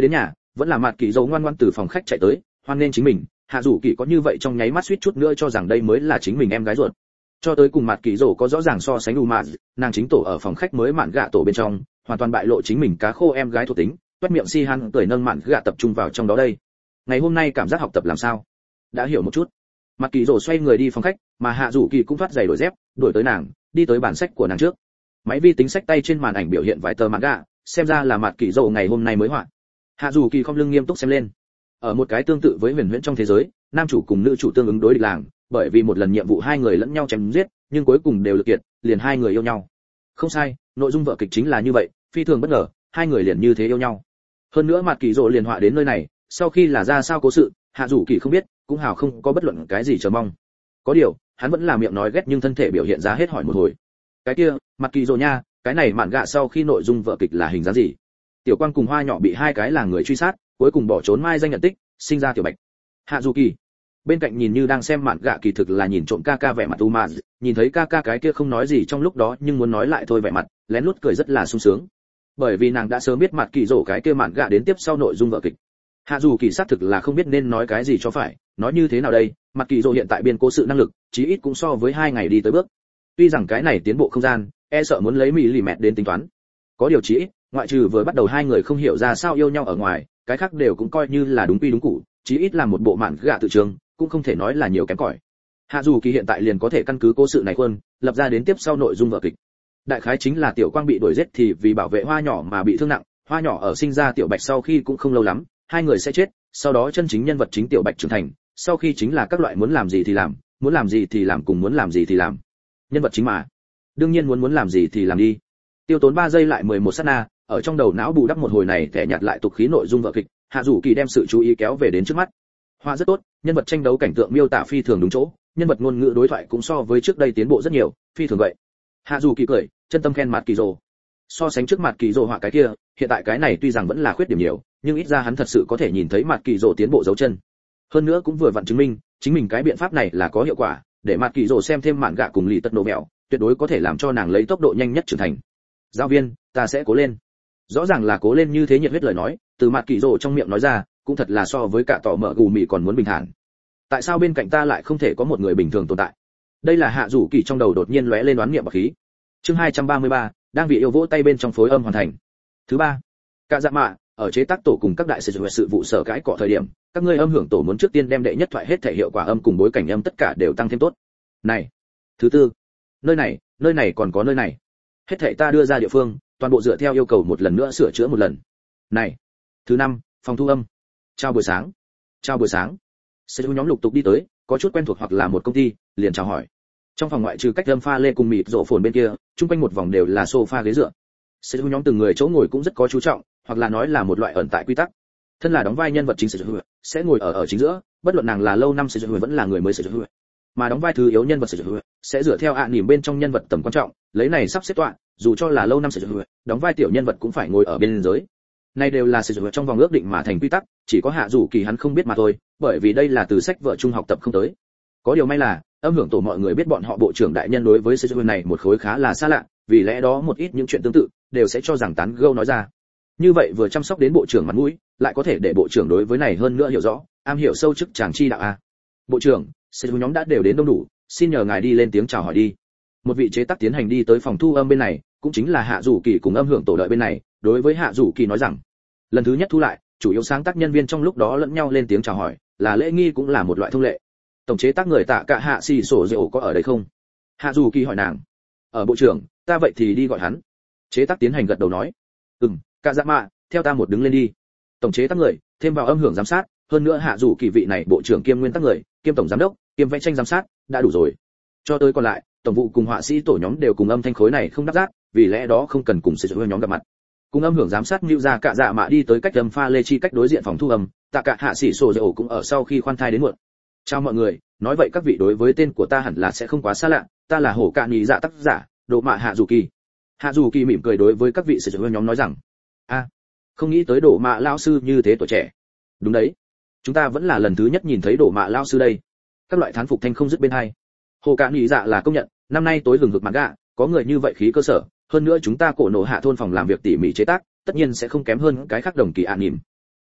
vẫn là mặt kỳ dầu ngoan ngoan từ phòng khách chạy tới hoan nên chính mình. Hạ dù kỳ có như vậy trong nháy mắt suýt chút nữa cho rằng đây mới là chính mình em gái ruột. Cho tới cùng mặt kỳ dầu có rõ ràng so sánh đủ mà nàng chính tổ ở phòng khách mới mạn gạ tổ bên trong hoàn toàn bại lộ chính mình cá khô em gái thuộc tính, toét miệng si han cười nâng mạn gạ tập trung vào trong đó đây. Ngày hôm nay cảm giác học tập làm sao? Đã hiểu một chút. Mặt kỳ dầu xoay người đi phòng khách, mà hạ dù kỳ cũng thoát giày đổi dép đuổi tới nàng, đi tới bản sách của nàng trước. Máy vi tính sách tay trên màn ảnh biểu hiện vài tờ manga, xem ra là mặt kỳ dầu ngày hôm nay mới họa. Hạ dù kỳ không lưng nghiêm túc xem lên. Ở một cái tương tự với huyền huyễn trong thế giới, nam chủ cùng nữ chủ tương ứng đối địch làng, bởi vì một lần nhiệm vụ hai người lẫn nhau chém giết, nhưng cuối cùng đều lực kiệt, liền hai người yêu nhau. Không sai, nội dung vở kịch chính là như vậy, phi thường bất ngờ, hai người liền như thế yêu nhau. Hơn nữa mặt kỳ dầu liền họa đến nơi này, sau khi là ra sao cố sự, hạ dù kỳ không biết, cũng hào không có bất luận cái gì chờ mong. Có điều, hắn vẫn là miệng nói ghét nhưng thân thể biểu hiện ra hết hỏi một hồi. Cái kia, mặt kỳ dầu nha, cái này mạn gạ sau khi nội dung vở kịch là hình dáng gì? Tiểu Quang cùng Hoa Nhỏ bị hai cái là người truy sát, cuối cùng bỏ trốn mai danh nhận tích, sinh ra Tiểu Bạch. Hạ dù kỳ bên cạnh nhìn như đang xem mạn gạ kỳ thực là nhìn trộm ca ca vẻ mặt u ma, nhìn thấy ca ca cái kia không nói gì trong lúc đó nhưng muốn nói lại thôi vẻ mặt, lén lút cười rất là sung sướng. Bởi vì nàng đã sớm biết mặt kỳ dỗ cái kia mạn gạ đến tiếp sau nội dung vở kịch. Hạ dù kỳ xác thực là không biết nên nói cái gì cho phải, nói như thế nào đây, mặt kỳ dỗ hiện tại biên cố sự năng lực, chí ít cũng so với hai ngày đi tới bước. Tuy rằng cái này tiến bộ không gian, e sợ muốn lấy mỹ lì mẹt đến tính toán. Có điều chí ít, ngoại trừ vừa bắt đầu hai người không hiểu ra sao yêu nhau ở ngoài, cái khác đều cũng coi như là đúng quy đúng cũ, chí ít là một bộ mạn gạ tự trường, cũng không thể nói là nhiều kém cỏi. Hạ dù kỳ hiện tại liền có thể căn cứ cố sự này khuôn, lập ra đến tiếp sau nội dung vở kịch. Đại khái chính là Tiểu Quang bị đuổi giết thì vì bảo vệ Hoa Nhỏ mà bị thương nặng, Hoa Nhỏ ở sinh ra Tiểu Bạch sau khi cũng không lâu lắm, hai người sẽ chết, sau đó chân chính nhân vật chính Tiểu Bạch trưởng thành, sau khi chính là các loại muốn làm gì thì làm, muốn làm gì thì làm cùng muốn làm gì thì làm. Nhân vật chính mà, đương nhiên muốn muốn làm gì thì làm đi. Tiêu tốn ba giây lại mười một sát na, ở trong đầu não bù đắp một hồi này thẻ nhạt lại tục khí nội dung vở kịch, Hạ dù kỳ đem sự chú ý kéo về đến trước mắt. Hoa rất tốt, nhân vật tranh đấu cảnh tượng miêu tả phi thường đúng chỗ, nhân vật ngôn ngữ đối thoại cũng so với trước đây tiến bộ rất nhiều, phi thường vậy. Hạ dù kỳ cười, chân tâm khen mặt kỳ rồ. So sánh trước mặt kỳ rồ họa cái kia, hiện tại cái này tuy rằng vẫn là khuyết điểm nhiều, nhưng ít ra hắn thật sự có thể nhìn thấy mặt kỳ rồ tiến bộ dấu chân. Hơn nữa cũng vừa vặn chứng minh, chính mình cái biện pháp này là có hiệu quả, để mặt kỳ rồ xem thêm mạn gạ cùng lì tật nổ mèo, tuyệt đối có thể làm cho nàng lấy tốc độ nhanh nhất trưởng thành. Giáo viên, ta sẽ cố lên. Rõ ràng là cố lên như thế nhiệt huyết lời nói, từ mặt kỳ rồ trong miệng nói ra, cũng thật là so với cả tỏ mở gù mì còn muốn bình thản. Tại sao bên cạnh ta lại không thể có một người bình thường tồn tại? Đây là hạ rủ kỳ trong đầu đột nhiên lóe lên đoán niệm bạc khí. Chương hai trăm ba mươi ba, đang bị yêu vỗ tay bên trong phối âm hoàn thành. Thứ ba, cả dạ mạ, ở chế tác tổ cùng các đại sự sự vụ sở cãi cọ thời điểm, các ngươi âm hưởng tổ muốn trước tiên đem đệ nhất thoại hết thể hiệu quả âm cùng bối cảnh âm tất cả đều tăng thêm tốt. Này, thứ tư, nơi này, nơi này còn có nơi này. Hết thảy ta đưa ra địa phương, toàn bộ dựa theo yêu cầu một lần nữa sửa chữa một lần. Này, thứ năm, phòng thu âm. Chào buổi sáng. Chào buổi sáng. Sẽ nhóm lục tục đi tới, có chút quen thuộc hoặc là một công ty, liền chào hỏi. Trong phòng ngoại trừ cách âm pha lê cùng mịt rộ phồn bên kia, chung quanh một vòng đều là sofa ghế dựa. Sẽ nhóm từng người chỗ ngồi cũng rất có chú trọng, hoặc là nói là một loại ẩn tại quy tắc. Thân là đóng vai nhân vật chính sẽ sẽ ngồi ở ở chính giữa, bất luận nàng là lâu năm sẽ vẫn là người mới sẽ mà đóng vai thứ yếu nhân vật sẽ sẽ dựa theo ạ niềm bên trong nhân vật tầm quan trọng, lấy này sắp xếp tọa, dù cho là lâu năm sẽ đóng vai tiểu nhân vật cũng phải ngồi ở bên dưới. Này đều là sử dụng trong vòng ước định mà thành quy tắc, chỉ có hạ dù kỳ hắn không biết mà thôi, bởi vì đây là từ sách vở trung học tập không tới. Có điều may là, âm hưởng tổ mọi người biết bọn họ bộ trưởng đại nhân đối với sử dụng này một khối khá là xa lạ, vì lẽ đó một ít những chuyện tương tự đều sẽ cho rằng tán gẫu nói ra. Như vậy vừa chăm sóc đến bộ trưởng mặt mũi, lại có thể để bộ trưởng đối với này hơn nữa hiểu rõ, am hiểu sâu chức chàng chi đạo a. Bộ trưởng, sử dụng nhóm đã đều đến đông đủ, xin nhờ ngài đi lên tiếng chào hỏi đi. Một vị chế tác tiến hành đi tới phòng thu âm bên này, cũng chính là hạ dù kỳ cùng âm hưởng tổ đợi bên này, đối với hạ dù kỳ nói rằng lần thứ nhất thu lại, chủ yếu sáng tác nhân viên trong lúc đó lẫn nhau lên tiếng chào hỏi, là lễ nghi cũng là một loại thông lệ. Tổng chế tác người tạ cả hạ xì sổ rượu có ở đây không? Hạ dù kỳ hỏi nàng. Ở bộ trưởng, ta vậy thì đi gọi hắn. Chế tác tiến hành gật đầu nói. Ừm, cả dạ mạ, theo ta một đứng lên đi. Tổng chế tác người, thêm vào âm hưởng giám sát, hơn nữa hạ dù kỳ vị này bộ trưởng kiêm nguyên tắc người, kiêm tổng giám đốc, kiêm vẽ tranh giám sát, đã đủ rồi. Cho tới còn lại, tổng vụ cùng họa sĩ tổ nhóm đều cùng âm thanh khối này không đáp giác, vì lẽ đó không cần cùng sử dụng nhóm gặp mặt. Cùng âm hưởng giám sát nưu ra cả dạ mạ đi tới cách âm pha lê chi cách đối diện phòng thu âm, tạ cả hạ sĩ sổ dầu cũng ở sau khi khoan thai đến muộn. Chào mọi người, nói vậy các vị đối với tên của ta hẳn là sẽ không quá xa lạ, ta là hổ cạn nhị dạ tác giả, độ mạ hạ dù kỳ. Hạ dù kỳ mỉm cười đối với các vị sử dụng nhóm nói rằng, a, không nghĩ tới độ mạ lão sư như thế tuổi trẻ. Đúng đấy, chúng ta vẫn là lần thứ nhất nhìn thấy độ mạ lão sư đây. Các loại thán phục thanh không dứt bên hai. Hồ cạn nhị dạ là công nhận, năm nay tối hừng hực manga, có người như vậy khí cơ sở, hơn nữa chúng ta cổ nổ hạ thôn phòng làm việc tỉ mỉ chế tác, tất nhiên sẽ không kém hơn cái khác đồng kỳ ạ niệm.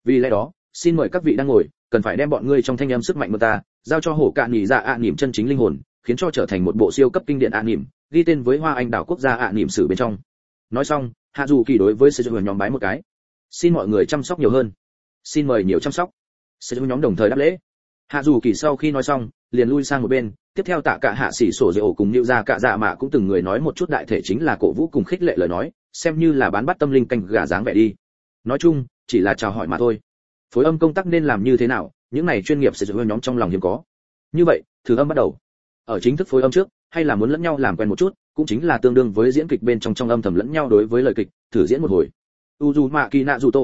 Vì lẽ đó xin mời các vị đang ngồi cần phải đem bọn ngươi trong thanh âm sức mạnh của ta giao cho hổ cạn nhị dạ ạ niệm chân chính linh hồn, khiến cho trở thành một bộ siêu cấp kinh điển ạ niệm, ghi tên với Hoa Anh đảo quốc gia ạ niệm sử bên trong. Nói xong, Hạ Dù Kỳ đối với Sejong Huyền nhóm bái một cái. Xin mọi người chăm sóc nhiều hơn. Xin mời nhiều chăm sóc. Sejong nhóm đồng thời đáp lễ. Hạ Dù Kỳ sau khi nói xong, liền lui sang một bên, tiếp theo Tạ Cả Hạ Sĩ Sổ Diệu cùng Nữu Gia Cả Dạ Mạ cũng từng người nói một chút đại thể chính là cổ vũ cùng khích lệ lời nói, xem như là bán bắt tâm linh canh gà dáng vẻ đi. Nói chung, chỉ là chào hỏi mà thôi. Phối âm công tác nên làm như thế nào, những này chuyên nghiệp Sejong nhóm trong lòng hiếm có. Như vậy, thử âm bắt đầu. Ở chính thức phối âm trước, hay là muốn lẫn nhau làm quen một chút, cũng chính là tương đương với diễn kịch bên trong trong âm thầm lẫn nhau đối với lời kịch, thử diễn một hồi. Uzumaki Naruto,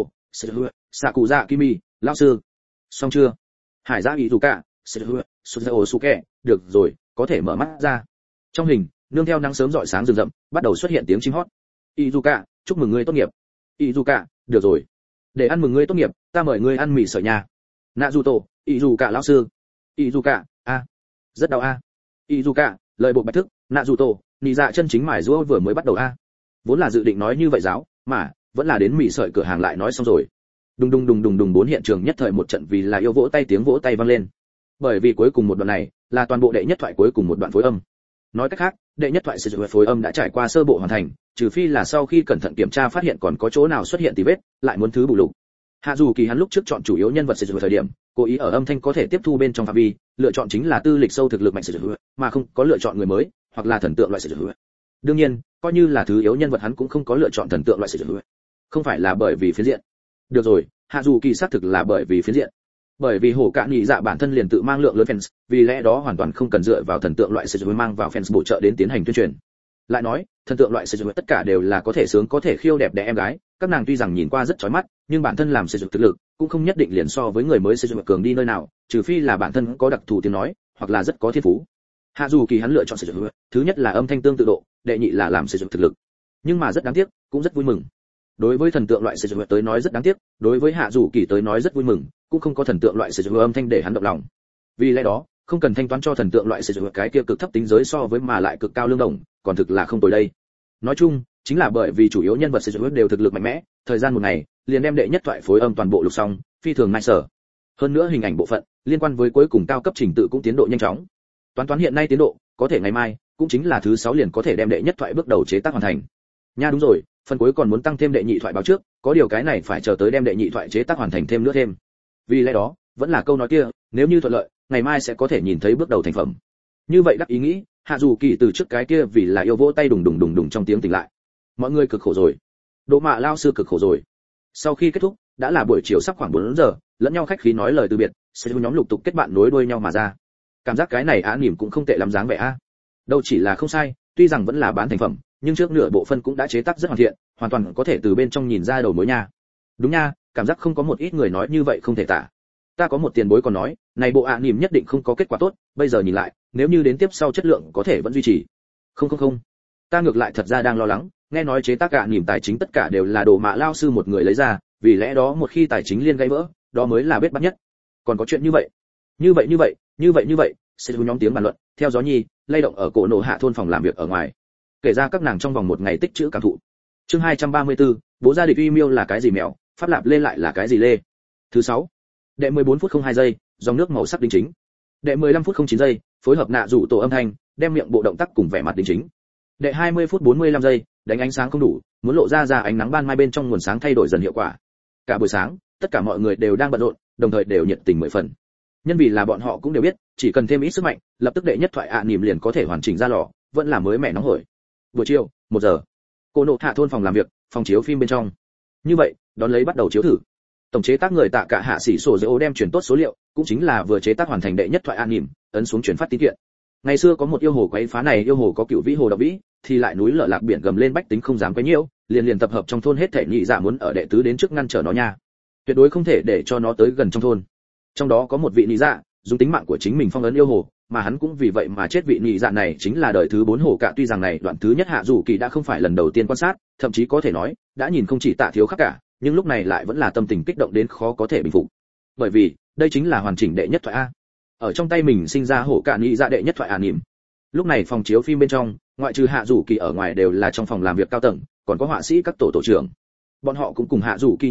Sakuza Kimi, lão sư. Xong chưa? Hải Giã Izuka, Suzuo Suke, được rồi, có thể mở mắt ra. Trong hình, nương theo nắng sớm rọi sáng rừng rậm, bắt đầu xuất hiện tiếng chim hót. Izuka, chúc mừng ngươi tốt nghiệp. Izuka, được rồi. Để ăn mừng ngươi tốt nghiệp, ta mời ngươi ăn mì sợi nhà. Naruto, Izuka lão sư. Izuka, a, rất đau a. Izuka, lời bộ bạch thức, Naruto, nị dạ chân chính mải giũa vừa mới bắt đầu a. Vốn là dự định nói như vậy giáo, mà vẫn là đến mì sợi cửa hàng lại nói xong rồi. Đùng đùng đùng đùng đùng bốn hiện trường nhất thời một trận vì là yêu vỗ tay tiếng vỗ tay vang lên. Bởi vì cuối cùng một đoạn này là toàn bộ đệ nhất thoại cuối cùng một đoạn phối âm. Nói cách khác, đệ nhất thoại sử dụng phối âm đã trải qua sơ bộ hoàn thành, trừ phi là sau khi cẩn thận kiểm tra phát hiện còn có chỗ nào xuất hiện tì vết, lại muốn thứ bù lục. Hạ Dù Kỳ hắn lúc trước chọn chủ yếu nhân vật sử dụng thời điểm, cố ý ở âm thanh có thể tiếp thu bên trong phạm vi, lựa chọn chính là tư lịch sâu thực lực mạnh sử dụng, mà không có lựa chọn người mới, hoặc là thần tượng loại sử dụng. Đương nhiên, coi như là thứ yếu nhân vật hắn cũng không có lựa chọn thần tượng loại sử dụng. Không phải là bởi vì phiến diện. Được rồi, Hạ Dù Kỳ xác thực là bởi vì phiến diện. Bởi vì hổ cạn nhị dạ bản thân liền tự mang lượng lớn fans, vì lẽ đó hoàn toàn không cần dựa vào thần tượng loại sử dụng mang vào fans bổ trợ đến tiến hành tuyên truyền. Lại nói, thần tượng loại sử dụng tất cả đều là có thể sướng có thể khiêu đẹp đẽ em gái, các nàng tuy rằng nhìn qua rất chói mắt, nhưng bản thân làm sử dụng thực lực cũng không nhất định liền so với người mới sử dụng cường đi nơi nào, trừ phi là bản thân có đặc thù tiếng nói, hoặc là rất có thiên phú. Hạ Dù Kỳ hắn lựa chọn sử dụng, thứ nhất là âm thanh tương tự độ, đệ nhị là làm sử dụng thực lực. Nhưng mà rất đáng tiếc, cũng rất vui mừng. Đối với thần tượng loại sử dụng tới nói rất đáng tiếc, đối với Hạ Dù Kỳ tới nói rất vui mừng, cũng không có thần tượng loại sử dụng âm thanh để hắn động lòng. Vì lẽ đó, không cần thanh toán cho thần tượng loại sử dụng cái kia cực thấp tính giới so với mà lại cực cao lương đồng, còn thực là không tồi đây. Nói chung, chính là bởi vì chủ yếu nhân vật sử dụng đều thực lực mạnh mẽ, thời gian một ngày, liền đem đệ nhất thoại phối âm toàn bộ lục xong, phi thường nice sở. Hơn nữa hình ảnh bộ phận, liên quan với cuối cùng cao cấp trình tự cũng tiến độ nhanh chóng. Toán toán hiện nay tiến độ, có thể ngày mai, cũng chính là thứ sáu liền có thể đem đệ nhất thoại bước đầu chế tác hoàn thành. Nha đúng rồi, phần cuối còn muốn tăng thêm đệ nhị thoại báo trước, có điều cái này phải chờ tới đem đệ nhị thoại chế tác hoàn thành thêm nữa thêm. Vì lẽ đó, vẫn là câu nói kia, nếu như thuận lợi, ngày mai sẽ có thể nhìn thấy bước đầu thành phẩm. Như vậy đắc ý nghĩ, Hạ Dù Kỳ từ trước cái kia vì là yêu vỗ tay đùng đùng đùng đùng trong tiếng tỉnh lại. Mọi người cực khổ rồi. Đỗ Mạ lao sư cực khổ rồi. Sau khi kết thúc, đã là buổi chiều sắp khoảng bốn giờ, lẫn nhau khách khí nói lời từ biệt, sẽ nhóm lục tục kết bạn nối đuôi nhau mà ra. Cảm giác cái này á niềm cũng không tệ lắm dáng vẻ a. Đâu chỉ là không sai, tuy rằng vẫn là bán thành phẩm, nhưng trước nửa bộ phân cũng đã chế tác rất hoàn thiện, hoàn toàn có thể từ bên trong nhìn ra đầu mối nha. Đúng nha, cảm giác không có một ít người nói như vậy không thể tả. Ta có một tiền bối còn nói, này bộ ạ niềm nhất định không có kết quả tốt, bây giờ nhìn lại, nếu như đến tiếp sau chất lượng có thể vẫn duy trì. Không không không, ta ngược lại thật ra đang lo lắng, nghe nói chế tác ạ niềm tài chính tất cả đều là Đồ Mạ lao sư một người lấy ra, vì lẽ đó một khi tài chính liên gây vỡ, đó mới là bết bắt nhất. Còn có chuyện như vậy, như vậy như vậy, như vậy như vậy, sẽ thu nhóm tiếng bàn luận, theo gió nhi, lay động ở cổ nổ hạ thôn phòng làm việc ở ngoài. Kể ra các nàng trong vòng một ngày tích trữ cảm thụ. Chương hai trăm ba mươi tư, bố gia địch uy miêu là cái gì mèo, pháp lạp lên lại là cái gì lê. Thứ sáu. Đệ mười bốn phút không hai giây, dòng nước màu sắc đính chính. Đệ mười lăm phút không chín giây, phối hợp nạ rủ tổ âm thanh, đem miệng bộ động tác cùng vẻ mặt đính chính. Đệ hai mươi phút bốn mươi lăm giây, đánh ánh sáng không đủ, muốn lộ ra ra ánh nắng ban mai bên trong nguồn sáng thay đổi dần hiệu quả. Cả buổi sáng, tất cả mọi người đều đang bận rộn, đồng thời đều nhiệt tình mười phần. Nhân vì là bọn họ cũng đều biết, chỉ cần thêm ít sức mạnh, lập tức đệ nhất thoại ạ niềm liền có thể hoàn chỉnh ra lò, vẫn là mới mẻ nóng hổi. Buổi chiều, một giờ. Cô nộ hạ thôn phòng làm việc, phòng chiếu phim bên trong. Như vậy, đón lấy bắt đầu chiếu thử. Tổng chế tác người Tạ Cả Hạ Sĩ Sổ Dỗ đem truyền tốt số liệu, cũng chính là vừa chế tác hoàn thành đệ nhất thoại an nỉm, ấn xuống truyền phát tín kiện. Ngày xưa có một yêu hồ quấy phá này, yêu hồ có cựu vĩ hồ độc vĩ, thì lại núi lở lạc biển gầm lên bách tính không dám quấy nhiễu, liền liền tập hợp trong thôn hết thể nhị dạ muốn ở đệ tứ đến trước ngăn trở nó nha. Tuyệt đối không thể để cho nó tới gần trong thôn. Trong đó có một vị nhị dạ, dùng tính mạng của chính mình phong ấn yêu hồ, mà hắn cũng vì vậy mà chết. Vị nhị dạ này chính là đời thứ bốn hồ cạ. Tuy rằng này đoạn thứ nhất Hạ Dù Kỳ đã không phải lần đầu tiên quan sát, thậm chí có thể nói đã nhìn không chỉ Tạ Thiếu Khắc cả, nhưng lúc này lại vẫn là tâm tình kích động đến khó có thể bình phục. Bởi vì đây chính là hoàn chỉnh đệ nhất thoại a. Ở trong tay mình sinh ra hổ cạ nhị dạ đệ nhất thoại a niệm. Lúc này phòng chiếu phim bên trong, ngoại trừ Hạ Dù Kỳ ở ngoài đều là trong phòng làm việc cao tầng, còn có họa sĩ các tổ tổ trưởng. Bọn họ cũng cùng Hạ Dù Kỳ như thế,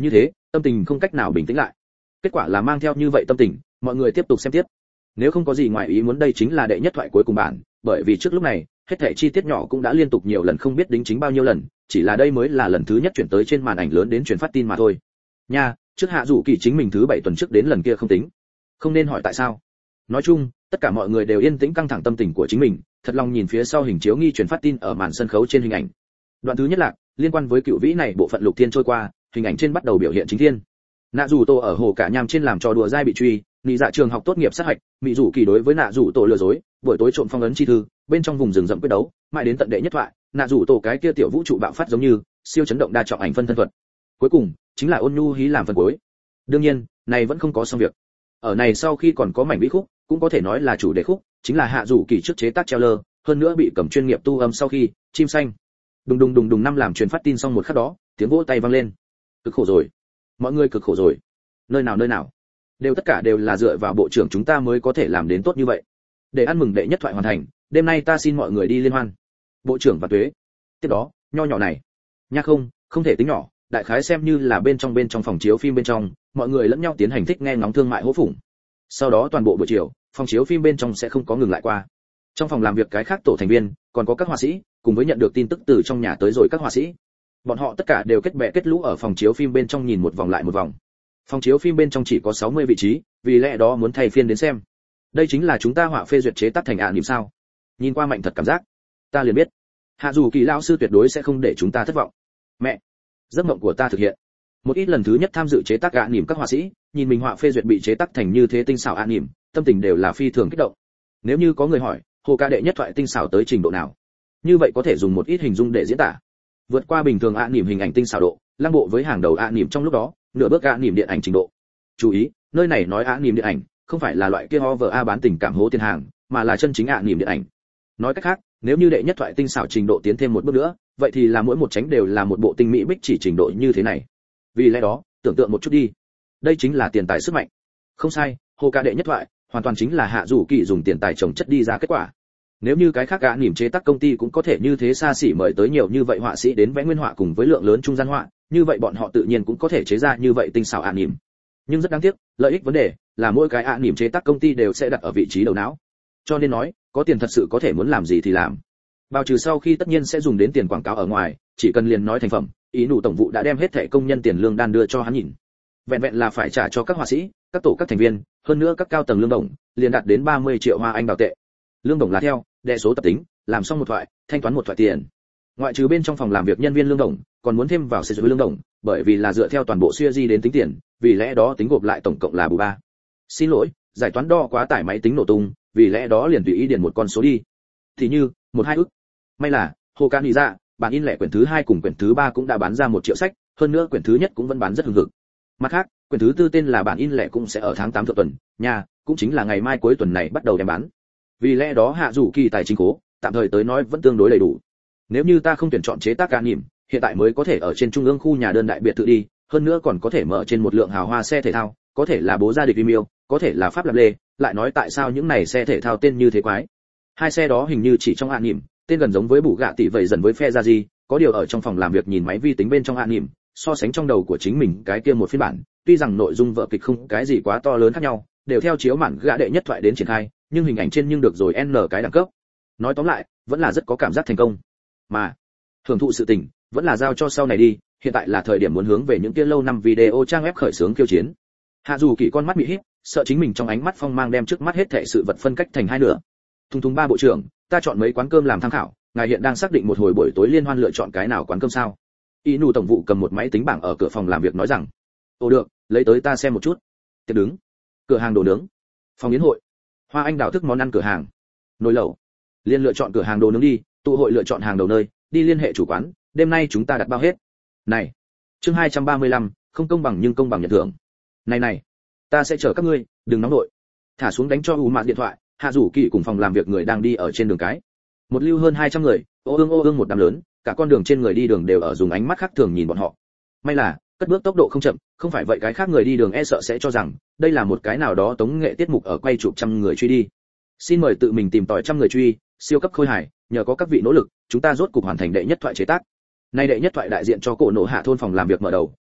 tâm tình không cách nào bình tĩnh lại. Kết quả là mang theo như vậy tâm tình, mọi người tiếp tục xem tiếp. Nếu không có gì ngoài ý muốn đây chính là đệ nhất thoại cuối cùng bản, bởi vì trước lúc này, hết thảy chi tiết nhỏ cũng đã liên tục nhiều lần không biết đính chính bao nhiêu lần, chỉ là đây mới là lần thứ nhất chuyển tới trên màn ảnh lớn đến truyền phát tin mà thôi. Nha, trước Hạ Dụ Kỳ chính mình thứ bảy tuần trước đến lần kia không tính. Không nên hỏi tại sao. Nói chung, tất cả mọi người đều yên tĩnh căng thẳng tâm tình của chính mình, thật lòng nhìn phía sau hình chiếu nghi truyền phát tin ở màn sân khấu trên hình ảnh. Đoạn thứ nhất là liên quan với cựu vĩ này bộ phận lục thiên trôi qua, hình ảnh trên bắt đầu biểu hiện chính thiên. Nạ Dụ Tô ở hồ cả nham trên làm trò đùa dai bị truy, nị dạ trường học tốt nghiệp sát hạch, Mị Dụ Kỳ đối với Nạ Dụ Tô lừa dối, buổi tối trộm phong ấn chi thư, bên trong vùng rừng rậm quyết đấu, mãi đến tận đệ nhất thoại, Nạ Dụ Tô cái kia tiểu vũ trụ bạo phát giống như siêu chấn động đa trọng ảnh phân thân thuật. Cuối cùng chính là Ôn Nhu hí làm phần cuối. Đương nhiên, này vẫn không có xong việc. Ở này sau khi còn có mảnh vĩ khúc, cũng có thể nói là chủ đề khúc, chính là Hạ Dụ Kỳ trước chế tác treo lơ, hơn nữa bị cầm chuyên nghiệp tu âm sau khi, chim xanh. Đùng đùng đùng đùng năm làm truyền phát tin xong một khắc đó, tiếng vỗ tay vang lên. Cực khổ rồi, mọi người cực khổ rồi. Nơi nào nơi nào, đều tất cả đều là dựa vào bộ trưởng chúng ta mới có thể làm đến tốt như vậy. Để ăn mừng đệ nhất thoại hoàn thành, đêm nay ta xin mọi người đi liên hoan. Bộ trưởng và Tuế. Tiếp đó, nho nhỏ này, nha không, không thể tính nhỏ, đại khái xem như là bên trong bên trong phòng chiếu phim bên trong, mọi người lẫn nhau tiến hành thích nghe ngóng thương mại hỗ phủng. Sau đó toàn bộ buổi chiều, phòng chiếu phim bên trong sẽ không có ngừng lại qua. Trong phòng làm việc cái khác tổ thành viên, còn có các họa sĩ, cùng với nhận được tin tức từ trong nhà tới rồi các họa sĩ. Bọn họ tất cả đều kết bè kết lũ ở phòng chiếu phim bên trong nhìn một vòng lại một vòng. Phòng chiếu phim bên trong chỉ có sáu mươi vị trí, vì lẽ đó muốn thay phiên đến xem. Đây chính là chúng ta họa phê duyệt chế tác thành ạ niệm sao? Nhìn qua mạnh thật cảm giác, ta liền biết, Hạ Dụ Kỳ lão sư tuyệt đối sẽ không để chúng ta thất vọng. Mẹ, giấc mộng của ta thực hiện. Một ít lần thứ nhất tham dự chế tác ạ niệm các họa sĩ, nhìn mình họa phê duyệt bị chế tác thành như thế tinh xảo ạ niệm, tâm tình đều là phi thường kích động. Nếu như có người hỏi, hồ ca đệ nhất thoại tinh xảo tới trình độ nào? Như vậy có thể dùng một ít hình dung để diễn tả. Vượt qua bình thường ạ niệm hình ảnh tinh xảo độ, lăng bộ với hàng đầu ạ niệm trong lúc đó, nửa bước ạ niệm điện ảnh trình độ. Chú ý, nơi này nói ạ niệm điện ảnh, không phải là loại kia o vê a bán tình cảm hố tiền hàng, mà là chân chính ạ niệm điện ảnh. Nói cách khác, nếu như đệ nhất thoại tinh xảo trình độ tiến thêm một bước nữa, vậy thì là mỗi một tránh đều là một bộ tinh mỹ bích chỉ trình độ như thế này. Vì lẽ đó, tưởng tượng một chút đi, đây chính là tiền tài sức mạnh. Không sai, hồ ca đệ nhất thoại, hoàn toàn chính là Hạ Dụ Kỳ dùng tiền tài trồng chất đi ra kết quả. Nếu như cái khác ạ niệm chế tác công ty cũng có thể như thế xa xỉ mời tới nhiều như vậy họa sĩ đến vẽ nguyên họa cùng với lượng lớn trung gian họa, như vậy bọn họ tự nhiên cũng có thể chế ra như vậy tinh xảo ạ niệm. Nhưng rất đáng tiếc, lợi ích vấn đề là mỗi cái ạ niệm chế tác công ty đều sẽ đặt ở vị trí đầu não. Cho nên nói, có tiền thật sự có thể muốn làm gì thì làm. Bao trừ sau khi tất nhiên sẽ dùng đến tiền quảng cáo ở ngoài, chỉ cần liền nói thành phẩm, ý nụ tổng vụ đã đem hết thẻ công nhân tiền lương đan đưa cho hắn nhìn. Vẹn vẹn là phải trả cho các họa sĩ, các tổ các thành viên, hơn nữa các cao tầng lương đồng, liền đạt đến ba mươi triệu hoa anh đào tệ. Lương đồng là theo đệ số tập tính, làm xong một thoại, thanh toán một thoại tiền. Ngoại trừ bên trong phòng làm việc nhân viên lương đồng, còn muốn thêm vào sử dụng lương đồng, bởi vì là dựa theo toàn bộ siêu di đến tính tiền, vì lẽ đó tính gộp lại tổng cộng là bù ba. Xin lỗi, giải toán đo quá tải máy tính nổ tung, vì lẽ đó liền tùy ý điền một con số đi. Thì như, một hai ức. May là, hồ ca đi ra, bản in lẻ quyển thứ hai cùng quyển thứ ba cũng đã bán ra một triệu sách, hơn nữa quyển thứ nhất cũng vẫn bán rất hừng hực. Mặt khác, quyển thứ tư tên là bản in lẻ cũng sẽ ở tháng tám thượng tuần, nhà, cũng chính là ngày mai cuối tuần này bắt đầu đem bán. Vì lẽ đó Hạ Dụ Kỳ tài chính cố, tạm thời tới nói vẫn tương đối đầy đủ. Nếu như ta không tuyển chọn chế tác ca niệm, hiện tại mới có thể ở trên trung ương khu nhà đơn đại biệt thự đi, hơn nữa còn có thể mở trên một lượng hào hoa xe thể thao, có thể là bố gia địch Vimeo, có thể là pháp lạp lê, lại nói tại sao những này xe thể thao tên như thế quái. Hai xe đó hình như chỉ trong ạ niệm, tên gần giống với bù gạ tỷ vậy dần với phe ra gì, có điều ở trong phòng làm việc nhìn máy vi tính bên trong ạ niệm, so sánh trong đầu của chính mình cái kia một phiên bản, tuy rằng nội dung vở kịch không cái gì quá to lớn khác nhau, đều theo chiếu mạn gạ đệ nhất thoại đến triển khai, nhưng hình ảnh trên nhưng được rồi n cái đẳng cấp. Nói tóm lại, vẫn là rất có cảm giác thành công. Mà thưởng thụ sự tình, vẫn là giao cho sau này đi, hiện tại là thời điểm muốn hướng về những kia lâu năm video trang web khởi xướng khiêu chiến. Hạ Dù Kỳ con mắt bị híp, sợ chính mình trong ánh mắt phong mang đem trước mắt hết thảy sự vật phân cách thành hai nửa. Thùng thùng ba bộ trưởng, ta chọn mấy quán cơm làm tham khảo, ngài hiện đang xác định một hồi buổi tối liên hoan lựa chọn cái nào quán cơm sao? Y nụ tổng vụ cầm một máy tính bảng ở cửa phòng làm việc nói rằng, ồ được, lấy tới ta xem một chút. Tiệc đứng, cửa hàng đồ nướng, phòng yến hội, hoa anh đào thức món ăn cửa hàng, nồi lẩu. Liên lựa chọn cửa hàng đồ nướng đi, tụ hội lựa chọn hàng đầu nơi, đi liên hệ chủ quán, đêm nay chúng ta đặt bao hết. Này, chương hai trăm ba mươi lăm, không công bằng nhưng công bằng nhận thưởng. Này này, ta sẽ chở các ngươi, đừng nóng nội. Thả xuống đánh cho U Mạn điện thoại, Hạ Dụ Kỳ cùng phòng làm việc người đang đi ở trên đường cái. Một lưu hơn hai trăm người, ô ương ô ương một đám lớn, cả con đường trên người đi đường đều ở dùng ánh mắt khác thường nhìn bọn họ. May là, cất bước tốc độ không chậm, không phải vậy cái khác người đi đường e sợ sẽ cho rằng đây là một cái nào đó tống nghệ tiết mục ở quay chụp trăm người truy đi. Xin mời tự mình tìm tòi trăm người truy, siêu cấp khôi hài, nhờ có các vị nỗ lực, chúng ta rốt cục hoàn thành đệ nhất thoại chế tác. Nay đệ nhất thoại đại diện cho cổ nổ hạ thôn phòng làm việc mở đầu,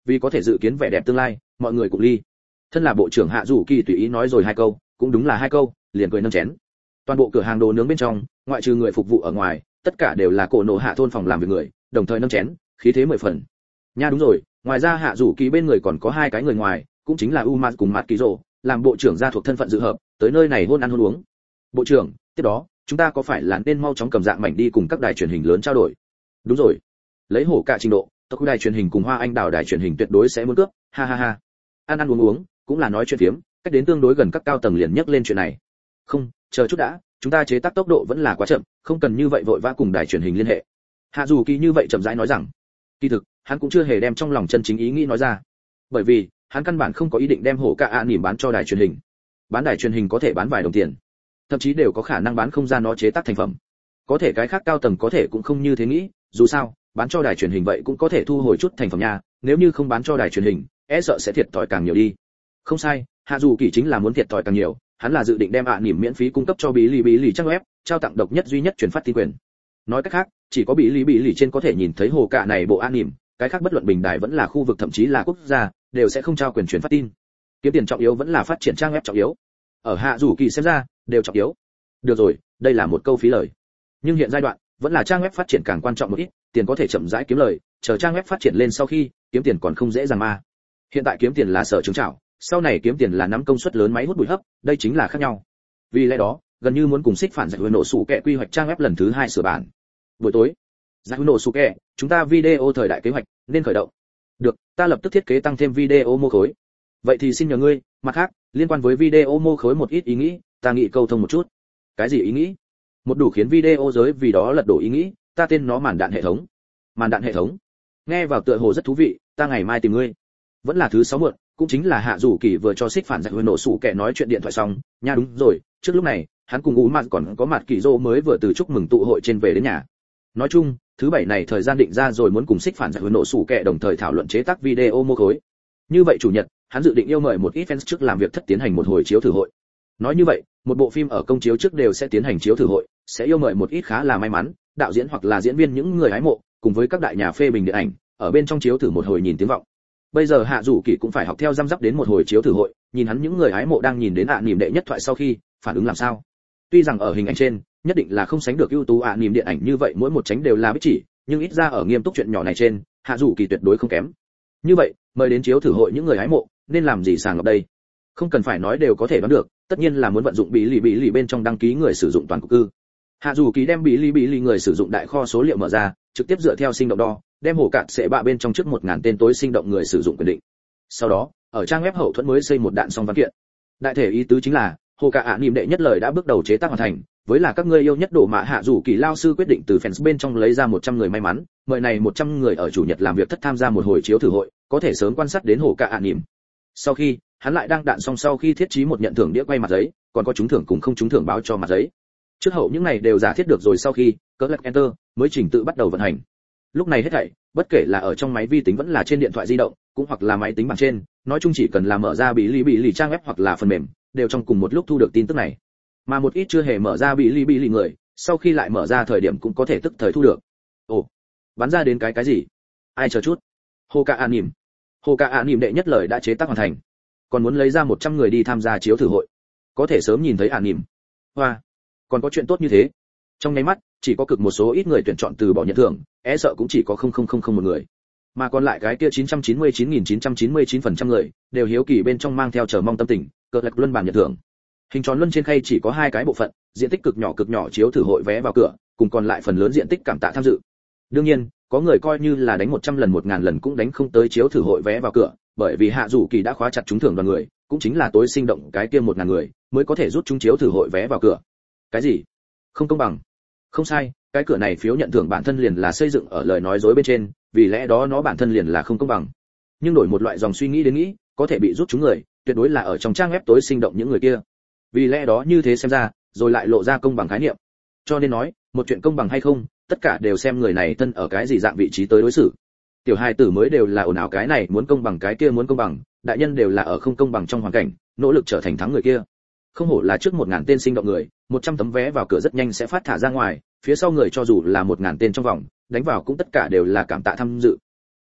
vì có thể dự kiến vẻ đẹp tương lai, mọi người cùng ly. Thân là bộ trưởng Hạ Dụ Kỳ tùy ý nói rồi hai câu, cũng đúng là hai câu, liền cười nâng chén. Toàn bộ cửa hàng đồ nướng bên trong, ngoại trừ người phục vụ ở ngoài, tất cả đều là cổ nổ hạ thôn phòng làm việc người, đồng thời nâng chén, khí thế mười phần. Nha đúng rồi, ngoài ra Hạ Dụ Kỳ bên người còn có hai cái người ngoài, cũng chính là Uma cùng Mạt Kỳ Dụ, làm bộ trưởng gia thuộc thân phận dự hợp, tới nơi này hôn ăn hôn uống. Bộ trưởng, tiếp đó, chúng ta có phải là nên mau chóng cầm dạng mảnh đi cùng các đài truyền hình lớn trao đổi? Đúng rồi, lấy hổ cả trình độ, tộc đài truyền hình cùng Hoa Anh Đào đài truyền hình tuyệt đối sẽ muốn cướp, ha ha ha. Ăn ăn uống uống, cũng là nói chuyện phiếm, cách đến tương đối gần các cao tầng liền nhắc lên chuyện này. Không, chờ chút đã, chúng ta chế tác tốc độ vẫn là quá chậm, không cần như vậy vội vã cùng đài truyền hình liên hệ. Hạ Dù Kỳ như vậy chậm rãi nói rằng, kỳ thực, hắn cũng chưa hề đem trong lòng chân chính ý nghĩ nói ra. Bởi vì, hắn căn bản không có ý định đem hổ cả ạ nỉm bán cho đài truyền hình. Bán đài truyền hình có thể bán vài đồng tiền, thậm chí đều có khả năng bán không ra nó chế tác thành phẩm. Có thể cái khác cao tầng có thể cũng không như thế nghĩ, dù sao, bán cho đài truyền hình vậy cũng có thể thu hồi chút thành phẩm nha, nếu như không bán cho đài truyền hình, e sợ sẽ thiệt thòi càng nhiều đi. Không sai, Hạ Dù Kỳ chính là muốn thiệt thòi càng nhiều, hắn là dự định đem ạ nỉm miễn phí cung cấp cho bí lì bí lì trang web, trao tặng độc nhất duy nhất truyền phát tin quyền. Nói cách khác, chỉ có bí lì bí lì trên có thể nhìn thấy hồ cả này bộ ạ nỉm, cái khác bất luận bình đài vẫn là khu vực thậm chí là quốc gia, đều sẽ không trao quyền truyền phát tin. Kiếm tiền trọng yếu vẫn là phát triển trang web trọng yếu. Ở Hạ Dù Kỳ xem ra, đều trọng yếu. Được rồi, đây là một câu phí lời. Nhưng hiện giai đoạn, vẫn là trang web phát triển càng quan trọng một ít, tiền có thể chậm rãi kiếm lời, chờ trang web phát triển lên sau khi, kiếm tiền còn không dễ dàng mà. Hiện tại kiếm tiền là sở chứng trảo, sau này kiếm tiền là nắm công suất lớn máy hút bụi hấp, đây chính là khác nhau. Vì lẽ đó, gần như muốn cùng xích phản giải nổ sủ kẹ quy hoạch trang web lần thứ hai sửa bản. Buổi tối, giải nổ sủ kẹ, chúng ta video thời đại kế hoạch nên khởi động. Được, ta lập tức thiết kế tăng thêm video mô khối. Vậy thì xin nhờ ngươi, mặt khác, liên quan với video mô khối một ít ý nghĩ, ta nghĩ câu thông một chút. Cái gì ý nghĩ? Một đủ khiến video giới vì đó lật đổ ý nghĩ, ta tên nó màn đạn hệ thống. Màn đạn hệ thống. Nghe vào tựa hồ rất thú vị, ta ngày mai tìm ngươi. Vẫn là thứ sáu muộn, cũng chính là Hạ Dù Kỳ vừa cho xích phản giải hồi nổ sủ kẻ nói chuyện điện thoại xong, nha đúng rồi, trước lúc này, hắn cùng Ú Mạn còn có mặt Kỳ Dô mới vừa từ chúc mừng tụ hội trên về đến nhà. Nói chung, thứ bảy này thời gian định ra rồi muốn cùng xích phản giải hồi nổ sủ kẻ đồng thời thảo luận chế tác video mô khối. Như vậy chủ nhật, hắn dự định yêu mời một ít fans trước làm việc thất tiến hành một hồi chiếu thử hội. Nói như vậy, một bộ phim ở công chiếu trước đều sẽ tiến hành chiếu thử hội, sẽ yêu mời một ít khá là may mắn, đạo diễn hoặc là diễn viên những người hái mộ, cùng với các đại nhà phê bình điện ảnh, ở bên trong chiếu thử một hồi nhìn tiếng vọng. Bây giờ Hạ Dù Kỳ cũng phải học theo răm rắp đến một hồi chiếu thử hội, nhìn hắn những người hái mộ đang nhìn đến ạ niềm đệ nhất thoại sau khi, phản ứng làm sao. Tuy rằng ở hình ảnh trên, nhất định là không sánh được ưu tú ạ niềm điện ảnh như vậy mỗi một tránh đều là bích chỉ, nhưng ít ra ở nghiêm túc chuyện nhỏ này trên, Hạ Dù Kỳ tuyệt đối không kém. Như vậy, mời đến chiếu thử hội những người hái mộ, nên làm gì sàng lọc đây? Không cần phải nói đều có thể đoán được, tất nhiên là muốn vận dụng bí lì bí lì bên trong đăng ký người sử dụng toàn cục cư. Hạ Dù Kỳ đem bí lì bí lì người sử dụng đại kho số liệu mở ra, trực tiếp dựa theo sinh động đo, đem hồ cạn sẽ bạ bên trong trước một ngàn tên tối sinh động người sử dụng quyền định. Sau đó, ở trang web hậu thuẫn mới xây một đạn xong văn kiện. Đại thể ý tứ chính là, hồ cạ ạ niệm đệ nhất lời đã bước đầu chế tác hoàn thành, với là các ngươi yêu nhất đổ mạ Hạ Dù Kỳ lao sư quyết định từ fans bên trong lấy ra một trăm người may mắn, mời này một trăm người ở chủ nhật làm việc thất tham gia một hồi chiếu thử hội, có thể sớm quan sát đến hồ cạ ạ niệm. Sau khi, hắn lại đang đạn xong sau khi thiết trí một nhận thưởng đĩa quay mặt giấy, còn có trúng thưởng cùng không trúng thưởng báo cho mặt giấy. Trước hậu những này đều giả thiết được rồi sau khi, Click Enter mới trình tự bắt đầu vận hành. Lúc này hết thảy, bất kể là ở trong máy vi tính vẫn là trên điện thoại di động, cũng hoặc là máy tính bảng trên, nói chung chỉ cần là mở ra bí lì bí lì trang web hoặc là phần mềm, đều trong cùng một lúc thu được tin tức này. Mà một ít chưa hề mở ra bí lì bí lì người, sau khi lại mở ra thời điểm cũng có thể tức thời thu được. Ồ, bắn ra đến cái cái gì? Ai chờ chút. Hồ Ca Anim. Hồ Ca Anim đệ nhất lời đã chế tác hoàn thành. Còn muốn lấy ra một trăm người đi tham gia chiếu thử hội. Có thể sớm nhìn thấy Anim. Hoa, còn có chuyện tốt như thế. Trong nháy mắt, chỉ có cực một số ít người tuyển chọn từ bỏ nhận thưởng, e sợ cũng chỉ có không không không không một người. Mà còn lại cái kia chín trăm chín mươi chín nghìn chín trăm chín mươi chín phần trăm người, đều hiếu kỳ bên trong mang theo chờ mong tâm tình, cờ lật luân bàn nhận thưởng. Hình tròn luân trên khay chỉ có hai cái bộ phận, diện tích cực nhỏ cực nhỏ chiếu thử hội vé vào cửa, cùng còn lại phần lớn diện tích cảm tạ tham dự. Đương nhiên, có người coi như là đánh một trăm lần một ngàn lần cũng đánh không tới chiếu thử hội vé vào cửa, bởi vì Hạ Dù Kỳ đã khóa chặt trúng thưởng đoàn người, cũng chính là tối sinh động cái kia một ngàn người, mới có thể rút trúng chiếu thử hội vé vào cửa. Cái gì? Không công bằng. Không sai, cái cửa này phiếu nhận thưởng bản thân liền là xây dựng ở lời nói dối bên trên, vì lẽ đó nó bản thân liền là không công bằng. Nhưng đổi một loại dòng suy nghĩ đến nghĩ, có thể bị rút trúng người, tuyệt đối là ở trong trang web tối sinh động những người kia. Vì lẽ đó như thế xem ra, rồi lại lộ ra công bằng khái niệm. Cho nên nói, một chuyện công bằng hay không, tất cả đều xem người này thân ở cái gì dạng vị trí tới đối xử. Tiểu hài tử mới đều là ồn ào cái này muốn công bằng cái kia muốn công bằng, đại nhân đều là ở không công bằng trong hoàn cảnh, nỗ lực trở thành thắng người kia. Không hổ là trước một ngàn tên sinh động người, một trăm tấm vé vào cửa rất nhanh sẽ phát thả ra ngoài, phía sau người cho dù là một ngàn tên trong vòng, đánh vào cũng tất cả đều là cảm tạ tham dự.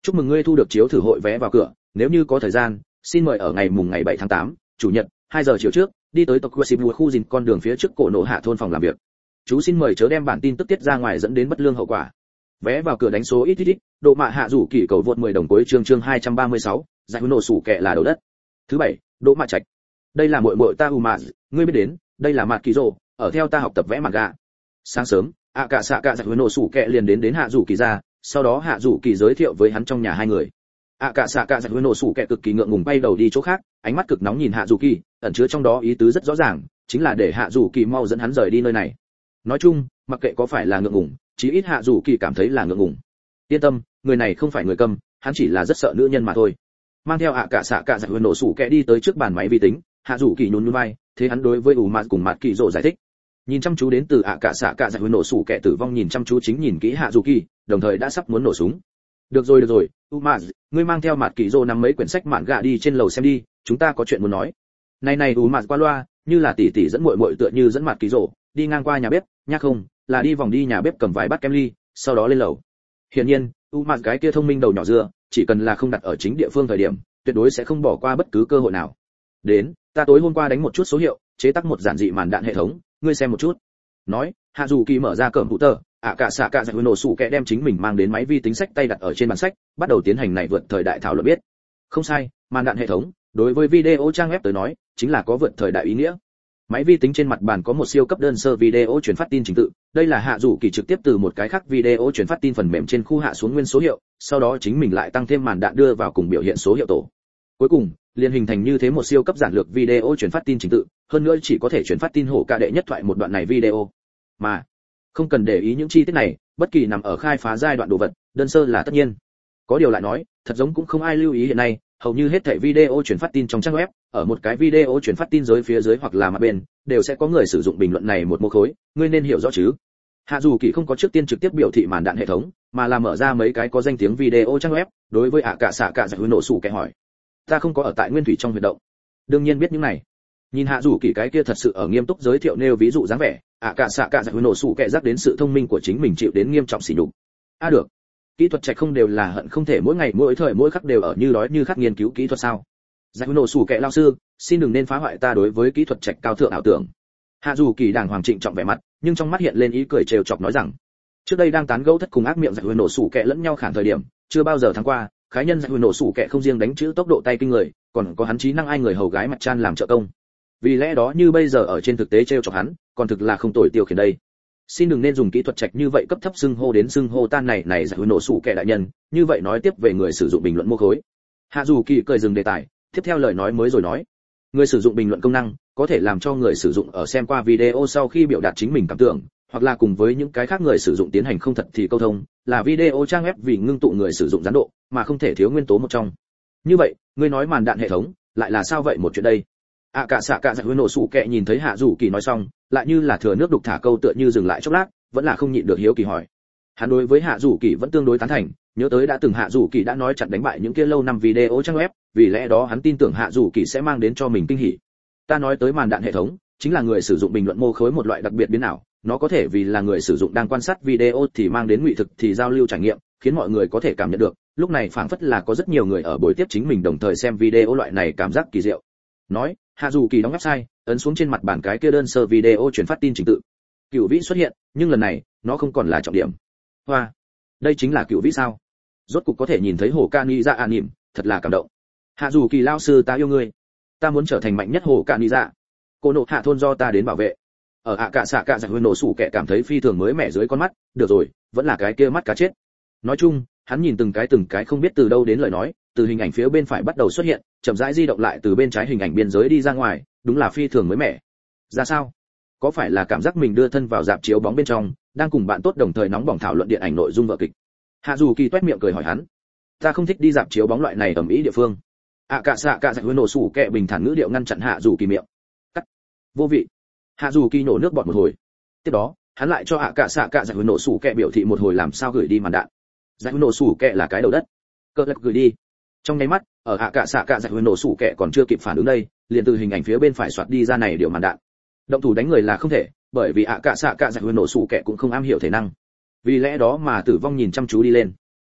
chúc mừng ngươi thu được chiếu thử hội vé vào cửa, nếu như có thời gian xin mời ở ngày mùng ngày bảy tháng tám, chủ nhật, hai giờ chiều trước đi tới tộc Shibuya khu dình con đường phía trước cổ nổ hạ thôn phòng làm việc. Chú xin mời chớ đem bản tin tức tiết ra ngoài dẫn đến bất lương hậu quả. Vé vào cửa đánh số ít ít ít, độ mạ hạ rủ kỳ cầu vượt mười đồng cuối chương chương hai trăm ba mươi sáu, giải nổ sủ kẹ là đầu đất. Thứ bảy, độ mạ trạch. Đây là muội muội ta Uma, ngươi biết đến, đây là Mạt Kỳ Dụ, ở theo ta học tập vẽ manga. Sáng sớm, ạ cả xạ cả giải nổ sủ kẹ liền đến đến hạ rủ kỳ ra, sau đó hạ rủ kỳ giới thiệu với hắn trong nhà hai người. ạ cả xạ cả giải nổ sủ kẹ cực kỳ ngượng ngùng bay đầu đi chỗ khác, ánh mắt cực nóng nhìn hạ rủ kỳ, ẩn chứa trong đó ý tứ rất rõ ràng, chính là để hạ rủ kỳ mau dẫn hắn rời đi nơi này. Nói chung, mặc kệ có phải là ngượng ngùng, chí ít hạ rủ kỳ cảm thấy là ngượng ngùng. Yên tâm, người này không phải người câm, hắn chỉ là rất sợ nữ nhân mà thôi. Mang theo ạ cả xạ cả giải nổ sủ kẹ đi tới trước bàn máy vi tính, hạ rủ kỳ nhún nhún vai, thế hắn đối với ủ mạt cùng Mạt Kỳ Dụ giải thích. Nhìn chăm chú đến từ ạ cả xạ cả giải nổ sủ kẹ tử vong nhìn chăm chú chính nhìn kỹ hạ rủ kỳ, đồng thời đã sắp muốn nổ súng. Được rồi được rồi, Umaz, ngươi mang theo Mạt Kỳ Dụ nắm mấy quyển sách mạn gạ đi trên lầu xem đi, chúng ta có chuyện muốn nói. Này này Umaz qua loa, như là tỷ tỷ dẫn muội muội tựa như dẫn Mạt Kỳ Dụ đi ngang qua nhà bếp, nhắc không, là đi vòng đi nhà bếp cầm vài bát kem ly, sau đó lên lầu. Hiển nhiên, Umaz cái kia thông minh đầu nhỏ dưa, chỉ cần là không đặt ở chính địa phương thời điểm, tuyệt đối sẽ không bỏ qua bất cứ cơ hội nào. Đến, ta tối hôm qua đánh một chút số hiệu, chế tác một giản dị màn đạn hệ thống, ngươi xem một chút. Nói, hạ dù kỳ mở ra cẩm hữu tờ, ạ cả xạ cả giải nổ sủ kẹ đem chính mình mang đến máy vi tính sách tay đặt ở trên bàn sách, bắt đầu tiến hành này vượt thời đại thảo luận biết. Không sai, màn đạn hệ thống, đối với video trang web tới nói, chính là có vượt thời đại ý nghĩa. Máy vi tính trên mặt bàn có một siêu cấp đơn sơ video truyền phát tin trình tự, đây là hạ dù kỳ trực tiếp từ một cái khác video truyền phát tin phần mềm trên khu hạ xuống nguyên số hiệu, sau đó chính mình lại tăng thêm màn đạn đưa vào cùng biểu hiện số hiệu tổ. Cuối cùng, liền hình thành như thế một siêu cấp giản lược video truyền phát tin trình tự, hơn nữa chỉ có thể truyền phát tin hổ ca đệ nhất thoại một đoạn này video. Mà, không cần để ý những chi tiết này, bất kỳ nằm ở khai phá giai đoạn đồ vật, đơn sơ là tất nhiên. Có điều lại nói, thật giống cũng không ai lưu ý hiện nay, hầu như hết thảy video truyền phát tin trong trang web, ở một cái video truyền phát tin giới phía dưới hoặc là mặt bên, đều sẽ có người sử dụng bình luận này một mô khối, ngươi nên hiểu rõ chứ. Hạ dù kỳ không có trước tiên trực tiếp biểu thị màn đạn hệ thống, mà là mở ra mấy cái có danh tiếng video trang web, đối với ạ cả xạ cả giải nổ sủ kẻ hỏi. Ta không có ở tại nguyên thủy trong huyệt động. Đương nhiên biết những này. Nhìn hạ dù kỳ cái kia thật sự ở nghiêm túc giới thiệu nêu ví dụ dáng vẻ, ạ cả xạ cả giải nổ sủ kẻ giác đến sự thông minh của chính mình chịu đến nghiêm trọng sỉ nhục. A à được. Kỹ thuật trạch không đều là hận không thể mỗi ngày mỗi thời mỗi khắc đều ở như đói như khắc nghiên cứu kỹ thuật sao? Giải nổ sủ kẻ lao sư, xin đừng nên phá hoại ta đối với kỹ thuật trạch cao thượng ảo tưởng. Hạ dù kỳ đàng hoàng trịnh trọng vẻ mặt, nhưng trong mắt hiện lên ý cười trêu chọc nói rằng, trước đây đang tán gẫu thất cùng ác miệng giải nổ sủ kẻ lẫn nhau khản thời điểm, chưa bao giờ thắng qua, khái nhân giải nổ sủ kẻ không riêng đánh chữ tốc độ tay kinh người, còn có hắn trí năng ai người hầu gái mặt chan làm trợ công. Vì lẽ đó như bây giờ ở trên thực tế trêu chọc hắn, còn thực là không tồi tiêu khiển đây. Xin đừng nên dùng kỹ thuật trạch như vậy cấp thấp xưng hô đến xưng hô tan này này giải nổ sủ kẻ đại nhân, như vậy nói tiếp về người sử dụng bình luận mô khối. Hạ dù kỳ cười dừng đề tài, tiếp theo lời nói mới rồi nói, người sử dụng bình luận công năng có thể làm cho người sử dụng ở xem qua video sau khi biểu đạt chính mình cảm tưởng, hoặc là cùng với những cái khác người sử dụng tiến hành không thật thì câu thông, là video trang web vì ngưng tụ người sử dụng gián độ, mà không thể thiếu nguyên tố một trong. Như vậy, ngươi nói màn đạn hệ thống, lại là sao vậy một chuyện đây? À cả xạ cả giải nổ sủ kẹ nhìn thấy hạ dù kỳ nói xong, lại như là thừa nước đục thả câu tựa như dừng lại chốc lát, vẫn là không nhịn được hiếu kỳ hỏi. Hắn đối với hạ dù kỳ vẫn tương đối tán thành, nhớ tới đã từng hạ dù kỳ đã nói chặn đánh bại những kia lâu năm video trang web, vì lẽ đó hắn tin tưởng hạ dù kỳ sẽ mang đến cho mình kinh hỉ. Ta nói tới màn đạn hệ thống, chính là người sử dụng bình luận mô khối một loại đặc biệt biến ảo, nó có thể vì là người sử dụng đang quan sát video thì mang đến ngụy thực thì giao lưu trải nghiệm, khiến mọi người có thể cảm nhận được, lúc này phảng phất là có rất nhiều người ở buổi tiếp chính mình đồng thời xem video loại này cảm giác kỳ diệu. Nói, hạ dù kỳ đóng website, ấn xuống trên mặt bàn cái kia đơn sơ video truyền phát tin trình tự. Cửu vĩ xuất hiện, nhưng lần này, nó không còn là trọng điểm. Hoa, đây chính là cửu vĩ sao? Rốt cục có thể nhìn thấy hồ ca ni dạ anime, thật là cảm động. Hạ dù kỳ lao sư ta yêu ngươi, ta muốn trở thành mạnh nhất hồ ca ni dạ. Cô nộ hạ thôn do ta đến bảo vệ. Ở ạ cả xạ cả giải nổ sủ kẻ cảm thấy phi thường mới mẻ dưới con mắt, được rồi, vẫn là cái kia mắt cá chết. Nói chung, hắn nhìn từng cái từng cái không biết từ đâu đến lời nói, từ hình ảnh phía bên phải bắt đầu xuất hiện, chậm rãi di động lại từ bên trái hình ảnh biên giới đi ra ngoài, đúng là phi thường mới mẻ. Ra sao? Có phải là cảm giác mình đưa thân vào dạp chiếu bóng bên trong, đang cùng bạn tốt đồng thời nóng bỏng thảo luận điện ảnh nội dung vở kịch? Hạ dù kỳ toét miệng cười hỏi hắn. Ta không thích đi dạp chiếu bóng loại này ẩm ý địa phương. ạ cả xạ cả giải nổ sủ kẻ bình thản ngữ điệu ngăn chặn hạ dù kỳ miệng. Cắt. Vô vị. Hạ dù kỳ nổ nước bọt một hồi. Tiếp đó, hắn lại cho ạ cả xạ cả giải nổ sủ kẻ biểu thị một hồi làm sao gửi đi màn đạn. Giải nổ sủ kẻ là cái đầu đất. Cờ lật gửi đi. Trong nháy mắt, ở ạ cả xạ cả giải nổ sủ kẻ còn chưa kịp phản ứng đây, liền từ hình ảnh phía bên phải xoạt đi ra này điều màn đạn. Động thủ đánh người là không thể, bởi vì ạ cả xạ cả giải nổ sủ kẻ cũng không am hiểu thể năng. Vì lẽ đó mà tử vong nhìn chăm chú đi lên.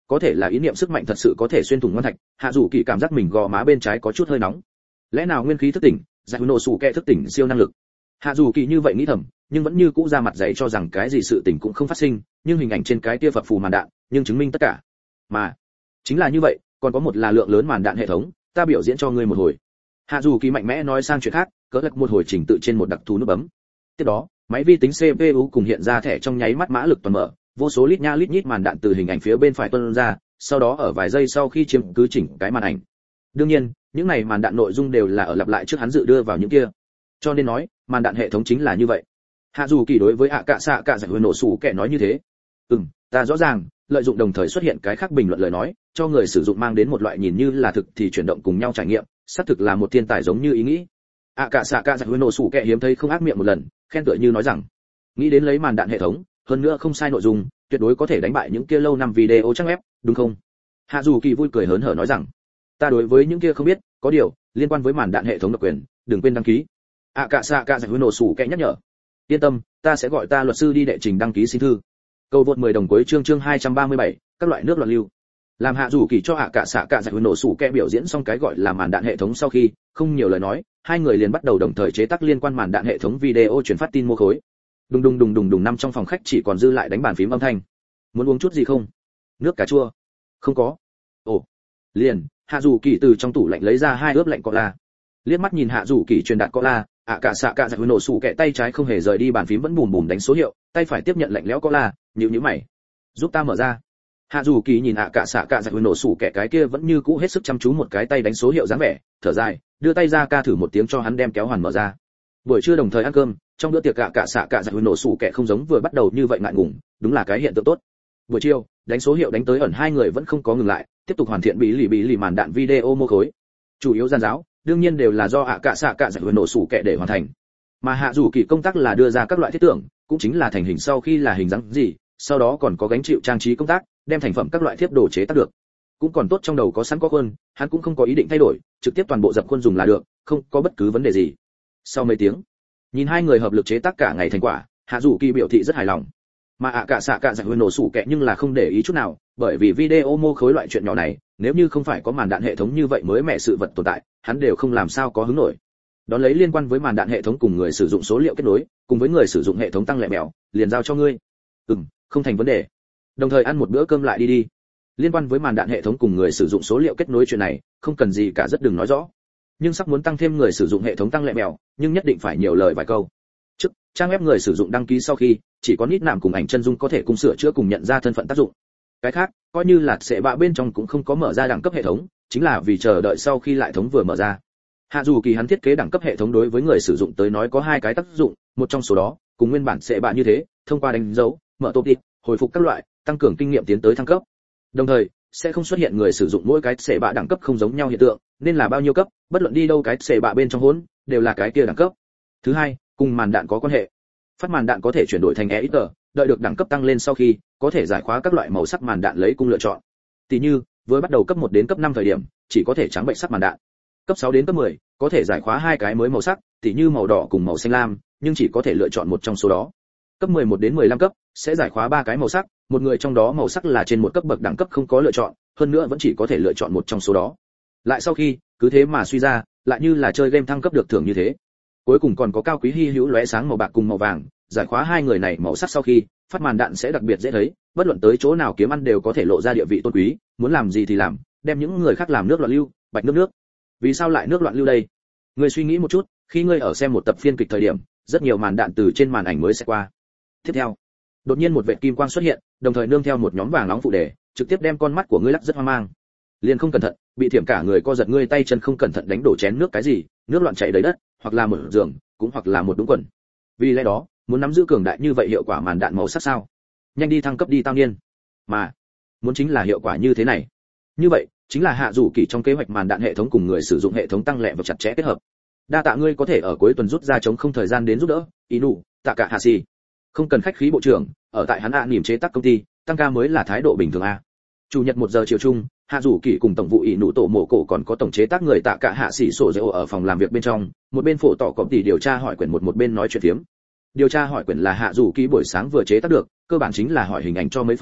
có thể là ý niệm sức mạnh thật sự có thể xuyên thủng ngân thạch. Hạ dù kỳ cảm giác mình gò má bên trái có chút hơi nóng. Lẽ nào nguyên khí thức tỉnh, giải nổ sủ kẹ thức tỉnh siêu năng lực? Hạ dù kỳ như vậy nghĩ thầm, nhưng vẫn như cũ ra mặt dạy cho rằng cái gì sự tình cũng không phát sinh, nhưng hình ảnh trên cái tia phập phù màn đạn, nhưng chứng minh tất cả. Mà chính là như vậy, còn có một là lượng lớn màn đạn hệ thống, ta biểu diễn cho ngươi một hồi. Hạ dù kỳ mạnh mẽ nói sang chuyện khác, cỡ lật một hồi chỉnh tự trên một đặc thù nút bấm. Tiếp đó, máy vi tính xê pê u cùng hiện ra thẻ trong nháy mắt mã lực toàn mở, vô số lít nha lít nhít màn đạn từ hình ảnh phía bên phải tuôn ra, sau đó ở vài giây sau khi chiếm cứ chỉnh cái màn ảnh. Đương nhiên, những này màn đạn nội dung đều là ở lặp lại trước hắn dự đưa vào những kia. Cho nên nói, màn đạn hệ thống chính là như vậy. Hạ dù kỳ đối với ạ cạ xạ cạ giải hồi nổ sủ kẻ nói như thế. Ừm, ta rõ ràng, lợi dụng đồng thời xuất hiện cái khác bình luận lời nói, cho người sử dụng mang đến một loại nhìn như là thực thì chuyển động cùng nhau trải nghiệm, xác thực là một thiên tài giống như ý nghĩ. ạ cạ xạ cạ giải hồi nổ sủ kẻ hiếm thấy không ác miệng một lần, khen tựa như nói rằng, nghĩ đến lấy màn đạn hệ thống, hơn nữa không sai nội dung, tuyệt đối có thể đánh bại những kia lâu năm video trang web, đúng không? Hạ dù kỳ vui cười hớn hở nói rằng, ta đối với những kia không biết, có điều liên quan với màn đạn hệ thống độc quyền, đừng quên đăng ký. ạ cạ xạ cạ giải hồi nổ sủ kẻ nhắc nhở. Yên tâm, ta sẽ gọi ta luật sư đi đệ trình đăng ký xin thư. Câu vượt mười đồng cuối chương chương hai trăm ba mươi bảy, các loại nước loạn lưu. Làm Hạ dù kỳ cho ạ cạ xạ cạ giải hồi nổ sủ kẻ biểu diễn xong cái gọi là màn đạn hệ thống sau khi, không nhiều lời nói, hai người liền bắt đầu đồng thời chế tác liên quan màn đạn hệ thống video truyền phát tin mô khối. Đùng đùng đùng đùng đùng năm trong phòng khách chỉ còn dư lại đánh bàn phím âm thanh. Muốn uống chút gì không? Nước cà chua? Không có. Ồ. Liền, Hạ dù kỳ từ trong tủ lạnh lấy ra hai ướp lạnh cola. Liếc mắt nhìn Hạ dù kỳ truyền đạt cola, ạ cạ xạ cạ giải hồi nổ sủ kẻ tay trái không hề rời đi bàn phím vẫn bùm bùm đánh số hiệu, tay phải tiếp nhận lạnh lẽo cola, nhíu nhíu mày. Giúp ta mở ra. Hạ dù kỳ nhìn ạ cạ xạ cạ giải hồi nổ sủ kẻ cái kia vẫn như cũ hết sức chăm chú một cái tay đánh số hiệu dáng vẻ, thở dài, đưa tay ra ca thử một tiếng cho hắn đem kéo hoàn mở ra. Buổi trưa đồng thời ăn cơm, trong bữa tiệc ạ cạ xạ cạ giải hồi nổ sủ kẻ không giống vừa bắt đầu như vậy ngại ngùng, đúng là cái hiện tượng tốt. Buổi chiều, đánh số hiệu đánh tới ẩn hai người vẫn không có ngừng lại, tiếp tục hoàn thiện bí lì bí lì màn đạn video mô khối. Chủ yếu gian giáo, đương nhiên đều là do ạ cạ xạ cạ giải hồi nổ sủ kẻ để hoàn thành. Mà Hạ dù kỳ công tác là đưa ra các loại thiết tưởng, cũng chính là thành hình sau khi là hình dáng gì, sau đó còn có gánh chịu trang trí công tác, đem thành phẩm các loại thiếp đồ chế tác được. Cũng còn tốt trong đầu có sẵn có khuôn, hắn cũng không có ý định thay đổi, trực tiếp toàn bộ dập khuôn dùng là được, không có bất cứ vấn đề gì. Sau mấy tiếng, nhìn hai người hợp lực chế tác cả ngày thành quả, Hạ dù kỳ biểu thị rất hài lòng. Mà ạ cạ xạ cạ giải hồi nổ sủ kẻ nhưng là không để ý chút nào, bởi vì video mô khối loại chuyện nhỏ này, nếu như không phải có màn đạn hệ thống như vậy mới mẻ sự vật tồn tại, hắn đều không làm sao có hứng nổi. Đón lấy liên quan với màn đạn hệ thống cùng người sử dụng số liệu kết nối, cùng với người sử dụng hệ thống tăng lẹ mèo, liền giao cho ngươi. Ừm, không thành vấn đề. Đồng thời ăn một bữa cơm lại đi đi. Liên quan với màn đạn hệ thống cùng người sử dụng số liệu kết nối chuyện này, không cần gì cả rất đừng nói rõ. Nhưng sắp muốn tăng thêm người sử dụng hệ thống tăng lẹ mèo, nhưng nhất định phải nhiều lời vài câu. Trước, trang web người sử dụng đăng ký sau khi, chỉ có nít nạm cùng ảnh chân dung có thể cùng sửa chữa cùng nhận ra thân phận tác dụng. Cái khác, coi như là sẽ bạ bên trong cũng không có mở ra đẳng cấp hệ thống, chính là vì chờ đợi sau khi lại thống vừa mở ra. Hạ dù kỳ hắn thiết kế đẳng cấp hệ thống đối với người sử dụng tới nói có hai cái tác dụng, một trong số đó, cùng nguyên bản sẽ bạ như thế, thông qua đánh dấu, mở top tip, hồi phục các loại, tăng cường kinh nghiệm tiến tới thăng cấp. Đồng thời, sẽ không xuất hiện người sử dụng mỗi cái sẽ bạ đẳng cấp không giống nhau hiện tượng, nên là bao nhiêu cấp, bất luận đi đâu cái sẽ bạ bên trong hỗn, đều là cái kia đẳng cấp. Thứ hai, cùng màn đạn có quan hệ. Phát màn đạn có thể chuyển đổi thành e ích tê, đợi được đẳng cấp tăng lên sau khi, có thể giải khóa các loại màu sắc màn đạn lấy cung lựa chọn. Tỷ như, với bắt đầu cấp một đến cấp năm thời điểm, chỉ có thể trắng bệnh sắc màn đạn. Cấp sáu đến cấp mười, có thể giải khóa hai cái mới màu sắc, tỷ như màu đỏ cùng màu xanh lam, nhưng chỉ có thể lựa chọn một trong số đó. Cấp mười một đến mười lăm cấp sẽ giải khóa ba cái màu sắc, một người trong đó màu sắc là trên một cấp bậc đẳng cấp không có lựa chọn, hơn nữa vẫn chỉ có thể lựa chọn một trong số đó. Lại sau khi, cứ thế mà suy ra, lại như là chơi game thăng cấp được thưởng như thế. Cuối cùng còn có cao quý hi hữu lóe sáng màu bạc cùng màu vàng, giải khóa hai người này màu sắc sau khi, phát màn đạn sẽ đặc biệt dễ thấy, bất luận tới chỗ nào kiếm ăn đều có thể lộ ra địa vị tôn quý, muốn làm gì thì làm, đem những người khác làm nước loạn lưu, bạch nước nước. Vì sao lại nước loạn lưu đây? Ngươi suy nghĩ một chút, khi ngươi ở xem một tập phiên kịch thời điểm, rất nhiều màn đạn từ trên màn ảnh mới sẽ qua. Tiếp theo, đột nhiên một vệt kim quang xuất hiện, đồng thời nương theo một nhóm vàng nóng phụ đề, trực tiếp đem con mắt của ngươi lắc rất hoang mang. Liền không cẩn thận, bị thiểm cả người co giật, ngươi tay chân không cẩn thận đánh đổ chén nước cái gì, nước loạn chảy đầy đất, hoặc là một giường, cũng hoặc là một đống quần. Vì lẽ đó, muốn nắm giữ cường đại như vậy hiệu quả màn đạn màu sắc sao? Nhanh đi thăng cấp đi tao niên. Mà, muốn chính là hiệu quả như thế này. Như vậy, chính là hạ rủ kỳ trong kế hoạch màn đạn hệ thống cùng người sử dụng hệ thống tăng lẹ và chặt chẽ kết hợp. Đa tạ ngươi có thể ở cuối tuần rút ra chống không thời gian đến giúp đỡ, Inu, tạ cả Hà Sĩ. Không cần khách khí bộ trưởng, ở tại hắn ạ niềm chế tác công ty, tăng ca mới là thái độ bình thường a. Chủ nhật một giờ chiều chung, hạ rủ kỳ cùng tổng vụ Inu tổ mộ cổ còn có tổng chế tác người tạ cả Hạ Sĩ sổ dễ ở phòng làm việc bên trong, một bên phổ tỏ công ty điều tra hỏi quyển một một bên nói chuyện phiếm. Điều tra hỏi quyển là hạ rủ kỳ buổi sáng vừa chế tác được, cơ bản chính là hỏi hình ảnh cho mấy phần,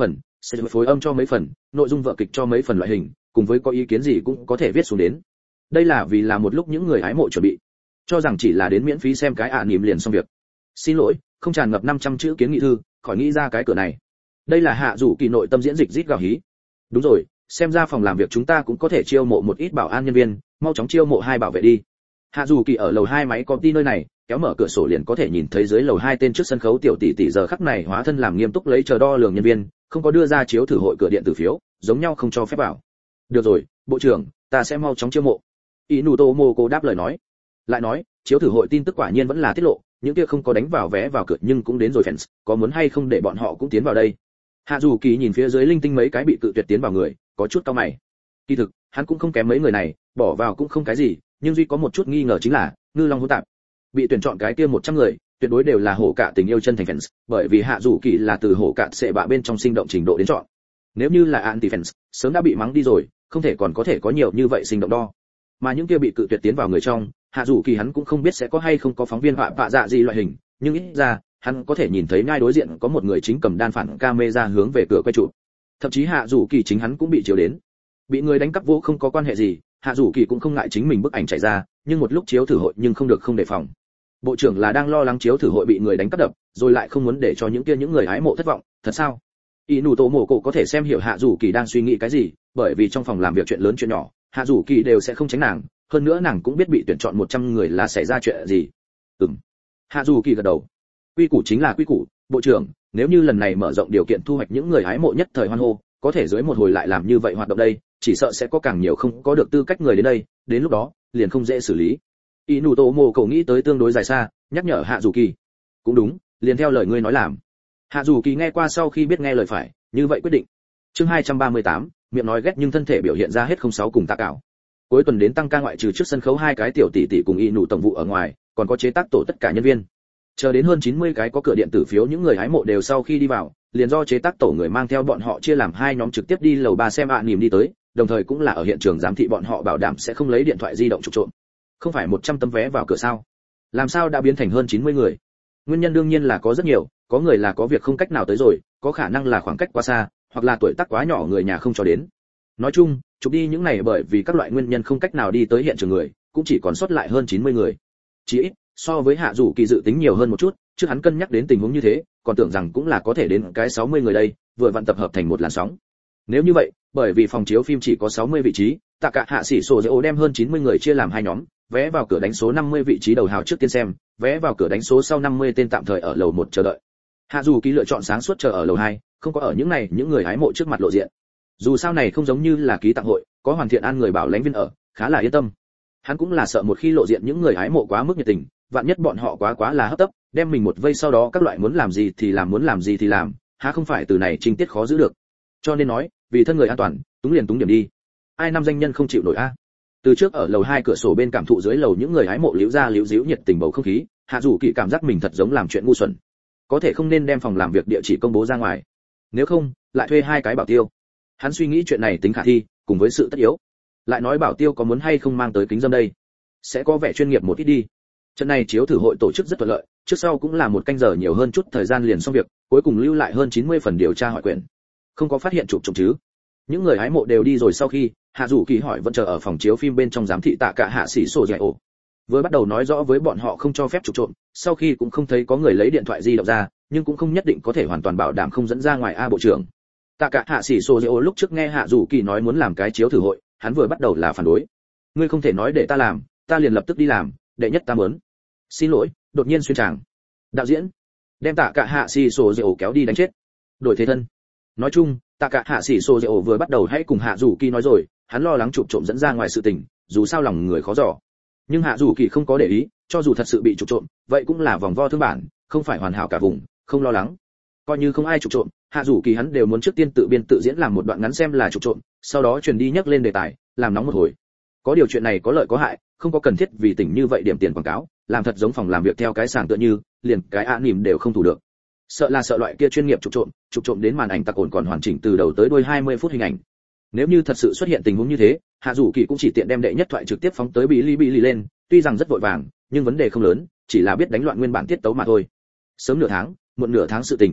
sẽ phối âm cho mấy phần, nội dung vở kịch cho mấy phần loại hình, cùng với có ý kiến gì cũng có thể viết xuống đến. Đây là vì là một lúc những người hái mộ chuẩn bị, cho rằng chỉ là đến miễn phí xem cái ạ niệm liền xong việc. Xin lỗi, không tràn ngập năm trăm chữ kiến nghị thư, khỏi nghĩ ra cái cửa này. Đây là Hạ Dụ Kỳ nội tâm diễn dịch rít gào hí. Đúng rồi, xem ra phòng làm việc chúng ta cũng có thể chiêu mộ một ít bảo an nhân viên, mau chóng chiêu mộ hai bảo vệ đi. Hạ Dụ Kỳ ở lầu hai máy công ty nơi này, kéo mở cửa sổ liền có thể nhìn thấy dưới lầu hai tên trước sân khấu tiểu tỷ tỷ giờ khắc này hóa thân làm nghiêm túc lấy chờ đo lường nhân viên, không có đưa ra chiếu thử hội cửa điện tử phiếu, giống nhau không cho phép vào. Được rồi, bộ trưởng, ta sẽ mau chóng chiêu mộ. Inuto Moko đáp lời nói. Lại nói, chiếu thử hội tin tức quả nhiên vẫn là tiết lộ, những kia không có đánh vào vé vào cửa nhưng cũng đến rồi fans, có muốn hay không để bọn họ cũng tiến vào đây. Hạ Dù Kỳ nhìn phía dưới linh tinh mấy cái bị cự tuyệt tiến vào người, có chút cau mày. Kỳ thực, hắn cũng không kém mấy người này, bỏ vào cũng không cái gì, nhưng duy có một chút nghi ngờ chính là, ngư long hỗn tạp. Bị tuyển chọn cái kia một trăm người, tuyệt đối đều là hổ cả tình yêu chân thành fans, bởi vì Hạ Dù Kỳ là từ hổ cả sẽ bạ bên trong sinh động trình độ đến chọn. Nếu như là anti fans, sớm đã bị mắng đi rồi, không thể còn có thể có nhiều như vậy sinh động đo. Mà những kia bị cự tuyệt tiến vào người trong, Hạ Dù Kỳ hắn cũng không biết sẽ có hay không có phóng viên vạ vạ dạ gì loại hình, nhưng ít ra, hắn có thể nhìn thấy ngay đối diện có một người chính cầm đan phản camera hướng về cửa quay chụp. Thậm chí Hạ Dù Kỳ chính hắn cũng bị chiếu đến. Bị người đánh cắp vô không có quan hệ gì, Hạ Dù Kỳ cũng không ngại chính mình bức ảnh chạy ra, nhưng một lúc chiếu thử hội nhưng không được không đề phòng. Bộ trưởng là đang lo lắng chiếu thử hội bị người đánh cắp đập, rồi lại không muốn để cho những kia những người hái mộ thất vọng, thật sao? Inuto Moko có thể xem hiểu Hạ Dù Kỳ đang suy nghĩ cái gì, bởi vì trong phòng làm việc chuyện lớn chuyện nhỏ, Hạ Dù Kỳ đều sẽ không tránh nàng, hơn nữa nàng cũng biết bị tuyển chọn một trăm người là xảy ra chuyện gì. Ừm. Hạ Dù Kỳ gật đầu. Quy củ chính là quy củ, bộ trưởng, nếu như lần này mở rộng điều kiện thu hoạch những người hái mộ nhất thời hoan hô, có thể dưới một hồi lại làm như vậy hoạt động đây, chỉ sợ sẽ có càng nhiều không có được tư cách người đến đây, đến lúc đó, liền không dễ xử lý. Inuto Moko nghĩ tới tương đối dài xa, nhắc nhở Hạ Dù Kỳ. Cũng đúng, liền theo lời ngươi nói làm. Hạ Dù Kỳ nghe qua sau khi biết nghe lời phải, như vậy quyết định. Chương hai trăm ba mươi tám, miệng nói ghét nhưng thân thể biểu hiện ra hết không sáu cùng tạ cảo. Cuối tuần đến tăng ca ngoại trừ trước sân khấu hai cái tiểu tỷ tỷ cùng y nụ tổng vụ ở ngoài, còn có chế tác tổ tất cả nhân viên. Chờ đến hơn chín mươi cái có cửa điện tử phiếu những người hái mộ đều sau khi đi vào, liền do chế tác tổ người mang theo bọn họ chia làm hai nhóm trực tiếp đi lầu ba xem ạ niềm đi tới, đồng thời cũng là ở hiện trường giám thị bọn họ bảo đảm sẽ không lấy điện thoại di động trục trộm. Không phải một trăm tấm vé vào cửa sao? Làm sao đã biến thành hơn chín mươi người? Nguyên nhân đương nhiên là có rất nhiều, có người là có việc không cách nào tới rồi, có khả năng là khoảng cách quá xa, hoặc là tuổi tác quá nhỏ người nhà không cho đến. Nói chung, chụp đi những này bởi vì các loại nguyên nhân không cách nào đi tới hiện trường người, cũng chỉ còn sót lại hơn chín mươi người. Chỉ ít, so với Hạ Dù Kỳ dự tính nhiều hơn một chút, trước hắn cân nhắc đến tình huống như thế, còn tưởng rằng cũng là có thể đến cái sáu mươi người đây, vừa vặn tập hợp thành một làn sóng. Nếu như vậy, bởi vì phòng chiếu phim chỉ có sáu mươi vị trí, tạ cả Hạ Sĩ Sổ Dỗ đem hơn chín mươi người chia làm hai nhóm, vé vào cửa đánh số năm mươi vị trí đầu hào trước tiên xem, vé vào cửa đánh số sau năm mươi tên tạm thời ở lầu một chờ đợi. Hạ Dù Kỳ lựa chọn sáng suốt chờ ở lầu hai, không có ở những này những người hái mộ trước mặt lộ diện. Dù sao này không giống như là ký tặng hội, có Hoàn Thiện An người bảo lãnh viên ở, khá là yên tâm. Hắn cũng là sợ một khi lộ diện những người hái mộ quá mức nhiệt tình, vạn nhất bọn họ quá quá là hấp tấp, đem mình một vây sau đó các loại muốn làm gì thì làm muốn làm gì thì làm, há không phải từ này trình tiết khó giữ được. Cho nên nói, vì thân người an toàn, túng liền túng điểm đi. Ai năm danh nhân không chịu nổi a. Từ trước ở lầu hai cửa sổ bên cảm thụ dưới lầu những người hái mộ liễu ra liễu díu nhiệt tình bầu không khí, Hạ Dù Kỳ cảm giác mình thật giống làm chuyện ngu xuẩn. Có thể không nên đem phòng làm việc địa chỉ công bố ra ngoài. Nếu không, lại thuê hai cái bảo tiêu. Hắn suy nghĩ chuyện này tính khả thi, cùng với sự tất yếu. Lại nói bảo tiêu có muốn hay không mang tới kính dâm đây, sẽ có vẻ chuyên nghiệp một ít đi. Trận này chiếu thử hội tổ chức rất thuận lợi, trước sau cũng là một canh giờ nhiều hơn chút thời gian liền xong việc, cuối cùng lưu lại hơn chín mươi phần điều tra hỏi quyền. Không có phát hiện chụp trộm chứ? Những người hái mộ đều đi rồi sau khi, Hạ Dù Kỳ hỏi vẫn chờ ở phòng chiếu phim bên trong giám thị tạ cả Hạ Sĩ Sổ Dạy ổ. Vừa bắt đầu nói rõ với bọn họ không cho phép chụp trộm, sau khi cũng không thấy có người lấy điện thoại di động ra, nhưng cũng không nhất định có thể hoàn toàn bảo đảm không dẫn ra ngoài a bộ trưởng. Tạ cả Hạ Sĩ Sổ Dạy ổ lúc trước nghe Hạ Dù Kỳ nói muốn làm cái chiếu thử hội, hắn vừa bắt đầu là phản đối. Ngươi không thể nói để ta làm, ta liền lập tức đi làm, đệ nhất ta muốn. Xin lỗi, đột nhiên xuyên tràng. Đạo diễn, đem Tạ cả Hạ Sĩ Sổ Dạy ổ kéo đi đánh chết. Đổi thế thân. Nói chung, Tạ cả Hạ Sĩ Sổ Dạy ổ vừa bắt đầu hãy cùng Hạ Dù Kỳ nói rồi, hắn lo lắng chụp trộm dẫn ra ngoài sự tình, dù sao lòng người khó dò. Nhưng Hạ Dù Kỳ không có để ý, cho dù thật sự bị chụp trộm, vậy cũng là vòng vo thương bản, không phải hoàn hảo cả vùng, không lo lắng. Coi như không ai chụp trộm, Hạ Dù Kỳ hắn đều muốn trước tiên tự biên tự diễn làm một đoạn ngắn xem là chụp trộm, sau đó truyền đi nhắc lên đề tài, làm nóng một hồi. Có điều chuyện này có lợi có hại, không có cần thiết vì tỉnh như vậy điểm tiền quảng cáo, làm thật giống phòng làm việc theo cái sàng tựa như, liền cái ạ nỉm đều không thủ được. Sợ là sợ loại kia chuyên nghiệp chụp trộm, chụp trộm đến màn ảnh tặc ổn còn hoàn chỉnh từ đầu tới đuôi hai mươi phút hình ảnh. Nếu như thật sự xuất hiện tình huống như thế, Hạ Dù Kỳ cũng chỉ tiện đem đệ nhất thoại trực tiếp phóng tới Bilibili lên, tuy rằng rất vội vàng, nhưng vấn đề không lớn, chỉ là biết đánh loạn nguyên bản tiết tấu mà thôi. Sớm nửa tháng, muộn nửa tháng sự tình.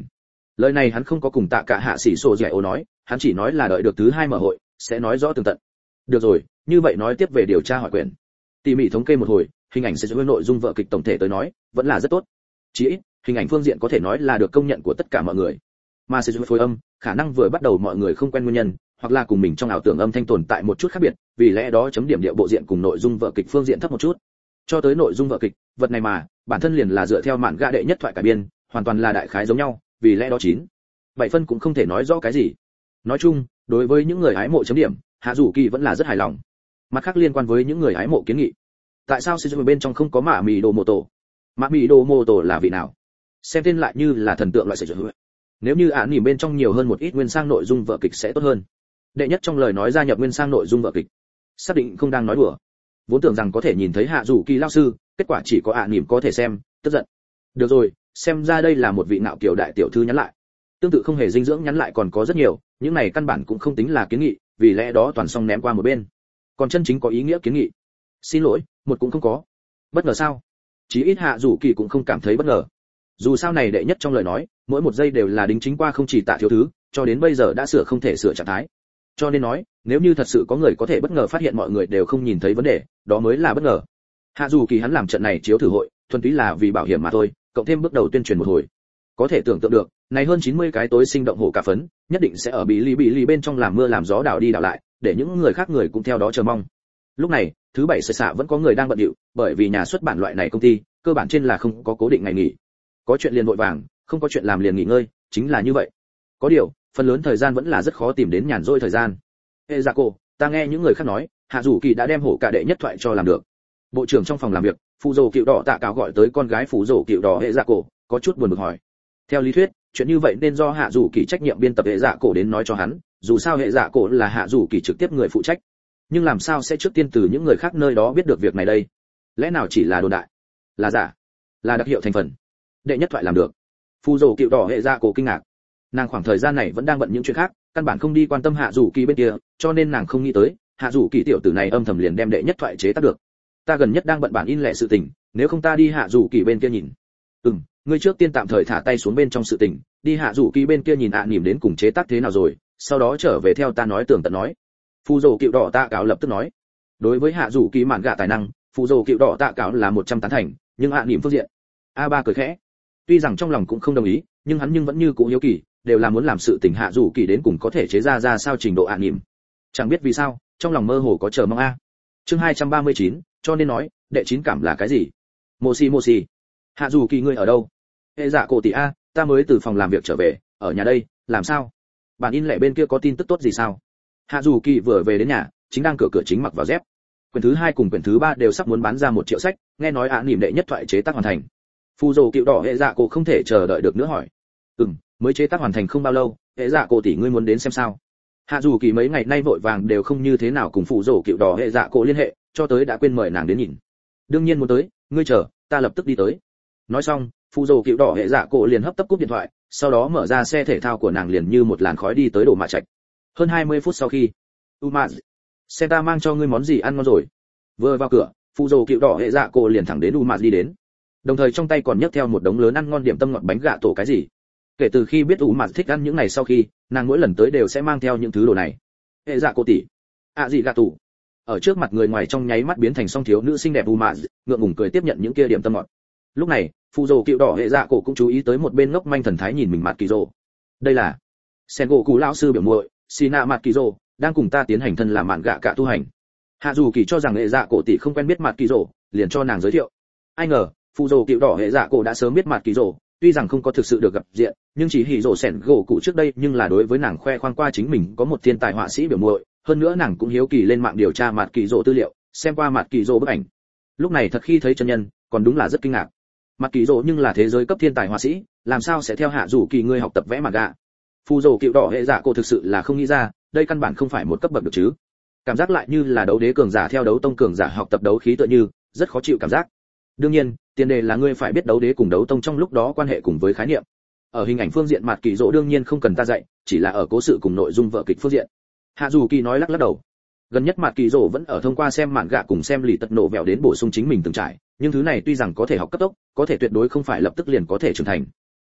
Lời này hắn không có cùng Tạ Cả Hạ Sĩ Sổ Dẻ Ô nói, hắn chỉ nói là đợi được thứ hai mở hội sẽ nói rõ tường tận. Được rồi, như vậy nói tiếp về điều tra hỏi quyền. Tỉ mỉ thống kê một hồi, hình ảnh sẽ với nội dung vở kịch tổng thể tới nói vẫn là rất tốt. Chỉ ít, hình ảnh phương diện có thể nói là được công nhận của tất cả mọi người. Mà sẽ phối âm, khả năng vừa bắt đầu mọi người không quen nguyên nhân, hoặc là cùng mình trong ảo tưởng âm thanh tồn tại một chút khác biệt, vì lẽ đó chấm điểm điệu bộ diện cùng nội dung vở kịch phương diện thấp một chút. Cho tới nội dung vở kịch, vật này mà, bản thân liền là dựa theo mạn gạ đệ nhất thoại cải biên, hoàn toàn là đại khái giống nhau, vì lẽ đó chín bảy phân cũng không thể nói rõ cái gì. Nói chung, đối với những người hái mộ chấm điểm, Hạ Dụ Kỳ vẫn là rất hài lòng. Mặt khác liên quan với những người hái mộ kiến nghị, tại sao sử dụng bên trong không có mạ mì đồ mô tổ? Mạ mì đồ mô tổ là vị nào? Xem tên lại như là thần tượng loại sử dụng. Nếu như án nỉm bên trong nhiều hơn một ít nguyên sang nội dung vở kịch sẽ tốt hơn. Đệ nhất trong lời nói gia nhập nguyên sang nội dung vở kịch, xác định không đang nói đùa. Vốn tưởng rằng có thể nhìn thấy Hạ Dụ Kỳ lão sư, kết quả chỉ có án nỉm có thể xem, tức giận. Được rồi, xem ra đây là một vị nạo kiều đại tiểu thư nhắn lại. Tương tự không hề dinh dưỡng nhắn lại còn có rất nhiều, những này căn bản cũng không tính là kiến nghị, vì lẽ đó toàn xong ném qua một bên. Còn chân chính có ý nghĩa kiến nghị, xin lỗi, một cũng không có. Bất ngờ sao? Chí ít Hạ Dụ Kỳ cũng không cảm thấy bất ngờ. Dù sao này đệ nhất trong lời nói, mỗi một giây đều là đính chính qua không chỉ tạ thiếu thứ, cho đến bây giờ đã sửa không thể sửa trạng thái. Cho nên nói, nếu như thật sự có người có thể bất ngờ phát hiện mọi người đều không nhìn thấy vấn đề, đó mới là bất ngờ. Hạ Dụ Kỳ hắn làm trận này chiếu thử hội, thuần túy là vì bảo hiểm mà thôi, cộng thêm bước đầu tuyên truyền một hồi. Có thể tưởng tượng được, này hơn chín mươi cái tối sinh động hổ cả phấn, nhất định sẽ ở bị lì bị lì bên trong làm mưa làm gió đảo đi đảo lại, để những người khác người cũng theo đó chờ mong. Lúc này, thứ bảy sợi xạ vẫn có người đang bận rộn, bởi vì nhà xuất bản loại này công ty, cơ bản trên là không có cố định ngày nghỉ. Có chuyện liền vội vàng, không có chuyện làm liền nghỉ ngơi, chính là như vậy. Có điều, phần lớn thời gian vẫn là rất khó tìm đến nhàn rỗi thời gian. Ê dạ cô, ta nghe những người khác nói, Hạ Dụ Kỳ đã đem hổ cả đệ nhất thoại cho làm được. Bộ trưởng trong phòng làm việc, phụ rồ cựu đỏ tạ cáo gọi tới con gái phụ rồ cựu đỏ hệ dạ cổ, có chút buồn bực hỏi. Theo lý thuyết, chuyện như vậy nên do Hạ Dụ Kỳ trách nhiệm biên tập hệ dạ cổ đến nói cho hắn, dù sao hệ dạ cổ là Hạ Dụ Kỳ trực tiếp người phụ trách. Nhưng làm sao sẽ trước tiên từ những người khác nơi đó biết được việc này đây? Lẽ nào chỉ là đồn đại? Là giả? Là đặc hiệu thành phần? Đệ nhất thoại làm được. Phụ rồ cựu đỏ hệ dạ cổ kinh ngạc. Nàng khoảng thời gian này vẫn đang bận những chuyện khác, căn bản không đi quan tâm Hạ Dụ Kỳ bên kia, cho nên nàng không nghĩ tới, Hạ Dụ Kỳ tiểu tử này âm thầm liền đem đệ nhất thoại chế tác được. Ta gần nhất đang bận bản in lẻ sự tình, nếu không ta đi Hạ Dụ Kỳ bên kia nhìn. Ừm, ngươi trước tiên tạm thời thả tay xuống bên trong sự tình, đi Hạ Dụ Kỳ bên kia nhìn ạ à nỉm đến cùng chế tác thế nào rồi, sau đó trở về theo ta nói tường tận nói. Phù Dầu Cựu Đỏ Tạ Cáo lập tức nói. Đối với Hạ Dụ Kỳ mạn gạ tài năng, Phù Dầu Cựu Đỏ Tạ Cáo là một trăm tán thành, nhưng ạ à nỉm phương diện, a ba cười khẽ. Tuy rằng trong lòng cũng không đồng ý, nhưng hắn nhưng vẫn như cũ hiếu kỳ, đều là muốn làm sự tình Hạ Dụ Kỳ đến cùng có thể chế ra ra sao trình độ ạ à nỉm. Chẳng biết vì sao, trong lòng mơ hồ có chờ mong a. Chương hai trăm ba mươi chín, cho nên nói, đệ chín cảm là cái gì? Mô xi mô xi. Hạ Dụ Kỳ ngươi ở đâu? Hệ dạ cổ tỷ a, ta mới từ phòng làm việc trở về, ở nhà đây, làm sao? Bản in lẻ bên kia có tin tức tốt gì sao? Hạ Dụ Kỳ vừa về đến nhà, chính đang cửa cửa chính mặc vào dép. Quyển thứ hai cùng quyển thứ ba đều sắp muốn bán ra một triệu sách, nghe nói ạ nỉm đệ nhất thoại chế tác hoàn thành. Phù Dầu Cựu Đỏ hệ dạ cổ không thể chờ đợi được nữa hỏi. Ừm, mới chế tác hoàn thành không bao lâu, hệ dạ cổ tỷ ngươi muốn đến xem sao? Hạ Dụ Kỳ mấy ngày nay vội vàng đều không như thế nào cùng Phù Dầu Cựu Đỏ hệ dạ cổ liên hệ, cho tới đã quên mời nàng đến nhìn. Đương nhiên muốn tới, ngươi chờ, ta lập tức đi tới. Nói xong, Phù Dầu Cựu Đỏ hệ dạ cổ liền hấp tấp cúp điện thoại, sau đó mở ra xe thể thao của nàng liền như một làn khói đi tới Đồ Mạ Trạch. Hơn hai mươi phút sau khi, Uma, xem ta mang cho ngươi món gì ăn ngon rồi. Vừa vào cửa, Phù Dầu Cựu Đỏ hệ dạ cổ liền thẳng đến Uma đi đến. Đồng thời trong tay còn nhấc theo một đống lớn ăn ngon điểm tâm ngọt bánh gạ tổ cái gì. Kể từ khi biết Uma thích ăn những này sau khi, nàng mỗi lần tới đều sẽ mang theo những thứ đồ này. Hệ dạ cổ tỷ, ạ gì gạ tổ. Ở trước mặt người ngoài trong nháy mắt biến thành song thiếu nữ xinh đẹp Uma, ngượng ngùng cười tiếp nhận những kia điểm tâm ngọt. Lúc này, Phù Dầu Cựu Đỏ hệ dạ cổ cũng chú ý tới một bên ngốc manh thần thái nhìn mình mặt kỳ rồ. Đây là sen gỗ cụ lão sư biểu muội Sina mặt kỳ rồ đang cùng ta tiến hành thân làm mạn gạ cả tu hành. Hạ Dù Kỳ cho rằng hệ dạ cổ tỷ không quen biết mặt kỳ rồ, liền cho nàng giới thiệu. Ai ngờ, Phù Dầu Cựu Đỏ hệ dạ cổ đã sớm biết mặt kỳ rồ, tuy rằng không có thực sự được gặp diện, nhưng chỉ hỉ rồ sẻn gỗ cụ trước đây nhưng là đối với nàng khoe khoang qua chính mình có một thiên tài họa sĩ biểu muội, hơn nữa nàng cũng hiếu kỳ lên mạng điều tra mặt kỳ rồ tư liệu, xem qua mặt kỳ rồ bức ảnh. Lúc này thật khi thấy chân nhân, còn đúng là rất kinh ngạc. Mặt kỳ rồ nhưng là thế giới cấp thiên tài họa sĩ, làm sao sẽ theo Hạ Dù Kỳ ngươi học tập vẽ mặt gạ? Phù Dầu Cựu Đỏ hệ dạ cổ thực sự là không nghĩ ra, đây căn bản không phải một cấp bậc được chứ. Cảm giác lại như là đấu đế cường giả theo đấu tông cường giả học tập đấu khí tựa như, rất khó chịu cảm giác. Đương nhiên, tiền đề là ngươi phải biết đấu đế cùng đấu tông trong lúc đó quan hệ cùng với khái niệm. Ở hình ảnh phương diện mặt kỳ rồ đương nhiên không cần ta dạy, chỉ là ở cố sự cùng nội dung vở kịch phương diện. Hạ Dù Kỳ nói lắc lắc đầu. Gần nhất mặt kỳ rồ vẫn ở thông qua xem mạn gạ cùng xem lì tật nổ vẹo đến bổ sung chính mình từng trải, nhưng thứ này tuy rằng có thể học cấp tốc, có thể tuyệt đối không phải lập tức liền có thể trưởng thành.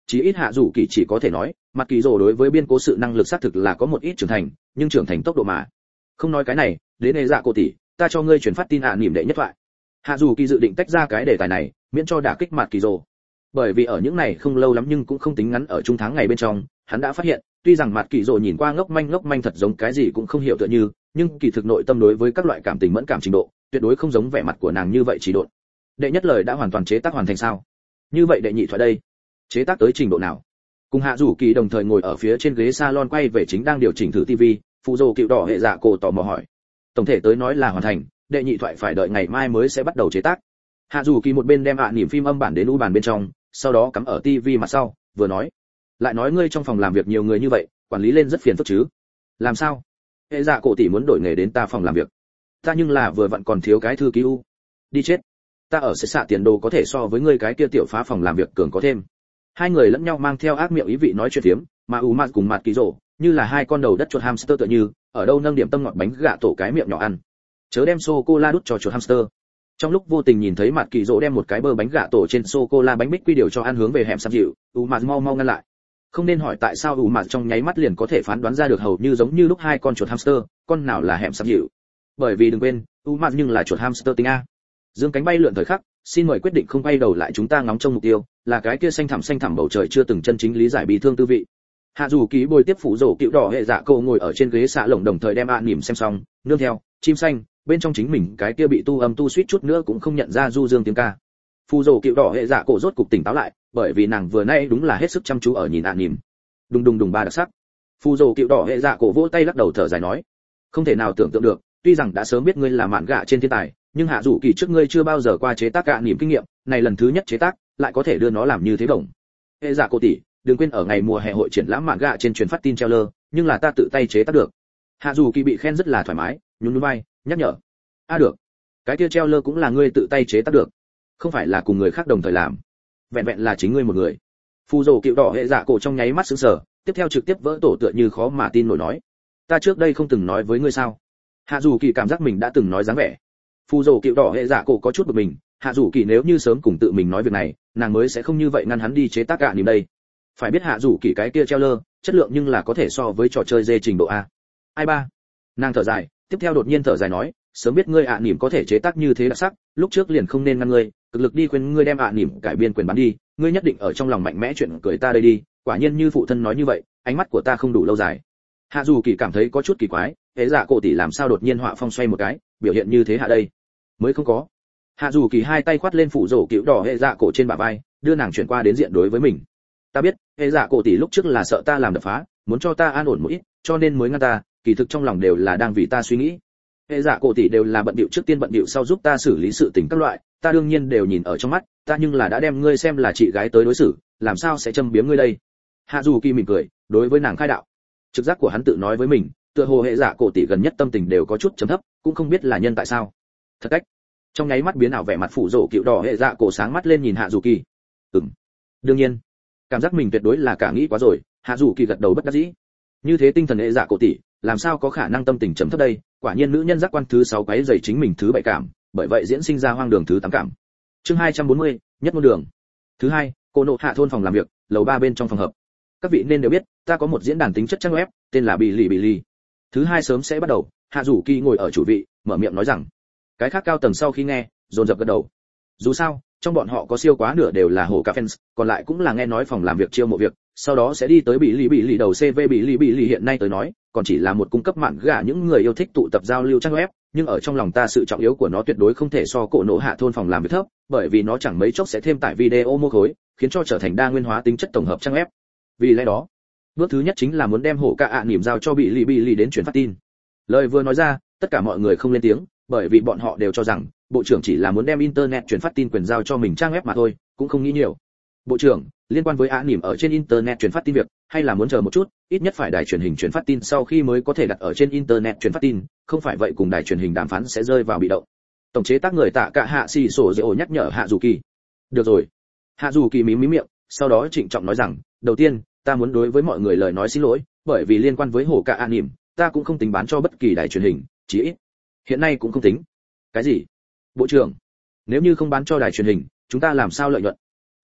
Chí ít hạ dù kỳ chỉ có thể nói, mặt kỳ rồ đối với biên cố sự năng lực xác thực là có một ít trưởng thành, nhưng trưởng thành tốc độ mà. Không nói cái này, đến hệ dạ cổ tỷ, ta cho ngươi truyền phát tin ạ niệm đệ nhất thoại. Hạ dù kỳ dự định tách ra cái đề tài này, miễn cho đả kích mặt kỳ rồ. Bởi vì ở những này không lâu lắm nhưng cũng không tính ngắn ở trung tháng ngày bên trong, hắn đã phát hiện, tuy rằng mặt kỳ rồ nhìn qua ngốc manh ngốc manh thật giống cái gì cũng không hiểu tựa như, nhưng kỳ thực nội tâm đối với các loại cảm tình mẫn cảm trình độ, tuyệt đối không giống vẻ mặt của nàng như vậy chỉ độn. Đệ nhất lời đã hoàn toàn chế tác hoàn thành sao? Như vậy đệ nhị thoại đây, chế tác tới trình độ nào? Cùng hạ rủ kỳ đồng thời ngồi ở phía trên ghế salon quay về chính đang điều chỉnh thử tivi, phụ rồ cựu đỏ hệ dạ cổ tò mò hỏi. Tổng thể tới nói là hoàn thành, đệ nhị thoại phải đợi ngày mai mới sẽ bắt đầu chế tác. Hạ rủ kỳ một bên đem ạ niệm phim âm bản đến u bàn bên trong, sau đó cắm ở tivi mặt sau, vừa nói, lại nói ngươi trong phòng làm việc nhiều người như vậy, quản lý lên rất phiền phức chứ? Làm sao? Hệ dạ cổ tỷ muốn đổi nghề đến ta phòng làm việc. Ta nhưng là vừa vặn còn thiếu cái thư ký u. Đi chết. Ta ở sẽ xạ tiền đồ có thể so với ngươi cái kia tiểu phá phòng làm việc cường có thêm. Hai người lẫn nhau mang theo ác miệng ý vị nói chuyện phiếm, mà u mặt cùng mặt kỳ rổ, như là hai con đầu đất chuột hamster tựa như, ở đâu nâng điểm tâm ngọt bánh gạ tổ cái miệng nhỏ ăn. Chớ đem sô cô la đút cho chuột hamster. Trong lúc vô tình nhìn thấy mặt kỳ rổ đem một cái bơ bánh gạ tổ trên sô cô la bánh bích quy điều cho ăn hướng về hẻm sắp dịu, u mặt mau mau ngăn lại. Không nên hỏi tại sao u mặt trong nháy mắt liền có thể phán đoán ra được hầu như giống như lúc hai con chuột hamster, con nào là hẻm sắp dịu. Bởi vì đừng quên, u mặt nhưng là chuột hamster tinh a. Dương cánh bay lượn thời khắc, xin mời quyết định không quay đầu lại, chúng ta ngóng trông mục tiêu là cái kia xanh thẳm xanh thẳm bầu trời chưa từng chân chính lý giải bị thương tư vị. Hạ dù ký bồi tiếp phụ rổ cựu đỏ hệ dạ cô ngồi ở trên ghế xạ lồng đồng thời đem ạ niệm xem xong, nương theo chim xanh bên trong chính mình cái kia bị tu âm tu suýt chút nữa cũng không nhận ra du dương tiếng ca. Phụ rổ cựu đỏ hệ dạ cô rốt cục tỉnh táo lại, bởi vì nàng vừa nay đúng là hết sức chăm chú ở nhìn ạ niệm. Đùng đùng đùng ba đặc sắc. Phụ rổ cựu đỏ hệ dạ cô vỗ tay lắc đầu thở dài nói, không thể nào tưởng tượng được, tuy rằng đã sớm biết ngươi là mạn gạ trên thiên tài, nhưng hạ dù kỳ trước ngươi chưa bao giờ qua chế tác ạ niệm kinh nghiệm, này lần thứ nhất chế tác lại có thể đưa nó làm như thế bổng. Hệ dạ cô tỷ, đừng quên ở ngày mùa hè hội triển lãm mạn gạ trên truyền phát tin treo lơ, nhưng là ta tự tay chế tác được. Hạ dù kỳ bị khen rất là thoải mái, nhún nhún vai, nhắc nhở. A à được, cái kia treo lơ cũng là ngươi tự tay chế tác được, không phải là cùng người khác đồng thời làm, vẹn vẹn là chính ngươi một người. Phù rồ cựu đỏ hệ dạ cổ trong nháy mắt sững sờ, tiếp theo trực tiếp vỡ tổ tựa như khó mà tin nổi nói, ta trước đây không từng nói với ngươi sao? Hạ dù kỳ cảm giác mình đã từng nói dáng vẻ. Phù rồ cựu đỏ hệ dạ cổ có chút bực mình, hạ dù kỳ nếu như sớm cùng tự mình nói việc này, nàng mới sẽ không như vậy ngăn hắn đi chế tác gạ niệm đây. Phải biết hạ dù kỳ cái kia treo lơ, chất lượng nhưng là có thể so với trò chơi dê trình độ a. Ai ba? Nàng thở dài, tiếp theo đột nhiên thở dài nói, sớm biết ngươi ạ niệm có thể chế tác như thế đặc sắc, lúc trước liền không nên ngăn ngươi, cực lực đi khuyên ngươi đem ạ niệm cải biên quyền bán đi, ngươi nhất định ở trong lòng mạnh mẽ chuyện cười ta đây đi, quả nhiên như phụ thân nói như vậy, ánh mắt của ta không đủ lâu dài. Hạ dù kỳ cảm thấy có chút kỳ quái, hễ dạ cổ tỷ làm sao đột nhiên họa phong xoay một cái, biểu hiện như thế hạ đây? Mới không có. Hạ dù kỳ hai tay khoát lên phụ rổ cựu đỏ hệ dạ cổ trên bả vai, đưa nàng chuyển qua đến diện đối với mình. Ta biết, hệ dạ cổ tỷ lúc trước là sợ ta làm đập phá, muốn cho ta an ổn một ít, cho nên mới ngăn ta, kỳ thực trong lòng đều là đang vì ta suy nghĩ. Hệ dạ cổ tỷ đều là bận bịu trước tiên bận bịu sau giúp ta xử lý sự tình các loại, ta đương nhiên đều nhìn ở trong mắt, ta nhưng là đã đem ngươi xem là chị gái tới đối xử, làm sao sẽ châm biếm ngươi đây? Hạ dù kỳ mỉm cười, đối với nàng khai đạo. Trực giác của hắn tự nói với mình, tựa hồ hệ dạ cổ tỷ gần nhất tâm tình đều có chút trầm thấp, cũng không biết là nhân tại sao. Thật cách. Trong nháy mắt biến ảo vẻ mặt phủ rổ cựu đỏ hệ dạ cổ sáng mắt lên nhìn hạ dù kỳ. Ừm. Đương nhiên. Cảm giác mình tuyệt đối là cả nghĩ quá rồi, hạ dù kỳ gật đầu bất đắc dĩ. Như thế tinh thần hệ dạ cổ tỷ, làm sao có khả năng tâm tình trầm thấp đây? Quả nhiên nữ nhân giác quan thứ sáu quấy rầy chính mình thứ bảy cảm, bởi vậy diễn sinh ra hoang đường thứ tám cảm. Chương hai trăm bốn mươi, nhất môn đường. Thứ hai, cô nộ hạ thôn phòng làm việc, lầu ba bên trong phòng hợp. Các vị nên đều biết, ta có một diễn đàn tính chất trang web, tên là Bì Lì Bì Lì. Thứ hai sớm sẽ bắt đầu, hạ dù kỳ ngồi ở chủ vị, mở miệng nói rằng. Cái khác cao tầng sau khi nghe, dồn dập gật đầu. Dù sao, trong bọn họ có siêu quá nửa đều là hồ ca fans, còn lại cũng là nghe nói phòng làm việc chiêu mộ việc, sau đó sẽ đi tới Bì Lì Bì Lì đầu xê vê Bì Lì Bì Lì hiện nay tới nói, còn chỉ là một cung cấp mạn gà những người yêu thích tụ tập giao lưu trang web, nhưng ở trong lòng ta sự trọng yếu của nó tuyệt đối không thể so cổ nộ hạ thôn phòng làm việc thấp, bởi vì nó chẳng mấy chốc sẽ thêm tải video mô khối, khiến cho trở thành đa nguyên hóa tính chất tổng hợp trang web. Vì lẽ đó, bước thứ nhất chính là muốn đem hổ ca ạ niệm giao cho Bì Lì Bì Lì đến truyền phát tin. Lời vừa nói ra, tất cả mọi người không lên tiếng, bởi vì bọn họ đều cho rằng bộ trưởng chỉ là muốn đem internet truyền phát tin quyền giao cho mình trang web mà thôi, cũng không nghĩ nhiều. Bộ trưởng, liên quan với ạ niệm ở trên internet truyền phát tin việc, hay là muốn chờ một chút, ít nhất phải đài truyền hình truyền phát tin sau khi mới có thể đặt ở trên internet truyền phát tin, không phải vậy cùng đài truyền hình đàm phán sẽ rơi vào bị động. Tổng chế tác người Tạ Cả Hạ Xỉ sổ dễ ổ nhắc nhở Hạ Dù Kỳ. Được rồi. Hạ Dù Kỳ mím mím miệng, sau đó trịnh trọng nói rằng, đầu tiên, ta muốn đối với mọi người lời nói xin lỗi, bởi vì liên quan với hổ ca ạ niệm, ta cũng không tính bán cho bất kỳ đài truyền hình, chỉ ít hiện nay cũng không tính. Cái gì? Bộ trưởng, nếu như không bán cho đài truyền hình, chúng ta làm sao lợi nhuận?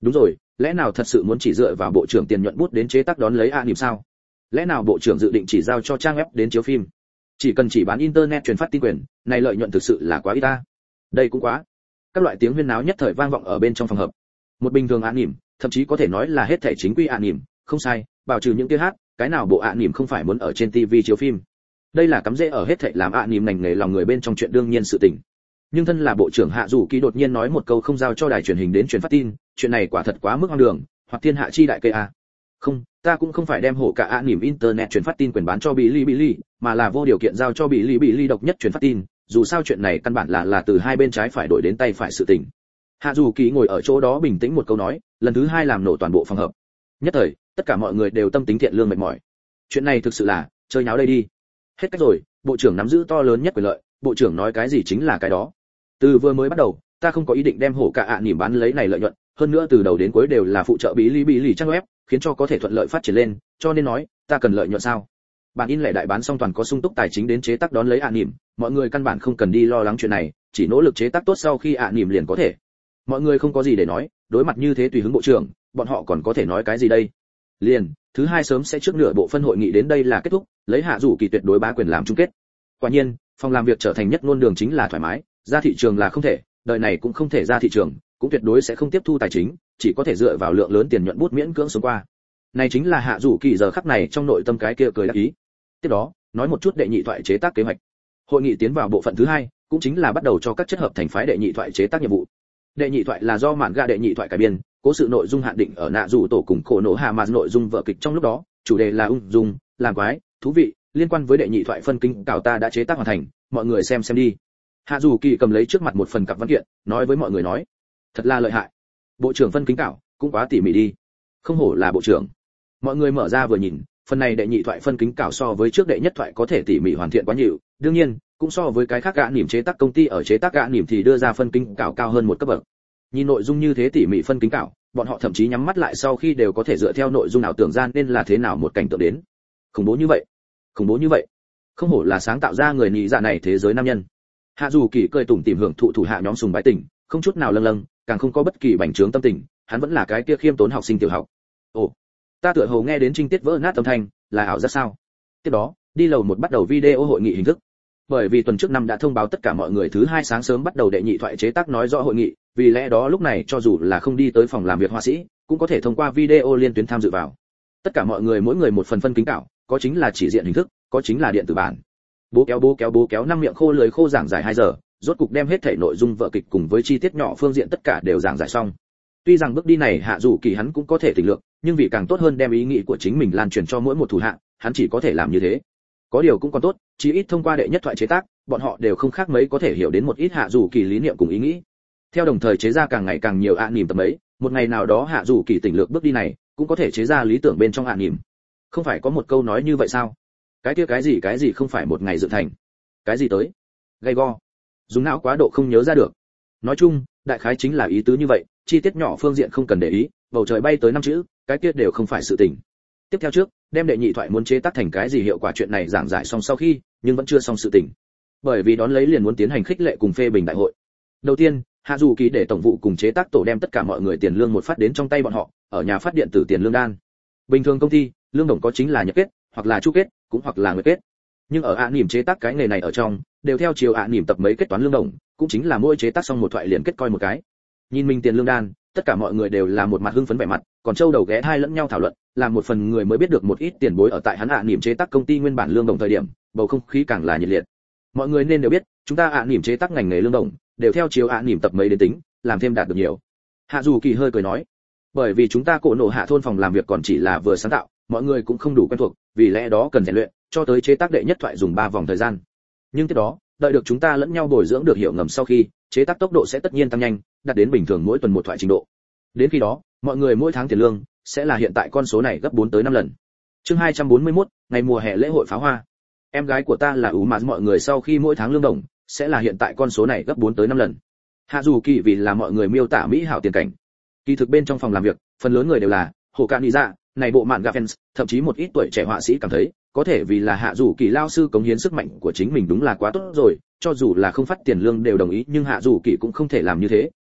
Đúng rồi, lẽ nào thật sự muốn chỉ dựa vào bộ trưởng tiền nhuận bút đến chế tác đón lấy ạ niệm sao? Lẽ nào bộ trưởng dự định chỉ giao cho trang web đến chiếu phim? Chỉ cần chỉ bán internet truyền phát tin quyền, này lợi nhuận thực sự là quá ít ta. Đây cũng quá. Các loại tiếng huyên náo nhất thời vang vọng ở bên trong phòng hợp. Một bình thường ạ niệm, thậm chí có thể nói là hết thảy chính quy ạ niệm, không sai, bảo trừ những kia hát, cái nào bộ ạ niệm không phải muốn ở trên ti vi chiếu phim. Đây là cắm rễ ở hết thảy làm ạ niệm ngành nghề lòng người bên trong chuyện đương nhiên sự tình. Nhưng thân là bộ trưởng Hạ Dụ Kỳ đột nhiên nói một câu không giao cho đài truyền hình đến truyền phát tin, chuyện này quả thật quá mức hoang đường, hoặc thiên hạ chi đại cây a. Không, ta cũng không phải đem hộ cả ạ niệm internet truyền phát tin quyền bán cho Bilibili, mà là vô điều kiện giao cho Bilibili độc nhất truyền phát tin, dù sao chuyện này căn bản là là từ hai bên trái phải đổi đến tay phải sự tình. Hạ Dụ Kỳ ngồi ở chỗ đó bình tĩnh một câu nói, lần thứ hai làm nổ toàn bộ phòng hợp. Nhất thời, tất cả mọi người đều tâm tính thiện lương mệt mỏi. Chuyện này thực sự là chơi nháo đây đi. Hết cách rồi, bộ trưởng nắm giữ to lớn nhất quyền lợi, bộ trưởng nói cái gì chính là cái đó. Từ vừa mới bắt đầu, ta không có ý định đem hổ cả ạ niệm bán lấy này lợi nhuận, hơn nữa từ đầu đến cuối đều là phụ trợ Bilibili trang web, khiến cho có thể thuận lợi phát triển lên, cho nên nói, ta cần lợi nhuận sao? Bản in lẻ đại bán xong toàn có sung túc tài chính đến chế tác đón lấy ạ niệm, mọi người căn bản không cần đi lo lắng chuyện này, chỉ nỗ lực chế tác tốt sau khi ạ niệm liền có thể. Mọi người không có gì để nói, đối mặt như thế tùy hứng bộ trưởng, bọn họ còn có thể nói cái gì đây? Liền, thứ hai sớm sẽ trước nửa bộ phân hội nghị đến đây là kết thúc, lấy Hạ Dụ Kỳ tuyệt đối bá quyền làm chung kết. Quả nhiên, phòng làm việc trở thành nhất ngôn đường chính là thoải mái, ra thị trường là không thể, đời này cũng không thể ra thị trường, cũng tuyệt đối sẽ không tiếp thu tài chính, chỉ có thể dựa vào lượng lớn tiền nhuận bút miễn cưỡng sống qua. Này chính là Hạ Dụ Kỳ giờ khắc này trong nội tâm cái kia cười đắc ý. Tiếp đó, nói một chút đệ nhị thoại chế tác kế hoạch. Hội nghị tiến vào bộ phận thứ hai, cũng chính là bắt đầu cho các chất hợp thành phái đệ nhị thoại chế tác nhiệm vụ. Đệ nhị thoại là do mạn ga đệ nhị thoại cải biên, cố sự nội dung hạn định ở nạ rủ tổ cùng cổ nổ hạ mà nội dung vở kịch trong lúc đó, chủ đề là ung dung, làm quái, thú vị, liên quan với đệ nhị thoại phân kinh cảo ta đã chế tác hoàn thành, mọi người xem xem đi. Hạ Dụ Kỳ cầm lấy trước mặt một phần cặp văn kiện, nói với mọi người nói, thật là lợi hại. Bộ trưởng phân kính cảo, cũng quá tỉ mỉ đi. Không hổ là bộ trưởng. Mọi người mở ra vừa nhìn, phần này đệ nhị thoại phân kính cảo so với trước đệ nhất thoại có thể tỉ mỉ hoàn thiện quá nhiều, đương nhiên, cũng so với cái khác gã niềm chế tác công ty ở chế tác gã niềm thì đưa ra phân kính cảo cao hơn một cấp bậc. Nhìn nội dung như thế tỉ mỉ phân kính cảo, bọn họ thậm chí nhắm mắt lại sau khi đều có thể dựa theo nội dung nào tưởng ra nên là thế nào một cảnh tượng đến. Khủng bố như vậy, khủng bố như vậy. Không hổ là sáng tạo ra người nhị dạ này thế giới nam nhân. Hạ Dụ Kỳ cười tủm tỉm hưởng thụ thủ hạ nhóm sùng bái tình, không chút nào lâng lâng, càng không có bất kỳ bành trướng tâm tình, hắn vẫn là cái kia khiêm tốn học sinh tiểu học. Ồ, ta tựa hồ nghe đến trinh tiết vỡ nát âm thanh, là ảo giác sao? Tiếp đó, đi lầu một bắt đầu video hội nghị hình thức. Bởi vì tuần trước năm đã thông báo tất cả mọi người thứ hai sáng sớm bắt đầu đệ nhị thoại chế tác nói rõ hội nghị, vì lẽ đó lúc này cho dù là không đi tới phòng làm việc họa sĩ, cũng có thể thông qua video liên tuyến tham dự vào. Tất cả mọi người mỗi người một phần phân kính cảo, có chính là chỉ diện hình thức, có chính là điện tử bản. Bố kéo bố kéo bố kéo năm miệng khô lưỡi khô giảng giải hai giờ, rốt cục đem hết thảy nội dung vở kịch cùng với chi tiết nhỏ phương diện tất cả đều giảng giải xong. Tuy rằng bước đi này Hạ Dụ Kỳ hắn cũng có thể tỉnh lượng, nhưng vì càng tốt hơn đem ý nghĩ của chính mình lan truyền cho mỗi một thủ hạ, hắn chỉ có thể làm như thế. Có điều cũng còn tốt, chí ít thông qua đệ nhất thoại chế tác, bọn họ đều không khác mấy có thể hiểu đến một ít Hạ Dụ Kỳ lý niệm cùng ý nghĩ. Theo đồng thời chế ra càng ngày càng nhiều ạ niệm tập ấy, một ngày nào đó Hạ Dụ Kỳ tỉnh lược bước đi này, cũng có thể chế ra lý tưởng bên trong ạ niệm. Không phải có một câu nói như vậy sao? Cái kia cái gì cái gì không phải một ngày dựng thành. Cái gì tới? Gay go. Dùng não quá độ không nhớ ra được. Nói chung, đại khái chính là ý tứ như vậy, chi tiết nhỏ phương diện không cần để ý, bầu trời bay tới năm chữ, cái kia đều không phải sự tình. Tiếp theo trước, đem đệ nhị thoại muốn chế tác thành cái gì hiệu quả chuyện này giảng giải xong sau khi, nhưng vẫn chưa xong sự tình. Bởi vì đón lấy liền muốn tiến hành khích lệ cùng phê bình đại hội. Đầu tiên, Hạ Dụ Kỳ để tổng vụ cùng chế tác tổ đem tất cả mọi người tiền lương một phát đến trong tay bọn họ, ở nhà phát điện tử tiền lương đan. Bình thường công ty, lương đồng có chính là nhật kết, hoặc là chu kết, cũng hoặc là nguyệt kết. Nhưng ở ạ niệm chế tác cái nghề này ở trong, đều theo chiều ạ niệm tập mấy kết toán lương đồng, cũng chính là mỗi chế tác xong một thoại liền kết coi một cái. Nhìn mình tiền lương đan, tất cả mọi người đều là một mặt hưng phấn vẻ mặt, còn châu đầu ghé hai lẫn nhau thảo luận, làm một phần người mới biết được một ít tiền bối ở tại hắn ạ niệm chế tác công ty nguyên bản lương đồng thời điểm, bầu không khí càng là nhiệt liệt. Mọi người nên đều biết, chúng ta ạ niệm chế tác ngành nghề lương đồng, đều theo chiều ạ niệm tập mấy đến tính, làm thêm đạt được nhiều. Hạ Dụ Kỳ hơi cười nói, bởi vì chúng ta cổ nổ hạ thôn phòng làm việc còn chỉ là vừa sáng tạo, mọi người cũng không đủ quen thuộc, vì lẽ đó cần rèn luyện, cho tới chế tác đệ nhất thoại dùng ba vòng thời gian. Nhưng tiếp đó, đợi được chúng ta lẫn nhau bồi dưỡng được hiểu ngầm sau khi, chế tác tốc độ sẽ tất nhiên tăng nhanh, đạt đến bình thường mỗi tuần một thoại trình độ. Đến khi đó, mọi người mỗi tháng tiền lương sẽ là hiện tại con số này gấp bốn tới năm lần. Chương hai trăm bốn mươi mốt, ngày mùa hè lễ hội pháo hoa. Em gái của ta là Ú Mã, mọi người sau khi mỗi tháng lương đồng sẽ là hiện tại con số này gấp bốn tới năm lần. Hạ Dụ Kỳ vì là mọi người miêu tả mỹ hảo tiền cảnh. Kỳ thực bên trong phòng làm việc, phần lớn người đều là hồ cạn dạ, này bộ mạn gà fans, thậm chí một ít tuổi trẻ họa sĩ cảm thấy, có thể vì là Hạ Dụ Kỳ lao sư cống hiến sức mạnh của chính mình đúng là quá tốt rồi, cho dù là không phát tiền lương đều đồng ý, nhưng Hạ Dụ Kỳ cũng không thể làm như thế,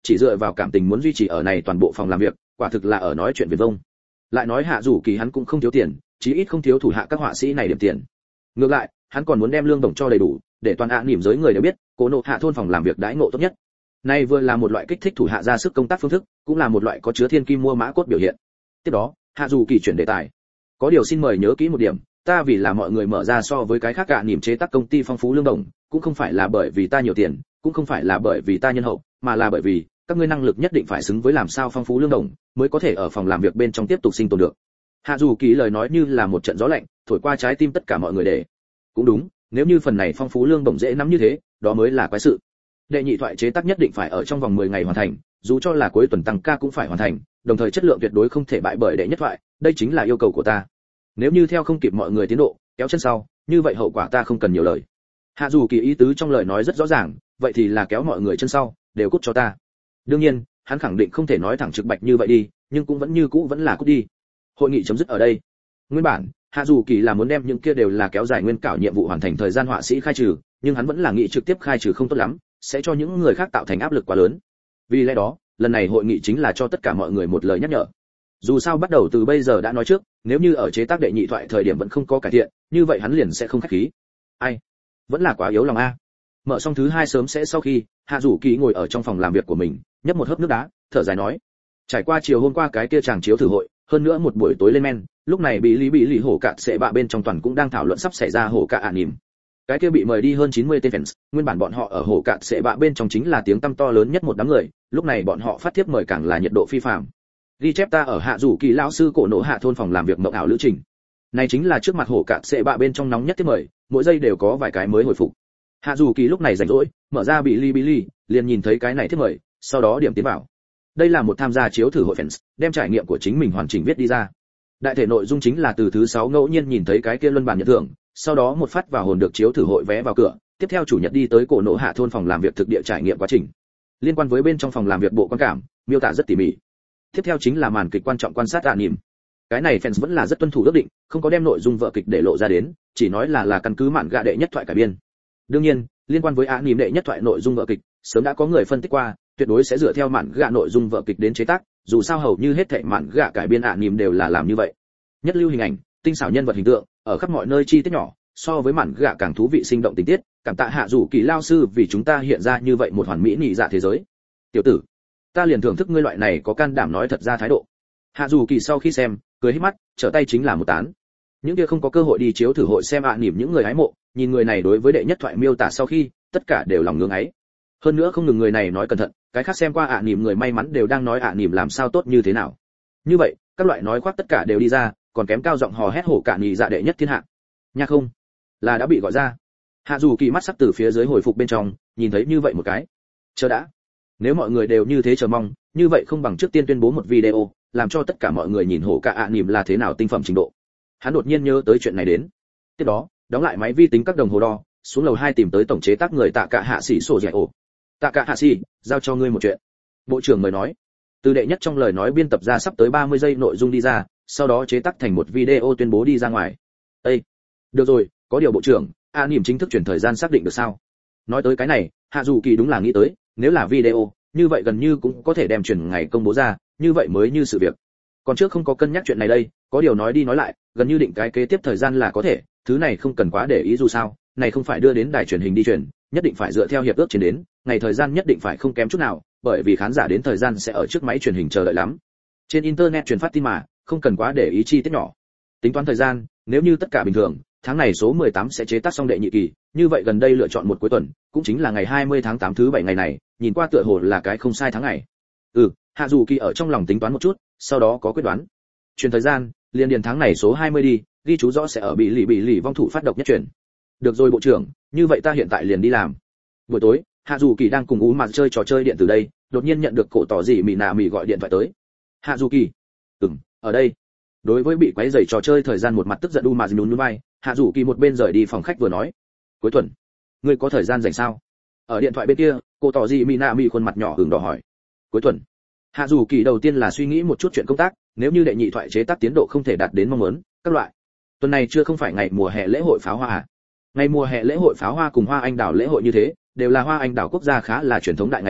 chỉ dựa vào cảm tình muốn duy trì ở này toàn bộ phòng làm việc, quả thực là ở nói chuyện viển vông. Lại nói Hạ Dụ Kỳ hắn cũng không thiếu tiền, chí ít không thiếu thủ hạ các họa sĩ này điểm tiền. Ngược lại, hắn còn muốn đem lương đồng cho đầy đủ, để toàn ạ niệm giới người đều biết, Cổ Nộ Hạ thôn phòng làm việc đãi ngộ tốt nhất. Này vừa là một loại kích thích thủ hạ ra sức công tác phương thức, cũng là một loại có chứa thiên kim mua mã cốt biểu hiện. Tiếp đó, Hạ Dụ Kỳ chuyển đề tài. Có điều xin mời nhớ kỹ một điểm, ta vì là mọi người mở ra so với cái khác cả niệm chế tác công ty phong phú lương đồng, cũng không phải là bởi vì ta nhiều tiền, cũng không phải là bởi vì ta nhân hậu, mà là bởi vì các ngươi năng lực nhất định phải xứng với làm sao phong phú lương đồng, mới có thể ở phòng làm việc bên trong tiếp tục sinh tồn được. Hạ Dụ Kỳ lời nói như là một trận gió lạnh, thổi qua trái tim tất cả mọi người để. Cũng đúng, nếu như phần này phong phú lương bổng dễ nắm như thế, đó mới là quái sự. Đệ nhị thoại chế tác nhất định phải ở trong vòng mười ngày hoàn thành, dù cho là cuối tuần tăng ca cũng phải hoàn thành, đồng thời chất lượng tuyệt đối không thể bại bởi đệ nhất thoại, đây chính là yêu cầu của ta. Nếu như theo không kịp mọi người tiến độ, kéo chân sau, như vậy hậu quả ta không cần nhiều lời. Hạ Dụ Kỳ ý tứ trong lời nói rất rõ ràng, vậy thì là kéo mọi người chân sau, đều cút cho ta. Đương nhiên, hắn khẳng định không thể nói thẳng trực bạch như vậy đi, nhưng cũng vẫn như cũ vẫn là cút đi. Hội nghị chấm dứt ở đây. Nguyên bản, Hạ Dụ Kỳ là muốn đem những kia đều là kéo dài nguyên cảo nhiệm vụ hoàn thành thời gian họa sĩ khai trừ, nhưng hắn vẫn là nghĩ trực tiếp khai trừ không tốt lắm, sẽ cho những người khác tạo thành áp lực quá lớn. Vì lẽ đó, lần này hội nghị chính là cho tất cả mọi người một lời nhắc nhở. Dù sao bắt đầu từ bây giờ đã nói trước, nếu như ở chế tác đệ nhị thoại thời điểm vẫn không có cải thiện, như vậy hắn liền sẽ không khách khí. Ai, vẫn là quá yếu lòng a. Mở xong thứ hai sớm sẽ sau khi, Hạ Dụ Kỳ ngồi ở trong phòng làm việc của mình, nhấp một hớp nước đá, thở dài nói: trải qua chiều hôm qua cái kia chàng chiếu thử hội, hơn nữa một buổi tối lên men, lúc này bị lý bị lý hổ cạn sẽ bạ bên trong toàn cũng đang thảo luận sắp xảy ra hổ cạ ạ nỉm. Cái kia bị mời đi hơn chín mươi tên fans, nguyên bản bọn họ ở hổ cạn sẽ bạ bên trong chính là tiếng tăm to lớn nhất một đám người, lúc này bọn họ phát thiếp mời càng là nhiệt độ phi phàm. Ghi chép ta ở Hạ Dụ Kỳ lão sư Cổ Nộ Hạ thôn phòng làm việc mộng ảo lữ trình. Này chính là trước mặt hổ cạn sẽ bạ bên trong nóng nhất thiếp mời, mỗi giây đều có vài cái mới hồi phục. Hạ Dụ Kỳ lúc này rảnh rỗi, mở ra bị ly bị ly, liền nhìn thấy cái này thiếp mời, sau đó điểm tiến vào. Đây là một tham gia chiếu thử hội fans, đem trải nghiệm của chính mình hoàn chỉnh viết đi ra. Đại thể nội dung chính là từ thứ sáu ngẫu nhiên nhìn thấy cái kia luân bản nhận thưởng, sau đó một phát vào hồn được chiếu thử hội vé vào cửa, tiếp theo chủ nhật đi tới Cổ Nộ Hạ thôn phòng làm việc thực địa trải nghiệm quá trình. Liên quan với bên trong phòng làm việc bộ quan cảm, miêu tả rất tỉ mỉ. Tiếp theo chính là màn kịch quan trọng quan sát anime. Cái này fans vẫn là rất tuân thủ ước định, không có đem nội dung vở kịch để lộ ra đến, chỉ nói là là căn cứ mạn gạ đệ nhất thoại cải biên. Đương nhiên, liên quan với anime đệ nhất thoại nội dung vở kịch, sớm đã có người phân tích qua, tuyệt đối sẽ dựa theo mạn gạ nội dung vở kịch đến chế tác, dù sao hầu như hết thảy mạn gạ cải biên anime đều là làm như vậy. Nhất lưu hình ảnh, tinh xảo nhân vật hình tượng, ở khắp mọi nơi chi tiết nhỏ, so với mạn gạ càng thú vị sinh động tình tiết, cảm tạ Hạ Dụ Kỳ lao sư vì chúng ta hiện ra như vậy một hoàn mỹ nhị dạ thế giới. Tiểu tử, ta liền thưởng thức ngươi loại này có can đảm nói thật ra thái độ. Hạ Dụ Kỳ sau khi xem, cười híp mắt, trở tay chính là một tán. Những kia không có cơ hội đi chiếu thử hội xem ạ niệm những người hái mộ, nhìn người này đối với đệ nhất thoại miêu tả sau khi, tất cả đều lòng ngưỡng ấy. Hơn nữa không ngừng người này nói cẩn thận, cái khác xem qua ạ niệm người may mắn đều đang nói ạ niệm làm sao tốt như thế nào. Như vậy, các loại nói khoác tất cả đều đi ra, còn kém cao giọng hò hét hổ cả nhị dạ đệ nhất thiên hạ. Nha không, là đã bị gọi ra. Hạ Dụ Kỳ mắt sắc từ phía dưới hồi phục bên trong, nhìn thấy như vậy một cái. Chờ đã, nếu mọi người đều như thế chờ mong, như vậy không bằng trước tiên tuyên bố một video, làm cho tất cả mọi người nhìn hổ cả ạ niệm là thế nào tinh phẩm trình độ. Hắn đột nhiên nhớ tới chuyện này đến. Tiếp đó, đóng lại máy vi tính các đồng hồ đo, xuống lầu hai tìm tới tổng chế tác người Tạ Cả Hạ Sĩ sổ dẻ ổ. Tạ Cả Hạ Sĩ, giao cho ngươi một chuyện. Bộ trưởng mời nói. Từ đệ nhất trong lời nói biên tập ra sắp tới ba mươi giây nội dung đi ra, sau đó chế tác thành một video tuyên bố đi ra ngoài. Ê, được rồi, có điều bộ trưởng, anime chính thức chuyển thời gian xác định được sao? Nói tới cái này, Hạ Dụ Kỳ đúng là nghĩ tới, nếu là video, như vậy gần như cũng có thể đem chuyển ngày công bố ra, như vậy mới như sự việc. Còn trước không có cân nhắc chuyện này đây, có điều nói đi nói lại, gần như định cái kế tiếp thời gian là có thể, thứ này không cần quá để ý dù sao, này không phải đưa đến đài truyền hình đi truyền, nhất định phải dựa theo hiệp ước trên đến, ngày thời gian nhất định phải không kém chút nào, bởi vì khán giả đến thời gian sẽ ở trước máy truyền hình chờ đợi lắm. Trên internet truyền phát tin mà, không cần quá để ý chi tiết nhỏ. Tính toán thời gian, nếu như tất cả bình thường, tháng này số mười tám sẽ chế tác xong đệ nhị kỳ, như vậy gần đây lựa chọn một cuối tuần, cũng chính là ngày hai mươi tháng tám thứ bảy ngày này, nhìn qua tựa hồ là cái không sai tháng ngày. Ừ, Hạ Dụ Kỳ ở trong lòng tính toán một chút, sau đó có quyết đoán. Truyền thời gian, liên điền tháng này số hai mươi đi, ghi chú rõ sẽ ở bị lì bị lì vong thủ phát độc nhất truyền. Được rồi bộ trưởng, như vậy ta hiện tại liền đi làm. Buổi tối, Hạ Dụ Kỳ đang cùng Ú Mạt chơi trò chơi điện tử đây, đột nhiên nhận được cổ tỏ gì mì nà mì gọi điện thoại tới. Hạ Dụ Kỳ, ừm, ở đây. Đối với bị quấy rầy trò chơi thời gian một mặt tức giận Ú Mạt nhún nhún vai, Hạ Dụ Kỳ một bên rời đi phòng khách vừa nói, cuối tuần, ngươi có thời gian rảnh sao? Ở điện thoại bên kia, cổ tỏ gì mì nà mì khuôn mặt nhỏ ửng đỏ hỏi. Cuối tuần. Hạ Dụ Kỳ đầu tiên là suy nghĩ một chút chuyện công tác, nếu như đệ nhị thoại chế tác tiến độ không thể đạt đến mong muốn, các loại. Tuần này chưa không phải ngày mùa hè lễ hội pháo hoa à? Ngày mùa hè lễ hội pháo hoa cùng Hoa Anh đào lễ hội như thế, đều là Hoa Anh đào quốc gia khá là truyền thống đại ngày lễ,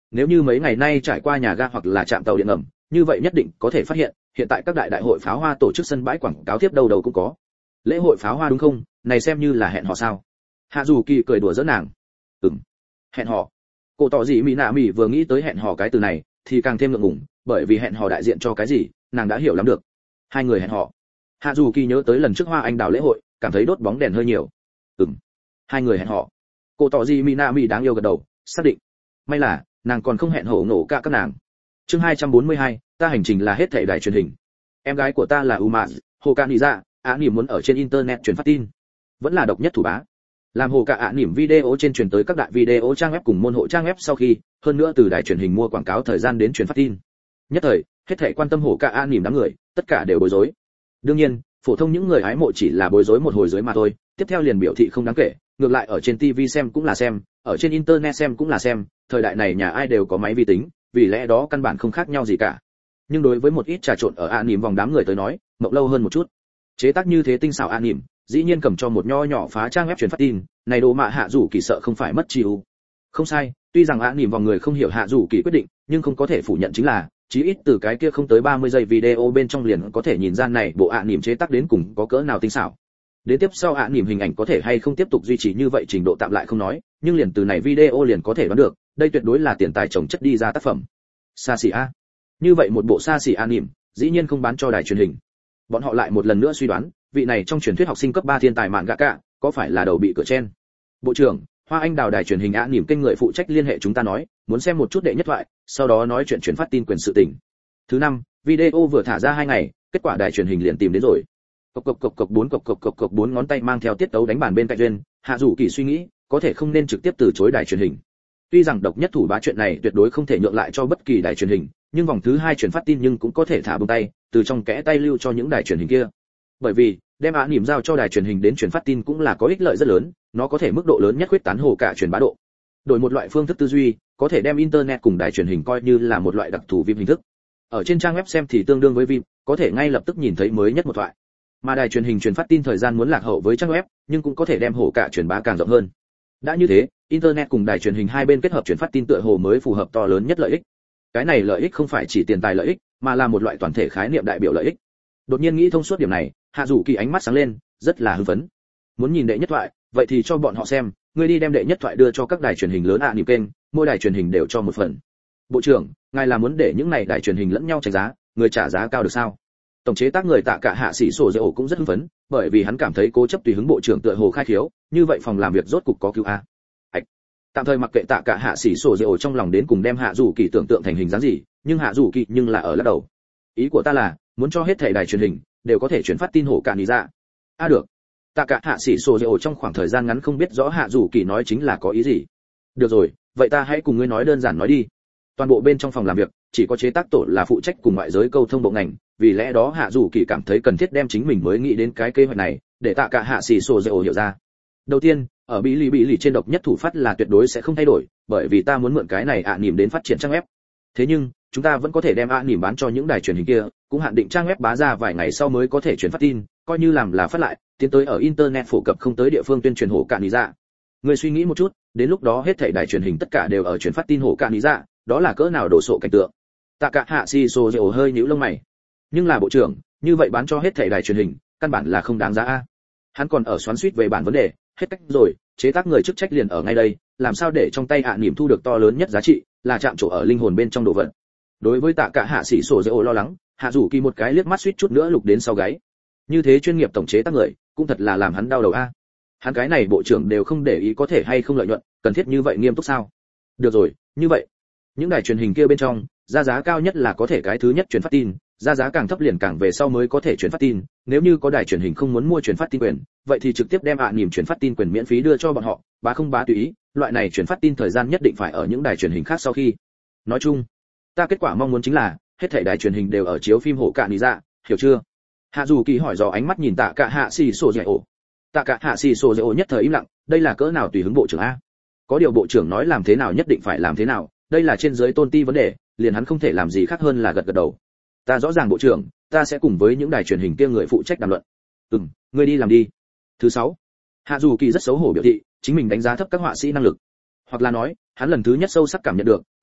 nếu như mấy ngày nay trải qua nhà ga hoặc là trạm tàu điện ngầm, như vậy nhất định có thể phát hiện, hiện tại các đại đại hội pháo hoa tổ chức sân bãi quảng cáo tiếp đầu đầu cũng có. Lễ hội pháo hoa đúng không? Này xem như là hẹn hò sao? Hạ Dù Kỳ cười đùa giỡn nàng. Ừm, hẹn hò. Cổ tỏ gì mỹ nạ mỹ vừa nghĩ tới hẹn hò cái từ này, thì càng thêm ngượng ngùng, bởi vì hẹn hò đại diện cho cái gì, nàng đã hiểu lắm được. Hai người hẹn hò. Hạ Dù Kỳ nhớ tới lần trước Hoa Anh Đào lễ hội, cảm thấy đốt bóng đèn hơi nhiều. Ừm, hai người hẹn hò. Cổ tỏ gì mỹ nạ mỹ đáng yêu gật đầu, xác định. May là nàng còn không hẹn hò nổ cả các nàng. Chương hai trăm bốn mươi hai, ta hành trình là hết thảy đài truyền hình. Em gái của ta là Uma, Hồ Ca Nị Dạ, Á Nỉm muốn ở trên internet truyền phát tin, vẫn là độc nhất thủ bá. Làm Hồ Ca Á Nỉm video trên truyền tới các đại video trang web cùng môn hộ trang web sau khi, hơn nữa từ đài truyền hình mua quảng cáo thời gian đến truyền phát tin. Nhất thời, hết thảy quan tâm Hồ Ca Á Nỉm đám người, tất cả đều bối rối. Đương nhiên, phổ thông những người hái mộ chỉ là bối rối một hồi dưới mà thôi, tiếp theo liền biểu thị không đáng kể, ngược lại ở trên ti vi xem cũng là xem, ở trên internet xem cũng là xem, thời đại này nhà ai đều có máy vi tính, vì lẽ đó căn bản không khác nhau gì cả. Nhưng đối với một ít trà trộn ở an nỉm vòng đám người tới nói, mộng lâu hơn một chút. Chế tác như thế tinh xảo an nỉm, dĩ nhiên cầm cho một nho nhỏ phá trang web truyền phát tin, này đồ mạ Hạ Dù Kỳ sợ không phải mất chiêu. Không sai, tuy rằng an nỉm vòng người không hiểu Hạ Dù Kỳ quyết định, nhưng không có thể phủ nhận chính là, chí ít từ cái kia không tới ba mươi giây video bên trong liền có thể nhìn ra này bộ an nỉm chế tác đến cùng có cỡ nào tinh xảo. Đến tiếp sau an nỉm hình ảnh có thể hay không tiếp tục duy trì như vậy trình độ tạm lại không nói, nhưng liền từ này video liền có thể đoán được, đây tuyệt đối là tiền tài chồng chất đi ra tác phẩm. Xa xỉ a. Như vậy một bộ xa xỉ an nỉm, dĩ nhiên không bán cho đài truyền hình. Bọn họ lại một lần nữa suy đoán, vị này trong truyền thuyết học sinh cấp ba thiên tài mạn gạ cả, có phải là đầu bị cửa chen. Bộ trưởng, Hoa Anh Đào đài truyền hình an nỉm kênh người phụ trách liên hệ chúng ta nói, muốn xem một chút đệ nhất thoại, sau đó nói chuyện truyền phát tin quyền sự tình. Thứ năm, video vừa thả ra hai ngày, kết quả đài truyền hình liền tìm đến rồi. Cộc cộc cộc cộc bốn cộc cộc cộc cộc bốn ngón tay mang theo tiết tấu đánh bàn bên cạnh duyên, Hạ Dù Kỳ suy nghĩ, có thể không nên trực tiếp từ chối đài truyền hình. Tuy rằng độc nhất thủ bá chuyện này tuyệt đối không thể nhượng lại cho bất kỳ đài truyền hình, nhưng vòng thứ hai truyền phát tin nhưng cũng có thể thả buông tay, từ trong kẽ tay lưu cho những đài truyền hình kia. Bởi vì, đem án niệm giao cho đài truyền hình đến truyền phát tin cũng là có ích lợi rất lớn, nó có thể mức độ lớn nhất khuyết tán hồ cả truyền bá độ. Đổi một loại phương thức tư duy, có thể đem internet cùng đài truyền hình coi như là một loại đặc thù vi hình thức. Ở trên trang web xem thì tương đương với vi, có thể ngay lập tức nhìn thấy mới nhất một thoại. Mà đài truyền hình truyền phát tin thời gian muốn lạc hậu với trang web, nhưng cũng có thể đem hồ cả truyền bá càng rộng hơn. Đã như thế, internet cùng đài truyền hình hai bên kết hợp truyền phát tin tựa hồ mới phù hợp to lớn nhất lợi ích. Cái này lợi ích không phải chỉ tiền tài lợi ích, mà là một loại toàn thể khái niệm đại biểu lợi ích. Đột nhiên nghĩ thông suốt điểm này, Hạ Dù Kỳ ánh mắt sáng lên, rất là hưng phấn. Muốn nhìn đệ nhất thoại, vậy thì cho bọn họ xem, ngươi đi đem đệ nhất thoại đưa cho các đài truyền hình lớn ạ niệm kênh, mỗi đài truyền hình đều cho một phần. Bộ trưởng, ngài là muốn để những này đài truyền hình lẫn nhau tranh giá, người trả giá cao được sao? Tổng chế tác người Tạ Cả Hạ Sĩ Sổ Dễ Ổ cũng rất hưng phấn, bởi vì hắn cảm thấy cố chấp tùy hứng bộ trưởng tựa hồ khai khiếu, như vậy phòng làm việc rốt cục có cứu a. Ảch. Tạm thời mặc kệ Tạ Cả Hạ Sĩ Sổ Dễ Ổ trong lòng đến cùng đem Hạ Dù Kỳ tưởng tượng thành hình dáng gì, nhưng Hạ Dù Kỳ nhưng là ở lắc đầu. Ý của ta là, muốn cho hết thảy đài truyền hình đều có thể chuyển phát tin hổ cả nỉ ra. A được. Tạ Cả Hạ Sĩ Sổ Dễ Ổ trong khoảng thời gian ngắn không biết rõ Hạ Dù Kỳ nói chính là có ý gì. Được rồi, vậy ta hãy cùng ngươi nói đơn giản nói đi. Toàn bộ bên trong phòng làm việc chỉ có chế tác tổ là phụ trách cùng ngoại giới câu thông bộ ngành, vì lẽ đó Hạ Dù Kỳ cảm thấy cần thiết đem chính mình mới nghĩ đến cái kế hoạch này, để Tạ Cả Hạ Sĩ Sổ Dễ Ổ hiểu ra. Đầu tiên, ở bí lì bí lì trên độc nhất thủ phát là tuyệt đối sẽ không thay đổi, bởi vì ta muốn mượn cái này ạ à nỉm đến phát triển trang web. Thế nhưng, chúng ta vẫn có thể đem ạ à nỉm bán cho những đài truyền hình kia, cũng hạn định trang web bá ra vài ngày sau mới có thể chuyển phát tin, coi như làm là phát lại, tiến tới ở internet phổ cập không tới địa phương tuyên truyền hổ cạn lý ra. Người suy nghĩ một chút, đến lúc đó hết thảy đài truyền hình tất cả đều ở chuyển phát tin hổ cạn lý ra, đó là cỡ nào đổ sộ cảnh tượng. Tạ Cả Hạ Sĩ Sổ Dễ Ổ hơi nhíu lông mày. Nhưng là bộ trưởng, như vậy bán cho hết thảy đài truyền hình, căn bản là không đáng giá a. Hắn còn ở xoắn xuýt về bản vấn đề, hết cách rồi, chế tác người chức trách liền ở ngay đây, làm sao để trong tay ạ à nỉm thu được to lớn nhất giá trị, là chạm trổ ở linh hồn bên trong đồ vật. Đối với Tạ Cả Hạ Sĩ Sổ Dễ Ổ lo lắng, Hạ Dù Kỳ một cái liếc mắt suýt chút nữa lục đến sau gáy. Như thế chuyên nghiệp tổng chế tác người, cũng thật là làm hắn đau đầu a. Hắn cái này bộ trưởng đều không để ý có thể hay không lợi nhuận, cần thiết như vậy nghiêm túc sao? Được rồi, như vậy, những đài truyền hình kia bên trong, ra giá cao nhất là có thể cái thứ nhất truyền phát tin, ra giá càng thấp liền càng về sau mới có thể truyền phát tin, nếu như có đài truyền hình không muốn mua truyền phát tin quyền, vậy thì trực tiếp đem ạ à nỉm truyền phát tin quyền miễn phí đưa cho bọn họ, bá không bá tùy ý, loại này truyền phát tin thời gian nhất định phải ở những đài truyền hình khác sau khi. Nói chung, ta kết quả mong muốn chính là hết thảy đài truyền hình đều ở chiếu phim hổ cạn lý ra, hiểu chưa? Hạ Dù Kỳ hỏi dò ánh mắt nhìn Tạ Cả Hạ Sĩ Sổ Dễ Ổ. Tạ Cả Hạ Sĩ Sổ Dễ Ổ nhất thời im lặng, đây là cỡ nào tùy hứng bộ trưởng a? Có điều bộ trưởng nói làm thế nào nhất định phải làm thế nào, đây là trên dưới tôn ti vấn đề, liền hắn không thể làm gì khác hơn là gật gật đầu. Ta rõ ràng bộ trưởng, ta sẽ cùng với những đài truyền hình kia người phụ trách đàm luận. Ừm, ngươi đi làm đi. Thứ sáu, Hạ Dù Kỳ rất xấu hổ biểu thị, chính mình đánh giá thấp các họa sĩ năng lực. Hoặc là nói, hắn lần thứ nhất sâu sắc cảm nhận được,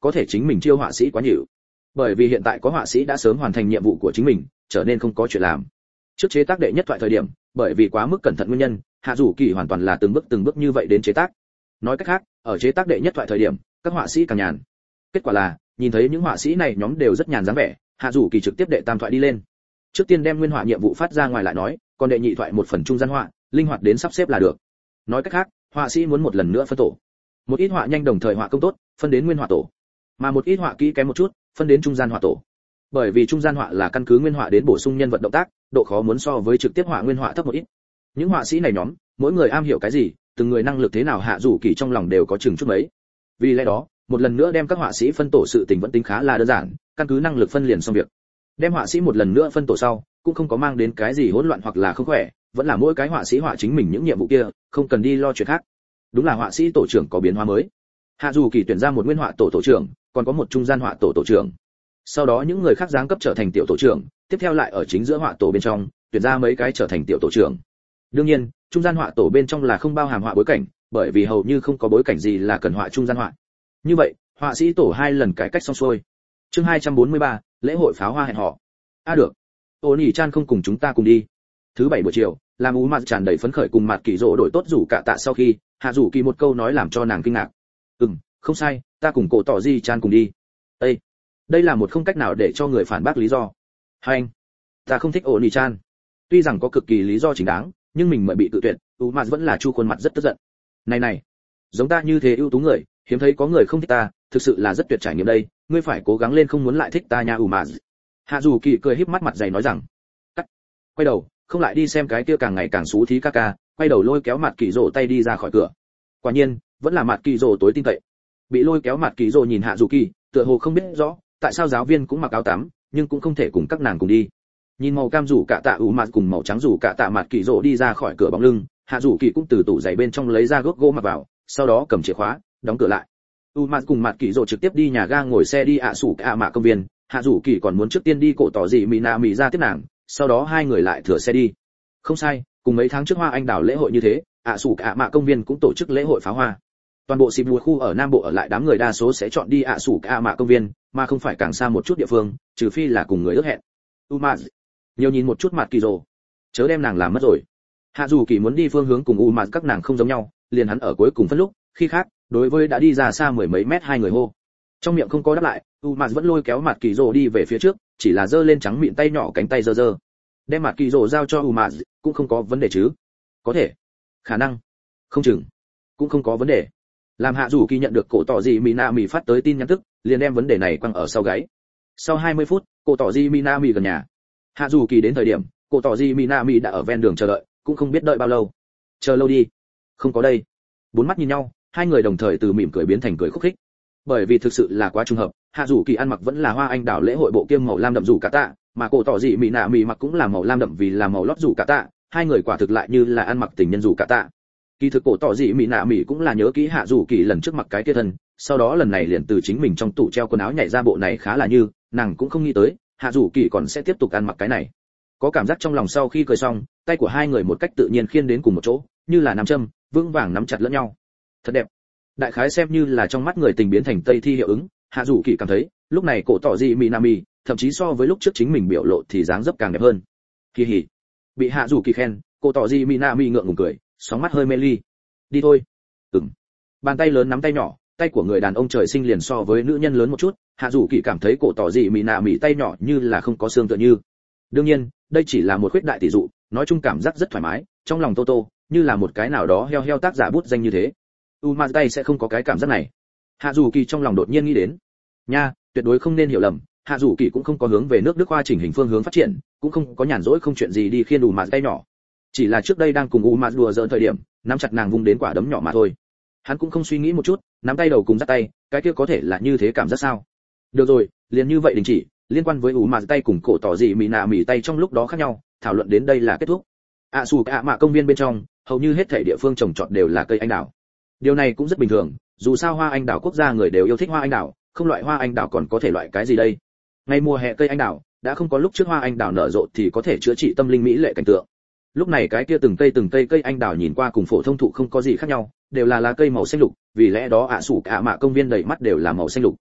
có thể chính mình chiêu họa sĩ quá nhiều. Bởi vì hiện tại có họa sĩ đã sớm hoàn thành nhiệm vụ của chính mình, trở nên không có chuyện làm. Trước chế tác đệ nhất thoại thời điểm, bởi vì quá mức cẩn thận nguyên nhân, Hạ Dụ Kỳ hoàn toàn là từng bước từng bước như vậy đến chế tác. Nói cách khác, ở chế tác đệ nhất thoại thời điểm, các họa sĩ càng nhàn. Kết quả là, nhìn thấy những họa sĩ này nhóm đều rất nhàn dáng vẻ, Hạ Dụ Kỳ trực tiếp đệ tam thoại đi lên. Trước tiên đem nguyên họa nhiệm vụ phát ra ngoài lại nói, còn đệ nhị thoại một phần trung gian họa, linh hoạt đến sắp xếp là được. Nói cách khác, họa sĩ muốn một lần nữa phân tổ. Một ít họa nhanh đồng thời họa công tốt, phân đến nguyên họa tổ, mà một ít họa kỹ kém một chút, phân đến trung gian họa tổ. Bởi vì trung gian họa là căn cứ nguyên họa đến bổ sung nhân vật động tác, độ khó muốn so với trực tiếp họa nguyên họa thấp một ít. Những họa sĩ này nhóm, mỗi người am hiểu cái gì, từng người năng lực thế nào Hạ Dụ Kỳ trong lòng đều có chừng chút mấy. Vì lẽ đó, một lần nữa đem các họa sĩ phân tổ sự tình vẫn tính khá là đơn giản, căn cứ năng lực phân liền xong việc. Đem họa sĩ một lần nữa phân tổ sau, cũng không có mang đến cái gì hỗn loạn hoặc là không khỏe, vẫn là mỗi cái họa sĩ họa chính mình những nhiệm vụ kia, không cần đi lo chuyện khác. Đúng là họa sĩ tổ trưởng có biến hóa mới. Hạ Dụ Kỳ tuyển ra một nguyên họa tổ tổ trưởng, còn có một trung gian họa tổ tổ trưởng. Sau đó những người khác giáng cấp trở thành tiểu tổ trưởng, tiếp theo lại ở chính giữa họa tổ bên trong, tuyển ra mấy cái trở thành tiểu tổ trưởng. Đương nhiên, trung gian họa tổ bên trong là không bao hàm họa bối cảnh, bởi vì hầu như không có bối cảnh gì là cần họa trung gian họa. Như vậy, họa sĩ tổ hai lần cải cách xong xuôi. Chương hai trăm bốn mươi ba, lễ hội pháo hoa hẹn hò. A à được. Ô Nỉ Chan không cùng chúng ta cùng đi. Thứ bảy buổi chiều, làm Ú Mạt tràn đầy phấn khởi cùng Mạt Kỳ Dỗ đổi tốt rủ cả tạ sau khi, Hạ Dụ Kỳ một câu nói làm cho nàng kinh ngạc. "Ừm, không sai, ta cùng cổ tỏ Di Chan cùng đi." Ê, đây là một không cách nào để cho người phản bác lý do. Hành, ta không thích Ô Nỉ Chan. Tuy rằng có cực kỳ lý do chính đáng, nhưng mình mới bị tự tuyệt, Ú Mạt vẫn là chu khuôn mặt rất tức giận. "Này này, giống ta như thế ưu tú người, hiếm thấy có người không thích ta, thực sự là rất tuyệt trải nghiệm đây, ngươi phải cố gắng lên không muốn lại thích ta nha Ú Mạt." Hạ Dụ Kỳ cười híp mắt mặt dày nói rằng. Cắt. Quay đầu, không lại đi xem cái kia càng ngày càng xú thí ca ca, quay đầu lôi kéo Mạt Kỳ Dỗ tay đi ra khỏi cửa. Quả nhiên, vẫn là Mạt Kỳ Dỗ tối tin cậy. Bị lôi kéo Mạt Kỳ Dỗ nhìn Hạ Dụ Kỳ, tựa hồ không biết rõ tại sao giáo viên cũng mặc áo tắm, nhưng cũng không thể cùng các nàng cùng đi. Nhìn màu cam rủ cả tạ Ú Mạt cùng màu trắng rủ cả tạ Mạt Kỳ Dỗ đi ra khỏi cửa bóng lưng, Hạ Dụ Kỳ cũng từ tủ giày bên trong lấy ra gốc gỗ mặc vào, sau đó cầm chìa khóa, đóng cửa lại. Ú Mạt cùng Mạt Kỳ Dỗ trực tiếp đi nhà ga ngồi xe đi ạ sủ ạ mạ công viên. Hạ Dụ Kỳ còn muốn trước tiên đi cổ tỏ gì mỹ nạ mỹ ra tiếp nàng, sau đó hai người lại thừa xe đi. Không sai, cùng mấy tháng trước Hoa Anh Đào lễ hội như thế, ạ sủ ạ mạ công viên cũng tổ chức lễ hội pháo hoa. Toàn bộ xịp khu ở Nam Bộ ở lại đám người đa số sẽ chọn đi ạ sủ ạ mạ công viên, mà không phải càng xa một chút địa phương, trừ phi là cùng người ước hẹn. Umaz, nhiều nhìn một chút Mạt Kỳ Dỗ, chớ đem nàng làm mất rồi. Hạ Dụ Kỳ muốn đi phương hướng cùng Umaz các nàng không giống nhau, liền hắn ở cuối cùng phân lúc, khi khác, đối với đã đi ra xa mười mấy mét hai người hô. Trong miệng không có đáp lại, Umaz vẫn lôi kéo Mạt Kỳ Dỗ đi về phía trước, chỉ là giơ lên trắng mịn tay nhỏ cánh tay giơ giơ. Đem Mạt Kỳ Dỗ giao cho Umaz, cũng không có vấn đề chứ? Có thể, khả năng, không chừng, cũng không có vấn đề. Làm Hạ Dụ Kỳ nhận được cổ tỏ gì Minami phát tới tin nhắn tức, liền đem vấn đề này quăng ở sau gáy. Sau hai mươi phút, cổ tỏ gì Minami gần nhà. Hạ Dụ Kỳ đến thời điểm, cổ tỏ gì Minami đã ở ven đường chờ đợi, cũng không biết đợi bao lâu. Chờ lâu đi. Không có đây. Bốn mắt nhìn nhau, hai người đồng thời từ mỉm cười biến thành cười khúc khích. Bởi vì thực sự là quá trùng hợp, Hạ Dụ Kỳ ăn mặc vẫn là Hoa Anh Đào lễ hội bộ kiêm màu lam đậm rủ cả tạ, mà cổ tỏ gì Minami mặc cũng là màu lam đậm vì là màu lót rủ cả tạ, hai người quả thực lại như là ăn mặc tình nhân rủ cả tạ. Kỳ thực cổ tỏ gì mỹ nạ mỹ cũng là nhớ kỹ Hạ Dụ Kỳ lần trước mặc cái kia thân, sau đó lần này liền từ chính mình trong tủ treo quần áo nhảy ra bộ này khá là như, nàng cũng không nghĩ tới Hạ Dụ Kỳ còn sẽ tiếp tục ăn mặc cái này. Có cảm giác trong lòng sau khi cười xong, tay của hai người một cách tự nhiên khiên đến cùng một chỗ, như là nam châm, vững vàng nắm chặt lẫn nhau. Thật đẹp. Đại khái xem như là trong mắt người tình biến thành tây thi hiệu ứng, Hạ Dụ Kỳ cảm thấy, lúc này cổ tỏ gì mỹ nạ mỹ, thậm chí so với lúc trước chính mình biểu lộ thì dáng dấp càng đẹp hơn. Kỳ hỉ. Bị Hạ Dụ Kỳ khen, cổ tỏ gì mỹ nạ mỹ ngượng ngùng cười, sóng mắt hơi mê ly. Đi thôi. Ừm. Bàn tay lớn nắm tay nhỏ, tay của người đàn ông trời sinh liền so với nữ nhân lớn một chút, Hạ Dụ Kỳ cảm thấy cổ tỏ gì mỹ nạ mỹ tay nhỏ như là không có xương tựa như. Đương nhiên, đây chỉ là một khuyết đại tỷ dụ, nói chung cảm giác rất thoải mái, trong lòng Tô Tô, như là một cái nào đó heo heo tác giả bút danh như thế. Umaz tay sẽ không có cái cảm giác này. Hạ Dụ Kỳ trong lòng đột nhiên nghĩ đến. Nha, tuyệt đối không nên hiểu lầm, Hạ Dụ Kỳ cũng không có hướng về nước Đức khoa chỉnh hình phương hướng phát triển, cũng không có nhàn rỗi không chuyện gì đi khiên Umaz tay nhỏ. Chỉ là trước đây đang cùng Umaz đùa giỡn thời điểm, nắm chặt nàng vung đến quả đấm nhỏ mà thôi. Hắn cũng không suy nghĩ một chút, nắm tay đầu cùng dắt tay, cái kia có thể là như thế cảm giác sao? Được rồi, liền như vậy đình chỉ, liên quan với Umaz tay cùng cổ tỏ gì mỹ nạ mỹ tay trong lúc đó khác nhau, thảo luận đến đây là kết thúc. ạ sù ạ mạ công viên bên trong, hầu như hết thảy địa phương trồng trọt đều là cây anh đào. Điều này cũng rất bình thường, dù sao hoa anh đào quốc gia người đều yêu thích hoa anh đào, không loại hoa anh đào còn có thể loại cái gì đây? Ngày mùa hè cây anh đào đã không có lúc trước hoa anh đào nở rộ thì có thể chữa trị tâm linh mỹ lệ cảnh tượng. Lúc này cái kia từng cây từng cây cây anh đào nhìn qua cùng phổ thông thụ không có gì khác nhau, đều là lá cây màu xanh lục, vì lẽ đó ạ sủ cả mạ công viên đầy mắt đều là màu xanh lục.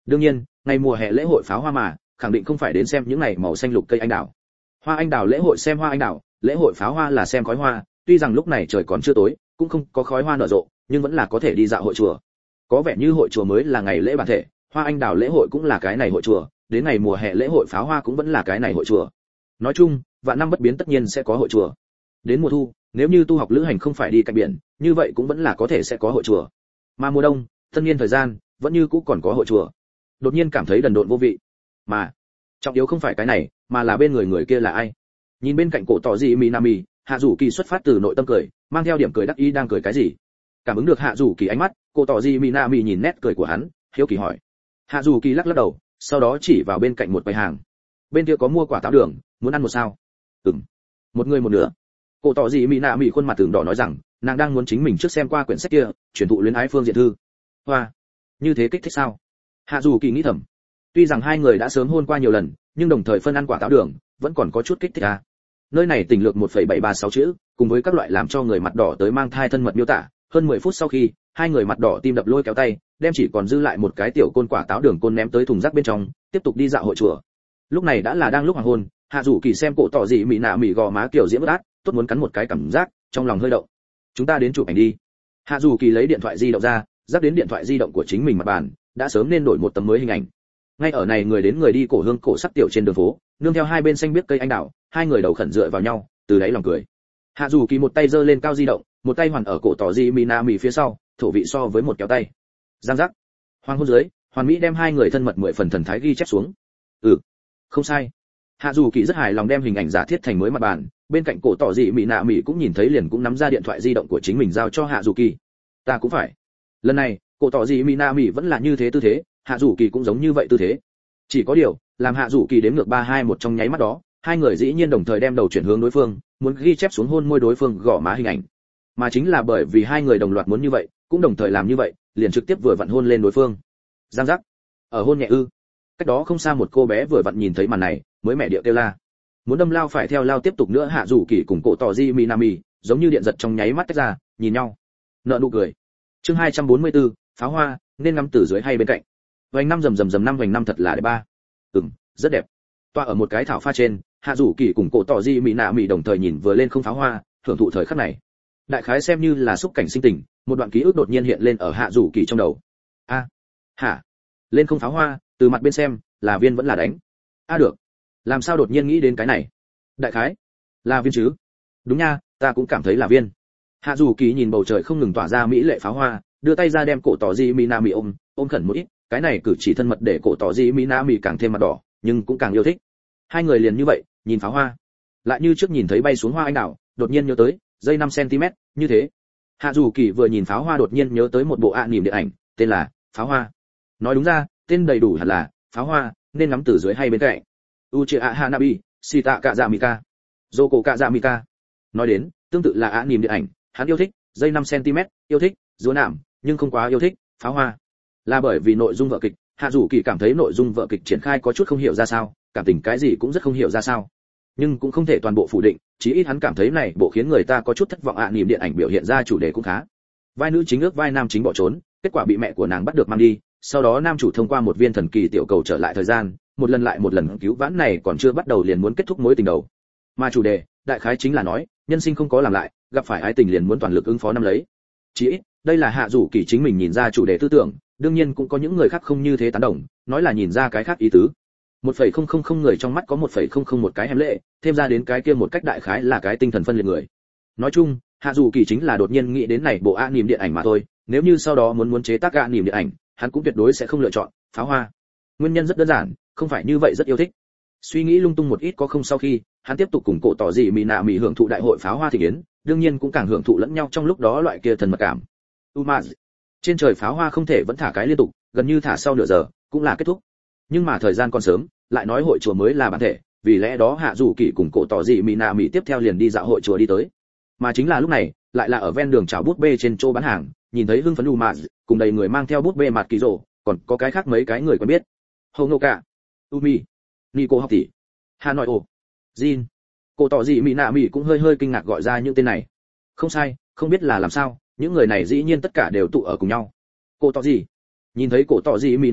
đương nhiên ngày mùa hè lễ hội pháo hoa mà khẳng định không phải đến xem những này màu xanh lục cây anh đào. Hoa anh đào lễ hội xem hoa anh đào, lễ hội pháo hoa là xem khói hoa, tuy rằng lúc này trời còn chưa tối, cũng không có khói hoa nở rộ, nhưng vẫn là có thể đi dạo hội chùa. Có vẻ như hội chùa mới là ngày lễ bản thể, hoa anh đào lễ hội cũng là cái này hội chùa, đến ngày mùa hè lễ hội pháo hoa cũng vẫn là cái này hội chùa. Nói chung, vạn năm bất biến tất nhiên sẽ có hội chùa. Đến mùa thu, nếu như tu học lữ hành không phải đi cạnh biển, như vậy cũng vẫn là có thể sẽ có hội chùa. Mà mùa đông, tân niên thời gian, vẫn như cũ còn có hội chùa. Đột nhiên cảm thấy đần độn vô vị. Mà, trọng yếu không phải cái này, mà là bên người người kia là ai. Nhìn bên cạnh cổ tỏ gì Minami, Hạ Dụ Kỳ xuất phát từ nội tâm cười, mang theo điểm cười đắc ý đang cười cái gì. Cảm ứng được Hạ Dụ Kỳ ánh mắt, cổ tỏ gì Minami nhìn nét cười của hắn, hiếu kỳ hỏi. Hạ Dụ Kỳ lắc lắc đầu, sau đó chỉ vào bên cạnh một quầy hàng. Bên kia có mua quả táo đường, muốn ăn một sao? Ừm. Một người một nửa. Cổ tỏ gì Minami khuôn mặt tưởng đỏ nói rằng, nàng đang muốn chính mình trước xem qua quyển sách kia, truyền thụ luyến ái phương diện thư. Hoa, như thế kích thích sao? Hạ Dụ Kỳ nghĩ thầm. Tuy rằng hai người đã sớm hôn qua nhiều lần, nhưng đồng thời phân ăn quả táo đường, vẫn còn có chút kích thích à. Nơi này tình lược một phẩy bảy ba sáu chữ, cùng với các loại làm cho người mặt đỏ tới mang thai thân mật miêu tả, hơn mười phút sau khi, hai người mặt đỏ tim đập lôi kéo tay, đem chỉ còn dư lại một cái tiểu côn quả táo đường côn ném tới thùng rác bên trong, tiếp tục đi dạo hội chùa. Lúc này đã là đang lúc hoàng hôn, Hạ Dụ Kỳ xem cổ tỏ gì mị nạ mị gò má kiểu diễm ướt át, tốt muốn cắn một cái cảm giác, trong lòng hơi động. Chúng ta đến chụp ảnh đi. Hạ Dụ Kỳ lấy điện thoại di động ra, rắc đến điện thoại di động của chính mình mặt bàn, đã sớm nên đổi một tấm mới hình ảnh. Ngay ở này người đến người đi cổ hương cổ sắc tiểu trên đường phố, nương theo hai bên xanh biếc cây anh đào, hai người đầu khẩn dựa vào nhau, từ đáy lòng cười. Hạ Dụ Kỳ một tay giơ lên cao di động, một tay hoàn ở cổ tỏ gì Minami phía sau, thổ vị so với một kéo tay. Giang giác. Hoàng hôn dưới, Hoàn Mỹ đem hai người thân mật mười phần thần thái ghi chép xuống. Ừ, không sai. Hạ Dụ Kỳ rất hài lòng đem hình ảnh giả thiết thành mới mặt bàn, bên cạnh cổ tỏ gì Minami cũng nhìn thấy liền cũng nắm ra điện thoại di động của chính mình giao cho Hạ Dụ Kỳ. Ta cũng phải. Lần này, cổ tỏ gì Minami vẫn là như thế tư thế, Hạ Dụ Kỳ cũng giống như vậy tư thế. Chỉ có điều, làm Hạ Dụ Kỳ đếm ngược ba hai một trong nháy mắt đó, hai người dĩ nhiên đồng thời đem đầu chuyển hướng đối phương, muốn ghi chép xuống hôn môi đối phương gõ má hình ảnh. Mà chính là bởi vì hai người đồng loạt muốn như vậy, cũng đồng thời làm như vậy, liền trực tiếp vừa vặn hôn lên đối phương. Giang giác. Ở hôn nhẹ ư? Cách đó không xa một cô bé vừa vặn nhìn thấy màn này, mới mẹ điệu kêu la. Muốn đâm lao phải theo lao tiếp tục nữa. Hạ Dụ Kỳ cùng cổ tỏ Ji Minami, giống như điện giật trong nháy mắt tách ra, nhìn nhau, nợ nụ cười. Chương hai trăm bốn mươi tư, pháo hoa, nên ngắm từ dưới hay bên cạnh. Vành năm rầm rầm rầm năm vành năm thật là đẹp ba. Ừm, rất đẹp. Tọa ở một cái thảo pha trên, Hạ Dụ Kỳ cùng cổ tỏ Ji Minami đồng thời nhìn vừa lên không pháo hoa, thưởng thụ thời khắc này. Đại khái xem như là xúc cảnh sinh tình, một đoạn ký ức đột nhiên hiện lên ở Hạ Dụ Kỳ trong đầu. A, à, hả? Lên không pháo hoa, từ mặt bên xem, là viên vẫn là đánh. A à được. Làm sao đột nhiên nghĩ đến cái này? Đại khái là viên chứ? Đúng nha, ta cũng cảm thấy là viên. Hạ Dụ Kỳ nhìn bầu trời không ngừng tỏa ra mỹ lệ pháo hoa, đưa tay ra đem cổ tỏ Ji Minami ôm, ôm khẩn một ít, cái này cử chỉ thân mật để cổ tỏ Ji Minami càng thêm mặt đỏ, nhưng cũng càng yêu thích. Hai người liền như vậy, nhìn pháo hoa, lại như trước nhìn thấy bay xuống hoa anh đào, đột nhiên nhớ tới, dây năm xăng ti mét, như thế. Hạ Dụ Kỳ vừa nhìn pháo hoa đột nhiên nhớ tới một bộ ạ niềm điện ảnh, tên là Pháo Hoa. Nói đúng ra, tên đầy đủ hẳn là Pháo Hoa, nên ngắm từ dưới hay bên cạnh. Uchiha Hanabi, Shita Kazamika, Yoko Kazamika. Nói đến, tương tự là ạ niềm điện ảnh, hắn yêu thích dây năm xăng ti mét, yêu thích rúa nạm, nhưng không quá yêu thích pháo hoa. Là bởi vì nội dung vở kịch, Hạ Dụ Kỳ cảm thấy nội dung vở kịch triển khai có chút không hiểu ra sao, cảm tình cái gì cũng rất không hiểu ra sao. Nhưng cũng không thể toàn bộ phủ định, chí ít hắn cảm thấy này bộ khiến người ta có chút thất vọng. ạ niềm điện ảnh biểu hiện ra chủ đề cũng khá. Vai nữ chính ước vai nam chính bỏ trốn, kết quả bị mẹ của nàng bắt được mang đi, sau đó nam chủ thông qua một viên thần kỳ tiểu cầu trở lại thời gian, một lần lại một lần cứu vãn này còn chưa bắt đầu liền muốn kết thúc mối tình đầu. Mà chủ đề, đại khái chính là nói, nhân sinh không có làm lại, gặp phải ái tình liền muốn toàn lực ứng phó năm lấy. Chí ít, đây là Hạ Dụ Kỳ chính mình nhìn ra chủ đề tư tưởng, đương nhiên cũng có những người khác không như thế tán đồng, nói là nhìn ra cái khác ý tứ. một phẩy không không không người trong mắt có một phẩy không không một cái hẻm lệ, thêm ra đến cái kia một cách đại khái là cái tinh thần phân liệt người. Nói chung, Hạ Dụ Kỳ chính là đột nhiên nghĩ đến này bộ ạ niềm điện ảnh mà thôi, nếu như sau đó muốn muốn chế tác ạ niềm điện ảnh, hắn cũng tuyệt đối sẽ không lựa chọn pháo hoa. Nguyên nhân rất đơn giản, không phải như vậy rất yêu thích. Suy nghĩ lung tung một ít có không sau khi, hắn tiếp tục cùng cổ tỏ gì mì nạ mì hưởng thụ đại hội pháo hoa thị kiến, đương nhiên cũng càng hưởng thụ lẫn nhau trong lúc đó loại kia thần mật cảm. Umaz, trên trời pháo hoa không thể vẫn thả cái liên tục, gần như thả sau nửa giờ, cũng là kết thúc. Nhưng mà thời gian còn sớm, lại nói hội chùa mới là bản thể, vì lẽ đó Hạ Dụ Kỳ cùng cổ tỏ gì mì nạ mì tiếp theo liền đi dạo hội chùa đi tới. Mà chính là lúc này, lại là ở ven đường chào bút bê trên chỗ bán hàng, nhìn thấy hưng phấn Umaz, cùng đầy người mang theo bút bê mặt kỳ rồ, còn có cái khác mấy cái người quen biết. Honoka, Umi, Nico học tỷ, Hanoi ồ, Jin. Cổ tỏ gì mì nạ mì cũng hơi hơi kinh ngạc gọi ra những tên này. Không sai, không biết là làm sao, những người này dĩ nhiên tất cả đều tụ ở cùng nhau. Cổ tỏ gì? Nhìn thấy cổ tỏ gì mì nạ mì,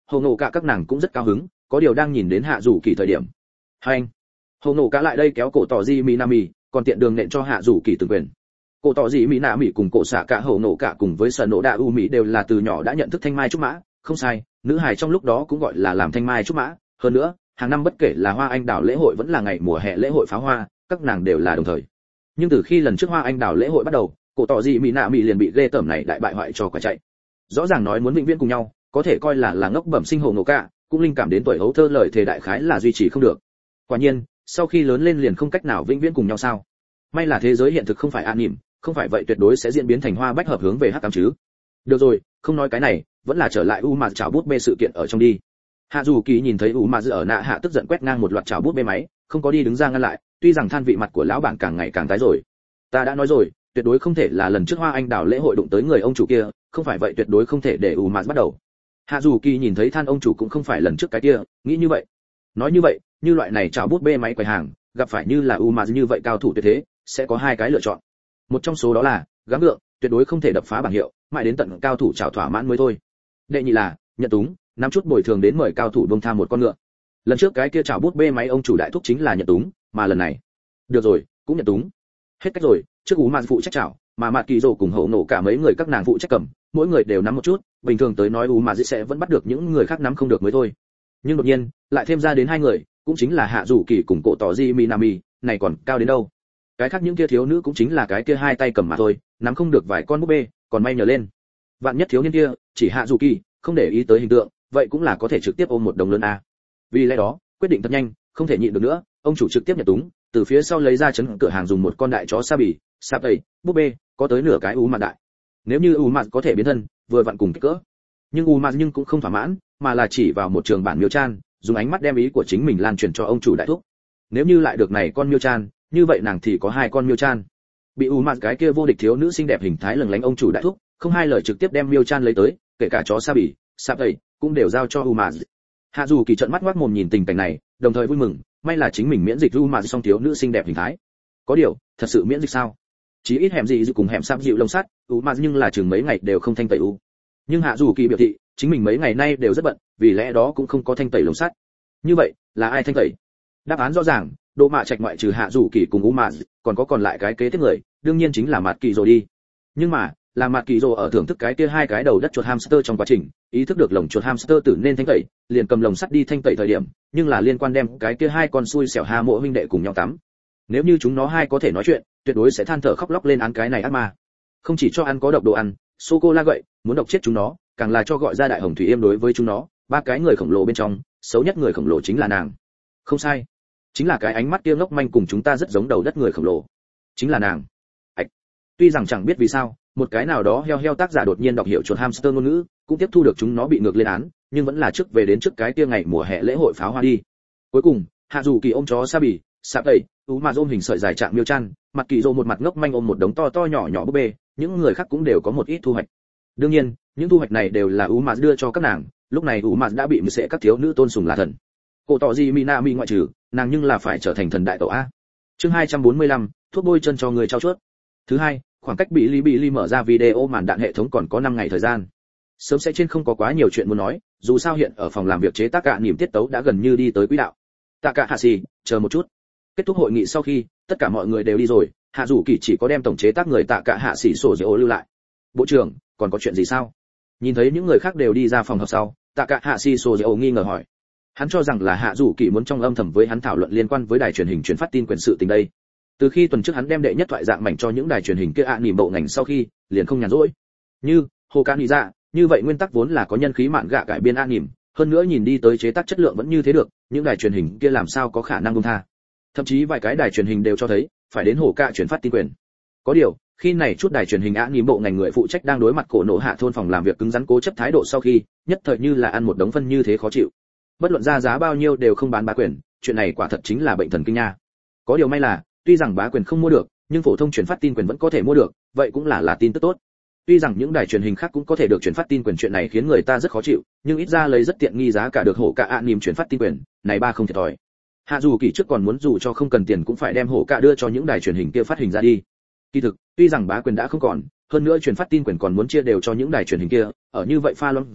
hồ nổ cả các nàng cũng rất cao hứng, có điều đang nhìn đến hạ rủ kỳ thời điểm, hành, hồ nổ cả lại đây kéo cổ tỏ gì Minami, còn tiện đường nện cho hạ rủ kỳ từng quyền. Cổ tỏ gì Minami cùng cổ xạ cả hồ nổ cả cùng với sở nổ đa u mỹ đều là từ nhỏ đã nhận thức thanh mai trúc mã, không sai, nữ hài trong lúc đó cũng gọi là làm thanh mai trúc mã. Hơn nữa, hàng năm bất kể là hoa anh đào lễ hội vẫn là ngày mùa hè lễ hội pháo hoa, các nàng đều là đồng thời. Nhưng từ khi lần trước hoa anh đào lễ hội bắt đầu, cổ tỏ gì Minami liền bị ghê tởm này đại bại hoại cho quả chạy. Rõ ràng nói muốn vĩnh viễn cùng nhau, có thể coi là là ngốc bẩm sinh hồ nổ cả, cũng linh cảm đến tuổi hấu thơ lời thề đại khái là duy trì không được. Quả nhiên, sau khi lớn lên liền không cách nào vĩnh viễn cùng nhau sao? May là thế giới hiện thực không phải an nỉm, không phải vậy tuyệt đối sẽ diễn biến thành hoa bách hợp hướng về hắc ám chứ. Được rồi, không nói cái này, vẫn là trở lại u mà chảo bút bê sự kiện ở trong đi. Hạ dù kỳ nhìn thấy u mà ở nạ hạ tức giận quét ngang một loạt chảo bút bê máy, không có đi đứng ra ngăn lại, tuy rằng than vị mặt của lão bản càng ngày càng tái rồi. Ta đã nói rồi, tuyệt đối không thể là lần trước hoa anh đào lễ hội đụng tới người ông chủ kia, không phải vậy tuyệt đối không thể để u mà bắt đầu. Hạ dù kỳ nhìn thấy than ông chủ cũng không phải lần trước cái kia, nghĩ như vậy. Nói như vậy, như loại này chảo bút bê máy quầy hàng, gặp phải như là u mà như vậy cao thủ tuyệt thế, sẽ có hai cái lựa chọn. Một trong số đó là gắng gượng, tuyệt đối không thể đập phá bảng hiệu, mãi đến tận cao thủ chảo thỏa mãn mới thôi. Đệ nhị là nhận túng, nắm chút bồi thường đến mời cao thủ buông tha một con ngựa. Lần trước cái kia chảo bút bê máy ông chủ đại thúc chính là nhận túng, mà lần này, được rồi, cũng nhận túng. Hết cách rồi, trước u mà phụ trách chảo, mà Mạt Kỳ Dỗ cùng Hậu Nổ cả mấy người các nàng phụ trách cầm, mỗi người đều nắm một chút, bình thường tới nói u mà sẽ vẫn bắt được những người khác nắm không được mới thôi. Nhưng đột nhiên, lại thêm ra đến hai người, cũng chính là Hạ Dù Kỳ cùng cổ tỏ Ji Minami, này còn cao đến đâu? Cái khác những kia thiếu nữ cũng chính là cái kia hai tay cầm mà thôi, nắm không được vài con búp bê, còn may nhờ lên. Vạn nhất thiếu niên kia, chỉ Hạ Dù Kỳ, không để ý tới hình tượng, vậy cũng là có thể trực tiếp ôm một đồng lớn a. Vì lẽ đó, quyết định thật nhanh, không thể nhịn được nữa, ông chủ trực tiếp nhận túng, từ phía sau lấy ra chấn cửa hàng dùng một con đại chó sa bì, sạp tẩy, búp bê, có tới nửa cái u mặt đại. Nếu như u mặt có thể biến thân, vừa vặn cùng kích cỡ. Nhưng u mặt nhưng cũng không thỏa mãn, mà là chỉ vào một trường bản miêu chan, dùng ánh mắt đem ý của chính mình lan truyền cho ông chủ đại thúc. Nếu như lại được này con miêu chan, như vậy nàng thì có hai con miêu chan. Bị u mặt cái kia vô địch thiếu nữ xinh đẹp hình thái lừng lánh ông chủ đại thúc, không hai lời trực tiếp đem miêu chan lấy tới, kể cả chó sa bì, sạp tẩy, cũng đều giao cho u mặt. Hạ dù kỳ trợn mắt ngoác mồm nhìn tình cảnh này, đồng thời vui mừng, may là chính mình miễn dịch u mặt xong thiếu nữ xinh đẹp hình thái. Có điều, thật sự miễn dịch sao? Chí ít hẻm gì cùng hẻm sắp dịu lông sắt, u mặt nhưng là chừng mấy ngày đều không thanh tẩy u. Nhưng Hạ dù kỳ biểu thị, chính mình mấy ngày nay đều rất bận, vì lẽ đó cũng không có thanh tẩy lông sắt. Như vậy, là ai thanh tẩy? Đáp án rõ ràng, Đỗ Mạ Trạch ngoại trừ Hạ dù kỳ cùng u mặt, còn có còn lại cái kế tiếp người, đương nhiên chính là Mạt Kỳ rồi đi. Nhưng mà, là Mạt Kỳ rồi ở thưởng thức cái kia hai cái đầu đất chuột hamster trong quá trình, ý thức được lồng chuột hamster tử nên thanh tẩy, liền cầm lồng sắt đi thanh tẩy thời điểm, nhưng là liên quan đem cái kia hai con xui xẻo ha mộ huynh đệ cùng nhau tắm. Nếu như chúng nó hai có thể nói chuyện, tuyệt đối sẽ than thở khóc lóc lên án cái này ác ma. Không chỉ cho ăn có độc đồ ăn, sô cô la gậy, muốn độc chết chúng nó, càng là cho gọi ra đại hồng thủy yêm đối với chúng nó, ba cái người khổng lồ bên trong, xấu nhất người khổng lồ chính là nàng. Không sai, chính là cái ánh mắt kia ngốc manh cùng chúng ta rất giống đầu đất người khổng lồ. Chính là nàng. Ảch. Tuy rằng chẳng biết vì sao, một cái nào đó heo heo tác giả đột nhiên đọc hiểu chuột hamster ngôn ngữ, cũng tiếp thu được chúng nó bị ngược lên án, nhưng vẫn là trước về đến trước cái kia ngày mùa hè lễ hội pháo hoa đi. Cuối cùng, Hạ dù kỳ ôm chó Sabi, sạp tẩy, ú mà ôm hình sợi dài trạng miêu chăn, mặt kỳ rồ một mặt ngốc manh ôm một đống to to nhỏ nhỏ búp bê, những người khác cũng đều có một ít thu hoạch. Đương nhiên, những thu hoạch này đều là ú mà đưa cho các nàng, lúc này ú mà đã bị mười sẽ các thiếu nữ tôn sùng là thần. Cổ tỏ gì Minami ngoại trừ, nàng nhưng là phải trở thành thần đại tổ a. Chương hai trăm bốn mươi lăm, thuốc bôi chân cho người trao chuốt. Thứ hai, khoảng cách bị ly bị ly mở ra video màn đạn hệ thống còn có năm ngày thời gian. Sớm sẽ trên không có quá nhiều chuyện muốn nói, dù sao hiện ở phòng làm việc chế tác cả niềm tiết tấu đã gần như đi tới quỹ đạo. Tạ cả hạ xì, chờ một chút. Kết thúc hội nghị sau khi, tất cả mọi người đều đi rồi, Hạ dù kỳ chỉ có đem tổng chế tác người Tạ cả hạ xì sổ dễ lưu lại. Bộ trưởng, còn có chuyện gì sao? Nhìn thấy những người khác đều đi ra phòng họp sau, Tạ cả hạ xì sổ dễ nghi ngờ hỏi. Hắn cho rằng là Hạ dù kỳ muốn trong âm thầm với hắn thảo luận liên quan với đài truyền hình truyền phát tin quyền sự tình đây. Từ khi tuần trước hắn đem đệ nhất thoại dạng mảnh cho những đài truyền hình kia ạ nỉm bộ ngành sau khi, liền không nhàn rỗi. Như Hồ Can nghĩ ra, như vậy nguyên tắc vốn là có nhân khí mạn gạ cải biên ạ nỉm, hơn nữa nhìn đi tới chế tác chất lượng vẫn như thế được, những đài truyền hình kia làm sao có khả năng buông tha. Thậm chí vài cái đài truyền hình đều cho thấy, phải đến Hồ Ca truyền phát tin quyền. Có điều, khi này chút đài truyền hình ạ nỉm bộ ngành người phụ trách đang đối mặt cổ nổ hạ thôn phòng làm việc cứng rắn cố chấp thái độ sau khi, nhất thời như là ăn một đống phân như thế khó chịu. Bất luận ra giá bao nhiêu đều không bán bá quyền, chuyện này quả thật chính là bệnh thần kinh nha. Có điều may là, tuy rằng bá quyền không mua được, nhưng phổ thông truyền phát tin quyền vẫn có thể mua được, vậy cũng là là tin tức tốt. Tuy rằng những đài truyền hình khác cũng có thể được truyền phát tin quyền, chuyện này khiến người ta rất khó chịu, nhưng ít ra lấy rất tiện nghi giá cả được hổ cả ạ niềm truyền phát tin quyền, này ba không thiệt thòi. Hạ dù kỳ trước còn muốn dù cho không cần tiền cũng phải đem hổ cả đưa cho những đài truyền hình kia phát hình ra đi. Kỳ thực, tuy rằng bá quyền đã không còn, hơn nữa truyền phát tin quyền còn muốn chia đều cho những đài truyền hình kia, ở như vậy pha loãng dưới,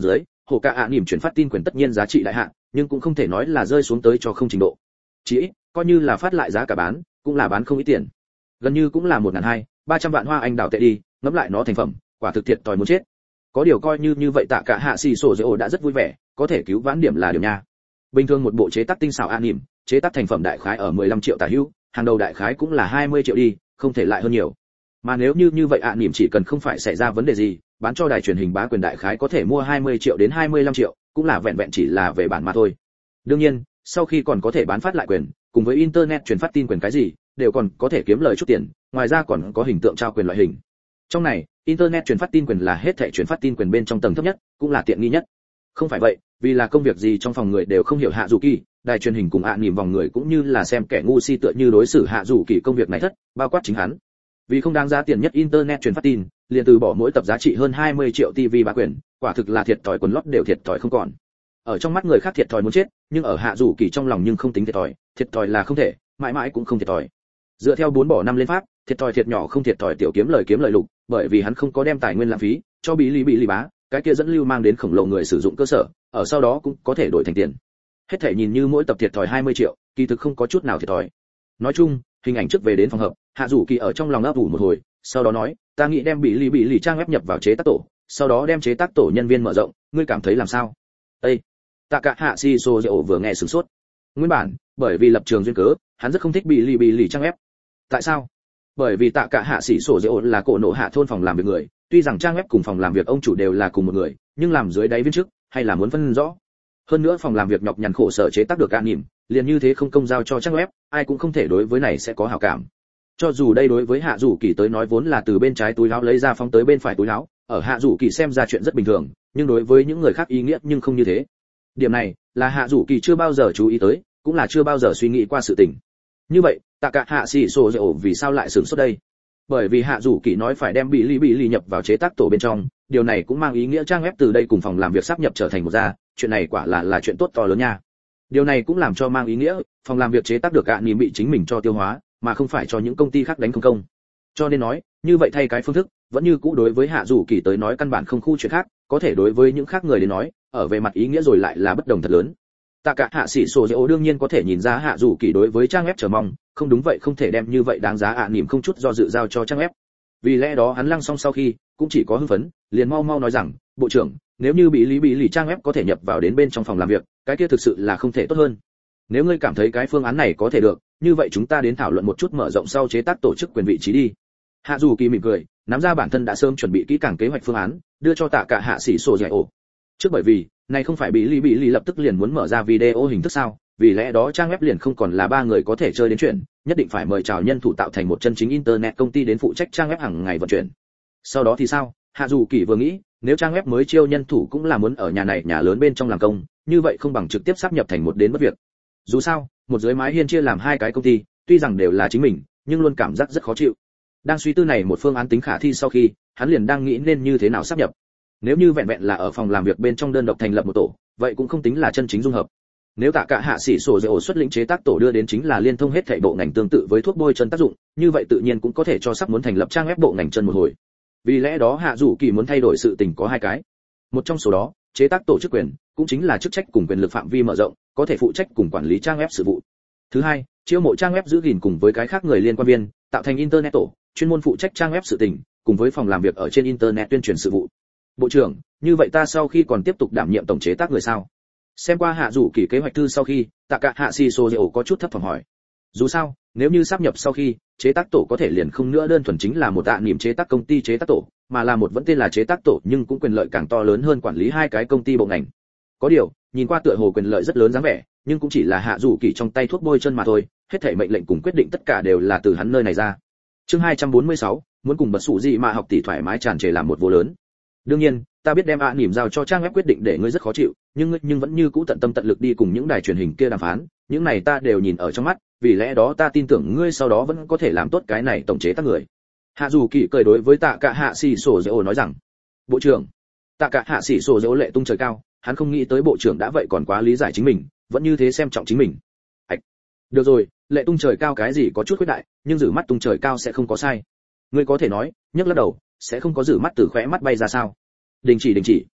hồ cả ạ niềm chuyển phát tin quyền tất nhiên giá trị đại hạn, nhưng cũng không thể nói là rơi xuống tới cho không trình độ. Chỉ ít, coi như là phát lại giá cả bán, cũng là bán không ít tiền. Gần như cũng là một ngàn hai, ba trăm vạn hoa anh đào tệ đi, ngẫm lại nó thành phẩm, quả thực thiệt tỏi muốn chết. Có điều coi như như vậy tạ cả hạ xì sổ dễ ổ đã rất vui vẻ, có thể cứu vãn điểm là điều nha. Bình thường một bộ chế tác tinh xảo an nỉm, chế tác thành phẩm đại khái ở mười lăm triệu tả hữu, hàng đầu đại khái cũng là hai mươi triệu đi, không thể lại hơn nhiều. Mà nếu như như vậy an nỉm chỉ cần không phải xảy ra vấn đề gì, bán cho đài truyền hình bá quyền đại khái có thể mua hai mươi triệu đến hai mươi lăm triệu, cũng là vẹn vẹn chỉ là về bản mà thôi. Đương nhiên, sau khi còn có thể bán phát lại quyền, cùng với internet truyền phát tin quyền cái gì, đều còn có thể kiếm lời chút tiền, ngoài ra còn có hình tượng trao quyền loại hình. Trong này, internet truyền phát tin quyền là hết thảy truyền phát tin quyền bên trong tầng thấp nhất, cũng là tiện nghi nhất. Không phải vậy, vì là công việc gì trong phòng người đều không hiểu hạ dù kỳ, đài truyền hình cùng ạ niềm vòng người cũng như là xem kẻ ngu si tựa như đối xử hạ dù kỳ công việc này thất, bao quát chính hắn. Vì không đáng giá tiền nhất internet truyền phát tin, liền từ bỏ mỗi tập giá trị hơn hai mươi triệu ti vi bá quyền, quả thực là thiệt thòi quần lót đều thiệt thòi không còn. Ở trong mắt người khác thiệt thòi muốn chết, nhưng ở hạ dù kỳ trong lòng nhưng không tính thiệt thòi, thiệt thòi là không thể, mãi mãi cũng không thiệt thòi. Dựa theo bốn bỏ năm lên pháp, thiệt thòi thiệt nhỏ không thiệt thòi tiểu kiếm lời kiếm lời lục, bởi vì hắn không có đem tài nguyên lãng phí, cho bí lý bị lý bá, cái kia dẫn lưu mang đến khổng lồ người sử dụng cơ sở, ở sau đó cũng có thể đổi thành tiền. Hết thể nhìn như mỗi tập thiệt thòi hai mươi triệu, kỳ thực không có chút nào thiệt thòi. Nói chung, hình ảnh trước về đến phòng hợp, hạ dù kỳ ở trong lòng ấp ủ một hồi, sau đó nói, ta nghĩ đem bị lý bị lý trang web nhập vào chế tác tổ, sau đó đem chế tác tổ nhân viên mở rộng, ngươi cảm thấy làm sao? Ê, tạ cả hạ si so dễ vừa nghe sửng sốt. Nguyên bản, bởi vì lập trường duyên cớ, hắn rất không thích bị lý bị lý trang web. Tại sao? Bởi vì tạ cả hạ sĩ sổ dễ ổn là cổ nổ hạ thôn phòng làm việc người, tuy rằng trang web cùng phòng làm việc ông chủ đều là cùng một người, nhưng làm dưới đáy viên chức hay là muốn phân rõ. Hơn nữa phòng làm việc nhọc nhằn khổ sở chế tác được an nỉm, liền như thế không công giao cho trang web, ai cũng không thể đối với này sẽ có hảo cảm. Cho dù đây đối với hạ dù kỳ tới nói vốn là từ bên trái túi áo lấy ra phóng tới bên phải túi áo, ở hạ dù kỳ xem ra chuyện rất bình thường, nhưng đối với những người khác ý nghĩa nhưng không như thế. Điểm này là hạ dù kỳ chưa bao giờ chú ý tới, cũng là chưa bao giờ suy nghĩ qua sự tình. Như vậy, tạ cả hạ sĩ sổ dễ ổ vì sao lại sửng sốt đây? Bởi vì hạ dù kỳ nói phải đem bị lý bị lý nhập vào chế tác tổ bên trong, điều này cũng mang ý nghĩa trang web từ đây cùng phòng làm việc sắp nhập trở thành một gia, chuyện này quả là là chuyện tốt to lớn nha. Điều này cũng làm cho mang ý nghĩa phòng làm việc chế tác được ạ niềm bị chính mình cho tiêu hóa, mà không phải cho những công ty khác đánh công công. Cho nên nói, như vậy thay cái phương thức, vẫn như cũ đối với hạ dù kỳ tới nói căn bản không khu chuyện khác, có thể đối với những khác người đến nói, ở về mặt ý nghĩa rồi lại là bất đồng thật lớn. Tạ cả hạ sĩ sổ dễ ổ đương nhiên có thể nhìn ra hạ dù kỳ đối với trang web chờ mong, không đúng vậy không thể đem như vậy đáng giá ạ niềm không chút do dự giao cho trang web. Vì lẽ đó hắn lăng xong sau khi cũng chỉ có hưng phấn, liền mau mau nói rằng, bộ trưởng, nếu như bị lý bị lý trang web có thể nhập vào đến bên trong phòng làm việc, cái kia thực sự là không thể tốt hơn. Nếu ngươi cảm thấy cái phương án này có thể được, như vậy chúng ta đến thảo luận một chút mở rộng sau chế tác tổ chức quyền vị trí đi. Hạ dù kỳ mỉm cười, nắm ra bản thân đã sớm chuẩn bị kỹ càng kế hoạch phương án, đưa cho tạ cả hạ sĩ sổ dễ ổ. Trước bởi vì này không phải bị lý bị lý lập tức liền muốn mở ra video hình thức sao, vì lẽ đó trang web liền không còn là ba người có thể chơi đến chuyện, nhất định phải mời chào nhân thủ tạo thành một chân chính internet công ty đến phụ trách trang web hàng ngày vận chuyển. Sau đó thì sao? Hạ dù kỳ vừa nghĩ, nếu trang web mới chiêu nhân thủ cũng là muốn ở nhà này nhà lớn bên trong làm công, như vậy không bằng trực tiếp sáp nhập thành một đến bất việc. Dù sao, một dưới mái hiên chia làm hai cái công ty, tuy rằng đều là chính mình, nhưng luôn cảm giác rất khó chịu. Đang suy tư này một phương án tính khả thi sau khi, hắn liền đang nghĩ nên như thế nào sáp nhập. Nếu như vẹn vẹn là ở phòng làm việc bên trong đơn độc thành lập một tổ, vậy cũng không tính là chân chính dung hợp. Nếu tạ cả hạ sĩ sổ dễ ổ xuất lĩnh chế tác tổ đưa đến chính là liên thông hết thảy bộ ngành tương tự với thuốc bôi chân tác dụng, như vậy tự nhiên cũng có thể cho sắp muốn thành lập trang web bộ ngành chân một hồi. Vì lẽ đó hạ dù kỳ muốn thay đổi sự tình có hai cái. Một trong số đó, chế tác tổ chức quyền, cũng chính là chức trách cùng quyền lực phạm vi mở rộng, có thể phụ trách cùng quản lý trang web sự vụ. Thứ hai, chiêu mộ trang web giữ gìn cùng với cái khác người liên quan viên, tạo thành internet tổ, chuyên môn phụ trách trang web sự tình, cùng với phòng làm việc ở trên internet tuyên truyền sự vụ. Bộ trưởng, như vậy ta sau khi còn tiếp tục đảm nhiệm tổng chế tác người sao? Xem qua hạ dù kỳ kế hoạch thư sau khi, tạ cả hạ sĩ sổ dễ ổ có chút thấp thỏm hỏi. Dù sao, nếu như sáp nhập sau khi, chế tác tổ có thể liền không nữa đơn thuần chính là một tạ niệm chế tác công ty chế tác tổ, mà là một vẫn tên là chế tác tổ nhưng cũng quyền lợi càng to lớn hơn quản lý hai cái công ty bộ ngành. Có điều, nhìn qua tựa hồ quyền lợi rất lớn dáng vẻ, nhưng cũng chỉ là hạ dù kỳ trong tay thuốc bôi chân mà thôi, hết thảy mệnh lệnh cùng quyết định tất cả đều là từ hắn nơi này ra. Chương hai trăm bốn mươi sáu, muốn cùng bật sụ gì mà học tỷ thoải mái tràn trề làm một vô lớn. Đương nhiên, ta biết đem ạ niệm giao cho trang web quyết định để ngươi rất khó chịu, nhưng ngươi nhưng vẫn như cũ tận tâm tận lực đi cùng những đài truyền hình kia đàm phán, những này ta đều nhìn ở trong mắt, vì lẽ đó ta tin tưởng ngươi sau đó vẫn có thể làm tốt cái này tổng chế tác người. Hạ dù kỳ cười đối với tạ cả hạ sĩ sổ dễ ổ nói rằng, bộ trưởng. Tạ cả hạ sĩ sổ dễ ổ lệ tung trời cao, hắn không nghĩ tới bộ trưởng đã vậy còn quá lý giải chính mình, vẫn như thế xem trọng chính mình. Ảch. Được rồi, lệ tung trời cao cái gì có chút khuyết đại, nhưng giữ mắt tung trời cao sẽ không có sai. Ngươi có thể nói, nhấc lắc đầu, sẽ không có giữ mắt từ khóe mắt bay ra sao? Đình chỉ đình chỉ.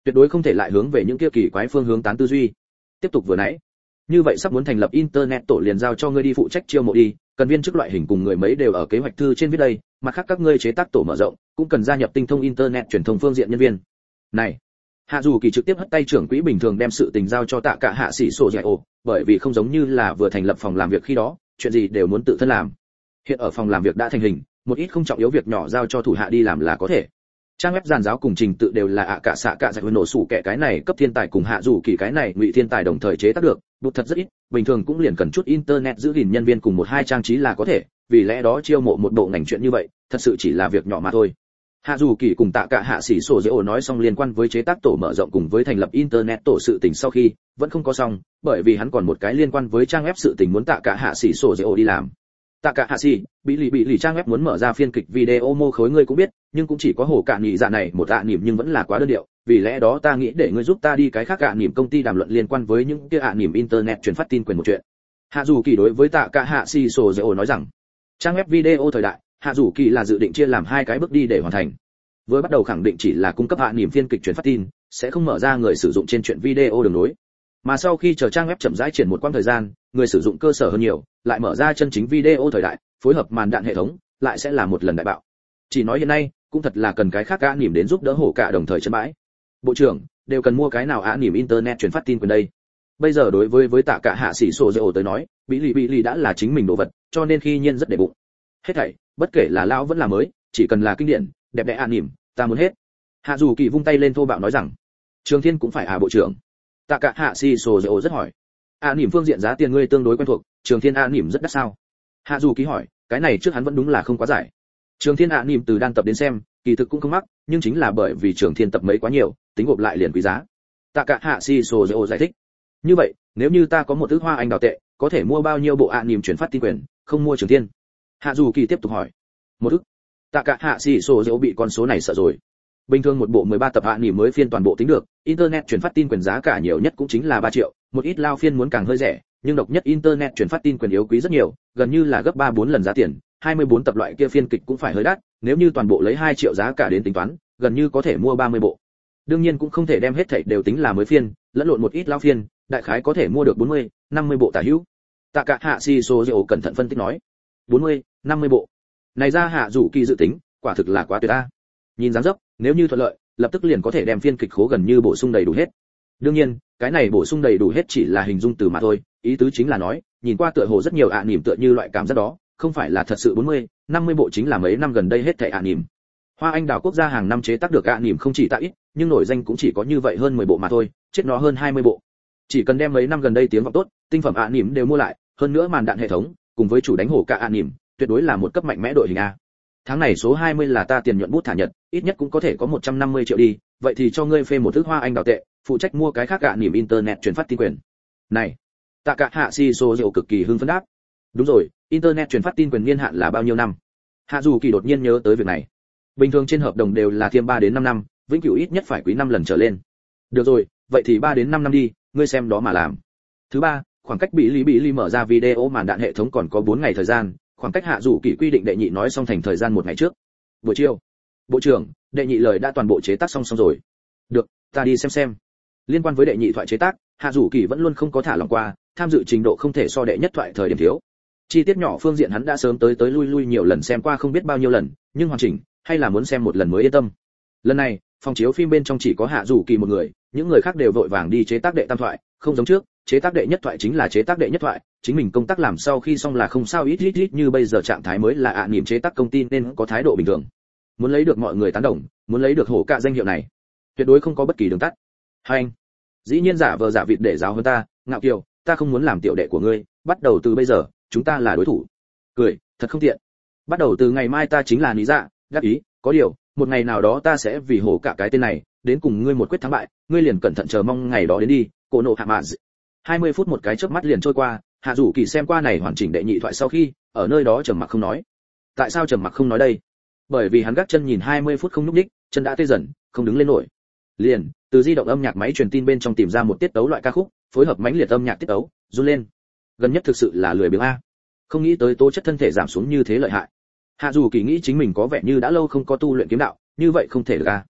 tuyệt đối không thể lại hướng về những kia kỳ quái phương hướng tán tư duy. Tiếp tục vừa nãy, như vậy sắp muốn thành lập internet tổ liền giao cho ngươi đi phụ trách chiêu mộ đi, cần viên chức loại hình cùng người mấy đều ở kế hoạch thư trên viết đây, mặt khác các ngươi chế tác tổ mở rộng, cũng cần gia nhập tinh thông internet truyền thông phương diện nhân viên. Này, Hạ Dù Kỳ trực tiếp hất tay trưởng quỹ bình thường đem sự tình giao cho Tạ Cả Hạ Sĩ Sổ Dạy Ổ, bởi vì không giống như là vừa thành lập phòng làm việc khi đó, chuyện gì đều muốn tự thân làm. Hiện ở phòng làm việc đã thành hình, một ít không trọng yếu việc nhỏ giao cho thủ hạ đi làm là có thể. Trang web giàn giáo cùng trình tự đều là ạ cả xạ cả giải nổ sủ kẻ cái này cấp thiên tài cùng Hạ Dù Kỳ cái này ngụy thiên tài đồng thời chế tác được, bút thật rất ít, bình thường cũng liền cần chút internet giữ gìn nhân viên cùng một hai trang trí là có thể, vì lẽ đó chiêu mộ một bộ ngành chuyện như vậy, thật sự chỉ là việc nhỏ mà thôi. Hạ Dù Kỳ cùng Tạ Cả Hạ Sĩ Sổ Dễ Ổ nói xong liên quan với chế tác tổ mở rộng cùng với thành lập internet tổ sự tình sau khi, vẫn không có xong, bởi vì hắn còn một cái liên quan với trang web sự tình muốn Tạ Cả Hạ Sĩ Sổ Dễ Ổ đi làm. Tạ Cả Hạ Sĩ, bị lì bị lì trang web muốn mở ra phiên kịch video mô khối ngươi cũng biết, nhưng cũng chỉ có hồ cạn nhị dạ này một ạ niệm nhưng vẫn là quá đơn điệu, vì lẽ đó ta nghĩ để ngươi giúp ta đi cái khác ạ niệm công ty đàm luận liên quan với những kia ạ niệm internet truyền phát tin quyền một chuyện. Hạ Dù Kỳ đối với Tạ Cả Hạ Sĩ Sổ Dễ Ổ nói rằng, trang web video thời đại, Hạ Dù Kỳ là dự định chia làm hai cái bước đi để hoàn thành. Với bắt đầu khẳng định chỉ là cung cấp hạ niệm phiên kịch truyền phát tin, sẽ không mở ra người sử dụng trên chuyện video đường nối. Mà sau khi chờ trang web chậm rãi triển một quãng thời gian, người sử dụng cơ sở hơn nhiều, lại mở ra chân chính video thời đại, phối hợp màn đạn hệ thống, lại sẽ là một lần đại bạo. Chỉ nói hiện nay, cũng thật là cần cái khác hạ niệm đến giúp đỡ hổ cả đồng thời chân bãi. Bộ trưởng, đều cần mua cái nào hạ niệm internet truyền phát tin quyền đây. Bây giờ đối với với Tạ Cả Hạ Sĩ Sổ Dễ Ổ tới nói, bị lì bị lì đã là chính mình đồ vật, cho nên khi nhiên rất để bụng. Hết thảy, bất kể là lão vẫn là mới, chỉ cần là kinh điển, đẹp đẽ hạ niệm, ta muốn hết. Hạ Dù Kỳ vung tay lên thô bạo nói rằng, Trường Thiên cũng phải à bộ trưởng. Tạ Cả Hạ Sĩ Sổ Dễ Ổ rất hỏi, hạ niệm phương diện giá tiền ngươi tương đối quen thuộc, Trường Thiên hạ niệm rất đắt sao? Hạ Dù Kỳ hỏi, cái này trước hắn vẫn đúng là không quá giải. Trường Thiên hạ niệm từ đan tập đến xem, kỳ thực cũng không mắc, nhưng chính là bởi vì Trường Thiên tập mấy quá nhiều, tính gộp lại liền quý giá. Tạ Cả Hạ Sĩ Sổ Dễ Ổ giải thích, như vậy, nếu như ta có một thứ hoa anh đào tệ, có thể mua bao nhiêu bộ hạ niệm chuyển phát tin quyền, không mua Trường Thiên? Hạ Dù Kỳ tiếp tục hỏi, một ức. Tạ Cả Hạ Sĩ Sổ Dễ Ổ bị con số này sợ rồi. Bình thường một bộ mười ba tập hạ niệm mới phiên toàn bộ tính được, internet truyền phát tin quyền giá cả nhiều nhất cũng chính là ba triệu, một ít lao phiên muốn càng hơi rẻ, nhưng độc nhất internet truyền phát tin quyền yếu quý rất nhiều, gần như là gấp ba bốn lần giá tiền, hai mươi bốn tập loại kia phiên kịch cũng phải hơi đắt, nếu như toàn bộ lấy hai triệu giá cả đến tính toán, gần như có thể mua ba mươi bộ. Đương nhiên cũng không thể đem hết thảy đều tính là mới phiên, lẫn lộn một ít lao phiên, đại khái có thể mua được bốn mươi, năm mươi bộ tả hữu. Tạ Cả Hạ Sĩ Sổ Dễ Ổ cẩn thận phân tích nói, bốn mươi, năm mươi bộ. Này ra Hạ Dù Kỳ dự tính, quả thực là quá tuyệt a. Nhìn dáng dấp, nếu như thuận lợi, lập tức liền có thể đem phiên kịch khố gần như bổ sung đầy đủ hết. Đương nhiên, cái này bổ sung đầy đủ hết chỉ là hình dung từ mà thôi, ý tứ chính là nói, nhìn qua tựa hồ rất nhiều ạ niệm tựa như loại cảm giác đó, không phải là thật sự bốn mươi, năm mươi bộ chính là mấy năm gần đây hết thảy ạ niệm. Hoa Anh Đào quốc gia hàng năm chế tác được ạ niệm không chỉ tại ít, nhưng nổi danh cũng chỉ có như vậy hơn mười bộ mà thôi, chết nó hơn hai mươi bộ. Chỉ cần đem mấy năm gần đây tiếng vọng tốt, tinh phẩm ạ niệm đều mua lại, hơn nữa màn đạn hệ thống, cùng với chủ đánh hổ cả ạ niệm, tuyệt đối là một cấp mạnh mẽ đội hình a. Tháng này số hai mươi là ta tiền nhuận bút thả nhật, ít nhất cũng có thể có một trăm năm mươi triệu đi, vậy thì cho ngươi phê một thước Hoa Anh Đào tệ, phụ trách mua cái khác ạ niệm internet truyền phát tin quyền. Này, Tạ Cả Hạ Sĩ Sổ Dễ Ổ cực kỳ hưng phấn đáp. Đúng rồi, internet truyền phát tin quyền niên hạn là bao nhiêu năm? Hạ Dù Kỳ đột nhiên nhớ tới việc này. Bình thường trên hợp đồng đều là thêm ba đến năm năm, vĩnh cửu ít nhất phải quý năm lần trở lên. Được rồi, vậy thì ba đến năm năm đi, ngươi xem đó mà làm. Thứ ba, khoảng cách bị lý bị lý mở ra video màn đạn hệ thống còn có bốn ngày thời gian, khoảng cách Hạ Dù Kỳ quy định đệ nhị nói xong thành thời gian một ngày trước. Buổi chiều. Bộ trưởng, đệ nhị lời đã toàn bộ chế tác xong xong rồi. Được, ta đi xem xem. Liên quan với đệ nhị thoại chế tác, Hạ Dù Kỳ vẫn luôn không có thả lỏng qua, tham dự trình độ không thể so đệ nhất thoại thời điểm thiếu. Chi tiết nhỏ phương diện hắn đã sớm tới tới lui lui nhiều lần xem qua không biết bao nhiêu lần, nhưng hoàn chỉnh, hay là muốn xem một lần mới yên tâm. Lần này, phòng chiếu phim bên trong chỉ có Hạ Dù Kỳ một người, những người khác đều vội vàng đi chế tác đệ tam thoại, không giống trước, chế tác đệ nhất thoại chính là chế tác đệ nhất thoại, chính mình công tác làm sau khi xong là không sao ít ít ít như bây giờ trạng thái mới là ạ niệm chế tác công ty nên có thái độ bình thường. Muốn lấy được mọi người tán đồng, muốn lấy được hổ cả danh hiệu này, tuyệt đối không có bất kỳ đường tắt. Hai anh, dĩ nhiên giả vờ giả vịt để giáo hơn ta, ngạo kiều, ta không muốn làm tiểu đệ của ngươi, bắt đầu từ bây giờ, chúng ta là đối thủ. Cười, thật không tiện. Bắt đầu từ ngày mai ta chính là lý dạ, đáp ý, có điều, một ngày nào đó ta sẽ vì hổ cả cái tên này, đến cùng ngươi một quyết thắng bại, ngươi liền cẩn thận chờ mong ngày đó đến đi, cổ nộ hạ mạ. hai mươi phút một cái chớp mắt liền trôi qua, Hạ Dù Kỳ xem qua này hoàn chỉnh đệ nhị thoại sau khi, ở nơi đó trầm mặc không nói. Tại sao trầm mặc không nói đây? Bởi vì hắn gác chân nhìn hai mươi phút không nhúc nhích, chân đã tê dần, không đứng lên nổi. Liền, từ di động âm nhạc máy truyền tin bên trong tìm ra một tiết tấu loại ca khúc, phối hợp mãnh liệt âm nhạc tiết tấu, run lên. Gần nhất thực sự là lười biếng a. Không nghĩ tới tố chất thân thể giảm xuống như thế lợi hại. Hạ Dù Kỳ nghĩ chính mình có vẻ như đã lâu không có tu luyện kiếm đạo, như vậy không thể được a.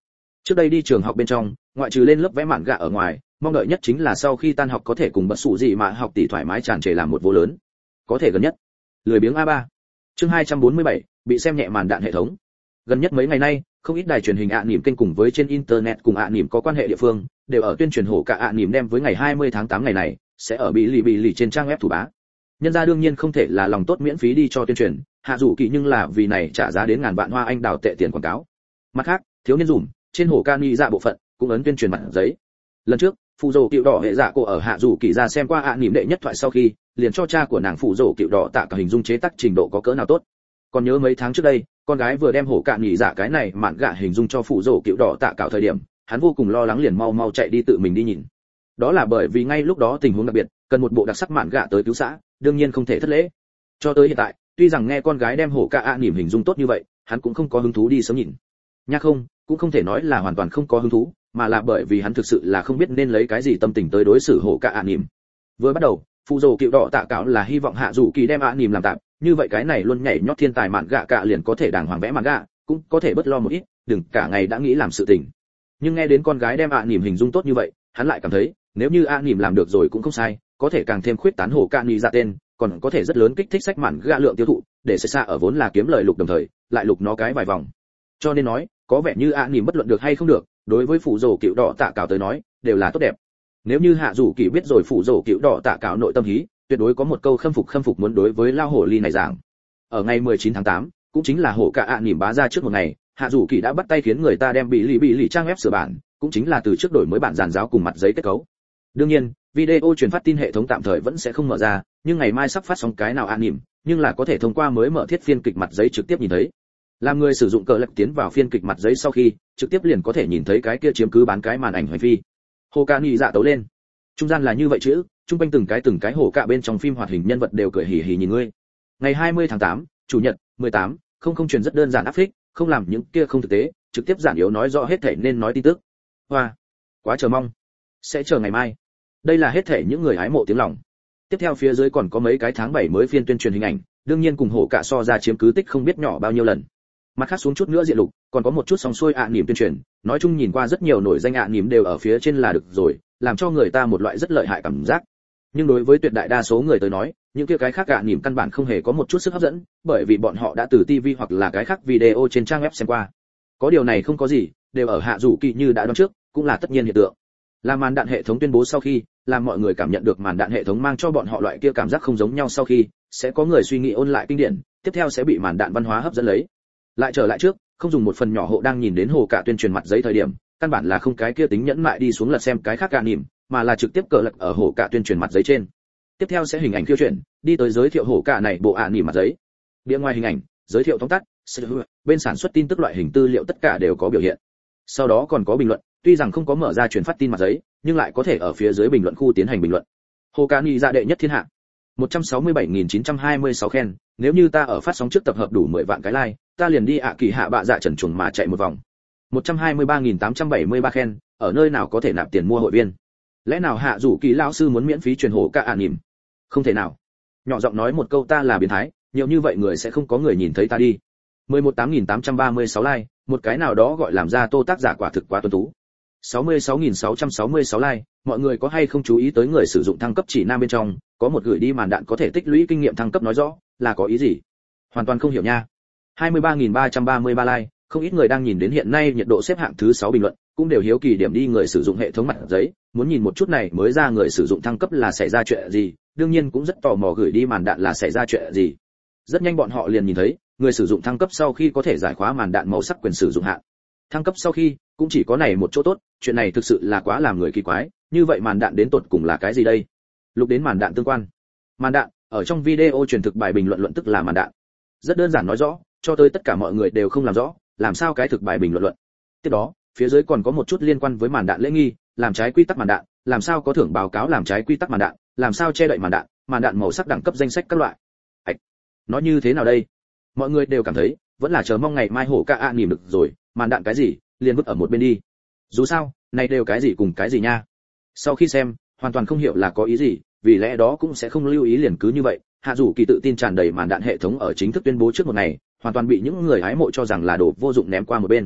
Trước đây đi trường học bên trong, ngoại trừ lên lớp vẽ mạn gạ ở ngoài, mong đợi nhất chính là sau khi tan học có thể cùng bất sụ gì mà học tỷ thoải mái tràn trề làm một vô lớn. Có thể gần nhất. Lười biếng a ba. Chương hai trăm bốn mươi bảy, bị xem nhẹ màn đạn hệ thống. Gần nhất mấy ngày nay, không ít đài truyền hình ạ niệm kênh cùng với trên internet cùng ạ niệm có quan hệ địa phương, đều ở tuyên truyền hổ cả ạ niệm đem với ngày hai mươi tháng tám ngày này, sẽ ở bị lì bị lì trên trang web thủ bá. Nhân ra đương nhiên không thể là lòng tốt miễn phí đi cho tuyên truyền, hạ dù kỳ nhưng là vì này trả giá đến ngàn vạn hoa anh đào tệ tiền quảng cáo. Mặt khác, thiếu niên dùm, trên hổ ca ni dạ bộ phận, cũng ấn tuyên truyền mặt giấy. Lần trước, phụ rồ cựu đỏ hệ dạ cô ở hạ dù kỳ ra xem qua ạ niệm đệ nhất thoại sau khi, liền cho cha của nàng phụ rồ cựu đỏ tạ cả hình dung chế tác trình độ có cỡ nào tốt. Còn nhớ mấy tháng trước đây, con gái vừa đem hổ cạn nhị dạ cái này mạn gạ hình dung cho phụ rồ cựu đỏ tạ cạo thời điểm, hắn vô cùng lo lắng liền mau mau chạy đi tự mình đi nhìn. Đó là bởi vì ngay lúc đó tình huống đặc biệt, cần một bộ đặc sắc mạn gạ tới cứu xã, đương nhiên không thể thất lễ. Cho tới hiện tại, tuy rằng nghe con gái đem hổ cạ ạ niệm hình dung tốt như vậy, hắn cũng không có hứng thú đi sớm nhìn. Nha không, cũng không thể nói là hoàn toàn không có hứng thú, mà là bởi vì hắn thực sự là không biết nên lấy cái gì tâm tình tới đối xử hổ cạ ạ niệm. Vừa bắt đầu, phụ rồ cựu đỏ tạ cạo là hy vọng hạ dù kỳ đem ạ niệm làm tạm, như vậy cái này luôn nhảy nhót thiên tài mạn gạ cạ liền có thể đàng hoàng vẽ mạn gạ, cũng có thể bớt lo một ít, đừng cả ngày đã nghĩ làm sự tình. Nhưng nghe đến con gái đem ạ niệm hình dung tốt như vậy, hắn lại cảm thấy, nếu như ạ niệm làm được rồi cũng không sai, có thể càng thêm khuyết tán hổ cạ nhị dạ tên, còn có thể rất lớn kích thích sách mạn gạ lượng tiêu thụ, để xa xa ở vốn là kiếm lời lục đồng thời, lại lục nó cái vài vòng. Cho nên nói, có vẻ như ạ niệm bất luận được hay không được, đối với phụ rồ cựu đỏ tạ cạo tới nói, đều là tốt đẹp. Nếu như hạ dù kỳ biết rồi phụ rồ cựu đỏ tạ cạo nội tâm hí, tuyệt đối có một câu khâm phục khâm phục muốn đối với lao hổ ly này giảng. Ở ngày mười chín tháng tám, cũng chính là hổ cạ ạ niệm bá ra trước một ngày, hạ dù kỳ đã bắt tay khiến người ta đem bị lì bị lì trang web sửa bản, cũng chính là từ trước đổi mới bản dàn giáo cùng mặt giấy kết cấu. Đương nhiên, video truyền phát tin hệ thống tạm thời vẫn sẽ không mở ra, nhưng ngày mai sắp phát sóng cái nào ạ niệm, nhưng là có thể thông qua mới mở thiết phiên kịch mặt giấy trực tiếp nhìn thấy. Làm người sử dụng cờ lật tiến vào phiên kịch mặt giấy sau khi, trực tiếp liền có thể nhìn thấy cái kia chiếm cứ bán cái màn ảnh hoành phi. Hồ ca nhị dạ tấu lên. Trung gian là như vậy chữ, trung quanh từng cái từng cái hổ cạ bên trong phim hoạt hình nhân vật đều cười hì hì nhìn ngươi. Ngày hai mươi tháng tám, chủ nhật, mười tám, không không truyền rất đơn giản áp phích, không làm những kia không thực tế, trực tiếp giản yếu nói rõ hết thảy nên nói tin tức. Hoa, quá chờ mong. Sẽ chờ ngày mai. Đây là hết thảy những người hái mộ tiếng lòng. Tiếp theo phía dưới còn có mấy cái tháng bảy mới phiên tuyên truyền hình ảnh, đương nhiên cùng hổ cạ so ra chiếm cứ tích không biết nhỏ bao nhiêu lần. Mặt khác xuống chút nữa diện lục, còn có một chút song xuôi ạ niệm tuyên truyền, nói chung nhìn qua rất nhiều nổi danh ạ niệm đều ở phía trên là được rồi, làm cho người ta một loại rất lợi hại cảm giác. Nhưng đối với tuyệt đại đa số người tới nói, những kia cái khác ạ niệm căn bản không hề có một chút sức hấp dẫn, bởi vì bọn họ đã từ ti vi hoặc là cái khác video trên trang web xem qua. Có điều này không có gì, đều ở hạ dù kỳ như đã đoán trước, cũng là tất nhiên hiện tượng. Làm màn đạn hệ thống tuyên bố sau khi, làm mọi người cảm nhận được màn đạn hệ thống mang cho bọn họ loại kia cảm giác không giống nhau sau khi, sẽ có người suy nghĩ ôn lại kinh điển, tiếp theo sẽ bị màn đạn văn hóa hấp dẫn lấy. Lại trở lại trước, không dùng một phần nhỏ hộ đang nhìn đến hồ cả tuyên truyền mặt giấy thời điểm, căn bản là không cái kia tính nhẫn mại đi xuống lật xem cái khác cả niệm, mà là trực tiếp cờ lật ở hồ cả tuyên truyền mặt giấy trên. Tiếp theo sẽ hình ảnh khiêu chuyển, đi tới giới thiệu hồ cả này bộ ạ niệm mặt giấy. Bìa ngoài hình ảnh, giới thiệu tóm tắt, bên sản xuất tin tức loại hình tư liệu tất cả đều có biểu hiện. Sau đó còn có bình luận, tuy rằng không có mở ra truyền phát tin mặt giấy, nhưng lại có thể ở phía dưới bình luận khu tiến hành bình luận. Hồ cả nhị dạ đệ nhất thiên hạ. một trăm sáu mươi bảy nghìn chín trăm hai mươi sáu khen, nếu như ta ở phát sóng trước tập hợp đủ mười vạn cái like, ta liền đi ạ kỳ hạ bạ dạ trần chuồng mà chạy một vòng. một trăm hai mươi ba nghìn tám trăm bảy mươi ba khen, ở nơi nào có thể nạp tiền mua hội viên? Lẽ nào hạ rủ kỳ lão sư muốn miễn phí truyền hổ ca ạ niệm? Không thể nào. Nhỏ giọng nói một câu ta là biến thái, nhiều như vậy người sẽ không có người nhìn thấy ta đi. mười một tám nghìn tám trăm ba mươi sáu like, một cái nào đó gọi làm ra tô tác giả quả thực quá tuấn tú. sáu mươi sáu nghìn sáu trăm sáu mươi sáu like, mọi người có hay không chú ý tới người sử dụng thăng cấp chỉ nam bên trong, có một gửi đi màn đạn có thể tích lũy kinh nghiệm thăng cấp nói rõ, là có ý gì? Hoàn toàn không hiểu nha. hai mươi ba nghìn ba trăm ba mươi ba like, không ít người đang nhìn đến hiện nay nhiệt độ xếp hạng thứ sáu bình luận, cũng đều hiếu kỳ điểm đi người sử dụng hệ thống mặt giấy, muốn nhìn một chút này mới ra người sử dụng thăng cấp là xảy ra chuyện gì, đương nhiên cũng rất tò mò gửi đi màn đạn là xảy ra chuyện gì. Rất nhanh bọn họ liền nhìn thấy, người sử dụng thăng cấp sau khi có thể giải khóa màn đạn màu sắc quyền sử dụng hạn. Thăng cấp sau khi, cũng chỉ có này một chỗ tốt, chuyện này thực sự là quá làm người kỳ quái, như vậy màn đạn đến tột cùng là cái gì đây? Lục đến màn đạn tương quan. Màn đạn, ở trong video truyền thực bài bình luận luận tức là màn đạn. Rất đơn giản nói rõ, cho tới tất cả mọi người đều không làm rõ, làm sao cái thực bài bình luận luận. Tiếp đó, phía dưới còn có một chút liên quan với màn đạn lễ nghi, làm trái quy tắc màn đạn, làm sao có thưởng báo cáo làm trái quy tắc màn đạn, làm sao che đậy màn đạn, màn đạn màu sắc đẳng cấp danh sách các loại. Ảch, nó như thế nào đây? Mọi người đều cảm thấy, vẫn là chờ mong ngày mai hổ ca ạ niệm được rồi, màn đạn cái gì, liền vứt ở một bên đi. Dù sao, này đều cái gì cùng cái gì nha. Sau khi xem, hoàn toàn không hiểu là có ý gì, vì lẽ đó cũng sẽ không lưu ý liền cứ như vậy. Hạ dù kỳ tự tin tràn đầy màn đạn hệ thống ở chính thức tuyên bố trước một ngày, hoàn toàn bị những người hái mộ cho rằng là đồ vô dụng ném qua một bên.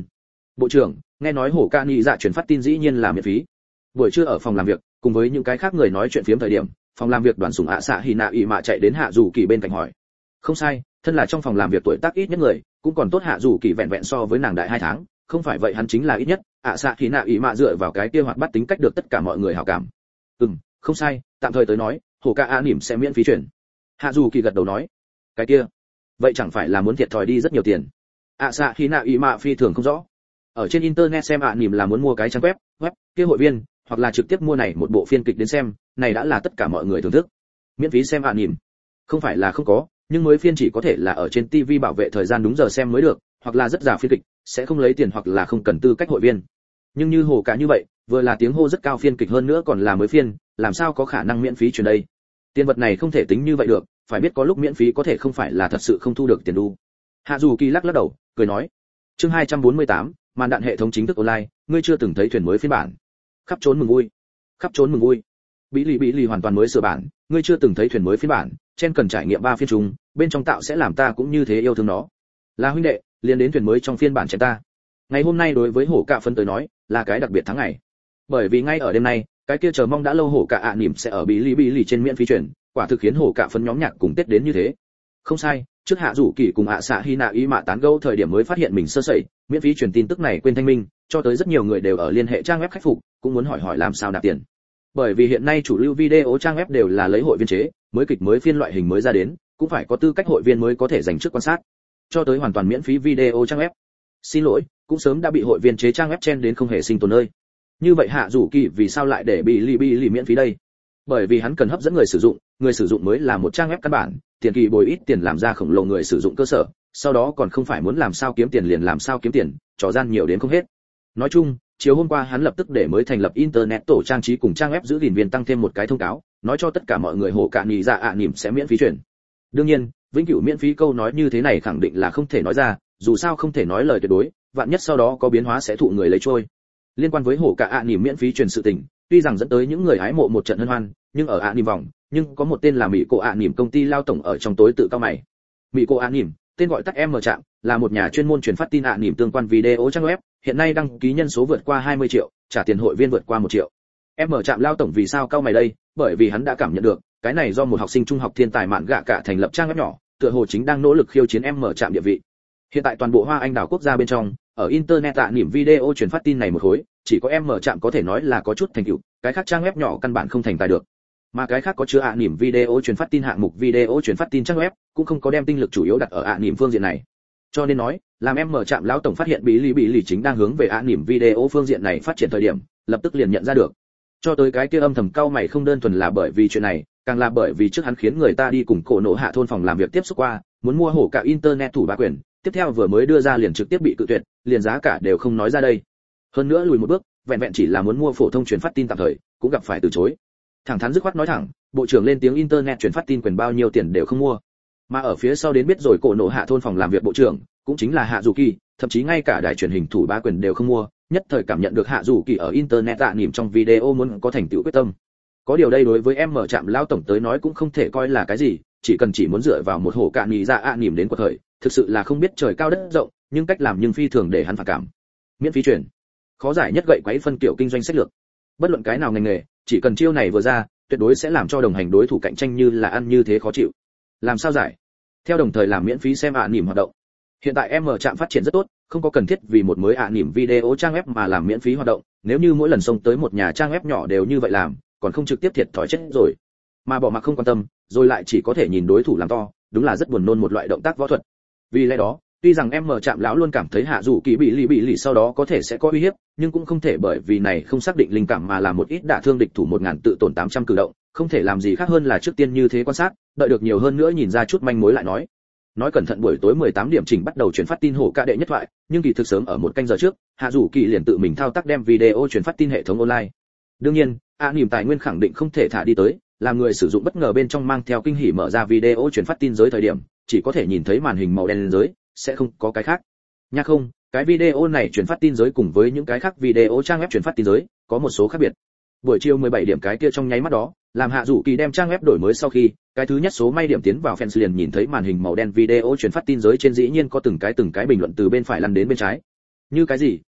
Bộ trưởng, nghe nói hổ ca nhị dạ chuyển phát tin dĩ nhiên là miễn phí. Buổi trưa ở phòng làm việc, cùng với những cái khác người nói chuyện phiếm thời điểm, phòng làm việc đoàn sủng ạ xạ hì nạ ỉ mạ chạy đến hạ dù kỳ bên cạnh hỏi. Không sai, thân là trong phòng làm việc tuổi tác ít nhất người, cũng còn tốt hạ dù kỳ vẹn vẹn so với nàng đại hai tháng, không phải vậy hắn chính là ít nhất. ạ xạ hì nạ ỉ mạ dựa vào cái kia hoạt bát tính cách được tất cả mọi người hảo cảm. Ừm, không sai, tạm thời tới nói, hổ ca a nỉm sẽ miễn phí chuyển. Hạ dù kỳ gật đầu nói. Cái kia, vậy chẳng phải là muốn thiệt thòi đi rất nhiều tiền. ạ xạ hì nạ ỉ mạ phi thường không rõ. Ở trên internet xem ạ nỉm là muốn mua cái trang web, web kia hội viên, hoặc là trực tiếp mua này một bộ phiên kịch đến xem, này đã là tất cả mọi người thưởng thức. Miễn phí xem ạ nỉm, không phải là không có, nhưng mới phiên chỉ có thể là ở trên ti vi bảo vệ thời gian đúng giờ xem mới được, hoặc là rất giả phiên kịch, sẽ không lấy tiền hoặc là không cần tư cách hội viên. Nhưng như hồ cả như vậy, vừa là tiếng hô rất cao phiên kịch hơn nữa còn là mới phiên, làm sao có khả năng miễn phí truyền đây? Tiền vật này không thể tính như vậy được, phải biết có lúc miễn phí có thể không phải là thật sự không thu được tiền đu. Hạ dù kỳ lắc lắc đầu, cười nói. Chương hai trăm bốn mươi tám, màn đạn hệ thống chính thức online, ngươi chưa từng thấy thuyền mới phiên bản. Khắp trốn mừng vui. Khắp trốn mừng vui. Bí lì bí lì hoàn toàn mới sửa bản, ngươi chưa từng thấy thuyền mới phiên bản, trên cần trải nghiệm ba phiên trùng, bên trong tạo sẽ làm ta cũng như thế yêu thương nó. Là huynh đệ, liền đến thuyền mới trong phiên bản chém ta. Ngày hôm nay đối với hổ cạ phân tới nói, là cái đặc biệt tháng ngày. Bởi vì ngay ở đêm nay, cái kia chờ mong đã lâu hổ cạ ạ niệm sẽ ở bí lì bí lì trên miễn phí chuyển, quả thực khiến hổ cạ phân nhóm nhạc cùng Tết đến như thế. Không sai, trước hạ rủ kỳ cùng ạ xạ hy nạ ý mạ tán gẫu thời điểm mới phát hiện mình sơ sẩy, miễn phí truyền tin tức này quên thanh minh, cho tới rất nhiều người đều ở liên hệ trang web khách phục, cũng muốn hỏi hỏi làm sao nạp tiền. Bởi vì hiện nay chủ lưu video trang web đều là lấy hội viên chế, mới kịch mới phiên loại hình mới ra đến, cũng phải có tư cách hội viên mới có thể dành trước quan sát. Cho tới hoàn toàn miễn phí video trang web. Xin lỗi, cũng sớm đã bị hội viên chế trang web chen đến không hề sinh tồn nơi. Như vậy hạ rủ kỳ vì sao lại để bị li bi li miễn phí đây? Bởi vì hắn cần hấp dẫn người sử dụng, người sử dụng mới là một trang web căn bản, tiền kỳ bồi ít tiền làm ra khổng lồ người sử dụng cơ sở, sau đó còn không phải muốn làm sao kiếm tiền liền làm sao kiếm tiền, trò gian nhiều đến không hết. Nói chung, chiều hôm qua hắn lập tức để mới thành lập internet tổ trang trí cùng trang web giữ gìn viên tăng thêm một cái thông cáo, nói cho tất cả mọi người hồ cạn nhị dạ ạ niệm sẽ miễn phí chuyển. Đương nhiên, vĩnh cửu miễn phí câu nói như thế này khẳng định là không thể nói ra, dù sao không thể nói lời tuyệt đối, vạn nhất sau đó có biến hóa sẽ thụ người lấy trôi. Liên quan với hồ cạ ạ niệm miễn phí truyền sự tình, tuy rằng dẫn tới những người hái mộ một trận hân hoan, nhưng ở ạ niệm vòng, nhưng có một tên là mỹ cổ ạ niệm công ty lao tổng ở trong tối tự cao mày. Mỹ cổ ạ niệm, tên gọi tắt M Trạm, là một nhà chuyên môn truyền phát tin ạ niệm tương quan video trang web, hiện nay đăng ký nhân số vượt qua hai mươi triệu, trả tiền hội viên vượt qua một triệu. M Trạm lao tổng vì sao cao mày đây? Bởi vì hắn đã cảm nhận được, cái này do một học sinh trung học thiên tài mạn gạ cả thành lập trang web nhỏ, tựa hồ chính đang nỗ lực khiêu chiến M Trạm địa vị. Hiện tại toàn bộ Hoa Anh đảo quốc gia bên trong, ở internet ạ niệm video truyền phát tin này một khối, chỉ có M Trạm có thể nói là có chút thành tựu, cái khác trang web nhỏ căn bản không thành tài được. Mà cái khác có chứa ạ niệm video truyền phát tin hạng mục video truyền phát tin trang web, cũng không có đem tinh lực chủ yếu đặt ở ạ niệm phương diện này. Cho nên nói, làm M Trạm lão tổng phát hiện bí lì bí lì chính đang hướng về ạ niệm video phương diện này phát triển thời điểm, lập tức liền nhận ra được. Cho tới cái kia âm thầm cao mày không đơn thuần là bởi vì chuyện này, càng là bởi vì trước hắn khiến người ta đi cùng cổ nổ hạ thôn phòng làm việc tiếp xúc qua, muốn mua hổ cả internet thủ bá quyền, tiếp theo vừa mới đưa ra liền trực tiếp bị cự tuyệt, liền giá cả đều không nói ra đây. Hơn nữa lùi một bước, vẹn vẹn chỉ là muốn mua phổ thông truyền phát tin tạm thời, cũng gặp phải từ chối. Thẳng thắn dứt khoát nói thẳng, bộ trưởng lên tiếng internet truyền phát tin quyền bao nhiêu tiền đều không mua. Mà ở phía sau đến biết rồi cổ nổ hạ thôn phòng làm việc bộ trưởng, cũng chính là Hạ Dù Kỳ, thậm chí ngay cả đài truyền hình thủ bá quyền đều không mua, nhất thời cảm nhận được Hạ Dù Kỳ ở internet tạ niệm trong video muốn có thành tựu quyết tâm. Có điều đây đối với M Trạm lao tổng tới nói cũng không thể coi là cái gì, chỉ cần chỉ muốn dựa vào một hổ cạn nhị dạ ạ niệm đến cuộc thời, thực sự là không biết trời cao đất rộng, nhưng cách làm nhưng phi thường để hắn phản cảm. Miễn phí truyền, khó giải nhất gậy quấy phân kiểu kinh doanh sách lược. Bất luận cái nào ngành nghề, chỉ cần chiêu này vừa ra, tuyệt đối sẽ làm cho đồng hành đối thủ cạnh tranh như là ăn như thế khó chịu. Làm sao giải? Theo đồng thời làm miễn phí xem ạ niệm hoạt động. Hiện tại M Trạm phát triển rất tốt, không có cần thiết vì một mới ạ niệm video trang web mà làm miễn phí hoạt động, nếu như mỗi lần xông tới một nhà trang web nhỏ đều như vậy làm, còn không trực tiếp thiệt thòi chết rồi. Mà bỏ mặc không quan tâm, rồi lại chỉ có thể nhìn đối thủ làm to, đúng là rất buồn nôn một loại động tác võ thuật. Vì lẽ đó, tuy rằng M Trạm lão luôn cảm thấy Hạ Dù Kỳ bị lì bị lì sau đó có thể sẽ có uy hiếp, nhưng cũng không thể bởi vì này không xác định linh cảm mà làm một ít đả thương địch thủ một ngàn tự tổn tám trăm cử động, không thể làm gì khác hơn là trước tiên như thế quan sát, đợi được nhiều hơn nữa nhìn ra chút manh mối lại nói. Nói cẩn thận buổi tối mười tám điểm chỉnh bắt đầu truyền phát tin hổ ca đệ nhất thoại, nhưng kỳ thực sớm ở một canh giờ trước, Hạ Dù Kỳ liền tự mình thao tác đem video truyền phát tin hệ thống online. Đương nhiên, ạ niệm tài nguyên khẳng định không thể thả đi tới, làm người sử dụng bất ngờ bên trong mang theo kinh hỉ mở ra video truyền phát tin giới thời điểm, chỉ có thể nhìn thấy màn hình màu đen giới, sẽ không có cái khác. Nha không, cái video này truyền phát tin giới cùng với những cái khác video trang web truyền phát tin giới có một số khác biệt. Buổi chiều mười bảy điểm cái kia trong nháy mắt đó, làm Hạ Dù Kỳ đem trang web đổi mới sau khi, cái thứ nhất số may điểm tiến vào fans liền nhìn thấy màn hình màu đen video truyền phát tin giới trên dĩ nhiên có từng cái từng cái bình luận từ bên phải lăn đến bên trái. Như cái gì,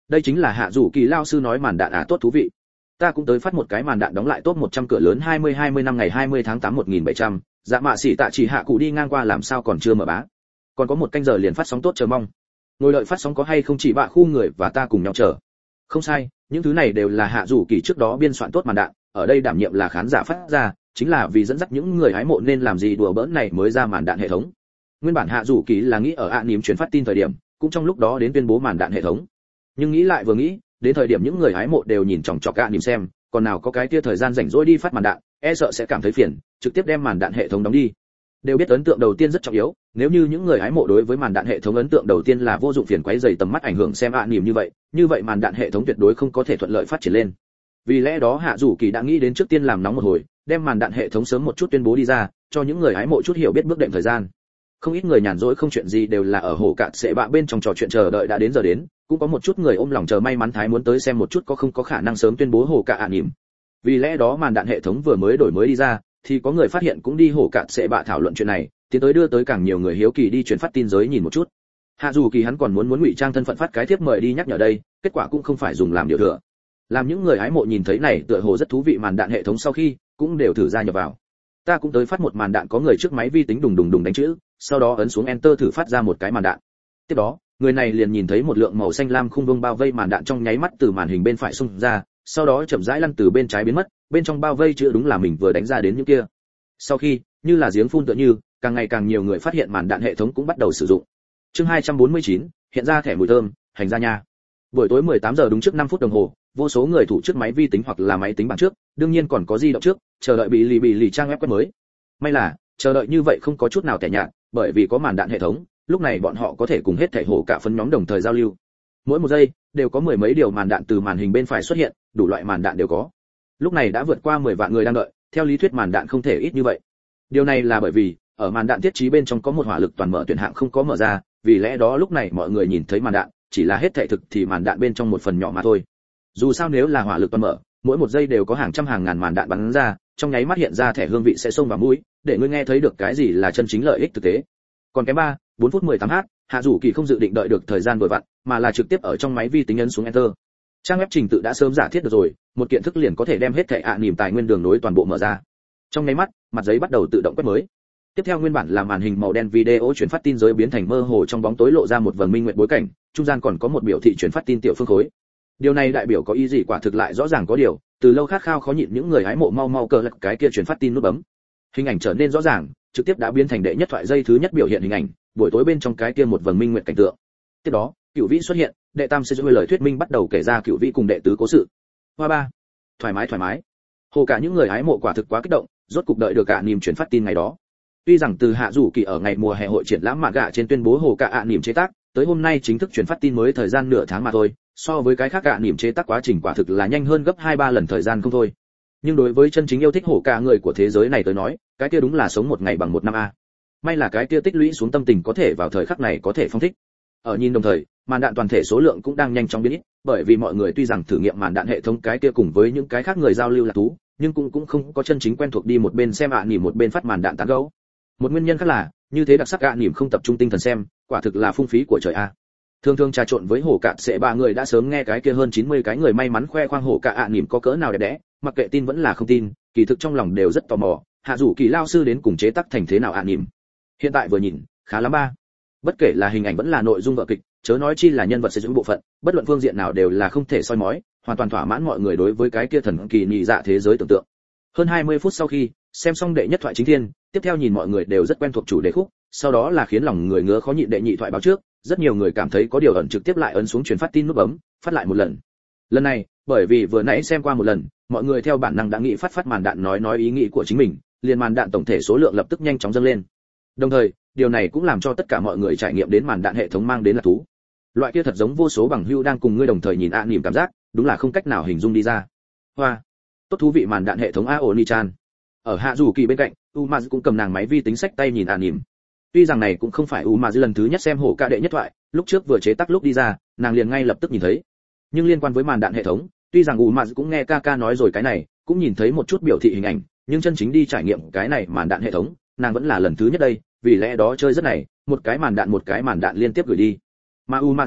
đây chính là hạ rủ kỳ lao sư nói màn đạn à, tốt thú vị. Ta cũng tới phát một cái màn đạn đóng lại top một trăm cửa lớn hai mươi hai mươi năm ngày hai mươi tháng tám một nghìn bảy trăm, dạ mạ xỉ tạ chỉ hạ cụ đi ngang qua làm sao còn chưa mở bá. Còn có một canh giờ liền phát sóng tốt, chờ mong. Ngồi đợi phát sóng có hay không chỉ bạ khu người và ta cùng nhau chờ. Không sai, những thứ này đều là hạ rủ kỳ trước đó biên soạn tốt màn đạn, ở đây đảm nhiệm là khán giả phát ra, chính là vì dẫn dắt những người hái mộ nên làm gì đùa bỡn này mới ra màn đạn hệ thống. Nguyên bản hạ rủ kỳ là nghĩ ở ạ niệm chuyển phát tin thời điểm, cũng trong lúc đó đến tuyên bố màn đạn hệ thống. Nhưng nghĩ lại vừa nghĩ, đến thời điểm những người hái mộ đều nhìn chòng chọc ạ niệm xem, còn nào có cái kia thời gian rảnh rỗi đi phát màn đạn, e sợ sẽ cảm thấy phiền, trực tiếp đem màn đạn hệ thống đóng đi. Đều biết ấn tượng đầu tiên rất trọng yếu, nếu như những người hái mộ đối với màn đạn hệ thống ấn tượng đầu tiên là vô dụng phiền quấy rầy tầm mắt ảnh hưởng xem ạ niệm như vậy, như vậy màn đạn hệ thống tuyệt đối không có thể thuận lợi phát triển lên. Vì lẽ đó hạ rủ kỳ đã nghĩ đến trước tiên làm nóng một hồi, đem màn đạn hệ thống sớm một chút tuyên bố đi ra, cho những người hái mộ chút hiểu biết bước đệm thời gian. Không ít người nhàn rỗi không chuyện gì đều là ở hồ cạn sẽ bạ bên trong trò chuyện chờ đợi đã đến giờ đến, cũng có một chút người ôm lòng chờ may mắn thái muốn tới xem một chút có không có khả năng sớm tuyên bố hồ cạn ạ niệm. Vì lẽ đó màn đạn hệ thống vừa mới đổi mới đi ra, thì có người phát hiện cũng đi hồ cạn sẽ bạ thảo luận chuyện này, tiến tới đưa tới càng nhiều người hiếu kỳ đi truyền phát tin giới nhìn một chút. Hạ dù kỳ hắn còn muốn muốn ngụy trang thân phận phát cái thiếp mời đi nhắc nhở đây, kết quả cũng không phải dùng làm điều thừa. Làm những người hái mộ nhìn thấy này tựa hồ rất thú vị màn đạn hệ thống sau khi, cũng đều thử gia nhập vào. Ta cũng tới phát một màn đạn, có người trước máy vi tính đùng đùng đùng đánh chữ, sau đó ấn xuống enter thử phát ra một cái màn đạn. Tiếp đó, người này liền nhìn thấy một lượng màu xanh lam khung vương bao vây màn đạn trong nháy mắt từ màn hình bên phải xung ra, sau đó chậm rãi lăn từ bên trái biến mất, bên trong bao vây chữ đúng là mình vừa đánh ra đến những kia. Sau khi, như là giếng phun tựa như, càng ngày càng nhiều người phát hiện màn đạn hệ thống cũng bắt đầu sử dụng. Chương hai trăm bốn mươi chín, hiện ra thẻ mùi thơm, hành ra nha. Buổi tối mười tám giờ đúng trước năm phút đồng hồ, vô số người thủ trước máy vi tính hoặc là máy tính bảng trước, đương nhiên còn có di động trước, chờ đợi bị lì bị lì trang web quét mới. May là, chờ đợi như vậy không có chút nào tẻ nhạt, bởi vì có màn đạn hệ thống, lúc này bọn họ có thể cùng hết thảy hổ cả phân nhóm đồng thời giao lưu. Mỗi một giây đều có mười mấy điều màn đạn từ màn hình bên phải xuất hiện, đủ loại màn đạn đều có. Lúc này đã vượt qua mười vạn người đang đợi, theo lý thuyết màn đạn không thể ít như vậy. Điều này là bởi vì, ở màn đạn thiết trí bên trong có một hỏa lực toàn mở tuyển hạng không có mở ra, vì lẽ đó lúc này mọi người nhìn thấy màn đạn, chỉ là hết thảy thực thì màn đạn bên trong một phần nhỏ mà thôi. Dù sao nếu là hỏa lực toàn mở, mỗi một giây đều có hàng trăm hàng ngàn màn đạn bắn ra, trong nháy mắt hiện ra thẻ hương vị sẽ xông vào mũi, để ngươi nghe thấy được cái gì là chân chính lợi ích thực tế. Còn cái ba, bốn phút mười tám h, Hạ Dụ Kỳ không dự định đợi được thời gian vừa vặn, mà là trực tiếp ở trong máy vi tính ấn xuống enter. Trang web trình tự đã sớm giả thiết được rồi, một kiện thức liền có thể đem hết thẻ ạ niềm tài nguyên đường nối toàn bộ mở ra. Trong nháy mắt, mặt giấy bắt đầu tự động quét mới. Tiếp theo nguyên bản là màn hình màu đen video chuyển phát tin giới biến thành mơ hồ trong bóng tối lộ ra một vầng minh nguyệt bối cảnh, trung gian còn có một biểu thị chuyển phát tin tiểu phương khối. Điều này đại biểu có ý gì? Quả thực lại rõ ràng có điều, từ lâu khát khao khó nhịn những người hái mộ mau mau cờ lật cái kia chuyển phát tin nút bấm. Hình ảnh trở nên rõ ràng, trực tiếp đã biến thành đệ nhất thoại dây thứ nhất biểu hiện hình ảnh, buổi tối bên trong cái kia một vầng minh nguyệt cảnh tượng. Tiếp đó, Cửu Vĩ xuất hiện, đệ tam sẽ dùng lời thuyết minh bắt đầu kể ra Cửu Vĩ cùng đệ tứ cố sự. Hoa ba, thoải mái thoải mái. Hồ cả những người hái mộ quả thực quá kích động, rốt cục đợi được cả niềm chuyển phát tin ngày đó. Tuy rằng từ Hạ Dụ Kỳ ở ngày mùa hè hội triển lãm mạn gạ trên tuyên bố hồ cả ạ niềm chế tác, tới hôm nay chính thức chuyển phát tin mới thời gian nửa tháng mà thôi, so với cái khác ạ niềm chế tác quá trình quả thực là nhanh hơn gấp hai ba lần thời gian không thôi. Nhưng đối với chân chính yêu thích hổ cả người của thế giới này tới nói, cái kia đúng là sống một ngày bằng một năm a. May là cái kia tích lũy xuống tâm tình có thể vào thời khắc này có thể phong thích. Ở nhìn đồng thời, màn đạn toàn thể số lượng cũng đang nhanh chóng biến ít, bởi vì mọi người tuy rằng thử nghiệm màn đạn hệ thống cái kia cùng với những cái khác người giao lưu là thú, nhưng cũng cũng không có chân chính quen thuộc đi một bên xem ạ niềm một bên phát màn đạn tán gẫu. Một nguyên nhân khác là, như thế đặc sắc ạ niềm không tập trung tinh thần xem, quả thực là phung phí của trời a. Thường thường trà trộn với hổ cạn sẽ ba người đã sớm nghe cái kia hơn chín mươi cái người may mắn khoe khoang hổ cạn ạ niềm có cỡ nào đẹp đẽ, mặc kệ tin vẫn là không tin, kỳ thực trong lòng đều rất tò mò, Hạ Dụ Kỳ lao sư đến cùng chế tác thành thế nào ạ niềm. Hiện tại vừa nhìn, khá lắm ba. Bất kể là hình ảnh vẫn là nội dung vở kịch, chớ nói chi là nhân vật xây dựng bộ phận, bất luận phương diện nào đều là không thể soi mói, hoàn toàn thỏa mãn mọi người đối với cái kia thần kỳ nhị dạ thế giới tưởng tượng. Hơn hai mươi phút sau khi xem xong đệ nhất thoại chính thiên, tiếp theo nhìn mọi người đều rất quen thuộc chủ đề khúc, sau đó là khiến lòng người ngứa khó nhịn đệ nhị thoại báo trước, rất nhiều người cảm thấy có điều ẩn trực tiếp lại ấn xuống truyền phát tin nút bấm, phát lại một lần. Lần này, bởi vì vừa nãy xem qua một lần, mọi người theo bản năng đã nghĩ phát phát màn đạn nói nói ý nghĩ của chính mình, liền màn đạn tổng thể số lượng lập tức nhanh chóng dâng lên. Đồng thời, điều này cũng làm cho tất cả mọi người trải nghiệm đến màn đạn hệ thống mang đến là thú. Loại kia thật giống vô số bằng hữu đang cùng ngươi đồng thời nhìn ạ niềm cảm giác, đúng là không cách nào hình dung đi ra. Hoa, tốt thú vị màn đạn hệ thống Aoni-chan. Ở Hạ Dụ Kỳ bên cạnh, Umaz cũng cầm nàng máy vi tính sách tay nhìn ạ niềm. Tuy rằng này cũng không phải Umaz lần thứ nhất xem hổ ca đệ nhất thoại, lúc trước vừa chế tác lúc đi ra, nàng liền ngay lập tức nhìn thấy. Nhưng liên quan với màn đạn hệ thống, tuy rằng Umaz cũng nghe Kaka nói rồi cái này, cũng nhìn thấy một chút biểu thị hình ảnh, nhưng chân chính đi trải nghiệm cái này màn đạn hệ thống, nàng vẫn là lần thứ nhất đây, vì lẽ đó chơi rất này, một cái màn đạn một cái màn đạn liên tiếp gửi đi. Mà Umaz bên cạnh,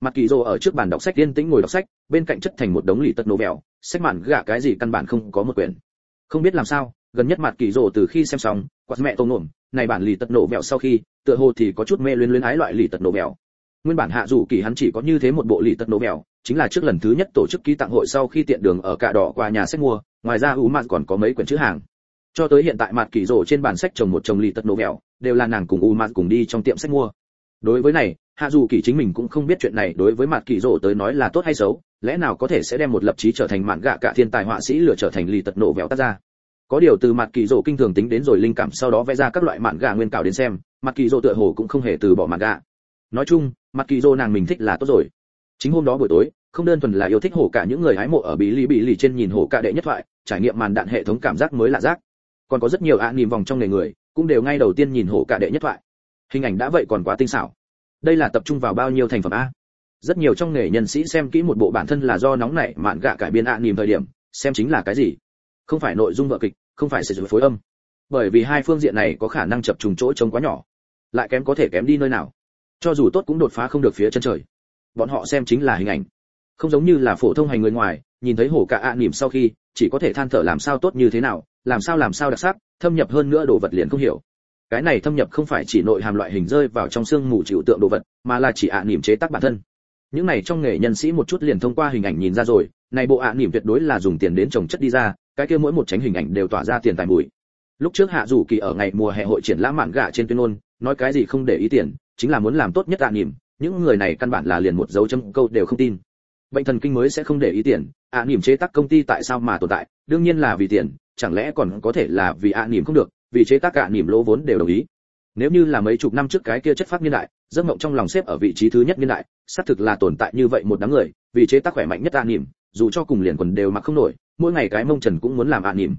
Mặt Kỳ Dô ở trước bàn đọc sách yên tĩnh ngồi đọc sách, bên cạnh chất thành một đống lì tật nổ vẹo, sách mạn gạ cái gì căn bản không có một quyển. Không biết làm sao, gần nhất Mặt Kỳ Dô từ khi xem xong, quạt mẹ tông nổm, này bản lì tật nổ vẹo sau khi, tựa hồ thì có chút mê luyến luyến ái loại lì tật nổ vẹo. Nguyên bản hạ dù kỳ hắn chỉ có như thế một bộ lì tật nổ vẹo, chính là trước lần thứ nhất tổ chức ký tặng hội sau khi tiện đường ở cạ đỏ qua nhà sách mua, ngoài ra U Mạn còn có mấy quyển chữ hàng. Cho tới hiện tại Mặt Kỳ Dô trên bản sách chồng một chồng lì tật nổ vẹo, đều là nàng cùng U Mạn cùng đi trong tiệm sách mua. Đối với này, hạ dù kỳ chính mình cũng không biết chuyện này đối với Mặt Kỳ Dô tới nói là tốt hay xấu, lẽ nào có thể sẽ đem một lập chí trở thành mạn gạ cả thiên tài họa sĩ lựa trở thành lì tật nổ vẹo tác ra. Có điều từ Mặt Kỳ Dô kinh thường tính đến rồi linh cảm sau đó vẽ ra các loại mạn gạ nguyên cảo đến xem, Mặt Kỳ Dô tựa hồ cũng không hề từ bỏ mạn gạ. Nói chung, Mặt Kỳ Dô nàng mình thích là tốt rồi. Chính hôm đó buổi tối, không đơn thuần là yêu thích hổ cả những người hái mộ ở bí lì bí lì trên nhìn hổ cả đệ nhất thoại, trải nghiệm màn đạn hệ thống cảm giác mới lạ giác, còn có rất nhiều ạ niềm vòng trong nghề người cũng đều ngay đầu tiên nhìn hổ cả đệ nhất thoại. Hình ảnh đã vậy còn quá tinh xảo. Đây là tập trung vào bao nhiêu thành phẩm a? Rất nhiều trong nghề nhân sĩ xem kỹ một bộ bản thân là do nóng nảy mạn gạ cải biên ạ niềm thời điểm, xem chính là cái gì? Không phải nội dung vở kịch, không phải sử dụng phối âm. Bởi vì hai phương diện này có khả năng chập trùng chỗ trống quá nhỏ, lại kém có thể kém đi nơi nào. Cho dù tốt cũng đột phá không được phía chân trời. Bọn họ xem chính là hình ảnh, không giống như là phổ thông hành người ngoài, nhìn thấy hổ cả ạ niềm sau khi, chỉ có thể than thở làm sao tốt như thế nào, làm sao làm sao đặc sắc, thâm nhập hơn nữa đồ vật liền không hiểu. Cái này thâm nhập không phải chỉ nội hàm loại hình rơi vào trong xương mù chịu tượng đồ vật, mà là chỉ ạ niềm chế tác bản thân. Những này trong nghề nhân sĩ một chút liền thông qua hình ảnh nhìn ra rồi, này bộ ạ niềm tuyệt đối là dùng tiền đến trồng chất đi ra, cái kia mỗi một tránh hình ảnh đều tỏa ra tiền tài mùi. Lúc trước Hạ Dù Kỳ ở ngày mùa hè hội triển lãm mạn gạ trên tuyên ngôn, nói cái gì không để ý tiền, chính là muốn làm tốt nhất ạ niềm, những người này căn bản là liền một dấu chấm câu đều không tin. Bệnh thần kinh mới sẽ không để ý tiền, ạ niềm chế tác công ty tại sao mà tồn tại, đương nhiên là vì tiền, chẳng lẽ còn có thể là vì ạ niềm không được, vì chế tác ạ niềm lỗ vốn đều đồng ý. Nếu như là mấy chục năm trước cái kia chất phát niên đại, giấc mộng trong lòng xếp ở vị trí thứ nhất niên đại, xác thực là tồn tại như vậy một đám người, vì chế tác khỏe mạnh nhất ạ niềm, dù cho cùng liền quần đều mặc không nổi, mỗi ngày cái mông trần cũng muốn làm ạ niềm.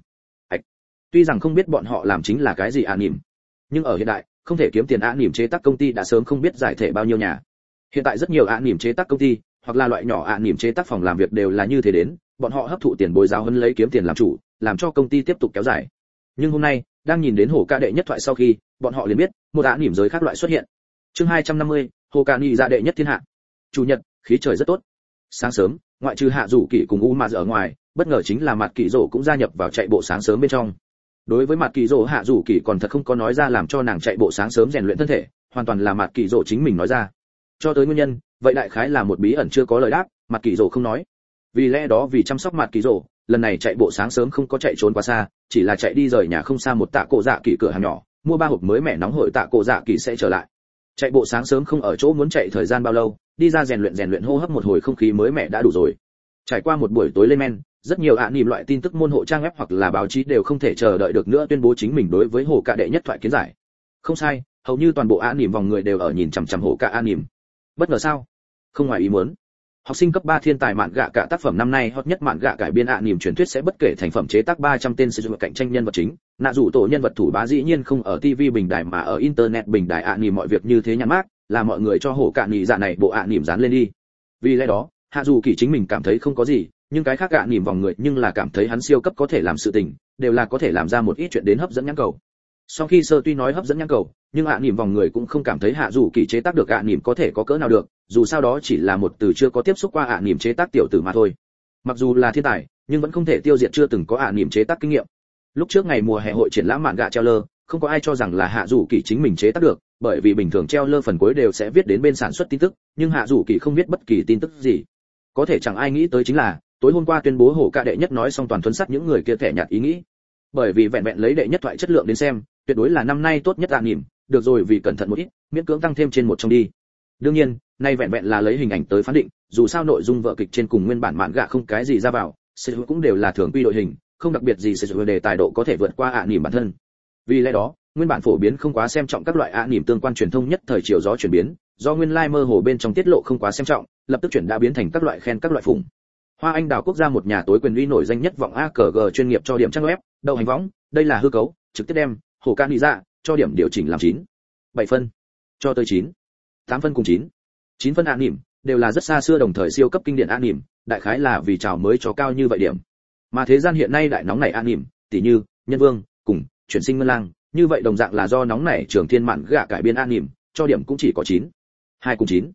Tuy rằng không biết bọn họ làm chính là cái gì ạ niềm, nhưng ở hiện đại, không thể kiếm tiền ạ niềm chế tác công ty đã sớm không biết giải thể bao nhiêu nhà. Hiện tại rất nhiều ạ niềm chế tác công ty, hoặc là loại nhỏ ạ niềm chế tác phòng làm việc đều là như thế đến, bọn họ hấp thụ tiền bồi giáo hơn lấy kiếm tiền làm chủ, làm cho công ty tiếp tục kéo dài. Nhưng hôm nay, đang nhìn đến hổ ca đệ nhất thoại sau khi, bọn họ liền biết, một ạ niềm giới khác loại xuất hiện. Chương hai trăm năm mươi, hồ ca nhị dạ đệ nhất thiên hạ. Chủ nhật, khí trời rất tốt. Sáng sớm, ngoại trừ Hạ Dù Kỳ cùng U Mạ ở ngoài, bất ngờ chính là Mặt Kỳ Dỗ cũng gia nhập vào chạy bộ sáng sớm bên trong. Đối với Mặt Kỳ Dỗ, Hạ Dù Kỳ còn thật không có nói ra làm cho nàng chạy bộ sáng sớm rèn luyện thân thể, hoàn toàn là Mặt Kỳ Dỗ chính mình nói ra. Cho tới nguyên nhân, vậy đại khái là một bí ẩn chưa có lời đáp, Mặt Kỳ Dỗ không nói. Vì lẽ đó vì chăm sóc Mặt Kỳ Dỗ, lần này chạy bộ sáng sớm không có chạy trốn quá xa, chỉ là chạy đi rời nhà không xa một tạ cổ dạ kỳ cửa hàng nhỏ, mua ba hộp mới mẻ nóng hổi tạ cổ dạ kỳ sẽ trở lại. Chạy bộ sáng sớm không ở chỗ muốn chạy thời gian bao lâu, đi ra rèn luyện rèn luyện hô hấp một hồi không khí mới mẻ đã đủ rồi. Trải qua một buổi tối lên men, rất nhiều ạ niềm loại tin tức môn hộ trang web hoặc là báo chí đều không thể chờ đợi được nữa tuyên bố chính mình đối với hồ cạ đệ nhất thoại kiến giải. Không sai, hầu như toàn bộ ạ niềm vòng người đều ở nhìn chằm chằm hồ cạ ạ niềm. Bất ngờ sao? Không ngoài ý muốn. Học sinh cấp ba thiên tài mạn gạ cả tác phẩm năm nay hot nhất mạn gạ cải biên ạ niềm truyền thuyết sẽ bất kể thành phẩm chế tác ba trăm tên sử dụng cạnh tranh nhân vật chính, nạ rủ tổ nhân vật thủ bá dĩ nhiên không ở ti vi bình đài mà ở internet bình đài ạ niềm mọi việc như thế nhắn mát, là mọi người cho hồ cạ nhị dạ này bộ ạ niềm dán lên đi. Vì lẽ đó, Hạ Dù Kỳ chính mình cảm thấy không có gì, nhưng cái khác ạ niềm vòng người nhưng là cảm thấy hắn siêu cấp có thể làm sự tình, đều là có thể làm ra một ít chuyện đến hấp dẫn nhãn cầu. Sau khi sơ tuy nói hấp dẫn nhãn cầu, nhưng ạ niềm vòng người cũng không cảm thấy Hạ Dù Kỳ chế tác được ạ niềm có thể có cỡ nào được, dù sao đó chỉ là một từ chưa có tiếp xúc qua ạ niềm chế tác tiểu tử mà thôi. Mặc dù là thiên tài, nhưng vẫn không thể tiêu diệt chưa từng có ạ niềm chế tác kinh nghiệm. Lúc trước ngày mùa hè hội triển lãm mạn gạ treo lơ, không có ai cho rằng là Hạ Dù Kỳ chính mình chế tác được, bởi vì bình thường treo lơ phần cuối đều sẽ viết đến bên sản xuất tin tức, nhưng Hạ Dù Kỳ không viết bất kỳ tin tức gì. Có thể chẳng ai nghĩ tới chính là, tối hôm qua tuyên bố hổ ca đệ nhất nói xong toàn thuần sắt những người kia thẻ nhạt ý nghĩ. Bởi vì vẹn vẹn lấy đệ nhất thoại chất lượng đến xem, tuyệt đối là năm nay tốt nhất ạ niềm, được rồi vì cẩn thận một ít, miễn cưỡng tăng thêm trên một trong đi. Đương nhiên, nay vẹn vẹn là lấy hình ảnh tới phán định, dù sao nội dung vở kịch trên cùng nguyên bản mạn gạ không cái gì ra vào, sẽ cũng đều là thường quy đội hình, không đặc biệt gì sẽ đề tài độ có thể vượt qua ạ niềm bản thân. Vì lẽ đó, nguyên bản phổ biến không quá xem trọng các loại ạ niềm tương quan truyền thông nhất thời chiều gió chuyển biến, do nguyên lai like mơ hồ bên trong tiết lộ không quá xem trọng, lập tức chuyển đã biến thành các loại khen các loại phụng. Hoa Anh Đào quốc gia một nhà tối quyền uy nổi danh nhất vọng a cờ giê chuyên nghiệp cho điểm trang web, đầu hành võng, đây là hư cấu, trực tiếp đem hồ ca nhị dạ cho điểm điều chỉnh làm chín, bảy phân, cho tới chín, tám phân cùng chín, chín phân ạ niềm, đều là rất xa xưa đồng thời siêu cấp kinh điển ạ niềm, đại khái là vì chào mới cho cao như vậy điểm. Mà thế gian hiện nay đại nóng này ạ niềm, tỷ như Nhân Vương cùng Chuyển sinh Ngân Lang, như vậy đồng dạng là do nóng này Trường Thiên Mạn gạ cải biên ạ niềm, cho điểm cũng chỉ có chín, hai cùng chín.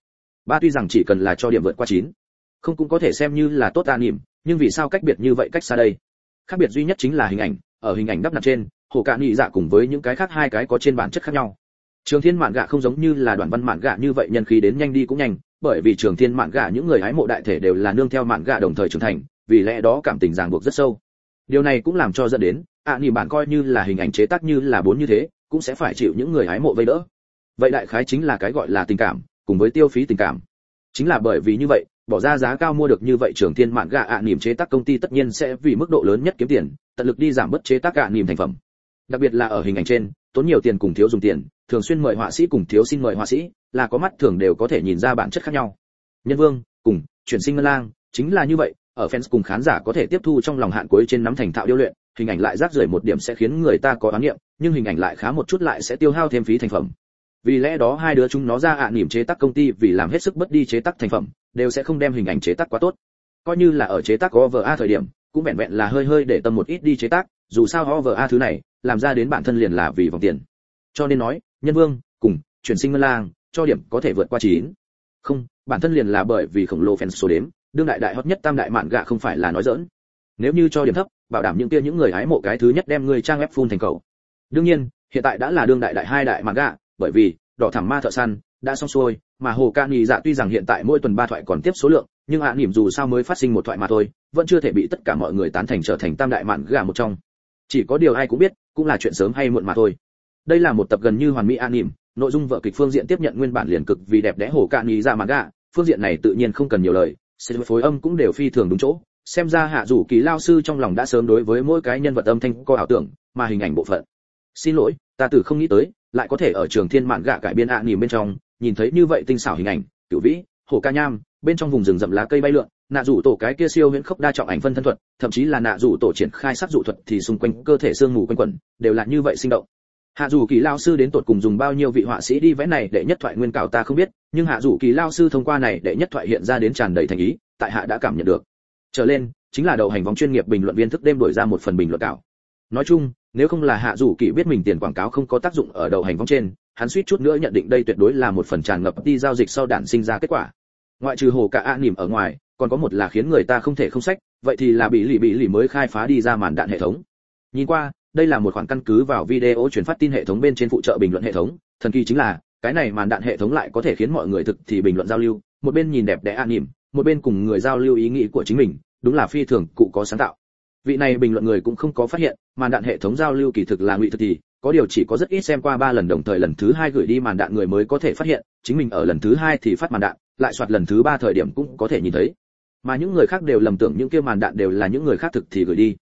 Ba tuy rằng chỉ cần là cho điểm vượt qua chín, không cũng có thể xem như là tốt anime, nhưng vì sao cách biệt như vậy cách xa đây? Khác biệt duy nhất chính là hình ảnh, ở hình ảnh đắp nặn trên, hồ cạ nhị dạ cùng với những cái khác hai cái có trên bản chất khác nhau. Trường Thiên mạn gạ không giống như là đoạn văn mạn gạ như vậy nhân khí đến nhanh đi cũng nhanh, bởi vì Trường Thiên mạn gạ những người hái mộ đại thể đều là nương theo mạn gạ đồng thời trưởng thành, vì lẽ đó cảm tình ràng buộc rất sâu. Điều này cũng làm cho dẫn đến, ạ nỉ bản coi như là hình ảnh chế tác như là bốn như thế, cũng sẽ phải chịu những người hái mộ vây đỡ. Vậy đại khái chính là cái gọi là tình cảm, cùng với tiêu phí tình cảm. Chính là bởi vì như vậy, bỏ ra giá cao mua được như vậy Trường Thiên mạn gạ ạ nỉm chế tác công ty tất nhiên sẽ vì mức độ lớn nhất kiếm tiền, tận lực đi giảm bớt chế tác ạ nỉm thành phẩm. Đặc biệt là ở hình ảnh trên, tốn nhiều tiền cùng thiếu dùng tiền, thường xuyên mời họa sĩ cùng thiếu xin mời họa sĩ, là có mắt thường đều có thể nhìn ra bản chất khác nhau. Nhân Vương cùng Chuyển Sinh Ngân Lang chính là như vậy, ở fans cùng khán giả có thể tiếp thu trong lòng hạn cuối trên nắm thành thạo điêu luyện, hình ảnh lại rác rưởi một điểm sẽ khiến người ta có oán niệm, nhưng hình ảnh lại khá một chút lại sẽ tiêu hao thêm phí thành phẩm. Vì lẽ đó hai đứa chúng nó ra ạ nỉm chế tác công ty vì làm hết sức bất đi chế tác thành phẩm, đều sẽ không đem hình ảnh chế tác quá tốt. Coi như là ở chế tác o vê a thời điểm, cũng vẹn vẹn là hơi hơi để tâm một ít đi chế tác, dù sao o vê a thứ này, làm ra đến bản thân liền là vì vòng tiền. Cho nên nói, Nhân Vương cùng Chuyển Sinh Ngân Lang cho điểm có thể vượt qua chín. Không, bản thân liền là bởi vì khổng lồ fan số đếm, đương đại đại hot nhất tam đại mạn gạ không phải là nói giỡn. Nếu như cho điểm thấp, bảo đảm những kia những người hái mộ cái thứ nhất đem người trang ép full thành cầu. Đương nhiên, hiện tại đã là đương đại đại hai đại mạn gạ, bởi vì đỏ thẳm ma thợ săn đã xong xuôi, mà hồ ca nhị dạ tuy rằng hiện tại mỗi tuần ba thoại còn tiếp số lượng, nhưng ạ nỉm dù sao mới phát sinh một thoại mà thôi, vẫn chưa thể bị tất cả mọi người tán thành trở thành tam đại mạn gạ một trong. Chỉ có điều ai cũng biết, cũng là chuyện sớm hay muộn mà thôi. Đây là một tập gần như hoàn mỹ anime, nội dung vở kịch phương diện tiếp nhận nguyên bản liền cực vì đẹp đẽ hồ ca nhị dạ manga, phương diện này tự nhiên không cần nhiều lời, sự phối âm cũng đều phi thường đúng chỗ. Xem ra hạ rủ kỳ lao sư trong lòng đã sớm đối với mỗi cái nhân vật âm thanh có ảo tưởng, mà hình ảnh bộ phận. Xin lỗi, ta từ không nghĩ tới, lại có thể ở Trường Thiên mạn gạ cải biên anime bên trong, nhìn thấy như vậy tinh xảo hình ảnh, cửu vĩ, hồ ca nham, bên trong vùng rừng rậm lá cây bay lượn, nạ rủ tổ cái kia siêu huyễn khốc đa trọng ảnh phân thân thuật, thậm chí là nạ rủ tổ triển khai sắc dụ thuật thì xung quanh cơ thể xương mù quanh quẩn, đều là như vậy sinh động. Hạ Dụ Kỳ lao sư đến tột cùng dùng bao nhiêu vị họa sĩ đi vẽ này để nhất thoại nguyên cảo ta không biết, nhưng Hạ Dụ Kỳ lao sư thông qua này để nhất thoại hiện ra đến tràn đầy thành ý, tại hạ đã cảm nhận được. Trở lên, chính là đầu hành vòng chuyên nghiệp bình luận viên thức đêm đổi ra một phần bình luận cảo. Nói chung, nếu không là Hạ Dụ Kỳ biết mình tiền quảng cáo không có tác dụng ở đầu hành vòng trên, hắn suýt chút nữa nhận định đây tuyệt đối là một phần tràn ngập đi giao dịch sau đản sinh ra kết quả. Ngoại trừ hồ cả a nỉm ở ngoài, còn có một là khiến người ta không thể không sách, vậy thì là bị lì bị lì mới khai phá đi ra màn đạn hệ thống. Nhìn qua, đây là một khoản căn cứ vào video truyền phát tin hệ thống bên trên phụ trợ bình luận hệ thống, thần kỳ chính là cái này màn đạn hệ thống lại có thể khiến mọi người thực thì bình luận giao lưu, một bên nhìn đẹp đẽ anime, một bên cùng người giao lưu ý nghĩ của chính mình, đúng là phi thường cụ có sáng tạo. Vị này bình luận người cũng không có phát hiện, màn đạn hệ thống giao lưu kỳ thực là ngụy thực thì, có điều chỉ có rất ít xem qua ba lần đồng thời lần thứ hai gửi đi màn đạn người mới có thể phát hiện, chính mình ở lần thứ hai thì phát màn đạn, lại soạt lần thứ ba thời điểm cũng có thể nhìn thấy. Mà những người khác đều lầm tưởng những kia màn đạn đều là những người khác thực thì gửi đi.